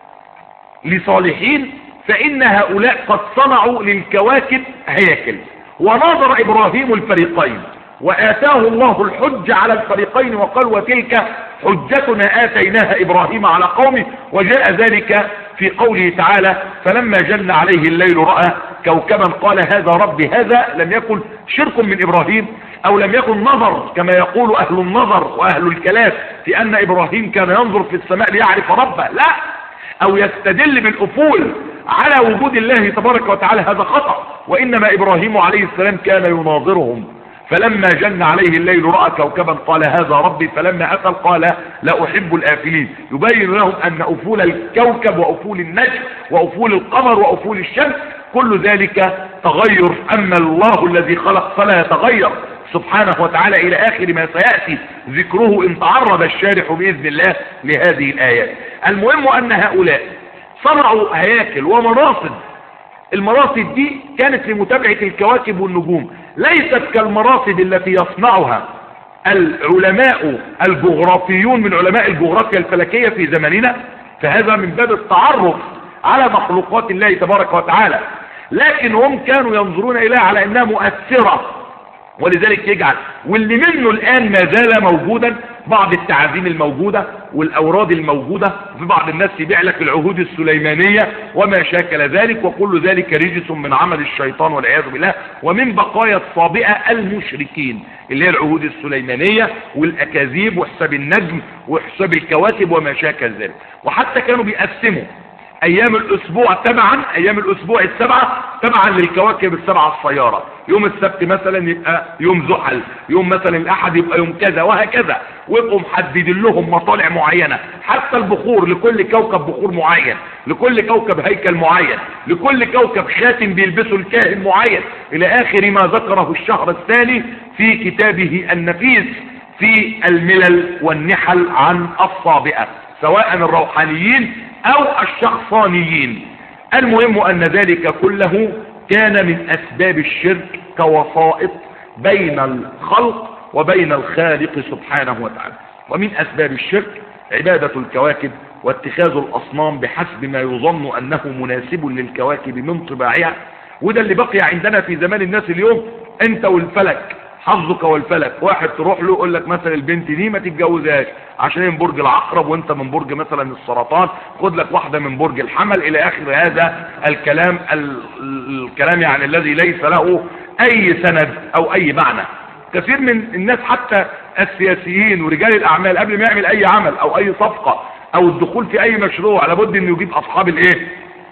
لصالحين، فان هؤلاء قد صنعوا للكواكب هياكل. ونظر ابراهيم الفريقين وآتاه الله الحج على الفريقين، وقال وتلك حجتنا آتيناها إبراهيم على قومه. وجاء ذلك في قوله تعالى فلما جن عليه الليل رأى كوكبا قال هذا ربي. هذا لم يكن شرك من إبراهيم، أو لم يكن نظر كما يقول أهل النظر وأهل الكلام في أن إبراهيم كان ينظر في السماء ليعرف ربه، لا، أو يستدل بالأفول على وجود الله تبارك وتعالى، هذا خطأ. وإنما إبراهيم عليه السلام كان يناظرهم. فلما جن عليه الليل رأى كوكبا قال هذا ربي، فلما أفل قال لا أحب الآفلين. يبين لهم أن أفول الكوكب وأفول النجم وأفول القمر وأفول الشمس كل ذلك تغير، أما الله الذي خلق فلا يتغير سبحانه وتعالى، إلى آخر ما سيأتي ذكره إن تعرض الشارح بإذن الله لهذه الآيات. المهم أن هؤلاء صنعوا هياكل ومراصد. المراصد دي كانت لمتابعة الكواكب والنجوم، ليست كالمراصد التي يصنعها العلماء الجغرافيون من علماء الجغرافيا الفلكية في زماننا، فهذا من باب التعرف على مخلوقات الله تبارك وتعالى. لكن هم كانوا ينظرون إليها على أنها مؤثرة، ولذلك يجعل واللي منه الآن ما زال موجودا بعض التعازيم الموجودة والأوراد الموجودة، في بعض الناس يبيع لك العهود السليمانية وما شاكل ذلك، وكل ذلك رجس من عمل الشيطان والعياذ بالله، ومن بقايا الصابئة المشركين اللي هي العهود السليمانية والأكاذيب وحساب النجم وحساب الكواكب وما شاكل ذلك. وحتى كانوا بيقسموا ايام الاسبوع تبعا، ايام الاسبوع السبعة تبعا للكواكب السبعة السيارة. يوم السبت مثلا يبقى يوم زحل، يوم مثلا الاحد يبقى يوم كذا وهكذا، ويبقوا محددين لهم مطالع معينة. حتى البخور لكل كوكب بخور معين، لكل كوكب هيكل معين، لكل كوكب خاتم بيلبسه الكاهن معين، الى اخر ما ذكره الشهر الثاني في كتابه النفيس في الملل والنحل عن الصابئة، سواء الروحانيين او الشخصانيين. المهم ان ذلك كله كان من اسباب الشرك كوسائط بين الخلق وبين الخالق سبحانه وتعالى. ومن اسباب الشرك عبادة الكواكب واتخاذ الاصنام بحسب ما يظن انه مناسب للكواكب من طباعها. وده اللي بقي عندنا في زمان الناس اليوم، انت والفلك، حظك والفلك. واحد تروح له يقول لك مثلا البنت دي ما تتجوزهاش عشان من برج العقرب وانت من برج مثلا السرطان، خد لك واحدة من برج الحمل، الى اخر هذا الكلام الكلام يعني الذي ليس له اي سند او اي معنى. كثير من الناس حتى السياسيين ورجال الاعمال قبل ما يعمل اي عمل او اي صفقة او الدخول في اي مشروع لابد انه يجيب اصحاب الايه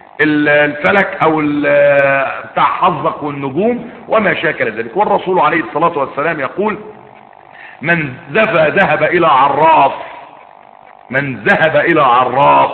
الفلك او بتاع حظك والنجوم وما شاكل ذلك. والرسول عليه الصلاة والسلام يقول من ذهب ذهب الى عراف من ذهب الى عراف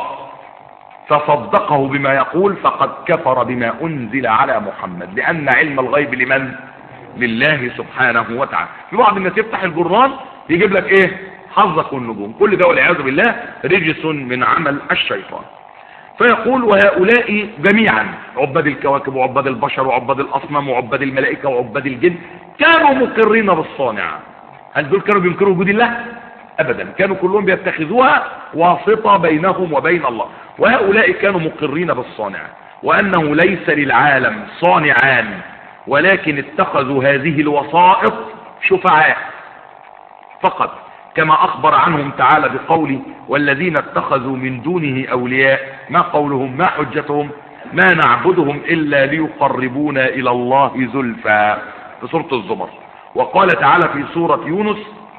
فصدقه بما يقول فقد كفر بما انزل على محمد، لان علم الغيب لمن؟ لله سبحانه وتعالى. في بعض الناس يفتح الجران يجيب لك ايه؟ حظك والنجوم، كل ده والعياذ بالله رجس من عمل الشيطان. فيقول وهؤلاء جميعا عباد الكواكب وعباد البشر وعباد الاصنام وعباد الملائكة وعباد الجن كانوا مقرين بالصانع. هل دول كانوا بينكروا وجود الله؟ ابدا، كانوا كلهم بيتخذوها واسطة بينهم وبين الله. وهؤلاء كانوا مقرين بالصانع، وانه ليس للعالم صانعان، ولكن اتخذوا هذه الوسائط شفعاء فقط. كما أخبر عنهم تعالى بقوله والذين اتخذوا من دونه أولياء، ما قولهم ما حجتهم؟ ما نعبدهم إلا ليقربونا إلى الله زلفى في سورة الزمر. وقال تعالى في سورة يونس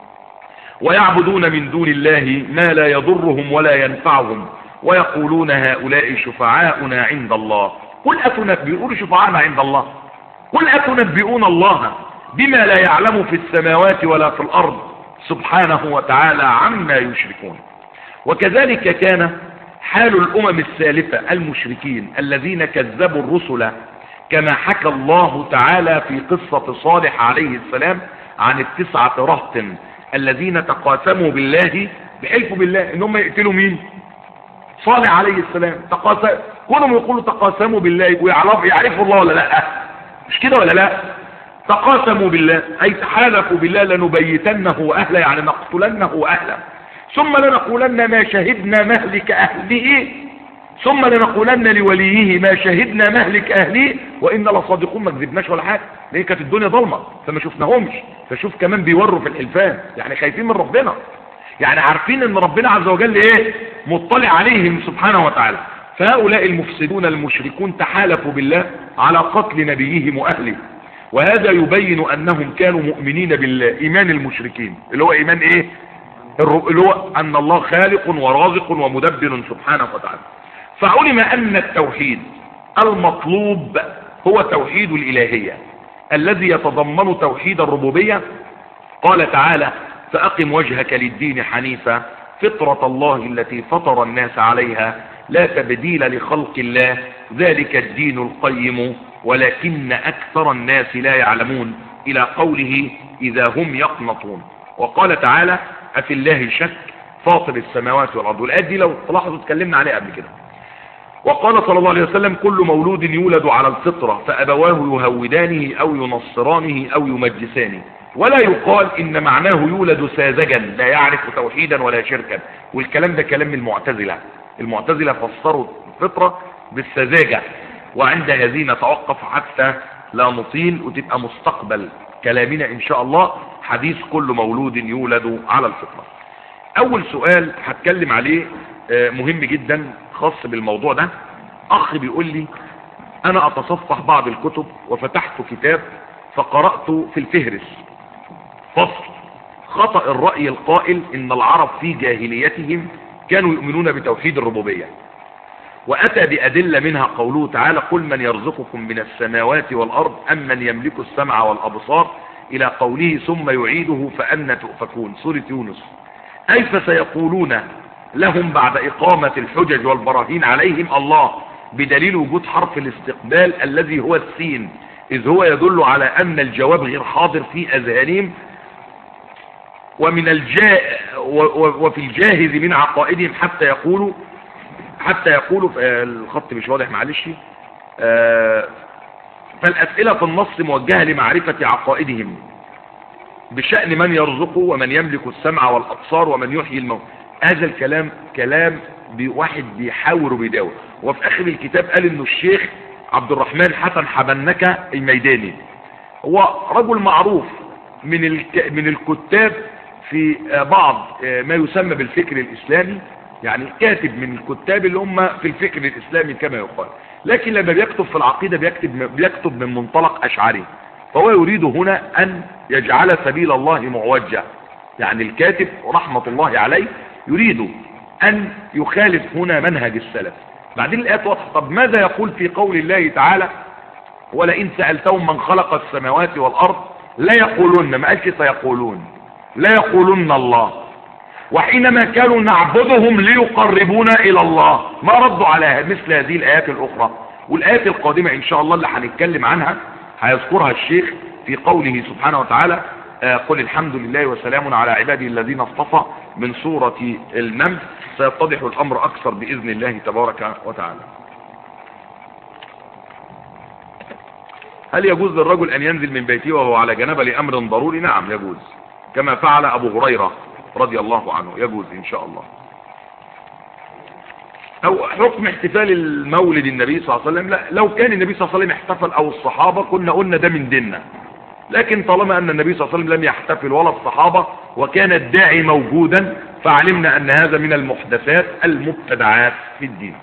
ويعبدون من دون الله ما لا يضرهم ولا ينفعهم ويقولون هؤلاء شفعاؤنا عند الله قل أتنبئون شفعاؤنا عند الله قل أتنبئون الله بما لا يعلم في السماوات ولا في الأرض سبحانه وتعالى عما يشركون. وكذلك كان حال الأمم السالفة المشركين الذين كذبوا الرسل، كما حكى الله تعالى في قصة صالح عليه السلام عن التسعة رهط الذين تقاسموا بالله، بحلفوا بالله انهم يقتلوا مين؟ صالح عليه السلام. تقاسم كونهم يقولوا تقاسموا بالله ويعرفوا يعرفوا الله ولا لا؟ مش كده ولا لا؟ تقاسموا بالله اي تحالفوا بالله لنبيتنه واهله، يعني نقتلنه واهله، ثم لنقولن ما شهدنا مهلك اهله، ثم لنقولن لوليه ما شهدنا مهلك اهله وان لصادقون. ما كذبناش ولا حاجه، ليه؟ كانت الدنيا ضلمه فما شفناهمش. فشوف كمان بيوروا في الحلفان، يعني خايفين من ربنا، يعني عارفين ان ربنا عز وجل ايه؟ مطلع عليهم سبحانه وتعالى. فهؤلاء المفسدون المشركون تحالفوا بالله على قتل نبيهم واهله، وهذا يبين انهم كانوا مؤمنين بالله ايمان المشركين اللي هو ايمان ايه؟ اللي هو ان الله خالق ورازق ومدبر سبحانه وتعالى. فعلم ان التوحيد المطلوب هو توحيد الالهية الذي يتضمن توحيد الربوبية. قال تعالى فأقم وجهك للدين حنيفا فطرة الله التي فطر الناس عليها لا تبديل لخلق الله ذلك الدين القيم ولكن أكثر الناس لا يعلمون، إلى قوله إذا هم يقنطون. وقال تعالى أفي الله شك فاطر السماوات والأرض، والآيات دي لو تلاحظوا اتكلمنا عليها قبل كده. وقال صلى الله عليه وسلم كل مولود يولد على الفطرة فأبواه يهودانه أو ينصرانه أو يمجسانه، ولا يقال إن معناه يولد ساذجا لا يعرف توحيدا ولا شركا. والكلام ده كلام المعتزلة. المعتزلة فسروا الفطرة بالسذاجة، وعند هذه نتوقف حتى لا نطيل، وتبقى مستقبل كلامنا إن شاء الله حديث كل مولود يولد على الفطرة. أول سؤال هتكلم عليه مهم جدا خاص بالموضوع ده. أخ بيقول لي أنا أتصفح بعض الكتب وفتحت كتاب فقرأت في الفهرس فصل خطأ الرأي القائل إن العرب في جاهليتهم كانوا يؤمنون بتوحيد الربوبية، وأتى بأدلة منها قوله تعالى قل من يرزقكم من السماوات والأرض أم من يملك السمع والأبصار إلى قوله ثم يعيده فأنى تؤفكون سورة يونس. أي فسيقولون لهم بعد إقامة الحجج والبراهين عليهم الله بدليل وجود حرف الاستقبال الذي هو السين، إذ هو يدل على أن الجواب غير حاضر في أذهانهم، ومن الجا وفي الجاهز من عقائدهم حتى يقولوا حتى يقولوا الخط مش واضح معلش. فالأسئلة في النص موجهة لمعرفة عقائدهم بشأن من يرزقه ومن يملك السمع والأبصار ومن يحيي الموت. هذا الكلام كلام واحد بيحاور وبيداور. وفي آخر الكتاب قال إنه الشيخ عبد الرحمن حسن حبنكة الميداني هو رجل معروف من الك... من الكتاب في بعض ما يسمى بالفكر الإسلامي، يعني كاتب من الكتاب اللي هم في الفكر الإسلامي كما يقال، لكن لما بيكتب في العقيدة بيكتب بيكتب من منطلق أشعري. فهو يريد هنا أن يجعل سبيل الله معوجة، يعني الكاتب رحمة الله عليه يريد أن يخالف هنا منهج السلف. بعدين الآيات واضحة. طب ماذا يقول في قول الله تعالى ولئن سألتهم من خلق السماوات والأرض لا يقولون، ما قالش سيقولون، لا يقولون الله. وحينما كانوا نعبدهم ليقربونا إلى الله ما ردوا على مثل هذه الآيات الأخرى. والآيات القادمة إن شاء الله اللي هنتكلم عنها هيذكرها الشيخ في قوله سبحانه وتعالى قل الحمد لله وسلام على عباده الذين اصطفى من سورة النمل. سيتضح الأمر أكثر بإذن الله تبارك وتعالى. هل يجوز للرجل أن ينزل من بيته وهو على جنابة لأمر ضروري؟ نعم يجوز، كما فعل أبو هريرة رضي الله عنه، يجوز إن شاء الله. أو حكم احتفال المولد النبي صلى الله عليه وسلم، لا، لو كان النبي صلى الله عليه وسلم احتفل أو الصحابة كنا قلنا ده من ديننا، لكن طالما أن النبي صلى الله عليه وسلم لم يحتفل ولا الصحابة وكان الداعي موجودا، فعلمنا أن هذا من المحدثات المبتدعات في الدين.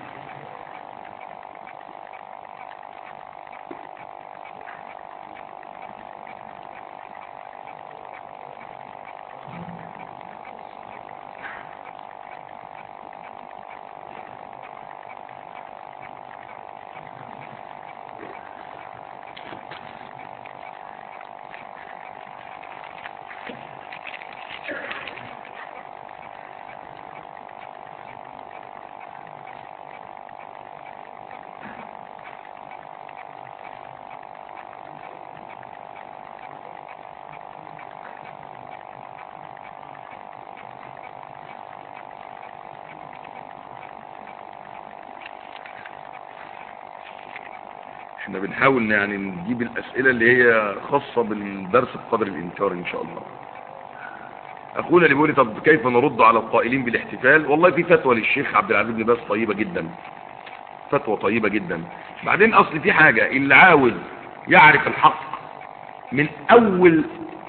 احنا بنحاول يعني نجيب الاسئلة اللي هي خاصة بالدرس بقدر الامكان ان شاء الله. اخونا اللي بيقول لي طب كيف نرد على القائلين بالاحتفال؟ والله في فتوى للشيخ عبد العزيز بن باز طيبة جدا، فتوى طيبة جدا. بعدين اصل في حاجة، اللي عاوز يعرف الحق من اول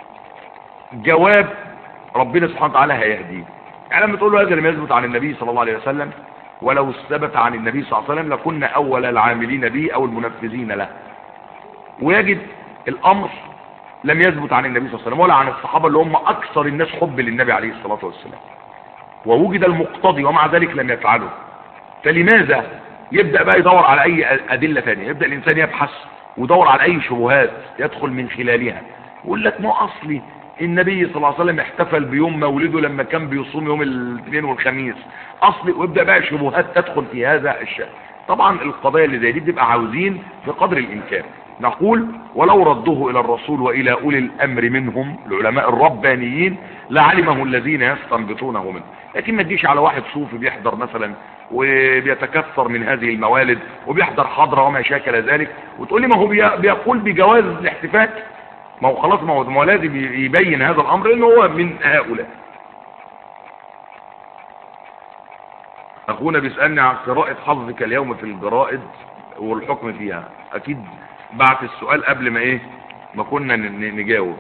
جواب ربنا سبحانه وتعالى هيهديه. يعني لما تقول له هذا لم يثبت عن النبي صلى الله عليه وسلم، ولو ثبت عن النبي صلى الله عليه وسلم لكنا اول العاملين به او المنفذين له، ويجد الامر لم يثبت عن النبي صلى الله عليه وسلم ولا عن الصحابة اللي هم اكثر الناس حب للنبي عليه الصلاة والسلام، ووجد المقتضي ومع ذلك لم يفعله. فلماذا يبدأ بقى يدور على اي ادلة ثانية؟ يبدأ الانسان يبحث ويدور على اي شبهات يدخل من خلالها، يقول لك ما اصلي النبي صلى الله عليه وسلم احتفل بيوم مولده لما كان بيصوم يوم الاثنين والخميس اصلي، ويبدأ بقى شبهات تدخل في هذا الشأن. طبعا القضايا اللي زي دي بتبقى عاوزين بقدر الامكان نقول ولو ردوه الى الرسول والى اولي الامر منهم العلماء الربانيين لعلمه الذين يستنبطونه منه. لكن ما تجيش على واحد صوفي بيحضر مثلا وبيتكثر من هذه الموالد وبيحضر حضره وما شاكل ذلك وتقول لي ما هو بيقول بجواز الاحتفال، ما هو خلاص ما هو لازم يبين هذا الامر لانه هو من هؤلاء. اخونا بيسالني عن قراءة حظك اليوم في الجرائد والحكم فيها. اكيد بعت السؤال قبل ما ايه ما كنا نجاوب.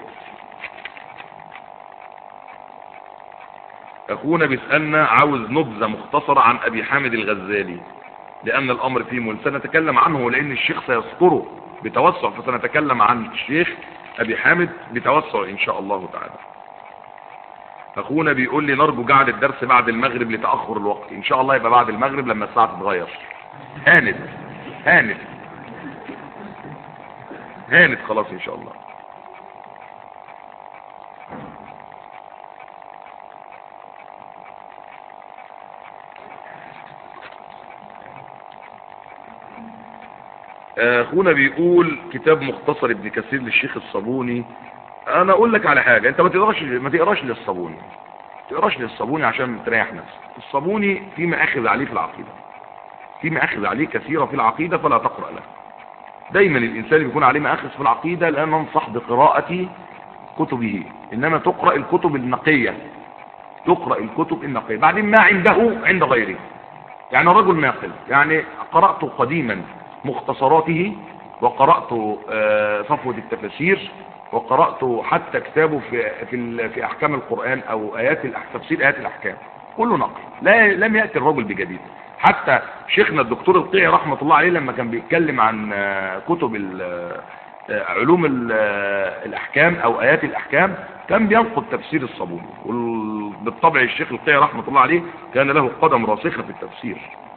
اخونا بيسالنا عاوز نبذه مختصره عن ابي حامد الغزالي لان الامر فيه مل، سنتكلم عنه لان الشيخ سيذكره بتوسع، فسنتكلم عن الشيخ ابي حامد بتوسع ان شاء الله تعالى. اخونا بيقول لي نرجو جعل الدرس بعد المغرب لتاخر الوقت. ان شاء الله يبقى بعد المغرب لما الساعه تتغير. هانت هانت هانت خلاص ان شاء الله. اخونا بيقول كتاب مختصر ابن كثير للشيخ الصابوني. انا اقول لك على حاجه، انت ما تقراش ما تقراش للصابوني ما تقراش للصابوني عشان تريح نفسك. الصابوني في مآخذ عليه في العقيده، في مآخذ عليه كثيره في العقيده فلا تقرا له. دايما الانسان بيكون عليه مآخذ في العقيده لا ننصح بقراءه كتبه، انما تقرا الكتب النقيه، تقرا الكتب النقيه. بعدين ما عنده عند غيره. يعني رجل ناقل، يعني قرات قديما مختصراته وقرات صفوه التفاسير وقرات حتى كتابه في في في احكام القران او ايات تفسير ايات الاحكام، كله نقل، لا لم ياتي الرجل بجديد. حتى شيخنا الدكتور القيعي رحمه الله عليه لما كان بيتكلم عن كتب علوم الاحكام او ايات الاحكام كان بينقد تفسير الصابوني، وبالطبع الشيخ القيعي رحمه الله عليه كان له قدم راسخه في التفسير.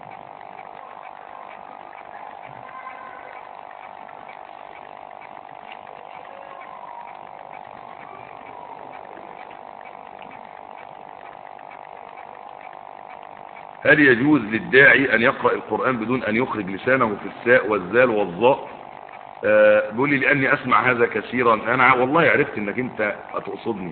هل يجوز للداعي ان يقرأ القرآن بدون ان يخرج لسانه في الساء والزال والظاء؟ أه بيقول لي لاني اسمع هذا كثيرا. انا والله عرفت انك انت هتقصدني،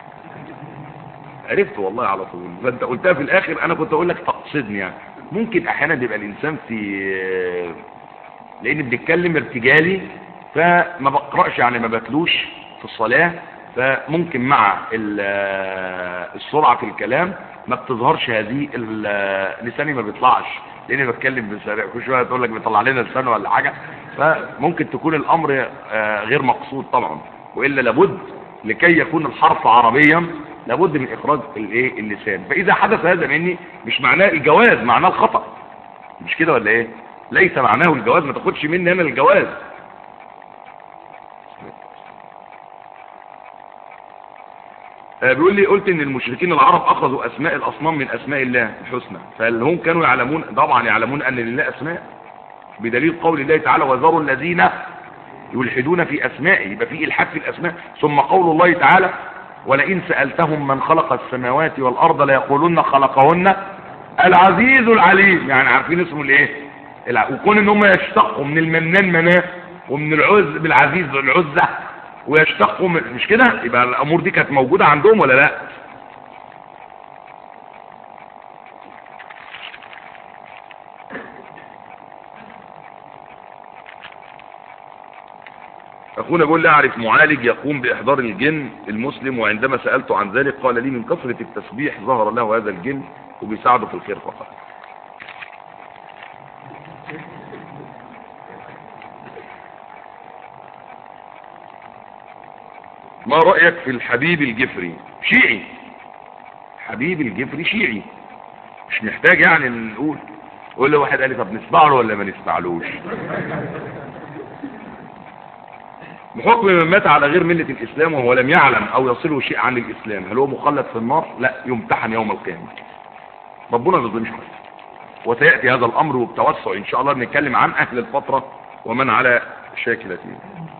عرفت والله على طول، فانت قلتها في الاخر انا كنت اقول لك تقصدني. يعني ممكن احيانا بيبقى الانسان في لان بنتكلم ارتجالي فما بقرأش، يعني ما بتلوش في الصلاة، فممكن مع السرعة في الكلام ما بتظهرش هذه، لساني ما بيطلعش لاني بتكلم بسرعه، كل شويه تقول لك بيطلع لنا لسانه ولا حاجه، فممكن تكون الامر غير مقصود طبعا، والا لابد لكي يكون الحرف عربيا لابد من اخراج الايه اللسان. فاذا حدث هذا مني مش معناه الجواز، معناه الخطأ، مش كده ولا ايه؟ ليس معناه الجواز، ما تاخدش مني انا الجواز. بيقول لي قلت ان المشركين العرب اخذوا اسماء الاصنام من اسماء الله الحسنى، فهل هم كانوا يعلمون؟ طبعا يعلمون ان لله اسماء، بدليل قول الله تعالى وذروا الذين يلحدون في اسمائه، يبقى في الحاد في الاسماء. ثم قول الله تعالى ولئن سألتهم من خلق السماوات والارض ليقولن خلقهن العزيز العليم، يعني عارفين اسمه الايه؟ وكون ان هم يشتقوا من المنان مناه ومن العز بالعزيز العزة ويشتقوا من، مش كده؟ يبقى الامور دي كانت موجودة عندهم ولا لا؟ اخونا بيقول لي اعرف معالج يقوم باحضار الجن المسلم، وعندما سألته عن ذلك قال لي من كثرة التسبيح ظهر له هذا الجن وبيساعده في الخير فقط. ما رأيك في الحبيب الجفري؟ شيعي. حبيب الجفري شيعي، مش محتاج يعني نقول. قول له واحد قال لي طب نسمع له ولا ما نسمعلوش؟ بحكم من مات على غير ملة الإسلام وهو لم يعلم أو يصله شيء عن الإسلام، هل هو مخلد في النار؟ لا، يمتحن يوم القيامة. ربنا ما يظلمش حد، وسيأتي هذا الأمر وبتوسع إن شاء الله بنتكلم عن أهل الفترة ومن على شاكلتهم.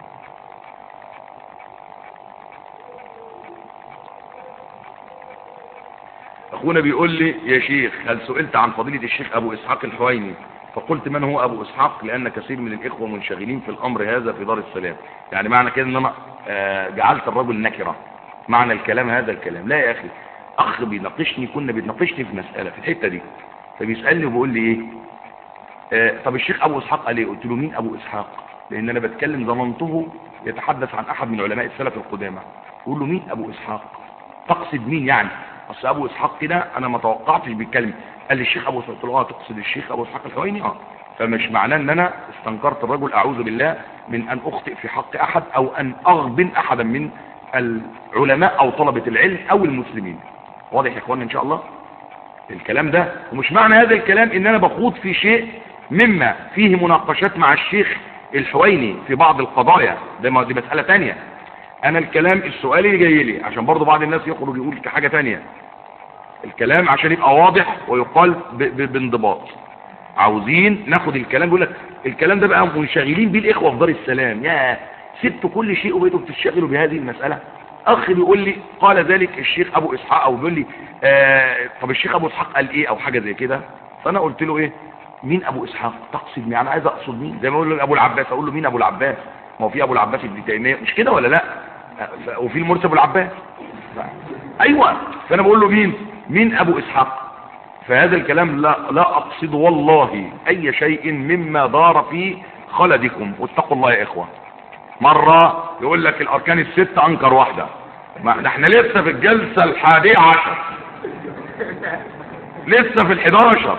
أخونا بيقول لي يا شيخ هل سئلت عن فضيلة الشيخ أبو إسحاق الحويني فقلت من هو أبو إسحاق، لأن كثير من الإخوة منشغلين في الأمر هذا في دار السلام. يعني معنى كده أن أنا آه جعلت الرجل نكرة معنى الكلام هذا الكلام؟ لا يا أخي، أخ بيناقشني، كنا بيناقشني في مسألة في الحتة دي، فبيسألني وبيقول لي إيه آه طب الشيخ أبو إسحاق قال إيه؟ قلت له مين أبو إسحاق؟ لأن أنا بتكلم ضمنته يتحدث عن أحد من علماء السلف القدامى. أقول له مين أبو إسحاق؟ تقصد مين يعني؟ أصل أبو إسحاق كده أنا ما توقعتش بيتكلم. قال لي الشيخ أبو إسحاق، قلت له اه تقصد الشيخ أبو إسحاق الحويني؟ اه. فمش معناه ان انا استنكرت الرجل، اعوذ بالله من ان اخطئ في حق احد او ان اغبن احدا من العلماء او طلبة العلم او المسلمين. واضح يا اخوانا ان شاء الله الكلام ده؟ ومش معنى هذا الكلام ان انا بخوض في شيء مما فيه مناقشات مع الشيخ الحويني في بعض القضايا، ده دي مسألة تانية. انا الكلام السؤال اللي جاي لي عشان برضو بعض الناس يخرج يقول حاجة تانية، الكلام عشان يبقى واضح ويقال بانضباط. عاوزين ناخد الكلام، بيقول لك الكلام ده بقى منشغلين بيه الاخوه في دار السلام، يا سبتوا كل شيء وبقيتوا بتشتغلوا بهذه المساله. اخ بيقول لي قال ذلك الشيخ ابو اسحاق، او بيقول لي آه طب الشيخ ابو اسحاق قال ايه او حاجه زي كده. فانا قلت له ايه مين ابو اسحاق؟ تقصد مين؟ انا عايز اقصد مين؟ زي ما اقول له ابو العباس، اقول له مين ابو العباس؟ ما هو في ابو العباس ابن تيميه، مش كده ولا لا؟ وفي المرسي ابو العباس، ايوه. فانا بقول له مين مين ابو اسحاق؟ فهذا الكلام لا لا اقصد والله اي شيء مما دار في خلدكم، واتقوا الله يا اخوه. مره يقول لك الاركان الست انكر واحده، ما احنا لسه في الجلسه الحادية عشر، لسه في الحداشر.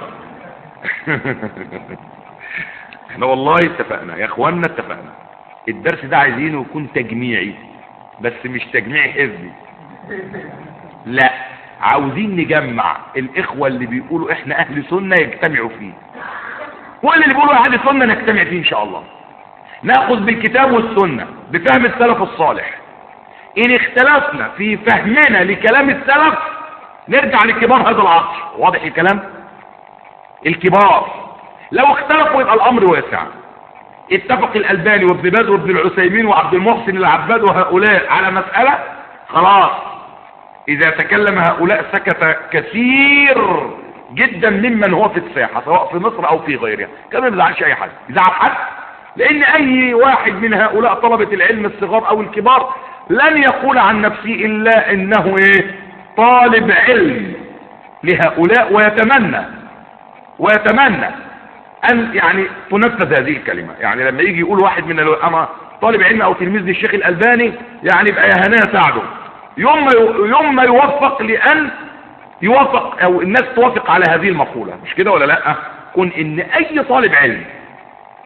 احنا والله اتفقنا يا اخوانا، اتفقنا الدرس ده عايزينه يكون تجميعي، بس مش تجميعي حزبي، لا، عاوزين نجمع الاخوة اللي بيقولوا احنا اهل سنة يجتمعوا فيه، واللي بيقولوا اهل سنة نجتمع فيه ان شاء الله. ناخذ بالكتاب والسنة بفهم السلف الصالح. ان اختلفنا في فهمنا لكلام السلف نرجع لكبار هذا العصر. واضح الكلام؟ الكبار لو اختلفوا يبقى الامر واسع. اتفق الالباني وابن باز وابن العثيمين وعبد المحسن العباد وهؤلاء على مسألة، خلاص اذا تكلم هؤلاء سكت كثير جدا ممن هو في الساحة سواء في مصر او في غيرها. كما ما بيزعلش اي حد، يزعل حد؟ لان اي واحد من هؤلاء طلبة العلم الصغار او الكبار لن يقول عن نفسه الا انه ايه؟ طالب علم لهؤلاء، ويتمنى ويتمنى ان يعني تنفذ هذه الكلمة. يعني لما يجي يقول واحد من انا طالب علم او تلميذ للشيخ الالباني، يعني يبقى يا هناه ساعده يوم يوم ما يوفق لان يوافق او الناس توافق على هذه المقولة، مش كده ولا لا؟ كون ان اي طالب علم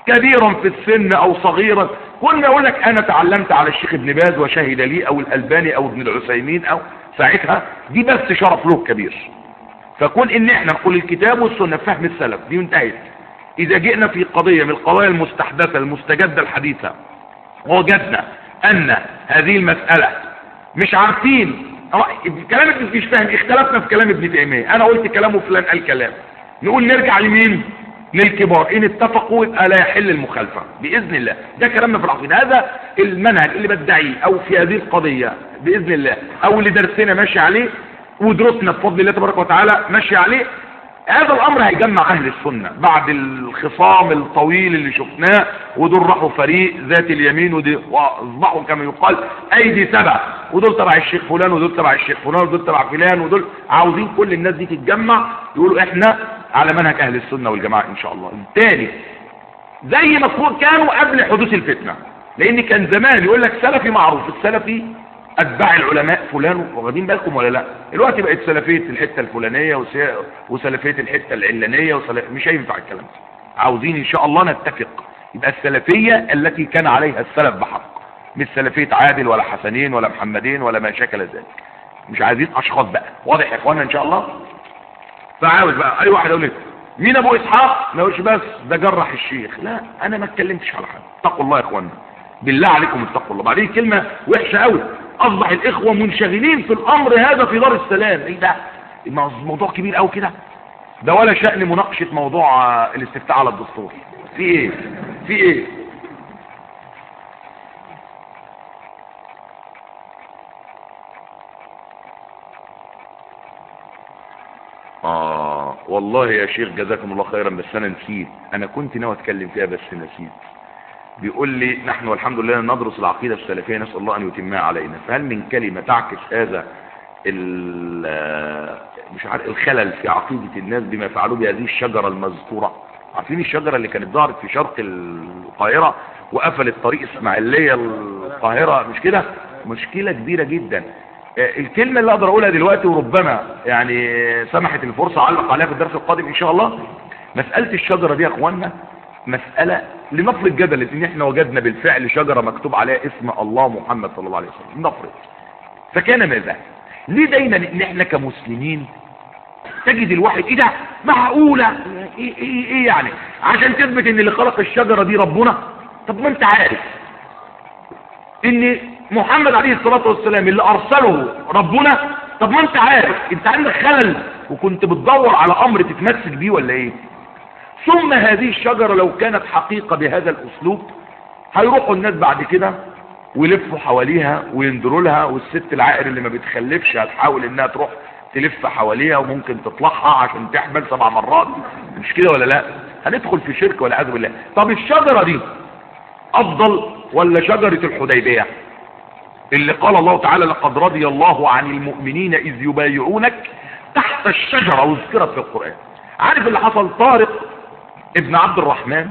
كبيرا في السن او صغيرا، كنا اقول لك انا تعلمت على الشيخ ابن باز وشهد لي، او الالباني او ابن العثيمين، او ساعتها دي بس شرف له كبير. فكون ان احنا نقول الكتاب والسنة فهم السلف دي انتهت. اذا جئنا في قضية من القضايا المستحدثة المستجدة الحديثة ووجدنا ان هذه المسألة مش عارفين كلام ابن مش فاهم، اختلفنا في كلام ابن تيمية، انا قلت كلامه فلان قال كلام، نقول نرجع لمين؟ للكبار، ان اتفقوا يبقى لا يحل المخالفة بإذن الله. ده كلامنا في العقيدة، هذا المنهج اللي بدعيه او في هذه القضية بإذن الله، او اللي درسنا ماشي عليه ودرسنا بفضل الله تبارك وتعالى ماشي عليه. هذا الامر هيجمع اهل السنة بعد الخصام الطويل اللي شفناه، ودول راحوا فريق ذات اليمين واصبحوا كما يقال ايدي سبع، ودول تبع الشيخ فلان ودول تبع الشيخ فلان ودول تبع فلان، ودول عاوزين كل الناس دي تتجمع يقولوا احنا على منهج اهل السنة والجماعة ان شاء الله. الثاني زي ما كانوا قبل حدوث الفتنة، لان كان زمان يقول لك سلفي معروف، السلفي اتباع العلماء فلان، واخدين بالكم ولا لا؟ دلوقتي بقت سلفيه الحته الفلانيه وسلفيه الحته العلانيه وسلف... مش هينفع الكلام ده. عاوزين ان شاء الله نتفق، يبقى السلفيه التي كان عليها السلف بحق، مش سلفيه عادل ولا حسنين ولا محمدين ولا ما شكل ذلك. مش عايزين اشخاص بقى، واضح يا اخوانا ان شاء الله؟ فعاوز بقى اي واحد يقول لي مين ابو اسحاق، ما يقولش بس ده جرح الشيخ، لا انا ما اتكلمتش على حد. اتقوا الله يا اخوانا، بالله عليكم اتقوا الله. بعدين كلمه وحشه قوي، اصبح الاخوة منشغلين في الامر هذا في دار السلام. ايه ده؟ موضوع كبير قوي كده، ده ولا شأن مناقشة موضوع الاستفتاء على الدستور. في ايه في ايه اه والله يا شيخ جزاكم الله خيرا، بس انا نسيت، انا كنت ناوي اتكلم فيها بس نسيت. بيقول لي نحن والحمد لله ندرس العقيدة السلفية، نسأل الله أن يتمها علينا، فهل من كلمة تعكس هذا مش عارف الخلل في عقيدة الناس بما فعلوا بهذه الشجرة المذكورة؟ عارفين الشجرة اللي كانت ظهرت في شرق القاهرة وقفلت طريق اسماعيلية القاهرة، مش كده؟ مشكلة كبيرة جدا. الكلمة اللي اقدر اقولها دلوقتي وربما يعني سمحت الفرصة اعلق عليها في الدرس القادم ان شاء الله، مسألة الشجرة دي يا اخوانا مسألة لنفرض جدل ان احنا وجدنا بالفعل شجرة مكتوب عليها اسم الله محمد صلى الله عليه وسلم، نفرض، فكان ماذا؟ ليه دايما ان احنا كمسلمين تجد الواحد ايه ده معقولة ايه, إيه, إيه يعني عشان تثبت ان اللي خلق الشجرة دي ربنا؟ طب ما انت عارف ان محمد عليه الصلاة والسلام اللي ارسله ربنا، طب ما انت عارف، انت عندك خلل وكنت بتدور على امر تتمسك بيه ولا ايه؟ ثم هذه الشجرة لو كانت حقيقة بهذا الاسلوب هيروحوا الناس بعد كده ويلفوا حواليها ويندروا لها، والست العائر اللي ما بتخلفش هتحاول انها تروح تلف حواليها وممكن تطلعها عشان تحمل سبع مرات، مش كده ولا لا؟ هندخل في شرك والعياذ بالله. طب الشجرة دي افضل ولا شجرة الحديبية اللي قال الله تعالى لقد رضي الله عن المؤمنين اذ يبايعونك تحت الشجرة وذكرت في القرآن؟ عارف اللي حصل؟ طارق ابن عبد الرحمن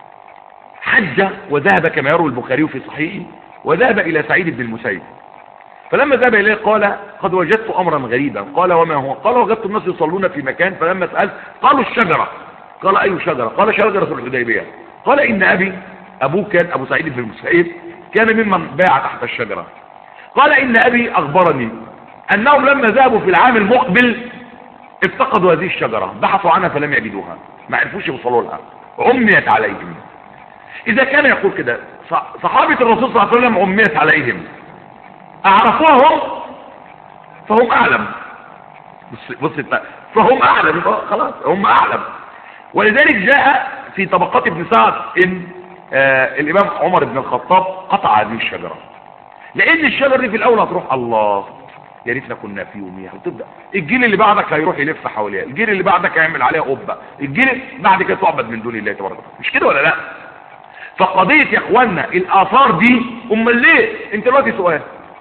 حج وذهب كما يروي البخاري في صحيحه، وذهب الى سعيد بن المسيب، فلما ذهب اليه قال قد وجدت امرا غريبا، قال وما هو؟ قال وجدت الناس يصلون في مكان، فلما سألت قالوا الشجرة، قال اي شجرة؟ قال شجرة الحديبية. قال ان ابي ابوه كان ابو سعيد بن المسيب كان ممن باع تحت الشجرة. قال ان ابي اخبرني انهم لما ذهبوا في العام المقبل افتقدوا هذه الشجرة، بحثوا عنها فلم يجدوها، ما عرفوش يوصلوا لها، عميت عليهم. اذا كان يقول كده صحابة الرسول صلى الله عليه وسلم عميت عليهم، اعرفوهم فهم اعلم، بص بص فهم اعلم، خلاص هم اعلم. ولذلك جاء في طبقات ابن سعد ان آه الامام عمر بن الخطاب قطع هذه الشجرة، لان الشجرة دي في الاول هتروح الله يا ريتنا كنا في يوميها، وتبدا الجيل اللي بعدك هيروح يلف حواليها، الجيل اللي بعدك هيعمل عليها قبه، الجيل بعد كده تعبد من دون الله تبارك وتعالى، مش كده ولا لا؟ فقضيه يا اخوانا الاثار دي، امال ليه؟ انت دلوقتي سؤال،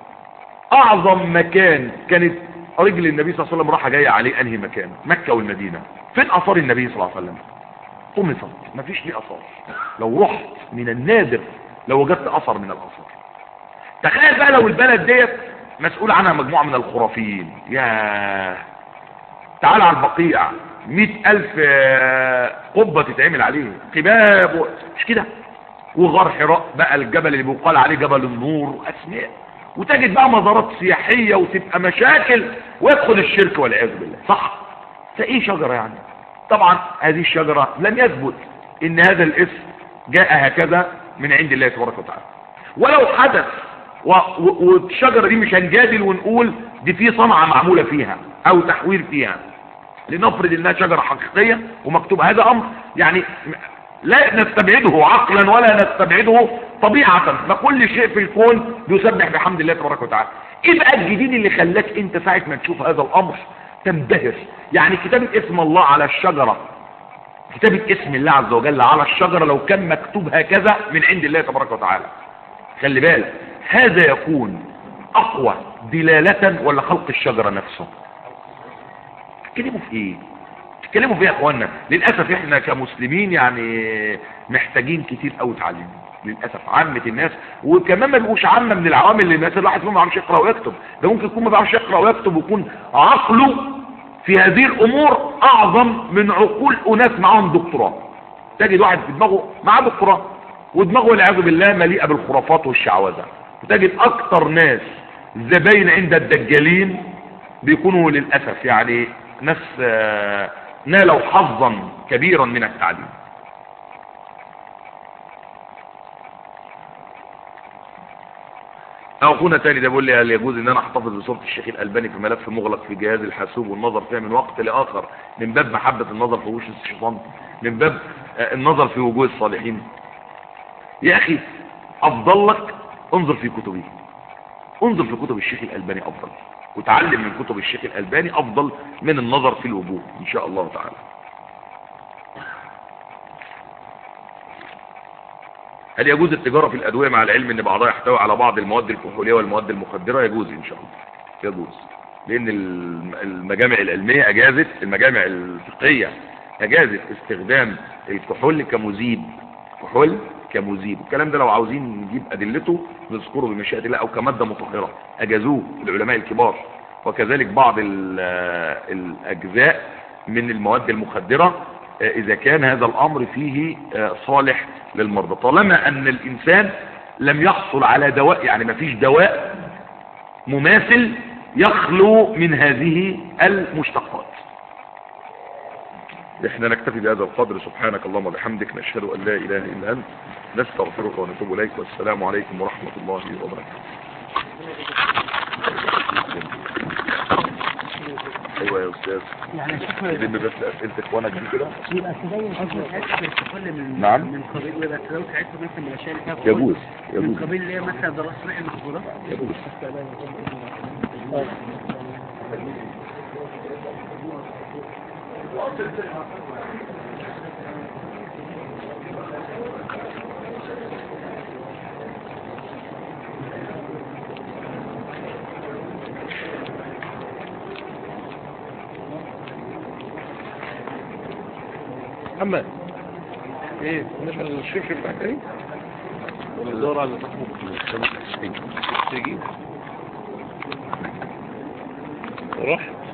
اعظم مكان كانت رجل النبي صلى الله عليه وسلم راحه جايه عليه انهي مكان؟ مكه والمدينه. فين اثار النبي صلى الله عليه وسلم؟ طمست، مفيش ليه اثار. لو رحت من النادر لو وجدت اثر من الاثار. تخيل بقى لو البلد ديت مسؤول عنها مجموعة من الخرافيين، يا تعال على البقيع مئة ألف قبة تتعمل عليه قباب و... مش كده. وغار حراء بقى الجبل اللي بيقال عليه جبل النور وأسماء، وتجد بقى مزارات سياحية وتبقى مشاكل ويدخل الشرك والعياذ بالله. صح؟ فايه شجرة يعني؟ طبعا هذه الشجرة لم يثبت ان هذا الاسم جاء هكذا من عند الله تبارك وتعالى. ولو حدث و... و... والشجرة دي مش هنجادل ونقول دي في صنعة معمولة فيها او تحوير فيها، لنفرض انها شجرة حقيقية ومكتوب، هذا امر يعني لا نستبعده عقلا ولا نستبعده طبيعة، فكل شيء في الكون بيسبح بحمد الله تبارك وتعالى. ايه بقى الجديد اللي خلاك انت ساعة ما تشوف هذا الامر تنبهر؟ يعني كتابة اسم الله على الشجرة، كتابة اسم الله عز وجل على الشجرة لو كان مكتوب هكذا من عند الله تبارك وتعالى، خلي بالك هذا يكون اقوى دلالة ولا خلق الشجرة نفسه؟ تتكلموا في ايه؟ تتكلموا في ايه يا اخوانا؟ للاسف احنا كمسلمين يعني محتاجين كتير قوي تعليم للاسف. عامة الناس، وكمان ما بيبقوش عامة من العوامل اللي الناس الواحد فيهم ما بيعرفش يقرا ويكتب، ده ممكن يكون ما بيعرفش يقرا ويكتب ويكون عقله في هذه الامور اعظم من عقول اناس معاهم دكتوراه. تجد واحد في دماغه معاه دكتوراه ودماغه والعياذ بالله مليئه بالخرافات والشعوذه. وتجد اكتر ناس زباين عند الدجالين بيكونوا للاسف يعني ناس نالوا حظا كبيرا من التعليم. اخونا تاني ده بيقول لي هل يجوز ان انا احتفظ بصورة الشيخ الالباني في ملف مغلق في جهاز الحاسوب والنظر فيها من وقت لاخر من باب محبة النظر في وجه الشيطان، من باب النظر في وجوه الصالحين؟ يا اخي افضل لك انظر في كتبه، انظر في كتب الشيخ الالباني افضل، وتعلم من كتب الشيخ الالباني افضل من النظر في الوجوه ان شاء الله تعالى. هل يجوز التجارة في الأدوية مع العلم أن بعضها يحتوي على بعض المواد الكحولية والمواد المخدرة؟ يجوز إن شاء الله، يجوز، لأن المجامع العلمية أجازت، المجامع الفقهية أجازت استخدام الكحول كمذيب، كحول كمذيب. والكلام ده لو عاوزين نجيب أدلته نذكره بمشيئة الله، أو كمادة مطهرة أجازوه العلماء الكبار. وكذلك بعض الأجزاء من المواد المخدرة إذا كان هذا الأمر فيه صالح للمرضى، طالما أن الإنسان لم يحصل على دواء، يعني ما فيش دواء مماثل يخلو من هذه المشتقات. احنا نكتفي بهذا القدر. سبحانك اللهم وبحمدك، نشهد أن لا إله إلا أنت، نستغفرك ونتوب إليك، والسلام عليكم ورحمة الله وبركاته. ايوه يا استاذ، يعني يلم بس اسئله اخوانك دي كده يبقى تبين كل من نعم من قبيل، ويبقى لو تعبت مثلا من الاشياء اللي فيها يجوز يجوز من قبيل اللي هي مثلا دراسه صحيح المخدرات يجوز. محمد ايه نشغل الشيف بتاعك ايه ولا ندور على صاحبه تيجي روح